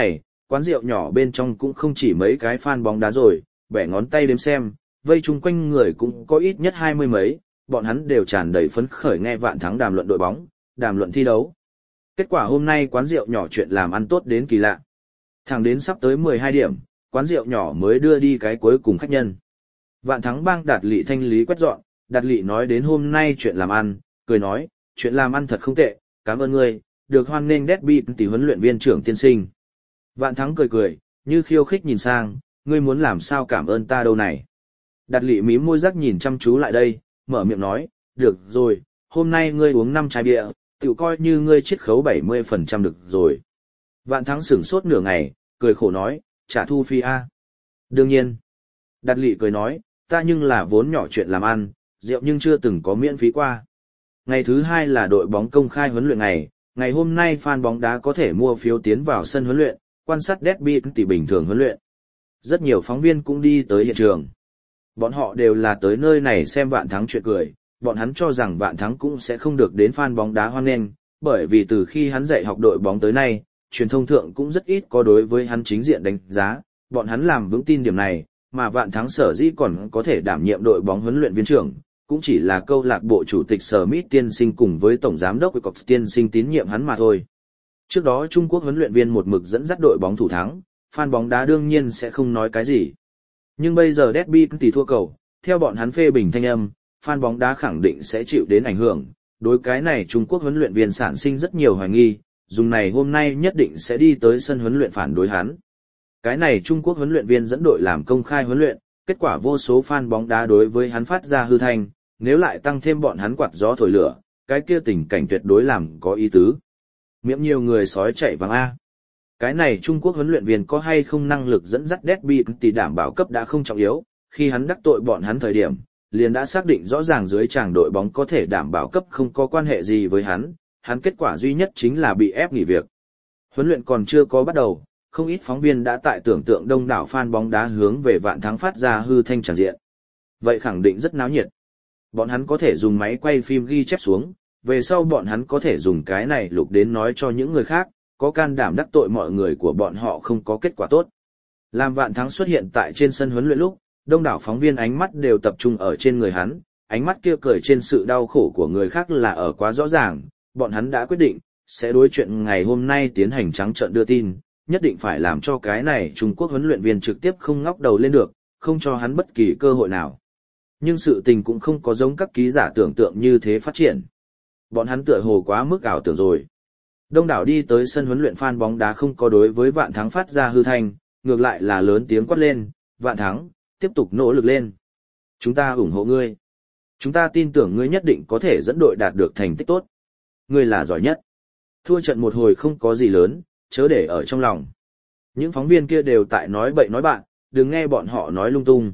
quán rượu nhỏ bên trong cũng không chỉ mấy cái fan bóng đá rồi, bẻ ngón tay đếm xem, vây chung quanh người cũng có ít nhất 20 mấy, bọn hắn đều tràn đầy phấn khởi nghe Vạn Thắng đàm luận đội bóng, đàm luận thi đấu. Kết quả hôm nay quán rượu nhỏ chuyện làm ăn tốt đến kỳ lạ. Thẳng đến sắp tới 12 điểm, quán rượu nhỏ mới đưa đi cái cuối cùng khách nhân. Vạn Thắng bang Đạt Lị thanh lý quét dọn, Đạt Lị nói đến hôm nay chuyện làm ăn, cười nói, chuyện làm ăn thật không tệ, cảm ơn ngươi, được hoan nghênh Derby tỷ huấn luyện viên trưởng tiên sinh. Vạn Thắng cười cười, như khiêu khích nhìn sang, ngươi muốn làm sao cảm ơn ta đâu này. Đạt Lị mím môi rắc nhìn chăm chú lại đây, mở miệng nói, được rồi, hôm nay ngươi uống 5 chai bia, tự coi như ngươi chiết khấu 70% được rồi. Vạn Thắng sửng sốt nửa ngày, cười khổ nói, trả thu phí A. Đương nhiên. Đạt Lị cười nói, ta nhưng là vốn nhỏ chuyện làm ăn, rượu nhưng chưa từng có miễn phí qua. Ngày thứ 2 là đội bóng công khai huấn luyện ngày hôm nay fan bóng đá có thể mua phiếu tiến vào sân huấn luyện, quan sát Derby tỷ bình thường huấn luyện. Rất nhiều phóng viên cũng đi tới hiện trường. Bọn họ đều là tới nơi này xem Vạn Thắng chuyện cười, bọn hắn cho rằng Vạn Thắng cũng sẽ không được đến fan bóng đá hoan nghênh, bởi vì từ khi hắn dạy học đội bóng tới nay, truyền thông thượng cũng rất ít có đối với hắn chính diện đánh giá, bọn hắn làm vững tin điểm này, mà Vạn Thắng sở dĩ còn có thể đảm nhiệm đội bóng huấn luyện viên trưởng, cũng chỉ là câu lạc bộ chủ tịch Smith tiên sinh cùng với tổng giám đốc Cox tiên sinh tín nhiệm hắn mà thôi. Trước đó Trung Quốc huấn luyện viên một mực dẫn dắt đội bóng thủ thắng, fan bóng đá đương nhiên sẽ không nói cái gì. Nhưng bây giờ Derby tỷ thua cầu, theo bọn hắn phê bình thanh âm, fan bóng đá khẳng định sẽ chịu đến ảnh hưởng, đối cái này Trung Quốc huấn luyện viên sản sinh rất nhiều hoài nghi, dùng này hôm nay nhất định sẽ đi tới sân huấn luyện phản đối hắn. Cái này Trung Quốc huấn luyện viên dẫn đội làm công khai huấn luyện, kết quả vô số fan bóng đá đối với hắn phát ra hư thanh, nếu lại tăng thêm bọn hắn quạt gió thổi lửa, cái kia tình cảnh tuyệt đối làm có ý tứ. Miệng nhiều người sói chạy vàng A. Cái này Trung Quốc huấn luyện viên có hay không năng lực dẫn dắt Derby tỷ đảm bảo cấp đã không trọng yếu, khi hắn đắc tội bọn hắn thời điểm, liền đã xác định rõ ràng dưới tràng đội bóng có thể đảm bảo cấp không có quan hệ gì với hắn kết quả duy nhất chính là bị ép nghỉ việc. Huấn luyện còn chưa có bắt đầu, không ít phóng viên đã tại tưởng tượng đông đảo fan bóng đá hướng về Vạn Thắng phát ra hư thanh tràn diện. Vậy khẳng định rất náo nhiệt. Bọn hắn có thể dùng máy quay phim ghi chép xuống, về sau bọn hắn có thể dùng cái này lục đến nói cho những người khác, có can đảm đắc tội mọi người của bọn họ không có kết quả tốt. Làm Vạn Thắng xuất hiện tại trên sân huấn luyện lúc, đông đảo phóng viên ánh mắt đều tập trung ở trên người hắn, ánh mắt kia cười trên sự đau khổ của người khác là ở quá rõ ràng, bọn hắn đã quyết định, sẽ đối chuyện ngày hôm nay tiến hành trắng trợn đưa tin, nhất định phải làm cho cái này Trung Quốc huấn luyện viên trực tiếp không ngóc đầu lên được, không cho hắn bất kỳ cơ hội nào. Nhưng sự tình cũng không có giống các ký giả tưởng tượng như thế phát triển. Bọn hắn tựa hồ quá mức ảo tưởng rồi. Đông đảo đi tới sân huấn luyện fan bóng đá không có đối với Vạn Thắng phát ra hư thanh, ngược lại là lớn tiếng quát lên, Vạn Thắng, tiếp tục nỗ lực lên. Chúng ta ủng hộ ngươi. Chúng ta tin tưởng ngươi nhất định có thể dẫn đội đạt được thành tích tốt. Ngươi là giỏi nhất. Thua trận một hồi không có gì lớn, chớ để ở trong lòng. Những phóng viên kia đều tại nói bậy nói bạn, đừng nghe bọn họ nói lung tung.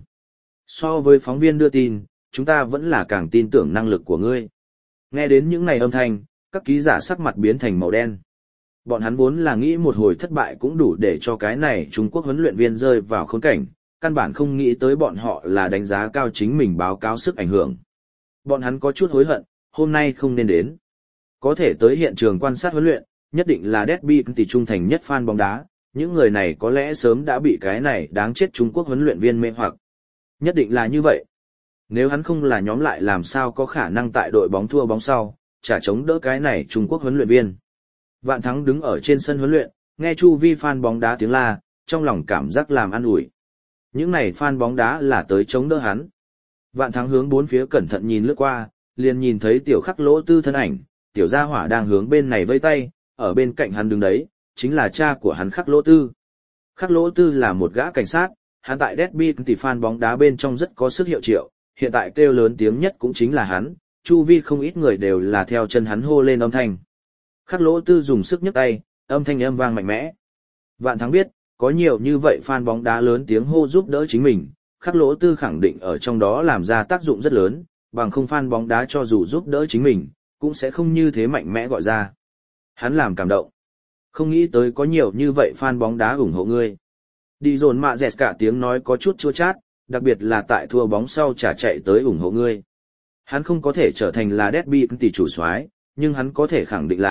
So với phóng viên đưa tin, chúng ta vẫn là càng tin tưởng năng lực của ngươi. Nghe đến những này âm thanh, các ký giả sắc mặt biến thành màu đen. Bọn hắn vốn là nghĩ một hồi thất bại cũng đủ để cho cái này Trung Quốc huấn luyện viên rơi vào khốn cảnh, căn bản không nghĩ tới bọn họ là đánh giá cao chính mình báo cáo sức ảnh hưởng. Bọn hắn có chút hối hận, hôm nay không nên đến. Có thể tới hiện trường quan sát huấn luyện, nhất định là Derby tỷ trung thành nhất fan bóng đá, những người này có lẽ sớm đã bị cái này đáng chết Trung Quốc huấn luyện viên mê hoặc. Nhất định là như vậy. Nếu hắn không là nhóm lại làm sao có khả năng tại đội bóng thua bóng sau, trả chống đỡ cái này Trung Quốc huấn luyện viên. Vạn Thắng đứng ở trên sân huấn luyện, nghe chu vi fan bóng đá tiếng la, trong lòng cảm giác làm an ủi. Những này fan bóng đá là tới chống đỡ hắn. Vạn Thắng hướng bốn phía cẩn thận nhìn lướt qua, liền nhìn thấy tiểu Khắc Lỗ Tư thân ảnh, tiểu gia hỏa đang hướng bên này vây tay, ở bên cạnh hắn đứng đấy, chính là cha của hắn Khắc Lỗ Tư. Khắc Lỗ Tư là một gã cảnh sát, hắn tại Derby tỷ fan bóng đá bên trong rất có sức hiệu triệu, hiện tại kêu lớn tiếng nhất cũng chính là hắn, chu vi không ít người đều là theo chân hắn hô lên âm thanh. Khắc Lỗ Tư dùng sức nhấc tay, âm thanh âm vang mạnh mẽ. Vạn Thắng biết, có nhiều như vậy fan bóng đá lớn tiếng hô giúp đỡ chính mình, Khắc Lỗ Tư khẳng định ở trong đó làm ra tác dụng rất lớn, bằng không fan bóng đá cho dù giúp đỡ chính mình, cũng sẽ không như thế mạnh mẽ gọi ra. Hắn làm cảm động. Không nghĩ tới có nhiều như vậy fan bóng đá ủng hộ ngươi. Đi dồn mạ dẹt cả tiếng nói có chút chua chát, đặc biệt là tại thua bóng sau trả chạy tới ủng hộ ngươi. Hắn không có thể trở thành là Derby tỷ chủ soái, nhưng hắn có thể khẳng định là,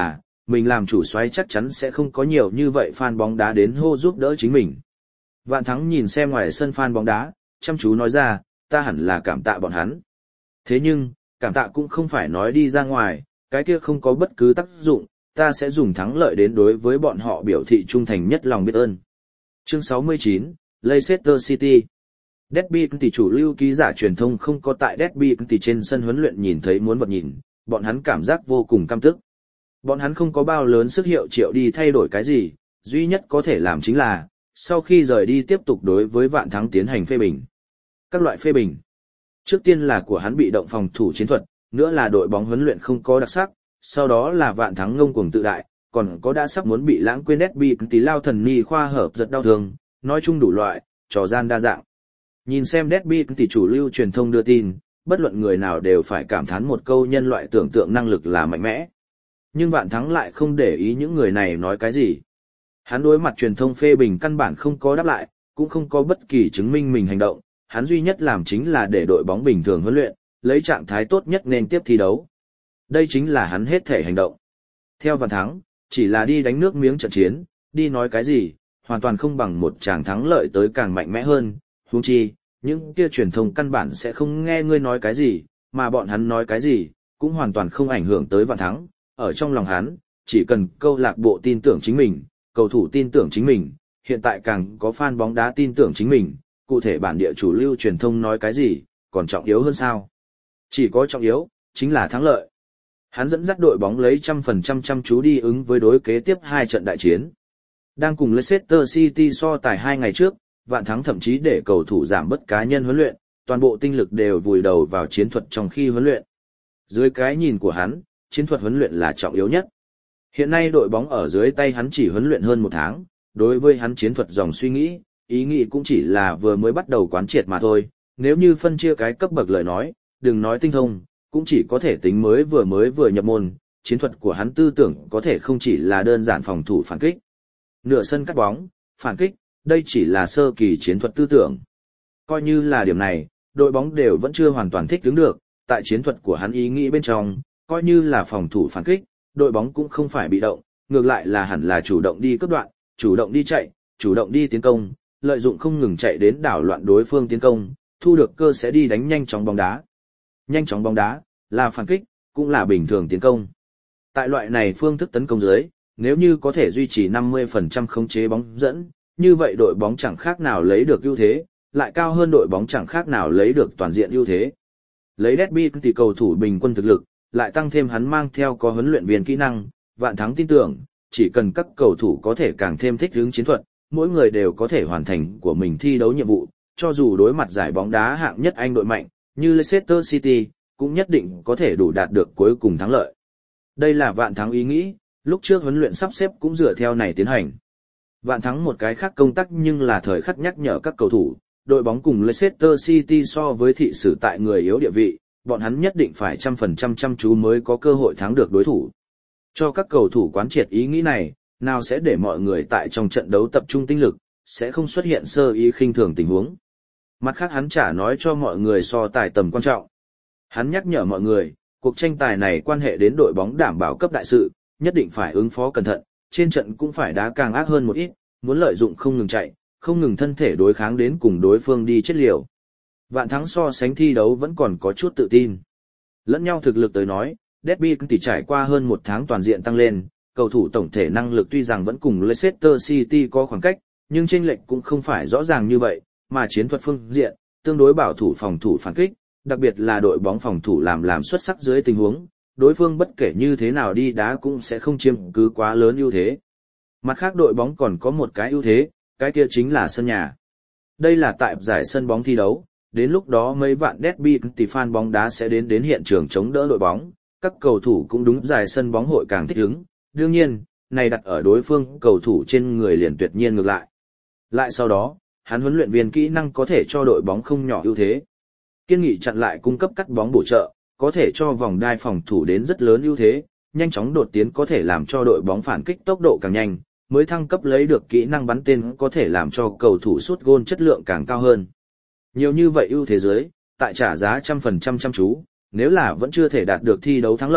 mình làm chủ soái chắc chắn sẽ không có nhiều như vậy fan bóng đá đến hô giúp đỡ chính mình. Vạn Thắng nhìn xem ngoài sân fan bóng đá, chăm chú nói ra, ta hẳn là cảm tạ bọn hắn. Thế nhưng, cảm tạ cũng không phải nói đi ra ngoài, cái kia không có bất cứ tác dụng, ta sẽ dùng thắng lợi đến đối với bọn họ biểu thị trung thành nhất lòng biết ơn. Chương 69, Leicester City. Derby County chủ lưu ký giả truyền thông không có tại Derby County trên sân huấn luyện nhìn thấy muốn vật nhìn, bọn hắn cảm giác vô cùng căm tức. Bọn hắn không có bao lớn sức hiệu triệu đi thay đổi cái gì, duy nhất có thể làm chính là, sau khi rời đi tiếp tục đối với Vạn Thắng tiến hành phê bình. Các loại phê bình. Trước tiên là của hắn bị động phòng thủ chiến thuật, nữa là đội bóng huấn luyện không có đặc sắc, sau đó là Vạn Thắng ngông cuồng tự đại, còn có đã sắp muốn bị lãng quên Derby County lao thần ni khoa hợp giật đau thương, nói chung đủ loại, trò gian đa dạng. Nhìn xem Derby County chủ lưu truyền thông đưa tin, bất luận người nào đều phải cảm thán một câu nhân loại tưởng tượng năng lực là mạnh mẽ. Nhưng Vạn Thắng lại không để ý những người này nói cái gì. Hắn đối mặt truyền thông phê bình căn bản không có đáp lại, cũng không có bất kỳ chứng minh mình hành động, hắn duy nhất làm chính là để đội bóng bình thường huấn luyện, lấy trạng thái tốt nhất nên tiếp thi đấu. Đây chính là hắn hết thể hành động. Theo Vạn Thắng, chỉ là đi đánh nước miếng trận chiến, đi nói cái gì, hoàn toàn không bằng một tràng thắng lợi tới càng mạnh mẽ hơn, huống chi, những kia truyền thông căn bản sẽ không nghe ngươi nói cái gì, mà bọn hắn nói cái gì, cũng hoàn toàn không ảnh hưởng tới Vạn Thắng. Ở trong lòng hắn, chỉ cần câu lạc bộ tin tưởng chính mình, cầu thủ tin tưởng chính mình, hiện tại càng có fan bóng đá tin tưởng chính mình, cụ thể bản địa chủ lưu truyền thông nói cái gì, còn trọng yếu hơn sao? Chỉ có trọng yếu, chính là thắng lợi. Hắn dẫn dắt đội bóng lấy 100% chăm chú đi ứng với đối kế tiếp 2 trận đại chiến. Đang cùng Leicester City so tài 2 ngày trước, Vạn Thắng thậm chí để cầu thủ giảm bớt cá nhân huấn luyện, toàn bộ tinh lực đều vùi đầu vào chiến thuật trong khi huấn luyện. Dưới cái nhìn của hắn, chiến thuật huấn luyện là trọng yếu nhất. Hiện nay đội bóng ở dưới tay hắn chỉ huấn luyện hơn 1 tháng, đối với hắn chiến thuật dòng suy nghĩ, ý nghĩ cũng chỉ là vừa mới bắt đầu quán triệt mà thôi, nếu như phân chia cái cấp bậc lời nói, đừng nói tinh thông, cũng chỉ có thể tính mới vừa nhập môn, chiến thuật của hắn tư tưởng có thể không chỉ là đơn giản phòng thủ phản kích. Nửa sân cắt bóng, phản kích, đây chỉ là sơ kỳ chiến thuật tư tưởng. Coi như là điểm này, đội bóng đều vẫn chưa hoàn toàn thích ứng được, tại chiến thuật của hắn ý nghĩ bên trong, coi như là phòng thủ phản kích, đội bóng cũng không phải bị động, ngược lại là hẳn là chủ động đi cướp đoạn, chủ động đi chạy, chủ động đi tiến công, lợi dụng không ngừng chạy đến đảo loạn đối phương tiến công, thu được cơ sẽ đi đánh nhanh chóng bóng đá. Nhanh chóng bóng đá, là phản kích, cũng là bình thường tiến công. Tại loại này phương thức tấn công dưới, nếu như có thể duy trì 50% khống chế bóng dẫn, như vậy đội bóng chẳng khác nào lấy được ưu thế, lại cao hơn đội bóng chẳng khác nào lấy được toàn diện ưu thế. Lấy Derby thì cầu thủ bình quân thực lực, lại tăng thêm hắn mang theo có huấn luyện viên kỹ năng, Vạn Thắng tin tưởng, chỉ cần các cầu thủ có thể càng thêm thích ứng chiến thuật, mỗi người đều có thể hoàn thành của mình thi đấu nhiệm vụ, cho dù đối mặt giải bóng đá hạng nhất Anh đội mạnh, như Leicester City, cũng nhất định có thể đủ đạt được cuối cùng thắng lợi. Đây là Vạn Thắng ý nghĩ, lúc trước huấn luyện sắp xếp cũng dựa theo này tiến hành. Vạn Thắng một cái khác công tác nhưng là thời khắc nhắc nhở các cầu thủ, đội bóng cùng Leicester City so với thị sử tại người yếu địa vị, bọn hắn nhất định phải 100% chăm chú mới có cơ hội thắng được đối thủ. Cho các cầu thủ quán triệt ý nghĩ này, nào sẽ để mọi người tại trong trận đấu tập trung tinh lực, sẽ không xuất hiện sơ ý khinh thường tình huống. Mặt khác hắn chả nói cho mọi người so tài tầm quan trọng. Hắn nhắc nhở mọi người, cuộc tranh tài này quan hệ đến đội bóng đảm bảo cấp đại sự, nhất định phải ứng phó cẩn thận, trên trận cũng phải đá càng ác hơn một ít, muốn lợi dụng không ngừng chạy, không ngừng thân thể đối kháng đến cùng đối phương đi chết liều. Vạn Thắng so sánh thi đấu vẫn còn có chút tự tin. Lẫn nhau thực lực tới nói, Derby tỷ trải qua hơn 1 tháng toàn diện tăng lên, cầu thủ tổng thể năng lực tuy rằng vẫn cùng Leicester City có khoảng cách, nhưng chênh lệch cũng không phải rõ ràng như vậy, mà chiến thuật phương diện, tương đối bảo thủ phòng thủ phản kích, đặc biệt là đội bóng phòng thủ làm xuất sắc dưới tình huống, đối phương bất kể như thế nào đi đá cũng sẽ không chiếm cứ quá lớn ưu thế. Mặt khác đội bóng còn có một cái ưu thế, cái kia chính là sân nhà. Đây là tại giải sân bóng thi đấu, đến lúc đó mấy vạn Derby tỷ fan bóng đá sẽ đến hiện trường chống đỡ đội bóng, các cầu thủ cũng đúng giải sân bóng hội càng thích ứng. Đương nhiên, này đặt ở đối phương cầu thủ trên người liền tuyệt nhiên ngược lại. Lại sau đó, hắn huấn luyện viên kỹ năng có thể cho đội bóng không nhỏ ưu thế. Kiên nghị chặn lại cung cấp cắt bóng bổ trợ, có thể cho vòng đai phòng thủ đến rất lớn ưu thế, nhanh chóng đột tiến có thể làm cho đội bóng phản kích tốc độ càng nhanh, mới thăng cấp lấy được kỹ năng bắn tên có thể làm cho cầu thủ sút gôn chất lượng càng cao hơn. Nhiều như vậy ưu thế giới, tại trả giá 100% chăm chú, nếu là vẫn chưa thể đạt được thi đấu thắng lợi,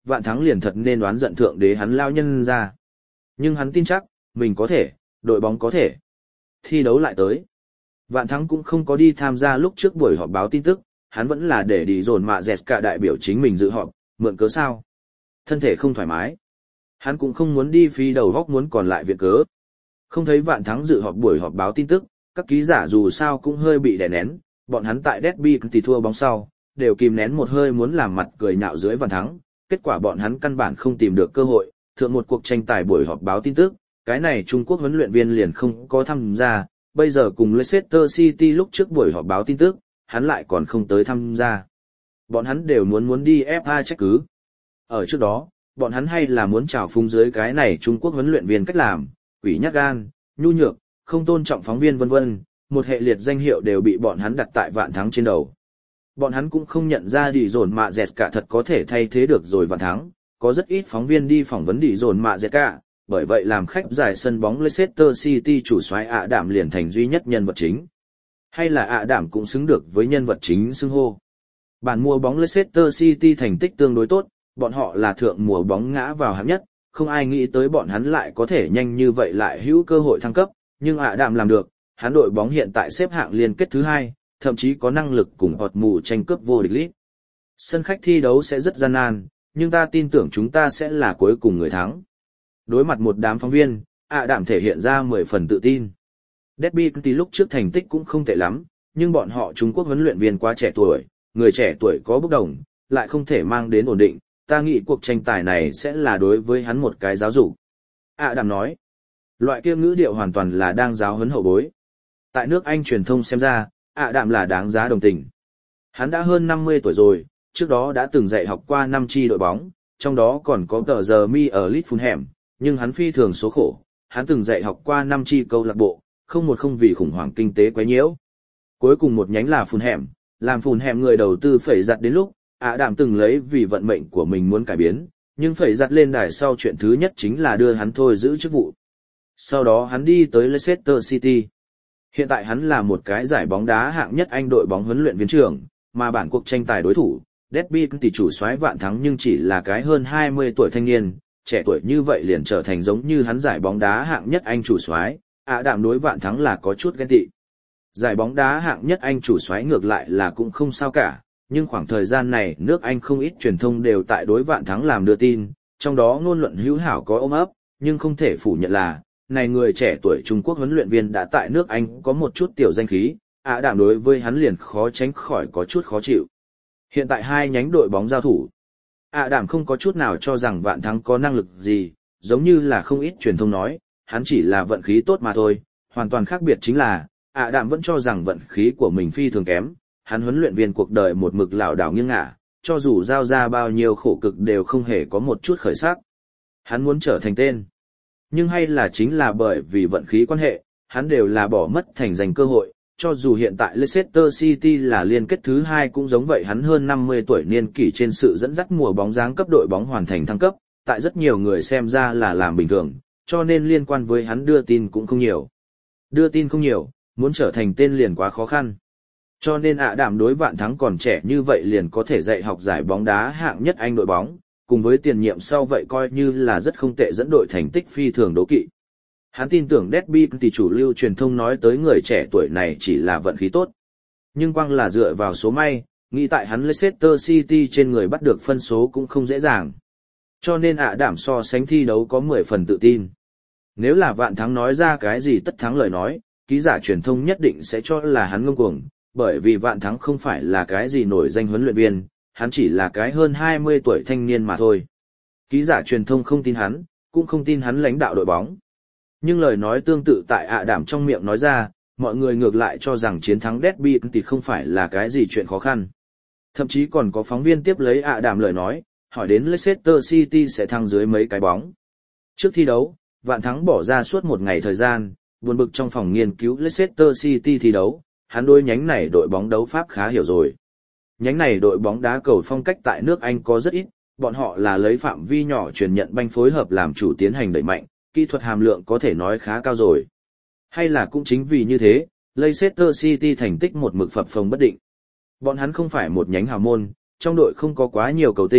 Vạn Thắng liền thật nên đoán giận thượng đế hắn lao nhân ra. Nhưng hắn tin chắc, mình có thể, đội bóng có thể. Thi đấu lại tới. Vạn Thắng cũng không có đi tham gia lúc trước buổi họp báo tin tức, hắn vẫn là để đi dồn mạ dẹt cả đại biểu chính mình dự họp, mượn cớ sao. Thân thể không thoải mái. Hắn cũng không muốn đi phí đầu góc muốn còn lại viện cớ. Không thấy Vạn Thắng dự họp buổi họp báo tin tức, các ký giả dù sao cũng hơi bị đè nén, bọn hắn tại derby thì thua bóng sau, đều kìm nén một hơi muốn làm mặt cười nhạo dưới Vạn Thắng, kết quả bọn hắn căn bản không tìm được cơ hội, thượng một cuộc tranh tài buổi họp báo tin tức, cái này Trung Quốc huấn luyện viên liền không có tham gia, bây giờ cùng Leicester City lúc trước buổi họp báo tin tức, hắn lại còn không tới tham gia. Bọn hắn đều muốn đi FA trách cứ. Ở trước đó, bọn hắn hay là muốn trào phúng dưới cái này Trung Quốc huấn luyện viên cách làm, quỷ nhát gan, nhu nhược, không tôn trọng phóng viên vân vân, một hệ liệt danh hiệu đều bị bọn hắn đặt tại Vạn Thắng trên đầu. Bọn hắn cũng không nhận ra đi dồn mạ dẹt cả thật có thể thay thế được rồi Vạn Thắng, có rất ít phóng viên đi phỏng vấn đi dồn mạ dẹt cả, bởi vậy làm khách giải sân bóng Leicester City chủ soái ạ đảm liền thành duy nhất nhân vật chính. Hay là ạ đảm cũng xứng được với nhân vật chính xưng hô. Bản mùa bóng Leicester City thành tích tương đối tốt, bọn họ là thượng mùa bóng ngã vào hạng nhất, không ai nghĩ tới bọn hắn lại có thể nhanh như vậy lại hữu cơ hội thăng cấp, nhưng ạ đảm làm được, hắn đội bóng hiện tại xếp hạng liên kết thứ 2, thậm chí có năng lực cùng ọt mù tranh cướp vô địch lít. Sân khách thi đấu sẽ rất gian nan, nhưng ta tin tưởng chúng ta sẽ là cuối cùng người thắng. Đối mặt một đám phóng viên, ạ đảm thể hiện ra 10 phần tự tin. Derby thì lúc trước thành tích cũng không tệ lắm, nhưng bọn họ Trung Quốc huấn luyện viên quá trẻ tuổi, người trẻ tuổi có bốc đồng, lại không thể mang đến ổn định, ta nghĩ cuộc tranh tài này sẽ là đối với hắn một cái giáo dục. ạ đảm nói, loại kia ngữ điệu hoàn toàn là đang giáo huấn hậu bối. Tại nước Anh truyền thông xem ra, ạ đảm là đáng giá đồng tình. Hắn đã hơn 50 tuổi rồi, trước đó đã từng dạy học qua 5 chi đội bóng, trong đó còn có tờ giờ mi ở Fulham, nhưng hắn phi thường số khổ, hắn từng dạy học qua 5 chi câu lạc bộ, không vì khủng hoảng kinh tế quấy nhiễu. Cuối cùng một nhánh là Fulham, làm Fulham người đầu tư phẩy giặt đến lúc, ạ đảm từng lấy vì vận mệnh của mình muốn cải biến, nhưng phẩy giặt lên đài sau chuyện thứ nhất chính là đưa hắn thôi giữ chức vụ. Sau đó hắn đi tới Leicester City. Hiện tại hắn là một cái giải bóng đá hạng nhất Anh đội bóng huấn luyện viên trưởng, mà bản cuộc tranh tài đối thủ, Derby tỷ chủ soái Vạn Thắng nhưng chỉ là cái hơn 20 tuổi thanh niên, trẻ tuổi như vậy liền trở thành giống như hắn giải bóng đá hạng nhất Anh chủ soái, ạ đảm đối Vạn Thắng là có chút ghen tị. Giải bóng đá hạng nhất Anh chủ soái ngược lại là cũng không sao cả, nhưng khoảng thời gian này nước Anh không ít truyền thông đều tại đối Vạn Thắng làm đưa tin, trong đó ngôn luận hữu hảo có ôm ấp, nhưng không thể phủ nhận là, này người trẻ tuổi Trung Quốc huấn luyện viên đã tại nước Anh có một chút tiểu danh khí, ạ đảm đối với hắn liền khó tránh khỏi có chút khó chịu. Hiện tại hai nhánh đội bóng giao thủ, ạ đảm không có chút nào cho rằng Vạn Thắng có năng lực gì, giống như là không ít truyền thông nói, hắn chỉ là vận khí tốt mà thôi, hoàn toàn khác biệt chính là, ạ đảm vẫn cho rằng vận khí của mình phi thường kém, hắn huấn luyện viên cuộc đời một mực lảo đảo nghiêng ngả, cho dù giao ra bao nhiêu khổ cực đều không hề có một chút khởi sắc. Hắn muốn trở thành tên. Nhưng hay là chính là bởi vì vận khí quan hệ, hắn đều là bỏ mất thành giành cơ hội, cho dù hiện tại Leicester City là liên kết thứ 2 cũng giống vậy, hắn hơn 50 tuổi niên kỷ trên sự dẫn dắt mùa bóng dáng cấp đội bóng hoàn thành thăng cấp, tại rất nhiều người xem ra là làm bình thường, cho nên liên quan với hắn đưa tin cũng không nhiều. Đưa tin không nhiều, muốn trở thành tên liền quá khó khăn. Cho nên ạ đảm đối Vạn Thắng còn trẻ như vậy liền có thể dạy học giải bóng đá hạng nhất Anh đội bóng, cùng với tiền nhiệm sau vậy coi như là rất không tệ, dẫn đội thành tích phi thường đố kỵ. Hắn tin tưởng Derby thì chủ lưu truyền thông nói tới người trẻ tuổi này chỉ là vận khí tốt. Nhưng quang là dựa vào số may, nghĩ tại hắn Leicester City trên người bắt được phân số cũng không dễ dàng. Cho nên ạ đảm so sánh thi đấu có 10 phần tự tin. Nếu là Vạn Thắng nói ra cái gì tất thắng lời nói, ký giả truyền thông nhất định sẽ cho là hắn ngông cuồng, bởi vì Vạn Thắng không phải là cái gì nổi danh huấn luyện viên, hắn chỉ là cái hơn 20 tuổi thanh niên mà thôi. Ký giả truyền thông không tin hắn, cũng không tin hắn lãnh đạo đội bóng. Nhưng lời nói tương tự tại ạ đảm trong miệng nói ra, mọi người ngược lại cho rằng chiến thắng Derby thì không phải là cái gì chuyện khó khăn. Thậm chí còn có phóng viên tiếp lấy ạ đảm lời nói, hỏi đến Leicester City sẽ thăng dưới mấy cái bóng. Trước thi đấu, Vạn Thắng bỏ ra suốt một ngày thời gian, buồn bực trong phòng nghiên cứu Leicester City thi đấu, hắn đối nhánh này đội bóng đấu pháp khá hiểu rồi. Nhánh này đội bóng đá cầu phong cách tại nước Anh có rất ít, bọn họ là lấy phạm vi nhỏ truyền nhận banh phối hợp làm chủ tiến hành đẩy mạnh, kỹ thuật hàm lượng có thể nói khá cao rồi. Hay là cũng chính vì như thế, Leicester City thành tích một mực phập phồng bất định. Bọn hắn không phải một nhánh hào môn, trong đội không có quá nhiều cầu tinh,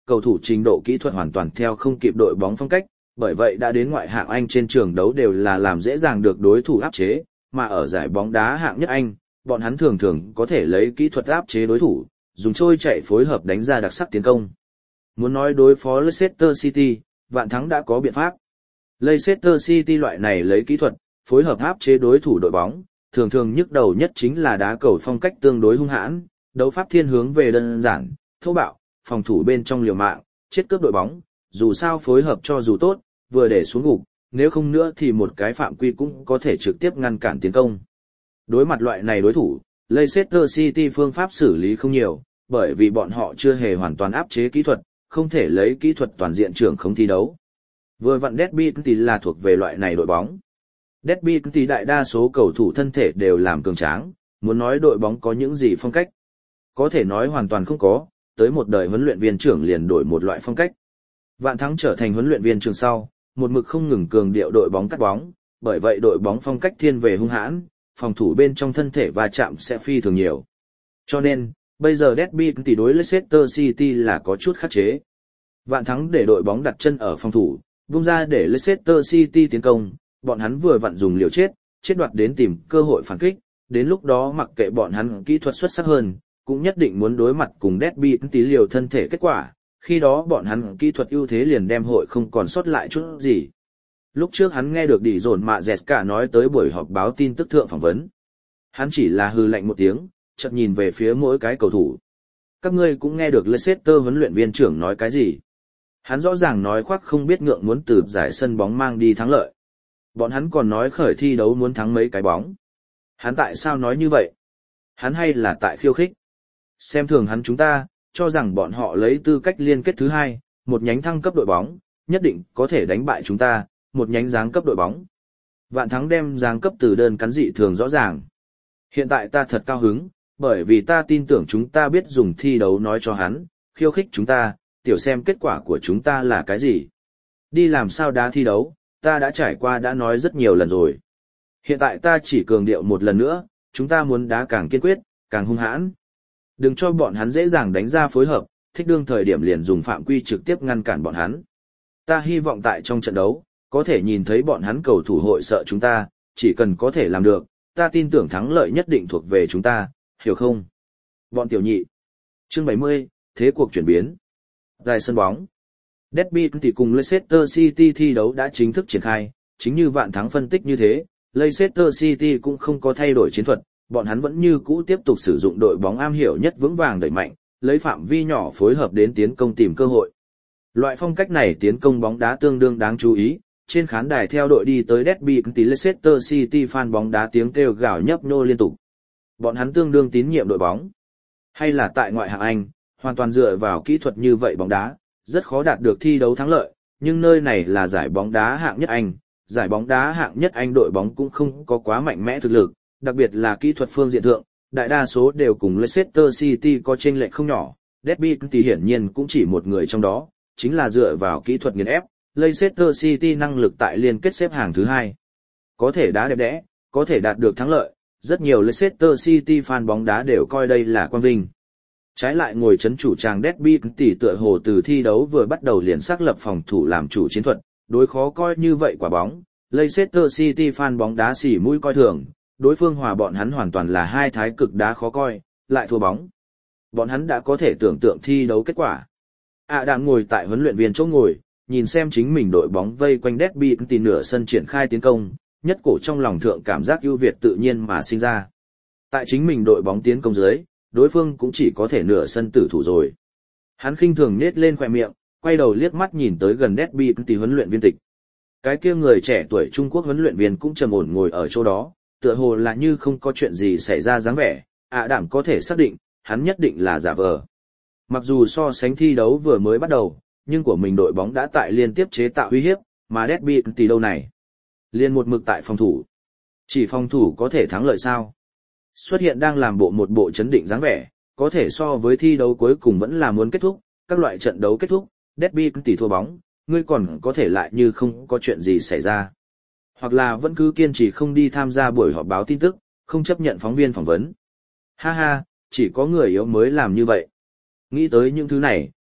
cầu thủ trình độ kỹ thuật hoàn toàn theo không kịp đội bóng phong cách, bởi vậy đã đến ngoại hạng Anh trên trường đấu đều là làm dễ dàng được đối thủ áp chế, mà ở giải bóng đá hạng nhất Anh, bọn hắn thường thường có thể lấy kỹ thuật áp chế đối thủ, dùng trôi chạy phối hợp đánh ra đặc sắc tiến công. Muốn nói đối phó Leicester City, Vạn Thắng đã có biện pháp. Leicester City loại này lấy kỹ thuật, phối hợp áp chế đối thủ đội bóng, thường thường nhức đầu nhất chính là đá cầu phong cách tương đối hung hãn, đấu pháp thiên hướng về đơn giản, thô bạo, phòng thủ bên trong liều mạng, chết cướp đội bóng, dù sao phối hợp cho dù tốt, vừa để xuống gục, nếu không nữa thì một cái phạm quy cũng có thể trực tiếp ngăn cản tiến công. Đối mặt loại này đối thủ, Leicester City phương pháp xử lý không nhiều, bởi vì bọn họ chưa hề hoàn toàn áp chế kỹ thuật, không thể lấy kỹ thuật toàn diện trưởng không thi đấu. Vừa vặn Derby County là thuộc về loại này đội bóng. Derby County đại đa số cầu thủ thân thể đều làm cường tráng, muốn nói đội bóng có những gì phong cách. Có thể nói hoàn toàn không có, tới một đời huấn luyện viên trưởng liền đổi một loại phong cách. Vạn Thắng trở thành huấn luyện viên trưởng sau, một mực không ngừng cường điệu đội bóng cắt bóng, bởi vậy đội bóng phong cách thiên về hung hãn, phòng thủ bên trong thân thể va chạm sẽ phi thường nhiều. Cho nên, bây giờ Derby County đối Leicester City là có chút khắc chế. Vạn Thắng để đội bóng đặt chân ở phòng thủ, vung ra để Leicester City tiến công, bọn hắn vừa vặn dùng liều chết đoạt đến tìm cơ hội phản kích, đến lúc đó mặc kệ bọn hắn kỹ thuật xuất sắc hơn, cũng nhất định muốn đối mặt cùng Derby County liều thân thể kết quả, khi đó bọn hắn kỹ thuật ưu thế liền đem hội không còn sót lại chút gì. Lúc trước hắn nghe được Đi Dồn Mạ Dẹt nói tới buổi họp báo tin tức thượng phỏng vấn. Hắn chỉ là hừ lạnh một tiếng, chợt nhìn về phía mỗi cái cầu thủ. Các ngươi cũng nghe được Leicester huấn luyện viên trưởng nói cái gì. Hắn rõ ràng nói khoác không biết ngượng muốn từ giải sân bóng mang đi thắng lợi. Bọn hắn còn nói khởi thi đấu muốn thắng mấy cái bóng. Hắn tại sao nói như vậy? Hắn hay là tại khiêu khích? Xem thường hắn chúng ta, cho rằng bọn họ lấy tư cách liên kết thứ hai, một nhánh thăng cấp đội bóng, nhất định có thể đánh bại chúng ta, một nhánh giáng cấp đội bóng. Vạn Thắng đem giáng cấp từ đơn cắn dị thường rõ ràng. Hiện tại ta thật cao hứng, bởi vì ta tin tưởng chúng ta biết dùng thi đấu nói cho hắn, khiêu khích chúng ta, tiểu xem kết quả của chúng ta là cái gì. Đi làm sao đá thi đấu, ta đã trải qua đã nói rất nhiều lần rồi. Hiện tại ta chỉ cường điệu một lần nữa, chúng ta muốn đá càng kiên quyết, càng hung hãn. Đừng cho bọn hắn dễ dàng đánh ra phối hợp, thích đương thời điểm liền dùng phạm quy trực tiếp ngăn cản bọn hắn. Ta hy vọng tại trong trận đấu, có thể nhìn thấy bọn hắn cầu thủ hội sợ chúng ta, chỉ cần có thể làm được, ta tin tưởng thắng lợi nhất định thuộc về chúng ta, hiểu không? Bọn tiểu nhị. Chương 70, thế cuộc chuyển biến. Dài sân bóng. Derby County cùng Leicester City thi đấu đã chính thức triển khai, chính như Vạn Thắng phân tích như thế, Leicester City cũng không có thay đổi chiến thuật, bọn hắn vẫn như cũ tiếp tục sử dụng đội bóng am hiểu nhất vững vàng đẩy mạnh, lấy phạm vi nhỏ phối hợp đến tiến công tìm cơ hội. Loại phong cách này tiến công bóng đá tương đương đáng chú ý, trên khán đài theo đội đi tới Derby County Leicester City fan bóng đá tiếng kêu gào nhấp nhô liên tục. Bọn hắn tương đương tín nhiệm đội bóng. Hay là tại ngoại hạng Anh, hoàn toàn dựa vào kỹ thuật như vậy bóng đá, rất khó đạt được thi đấu thắng lợi, nhưng nơi này là giải bóng đá hạng nhất Anh, giải bóng đá hạng nhất Anh đội bóng cũng không có quá mạnh mẽ thực lực, đặc biệt là kỹ thuật phương diện thượng, đại đa số đều cùng Leicester City có chênh lệch không nhỏ. Derby County hiển nhiên cũng chỉ một người trong đó, chính là dựa vào kỹ thuật nghiền ép, Leicester City năng lực tại liên kết xếp hạng thứ hai. Có thể đá đẹp đẽ, có thể đạt được thắng lợi, rất nhiều Leicester City fan bóng đá đều coi đây là quang vinh. Trái lại ngồi chấn chủ tràng Derby County tựa hồ từ thi đấu vừa bắt đầu liền xác lập phòng thủ làm chủ chiến thuật, đối khó coi như vậy quả bóng, Leicester City fan bóng đá xỉ mũi coi thường, đối phương hòa bọn hắn hoàn toàn là hai thái cực đá khó coi, lại thua bóng. Bọn hắn đã có thể tưởng tượng thi đấu kết quả. Adam ngồi tại huấn luyện viên chỗ ngồi, nhìn xem chính mình đội bóng vây quanh Derby County nửa sân triển khai tiến công, nhất cổ trong lòng thượng cảm giác ưu việt tự nhiên mà sinh ra. Tại chính mình đội bóng tiến công dưới, đối phương cũng chỉ có thể nửa sân tử thủ rồi. Hắn khinh thường nết lên khóe miệng, quay đầu liếc mắt nhìn tới gần Derby County huấn luyện viên tịch. Cái kia người trẻ tuổi Trung Quốc huấn luyện viên cũng trầm ổn ngồi ở chỗ đó, tựa hồ là như không có chuyện gì xảy ra dáng vẻ, Đảm có thể xác định, hắn nhất định là giả vờ. Mặc dù so sánh thi đấu vừa mới bắt đầu, nhưng của mình đội bóng đã tại liên tiếp chế tạo uy hiếp, mà Derby County đâu này. Liên một mực tại phòng thủ. Chỉ phòng thủ có thể thắng lợi sao? Xuất hiện đang làm một bộ chấn định dáng vẻ, có thể so với thi đấu cuối cùng vẫn là muốn kết thúc, các loại trận đấu kết thúc, Derby County thua bóng, ngươi còn có thể lại như không có chuyện gì xảy ra. Hoặc là vẫn cứ kiên trì không đi tham gia buổi họp báo tin tức, không chấp nhận phóng viên phỏng vấn. Ha ha, chỉ có người yếu mới làm như vậy. Nghĩ tới những thứ này,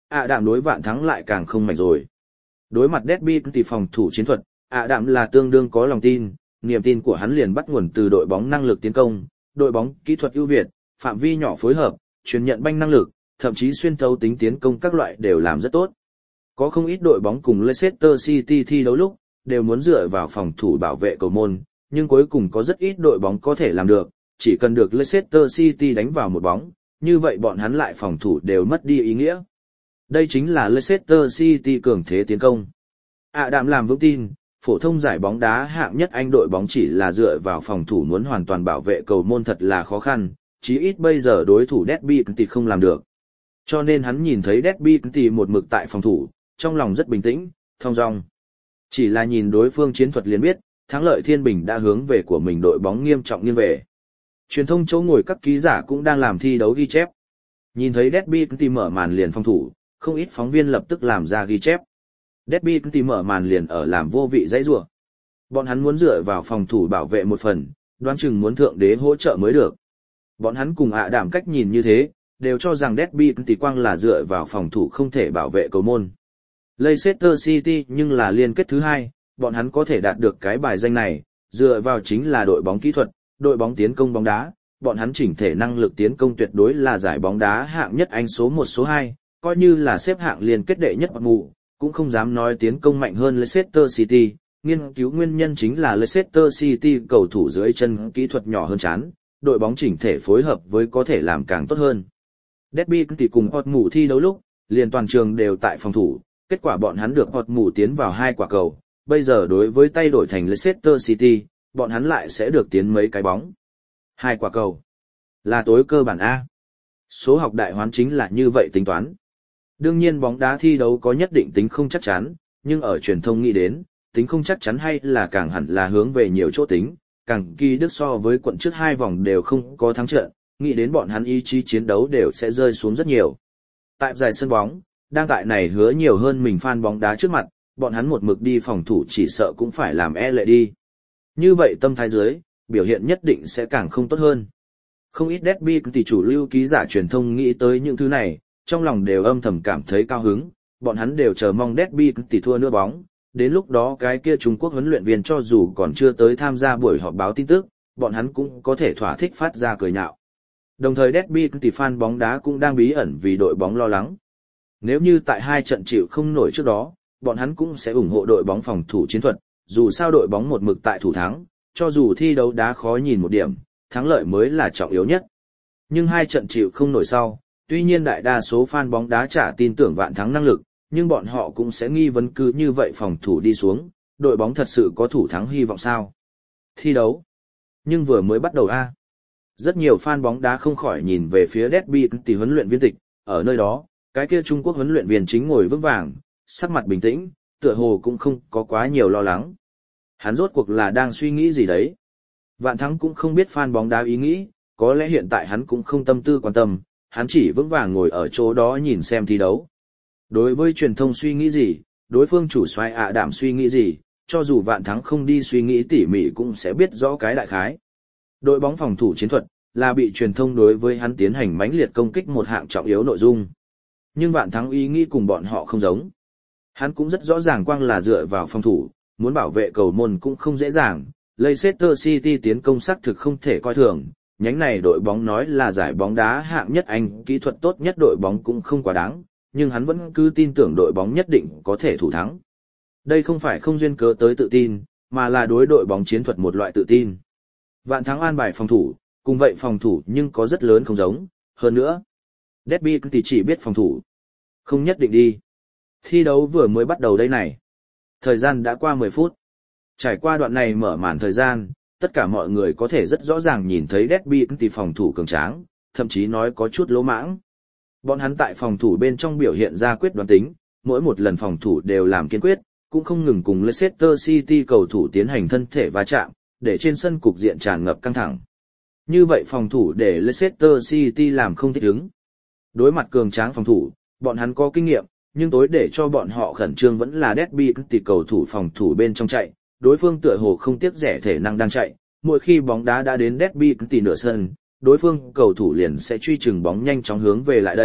Đạm đối Vạn Thắng lại càng không mạnh rồi. Đối mặt Derby thì phòng thủ chiến thuật, Đạm là tương đương có lòng tin, niềm tin của hắn liền bắt nguồn từ đội bóng năng lực tiến công, đội bóng kỹ thuật ưu việt, phạm vi nhỏ phối hợp, truyền nhận banh năng lực, thậm chí xuyên thấu tính tiến công các loại đều làm rất tốt. Có không ít đội bóng cùng Leicester City thi đấu lúc, đều muốn dựa vào phòng thủ bảo vệ cầu môn, nhưng cuối cùng có rất ít đội bóng có thể làm được, chỉ cần được Leicester City đánh vào một bóng, như vậy bọn hắn lại phòng thủ đều mất đi ý nghĩa. Đây chính là Leicester City cường thế tiến công. Đạm làm vững tin, phổ thông giải bóng đá hạng nhất Anh đội bóng chỉ là dựa vào phòng thủ muốn hoàn toàn bảo vệ cầu môn thật là khó khăn, chí ít bây giờ đối thủ Derby thì không làm được. Cho nên hắn nhìn thấy Derby thì một mực tại phòng thủ, trong lòng rất bình tĩnh, thong dong. Chỉ là nhìn đối phương chiến thuật liền biết, thắng lợi thiên bình đã hướng về của mình đội bóng nghiêm trọng nghiêng về. Truyền thông chỗ ngồi các ký giả cũng đang làm thi đấu ghi chép. Nhìn thấy Derby thì mở màn liền phòng thủ, không ít phóng viên lập tức làm ra ghi chép. Derby thì mở màn liền ở làm vô vị dãy rủa. Bọn hắn muốn dựa vào phòng thủ bảo vệ một phần, đoán chừng muốn thượng đế hỗ trợ mới được. Bọn hắn cùng Đạm cách nhìn như thế, đều cho rằng Derby thì quang là dựa vào phòng thủ không thể bảo vệ cầu môn. Leicester City nhưng là liên kết thứ hai, bọn hắn có thể đạt được cái bài danh này, dựa vào chính là đội bóng kỹ thuật, đội bóng tiến công bóng đá, bọn hắn chỉnh thể năng lực tiến công tuyệt đối là giải bóng đá hạng nhất Anh số 1 số 2, coi như là xếp hạng liên kết đệ nhất mù, cũng không dám nói tiến công mạnh hơn Leicester City. Nghiên cứu nguyên nhân chính là Leicester City cầu thủ dưới chân kỹ thuật nhỏ hơn chán, đội bóng chỉnh thể phối hợp với có thể làm càng tốt hơn. Derby thì cùng Hot mù thi đấu lúc, liền toàn trường đều tại phòng thủ, kết quả bọn hắn được Hot mù tiến vào 2 quả cầu, bây giờ đối với tay đổi thành Leicester City, bọn hắn lại sẽ được tiến mấy cái bóng. 2 quả cầu. Là tối cơ bản A. Số học đại hoán chính là như vậy tính toán. Đương nhiên bóng đá thi đấu có nhất định tính không chắc chắn, nhưng ở truyền thông nghĩ đến, tính không chắc chắn hay là càng hẳn là hướng về nhiều chỗ tính, càng kỳ đức so với quận trước 2 vòng đều không có thắng trận, nghĩ đến bọn hắn ý chí chiến đấu đều sẽ rơi xuống rất nhiều. Tại giải sân bóng, đang tại này hứa nhiều hơn mình fan bóng đá trước mặt, bọn hắn một mực đi phòng thủ chỉ sợ cũng phải làm e lệ đi. Như vậy tâm thái dưới, biểu hiện nhất định sẽ càng không tốt hơn. Không ít Derby thì chủ lưu ký giả truyền thông nghĩ tới những thứ này, trong lòng đều âm thầm cảm thấy cao hứng, bọn hắn đều chờ mong Derby thì thua nữa bóng, đến lúc đó cái kia Trung Quốc huấn luyện viên cho dù còn chưa tới tham gia buổi họp báo tin tức, bọn hắn cũng có thể thỏa thích phát ra cười nhạo. Đồng thời Derby thì fan bóng đá cũng đang bí ẩn vì đội bóng lo lắng. Nếu như tại 2 trận chịu không nổi trước đó, bọn hắn cũng sẽ ủng hộ đội bóng phòng thủ chiến thuật, dù sao đội bóng một mực tại thủ thắng, cho dù thi đấu đá khó nhìn một điểm, thắng lợi mới là trọng yếu nhất. Nhưng 2 trận chịu không nổi sau, tuy nhiên đại đa số fan bóng đá chả tin tưởng Vạn Thắng năng lực, nhưng bọn họ cũng sẽ nghi vấn cứ như vậy phòng thủ đi xuống, đội bóng thật sự có thủ thắng hy vọng sao? Thi đấu. Nhưng vừa mới bắt đầu a. Rất nhiều fan bóng đá không khỏi nhìn về phía Derby thì huấn luyện viên tịch, ở nơi đó, cái kia Trung Quốc huấn luyện viên chính ngồi vững vàng, sắc mặt bình tĩnh, tựa hồ cũng không có quá nhiều lo lắng. Hắn rốt cuộc là đang suy nghĩ gì đấy? Vạn Thắng cũng không biết fan bóng đá ý nghĩ, có lẽ hiện tại hắn cũng không tâm tư quan tâm, hắn chỉ vững vàng ngồi ở chỗ đó nhìn xem thi đấu. Đối với truyền thông suy nghĩ gì, đối phương chủ soái Đạm suy nghĩ gì, cho dù Vạn Thắng không đi suy nghĩ tỉ mỉ cũng sẽ biết rõ cái đại khái. Đội bóng phòng thủ chiến thuật là bị truyền thông đối với hắn tiến hành mãnh liệt công kích một hạng trọng yếu nội dung. Nhưng Vạn Thắng ý nghĩ cùng bọn họ không giống. Hắn cũng rất rõ ràng quang là dựa vào phòng thủ, muốn bảo vệ cầu môn cũng không dễ dàng. Leicester City tiến công sắc thực không thể coi thường, nhánh này đội bóng nói là giải bóng đá hạng nhất Anh, kỹ thuật tốt nhất đội bóng cũng không quá đáng, nhưng hắn vẫn cứ tin tưởng đội bóng nhất định có thể thủ thắng. Đây không phải không duyên cớ tới tự tin, mà là đối đội bóng chiến thuật một loại tự tin. Vạn Thắng an bài phòng thủ, cùng vậy phòng thủ nhưng có rất lớn không giống, hơn nữa. Derby thì chỉ biết phòng thủ. Không nhất định đi. Thi đấu vừa mới bắt đầu đây này. Thời gian đã qua 10 phút. Trải qua đoạn này mở màn thời gian, tất cả mọi người có thể rất rõ ràng nhìn thấy Derby thì phòng thủ cường tráng, thậm chí nói có chút lỗ mãng. Bọn hắn tại phòng thủ bên trong biểu hiện ra quyết đoán tính, mỗi một lần phòng thủ đều làm kiên quyết, cũng không ngừng cùng Leicester City cầu thủ tiến hành thân thể va chạm, để trên sân cục diện tràn ngập căng thẳng. Như vậy phòng thủ để Leicester City làm không thích ứng. Đối mặt cường tráng phòng thủ, bọn hắn có kinh nghiệm, nhưng tối để cho bọn họ khẩn trương vẫn là Derby thì cầu thủ phòng thủ bên trong chạy, đối phương tựa hồ không tiếc rẻ thể năng đang chạy, mỗi khi bóng đá đã đến Derby thì nửa sân, đối phương cầu thủ liền sẽ truy chừng bóng nhanh chóng hướng về lại đây,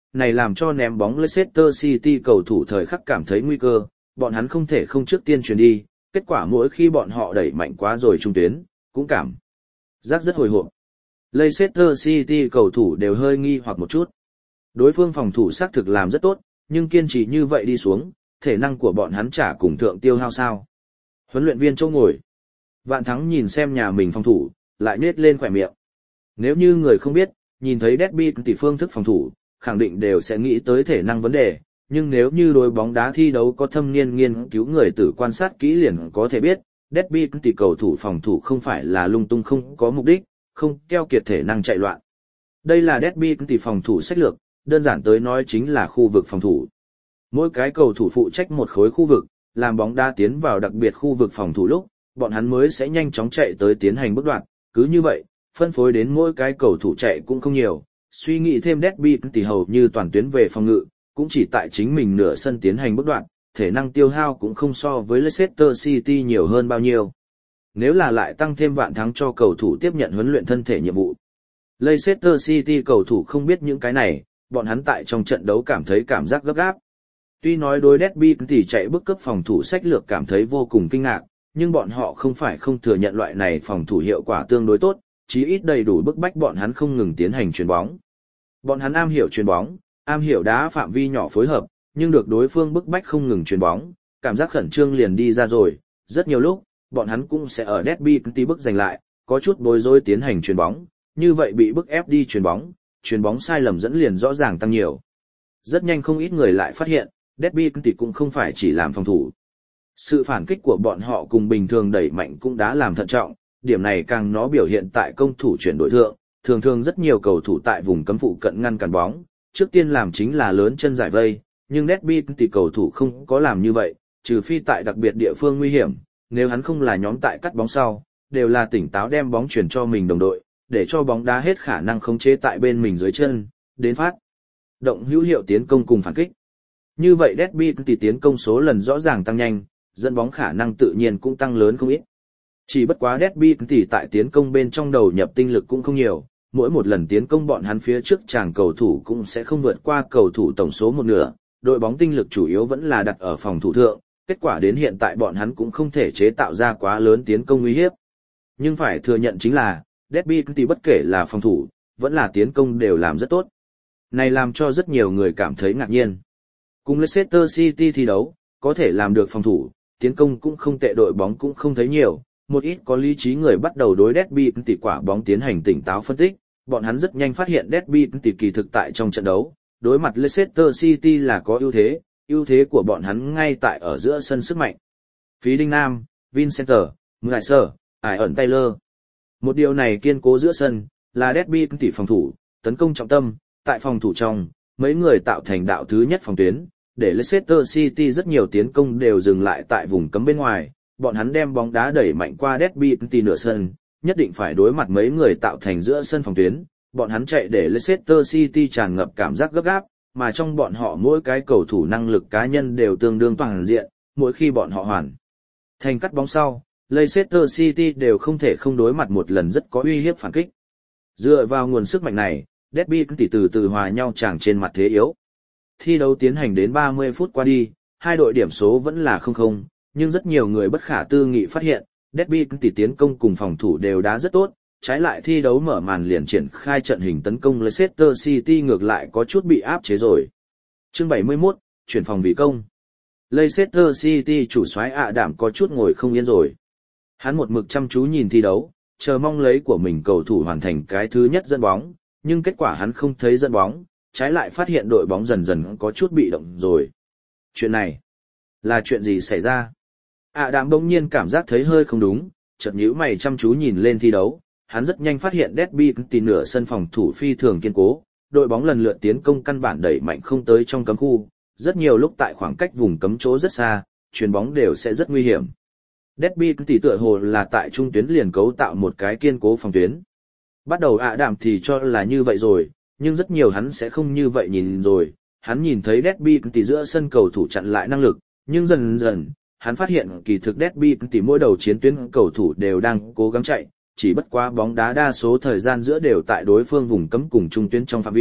này làm cho ném bóng Leicester City cầu thủ thời khắc cảm thấy nguy cơ, bọn hắn không thể không trước tiên chuyển đi, kết quả mỗi khi bọn họ đẩy mạnh quá rồi trung tuyến, cũng cảm giác rất hồi hộp. Leicester City cầu thủ đều hơi nghi hoặc một chút. Đối phương phòng thủ xác thực làm rất tốt, nhưng kiên trì như vậy đi xuống, thể năng của bọn hắn chả cùng thượng tiêu hao sao. Huấn luyện viên chỗ ngồi. Vạn Thắng nhìn xem nhà mình phòng thủ, lại nết lên khỏe miệng. Nếu như người không biết, nhìn thấy Derby tỷ phương thức phòng thủ, khẳng định đều sẽ nghĩ tới thể năng vấn đề, nhưng nếu như đối bóng đá thi đấu có thâm niên nghiên cứu người tử quan sát kỹ liền có thể biết, Derby tỷ cầu thủ phòng thủ không phải là lung tung không có mục đích, không keo kiệt thể năng chạy loạn. Đây là Derby tỷ phòng thủ sách lược, đơn giản tới nói chính là khu vực phòng thủ. Mỗi cái cầu thủ phụ trách một khối khu vực, làm bóng đá tiến vào đặc biệt khu vực phòng thủ lúc, bọn hắn mới sẽ nhanh chóng chạy tới tiến hành bước đoạn, cứ như vậy, phân phối đến mỗi cái cầu thủ chạy cũng không nhiều, suy nghĩ thêm Derby tỷ hầu như toàn tuyến về phòng ngự, cũng chỉ tại chính mình nửa sân tiến hành bước đoạn, thể năng tiêu hao cũng không so với Leicester City nhiều hơn bao nhiêu. Nếu là lại tăng thêm Vạn Thắng cho cầu thủ tiếp nhận huấn luyện thân thể nhiệm vụ. Leicester City cầu thủ không biết những cái này, bọn hắn tại trong trận đấu cảm thấy cảm giác gấp gáp. Tuy nói đối Derby tỷ chạy bước cấp phòng thủ sách lược cảm thấy vô cùng kinh ngạc, nhưng bọn họ không phải không thừa nhận loại này phòng thủ hiệu quả tương đối tốt, chí ít đầy đủ bức bách bọn hắn không ngừng tiến hành chuyền bóng. Bọn hắn am hiểu chuyền bóng, am hiểu đá phạm vi nhỏ phối hợp, nhưng được đối phương bức bách không ngừng chuyền bóng, cảm giác khẩn trương liền đi ra rồi, rất nhiều lúc, bọn hắn cũng sẽ ở Derby tỷ bức giành lại, có chút bối rối tiến hành chuyền bóng, như vậy bị bức ép đi chuyền bóng sai lầm dẫn liền rõ ràng tăng nhiều. Rất nhanh không ít người lại phát hiện, Derby tỷ cũng không phải chỉ làm phòng thủ. Sự phản kích của bọn họ cùng bình thường đẩy mạnh cũng đã làm thận trọng, điểm này càng nó biểu hiện tại công thủ chuyển đổi thượng, thường thường rất nhiều cầu thủ tại vùng cấm phụ cận ngăn cản bóng, trước tiên làm chính là lớn chân giải vây, nhưng Derby tỷ cầu thủ không có làm như vậy, trừ phi tại đặc biệt địa phương nguy hiểm, nếu hắn không là nhóm tại cắt bóng sau, đều là tỉnh táo đem bóng chuyển cho mình đồng đội, để cho bóng đá hết khả năng khống chế tại bên mình dưới chân, đến phát động hữu hiệu tiến công cùng phản kích. Như vậy Derby tỷ tiến công số lần rõ ràng tăng nhanh, dẫn bóng khả năng tự nhiên cũng tăng lớn không ít. Chỉ bất quá Derby tỷ tại tiến công bên trong đầu nhập tinh lực cũng không nhiều, mỗi một lần tiến công bọn hắn phía trước chàng cầu thủ cũng sẽ không vượt qua cầu thủ tổng số một nửa, đội bóng tinh lực chủ yếu vẫn là đặt ở phòng thủ thượng, kết quả đến hiện tại bọn hắn cũng không thể chế tạo ra quá lớn tiến công uy hiếp. Nhưng phải thừa nhận chính là, Derby tỷ bất kể là phòng thủ, vẫn là tiến công đều làm rất tốt. Này làm cho rất nhiều người cảm thấy ngạc nhiên. Cùng Leicester City thi đấu, có thể làm được phòng thủ, tiến công cũng không tệ, đội bóng cũng không thấy nhiều, một ít có lý trí người bắt đầu đối Derby tỷ quả bóng tiến hành tỉnh táo phân tích, bọn hắn rất nhanh phát hiện Derby tỷ kỳ thực tại trong trận đấu, đối mặt Leicester City là có ưu thế của bọn hắn ngay tại ở giữa sân sức mạnh. Phí Đinh Nam, Vincent, Ngải Ải ẩn Taylor. Một điều này kiên cố giữa sân, là Derby tỷ phòng thủ, tấn công trọng tâm, tại phòng thủ trong, mấy người tạo thành đạo thứ nhất phòng tuyến, để Leicester City rất nhiều tiến công đều dừng lại tại vùng cấm bên ngoài, bọn hắn đem bóng đá đẩy mạnh qua Derby tỷ nửa sân, nhất định phải đối mặt mấy người tạo thành giữa sân phòng tuyến, bọn hắn chạy để Leicester City tràn ngập cảm giác gấp gáp, mà trong bọn họ mỗi cái cầu thủ năng lực cá nhân đều tương đương toàn diện, mỗi khi bọn họ hoàn thành cắt bóng sau, Leicester City đều không thể không đối mặt một lần rất có uy hiếp phản kích. Dựa vào nguồn sức mạnh này, Derby tỷ từ từ hòa nhau chàng trên mặt thế yếu. Thi đấu tiến hành đến 30 phút qua đi, hai đội điểm số vẫn là 0-0, nhưng rất nhiều người bất khả tư nghị phát hiện, Derby tỷ tiến công cùng phòng thủ đều đá rất tốt, trái lại thi đấu mở màn liền triển khai trận hình tấn công Leicester City ngược lại có chút bị áp chế rồi. Chương 71, chuyển phòng vì công. Leicester City chủ soái ạ đảm có chút ngồi không yên rồi. Hắn một mực chăm chú nhìn thi đấu, chờ mong lấy của mình cầu thủ hoàn thành cái thứ nhất dẫn bóng, nhưng kết quả hắn không thấy dẫn bóng, trái lại phát hiện đội bóng dần dần có chút bị động rồi. Chuyện này, là chuyện gì xảy ra? Đạm bỗng nhiên cảm giác thấy hơi không đúng, chợt nhíu mày chăm chú nhìn lên thi đấu, hắn rất nhanh phát hiện Derby tỷ nửa sân phòng thủ phi thường kiên cố, đội bóng lần lượt tiến công căn bản đẩy mạnh không tới trong cấm khu, rất nhiều lúc tại khoảng cách vùng cấm chỗ rất xa, chuyền bóng đều sẽ rất nguy hiểm. Derby tỷ tựa hồ là tại trung tuyến liền cấu tạo một cái kiên cố phòng tuyến. Bắt đầu Đạm thì cho là như vậy rồi, nhưng rất nhiều hắn sẽ không như vậy nhìn rồi, hắn nhìn thấy Derby tỷ giữa sân cầu thủ chặn lại năng lực, nhưng dần dần, hắn phát hiện kỳ thực Derby tỷ mỗi đầu chiến tuyến cầu thủ đều đang cố gắng chạy, chỉ bất quá bóng đá đa số thời gian giữa đều tại đối phương vùng cấm cùng trung tuyến trong phạm vi,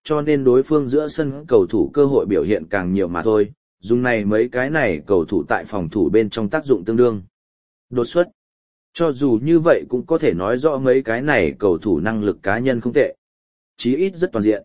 cho nên đối phương giữa sân cầu thủ cơ hội biểu hiện càng nhiều mà thôi, dùng này mấy cái này cầu thủ tại phòng thủ bên trong tác dụng tương đương. Đột xuất. Cho dù như vậy cũng có thể nói rõ mấy cái này cầu thủ năng lực cá nhân không tệ. Chí ít rất toàn diện.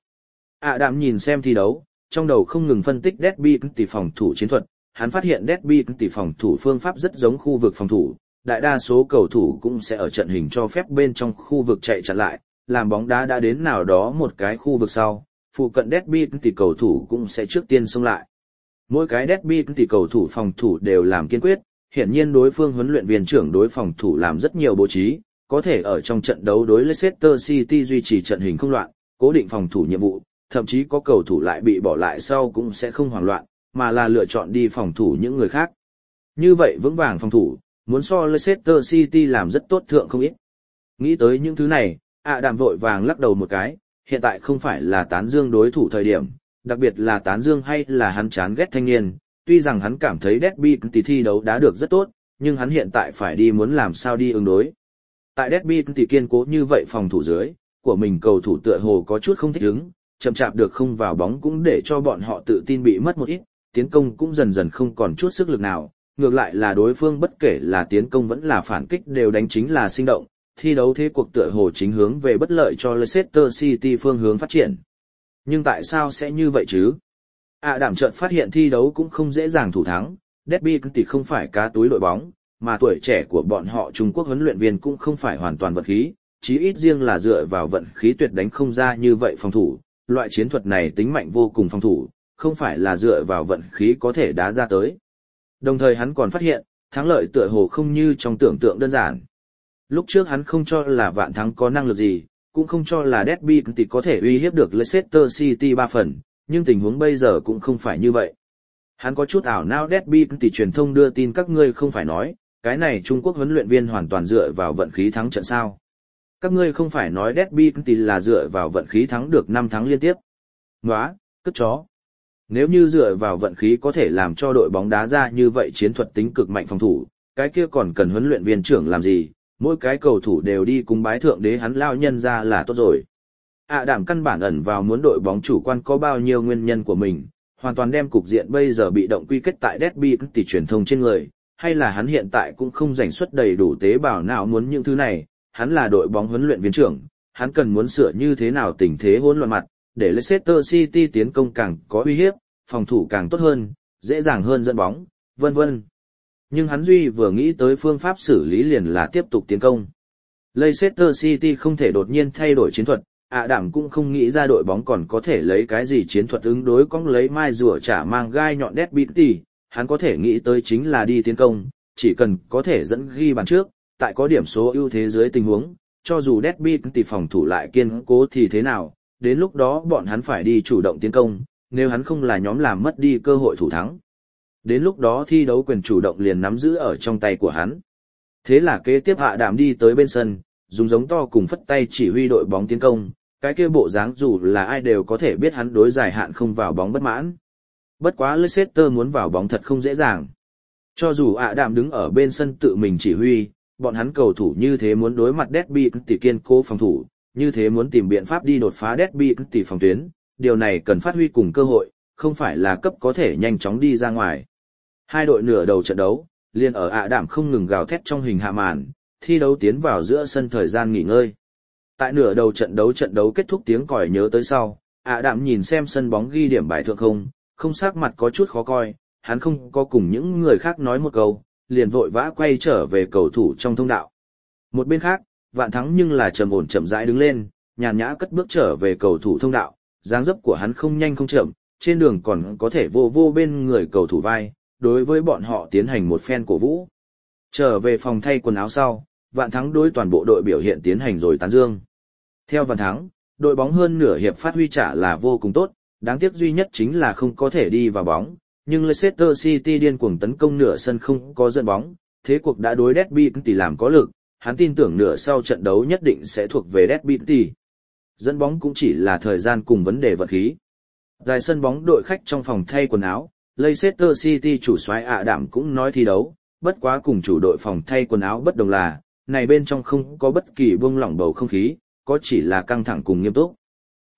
Đạm nhìn xem thi đấu, trong đầu không ngừng phân tích Derby County phòng thủ chiến thuật, hắn phát hiện Derby County phòng thủ phương pháp rất giống khu vực phòng thủ, đại đa số cầu thủ cũng sẽ ở trận hình cho phép bên trong khu vực chạy chặn lại, làm bóng đá đã đến nào đó một cái khu vực sau, phụ cận Derby County cầu thủ cũng sẽ trước tiên xông lại. Mỗi cái Derby County cầu thủ phòng thủ đều làm kiên quyết, hiển nhiên đối phương huấn luyện viên trưởng đối phòng thủ làm rất nhiều bố trí, có thể ở trong trận đấu đối Leicester City duy trì trận hình không loạn, cố định phòng thủ nhiệm vụ, thậm chí có cầu thủ lại bị bỏ lại sau cũng sẽ không hoảng loạn, mà là lựa chọn đi phòng thủ những người khác. Như vậy vững vàng phòng thủ, muốn so Leicester City làm rất tốt thượng không ít. Nghĩ tới những thứ này, Đạm vội vàng lắc đầu một cái, hiện tại không phải là tán dương đối thủ thời điểm, đặc biệt là tán dương hay là hắn chán ghét thanh niên, tuy rằng hắn cảm thấy Derby County thi đấu đá được rất tốt, nhưng hắn hiện tại phải đi muốn làm sao đi ứng đối. Tại Derby County kiên cố như vậy phòng thủ dưới, của mình cầu thủ tựa hồ có chút không thích ứng, chậm chạp được không vào bóng cũng để cho bọn họ tự tin bị mất một ít, tiến công cũng dần dần không còn chút sức lực nào, ngược lại là đối phương bất kể là tiến công vẫn là phản kích đều đánh chính là sinh động, thi đấu thế cuộc tựa hồ chính hướng về bất lợi cho Leicester City phương hướng phát triển. Nhưng tại sao sẽ như vậy chứ? Đạm chợt phát hiện thi đấu cũng không dễ dàng thủ thắng, Derby County không phải cá túi đội bóng, mà tuổi trẻ của bọn họ Trung Quốc huấn luyện viên cũng không phải hoàn toàn vận khí, chí ít riêng là dựa vào vận khí tuyệt đánh không ra như vậy phòng thủ, loại chiến thuật này tính mạnh vô cùng phòng thủ, không phải là dựa vào vận khí có thể đá ra tới. Đồng thời hắn còn phát hiện, thắng lợi tựa hồ không như trong tưởng tượng đơn giản. Lúc trước hắn không cho là Vạn Thắng có năng lực gì, cũng không cho là Derby County có thể uy hiếp được Leicester City 3 phần, nhưng tình huống bây giờ cũng không phải như vậy. Hắn có chút ảo não, Derby County truyền thông đưa tin các ngươi không phải nói, cái này Trung Quốc huấn luyện viên hoàn toàn dựa vào vận khí thắng trận sao. Các ngươi không phải nói Derby County là dựa vào vận khí thắng được 5 thắng liên tiếp. Nóa, cất chó. Nếu như dựa vào vận khí có thể làm cho đội bóng đá ra như vậy chiến thuật tính cực mạnh phòng thủ, cái kia còn cần huấn luyện viên trưởng làm gì, mỗi cái cầu thủ đều đi cúng bái thượng đế hắn lao nhân ra là tốt rồi. Đạm căn bản ẩn vào muốn đội bóng chủ quan có bao nhiêu nguyên nhân của mình, hoàn toàn đem cục diện bây giờ bị động quy kết tại Derby County truyền thông trên người, hay là hắn hiện tại cũng không rảnh suất đầy đủ tế bào nào muốn những thứ này, hắn là đội bóng huấn luyện viên trưởng, hắn cần muốn sửa như thế nào tình thế hỗn loạn mặt, để Leicester City tiến công càng có uy hiếp, phòng thủ càng tốt hơn, dễ dàng hơn dẫn bóng, vân vân. Nhưng hắn duy vừa nghĩ tới phương pháp xử lý liền là tiếp tục tiến công. Leicester City không thể đột nhiên thay đổi chiến thuật, Đạm cũng không nghĩ ra đội bóng còn có thể lấy cái gì chiến thuật ứng đối cong lấy mai rùa trả mang gai nhọn Derby County, hắn có thể nghĩ tới chính là đi tiến công, chỉ cần có thể dẫn ghi bàn trước, tại có điểm số ưu thế dưới tình huống, cho dù Derby County phòng thủ lại kiên cố thì thế nào, đến lúc đó bọn hắn phải đi chủ động tiến công, nếu hắn không là nhóm làm mất đi cơ hội thủ thắng. Đến lúc đó thi đấu quyền chủ động liền nắm giữ ở trong tay của hắn. Thế là kế tiếp Đạm đi tới bên sân, dùng giống to cùng phất tay chỉ huy đội bóng tiến công, cái kia bộ dáng dù là ai đều có thể biết hắn đối dài hạn không vào bóng bất mãn. Bất quá Leicester muốn vào bóng thật không dễ dàng. Cho dù Đạm đứng ở bên sân tự mình chỉ huy, bọn hắn cầu thủ như thế muốn đối mặt Derby County kiên cố phòng thủ, như thế muốn tìm biện pháp đi đột phá Derby County phòng tuyến, điều này cần phát huy cùng cơ hội, không phải là cấp có thể nhanh chóng đi ra ngoài. Hai đội nửa đầu trận đấu, liền ở Đạm không ngừng gào thét trong hình hạ màn, thi đấu tiến vào giữa sân thời gian nghỉ ngơi. Tại nửa đầu trận đấu kết thúc tiếng còi nhớ tới sau, Đạm nhìn xem sân bóng ghi điểm bài thượng không sắc mặt có chút khó coi, hắn không có cùng những người khác nói một câu, liền vội vã quay trở về cầu thủ trong thông đạo. Một bên khác, Vạn Thắng nhưng là trầm ổn chậm rãi đứng lên, nhàn nhã cất bước trở về cầu thủ thông đạo, dáng dấp của hắn không nhanh không chậm, trên đường còn có thể vô vô bên người cầu thủ vai, đối với bọn họ tiến hành một phen cổ vũ. Trở về phòng thay quần áo sau, Vạn Thắng đối toàn bộ đội biểu hiện tiến hành rồi tán dương. Theo Vạn Thắng, đội bóng hơn nửa hiệp phát huy trả là vô cùng tốt, đáng tiếc duy nhất chính là không có thể đi vào bóng, nhưng Leicester City điên cuồng tấn công nửa sân không có dẫn bóng, thế cuộc đã đối Derby County làm có lực, hắn tin tưởng nửa sau trận đấu nhất định sẽ thuộc về Derby County. Dẫn bóng cũng chỉ là thời gian cùng vấn đề vận khí. Dài sân bóng đội khách trong phòng thay quần áo, Leicester City chủ soái Đạm cũng nói thi đấu, bất quá cùng chủ đội phòng thay quần áo bất đồng là, này bên trong không có bất kỳ buông lỏng bầu không khí, có chỉ là căng thẳng cùng nghiêm túc.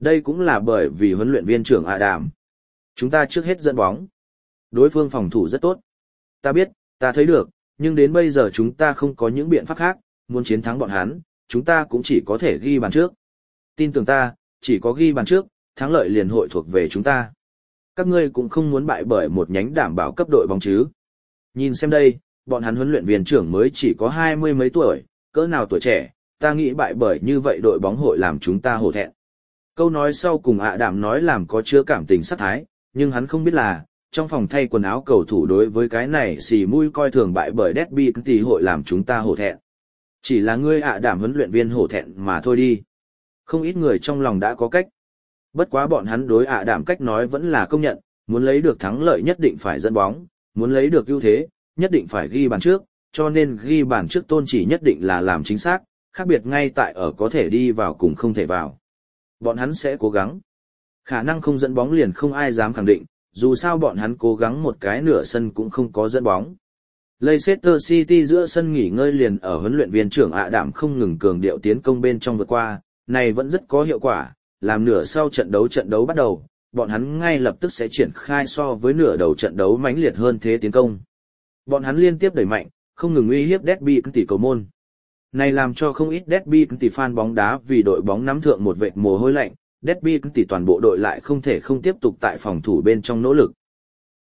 Đây cũng là bởi vì huấn luyện viên trưởng Adam. Chúng ta trước hết dẫn bóng. Đối phương phòng thủ rất tốt. Ta biết, ta thấy được, nhưng đến bây giờ chúng ta không có những biện pháp khác, muốn chiến thắng bọn hắn, chúng ta cũng chỉ có thể ghi bàn trước. Tin tưởng ta, chỉ có ghi bàn trước, thắng lợi liền hội thuộc về chúng ta. Các ngươi cũng không muốn bại bởi một nhánh đảm bảo cấp đội bóng chứ. Nhìn xem đây, bọn hắn huấn luyện viên trưởng mới chỉ có 20 mấy tuổi, cỡ nào tuổi trẻ, ta nghĩ bại bởi như vậy đội bóng hội làm chúng ta hổ thẹn. Câu nói sau cùng Đảm nói làm có chứa cảm tình sát thái, nhưng hắn không biết là, trong phòng thay quần áo cầu thủ đối với cái này xì mũi coi thường bại bởi Derby thì hội làm chúng ta hổ thẹn. Chỉ là ngươi Đảm huấn luyện viên hổ thẹn mà thôi đi. Không ít người trong lòng đã có cách. Bất quá bọn hắn đối Đảm cách nói vẫn là công nhận, muốn lấy được thắng lợi nhất định phải dẫn bóng, muốn lấy được ưu thế, nhất định phải ghi bàn trước, cho nên ghi bàn trước tôn chỉ nhất định là làm chính xác, khác biệt ngay tại ở có thể đi vào cùng không thể vào. Bọn hắn sẽ cố gắng. Khả năng không dẫn bóng liền không ai dám khẳng định, dù sao bọn hắn cố gắng một cái nửa sân cũng không có dẫn bóng. Leicester City giữa sân nghỉ ngơi liền ở huấn luyện viên trưởng Đảm không ngừng cường điệu tiến công bên trong vượt qua, này vẫn rất có hiệu quả, làm nửa sau trận đấu bắt đầu, bọn hắn ngay lập tức sẽ triển khai so với nửa đầu trận đấu mãnh liệt hơn thế tiến công. Bọn hắn liên tiếp đẩy mạnh, không ngừng uy hiếp Derby tỷ cầu môn. Này làm cho không ít Derby tỷ fan bóng đá vì đội bóng nắm thượng một vệt mồ hôi lạnh, Derby tỷ toàn bộ đội lại không thể không tiếp tục tại phòng thủ bên trong nỗ lực.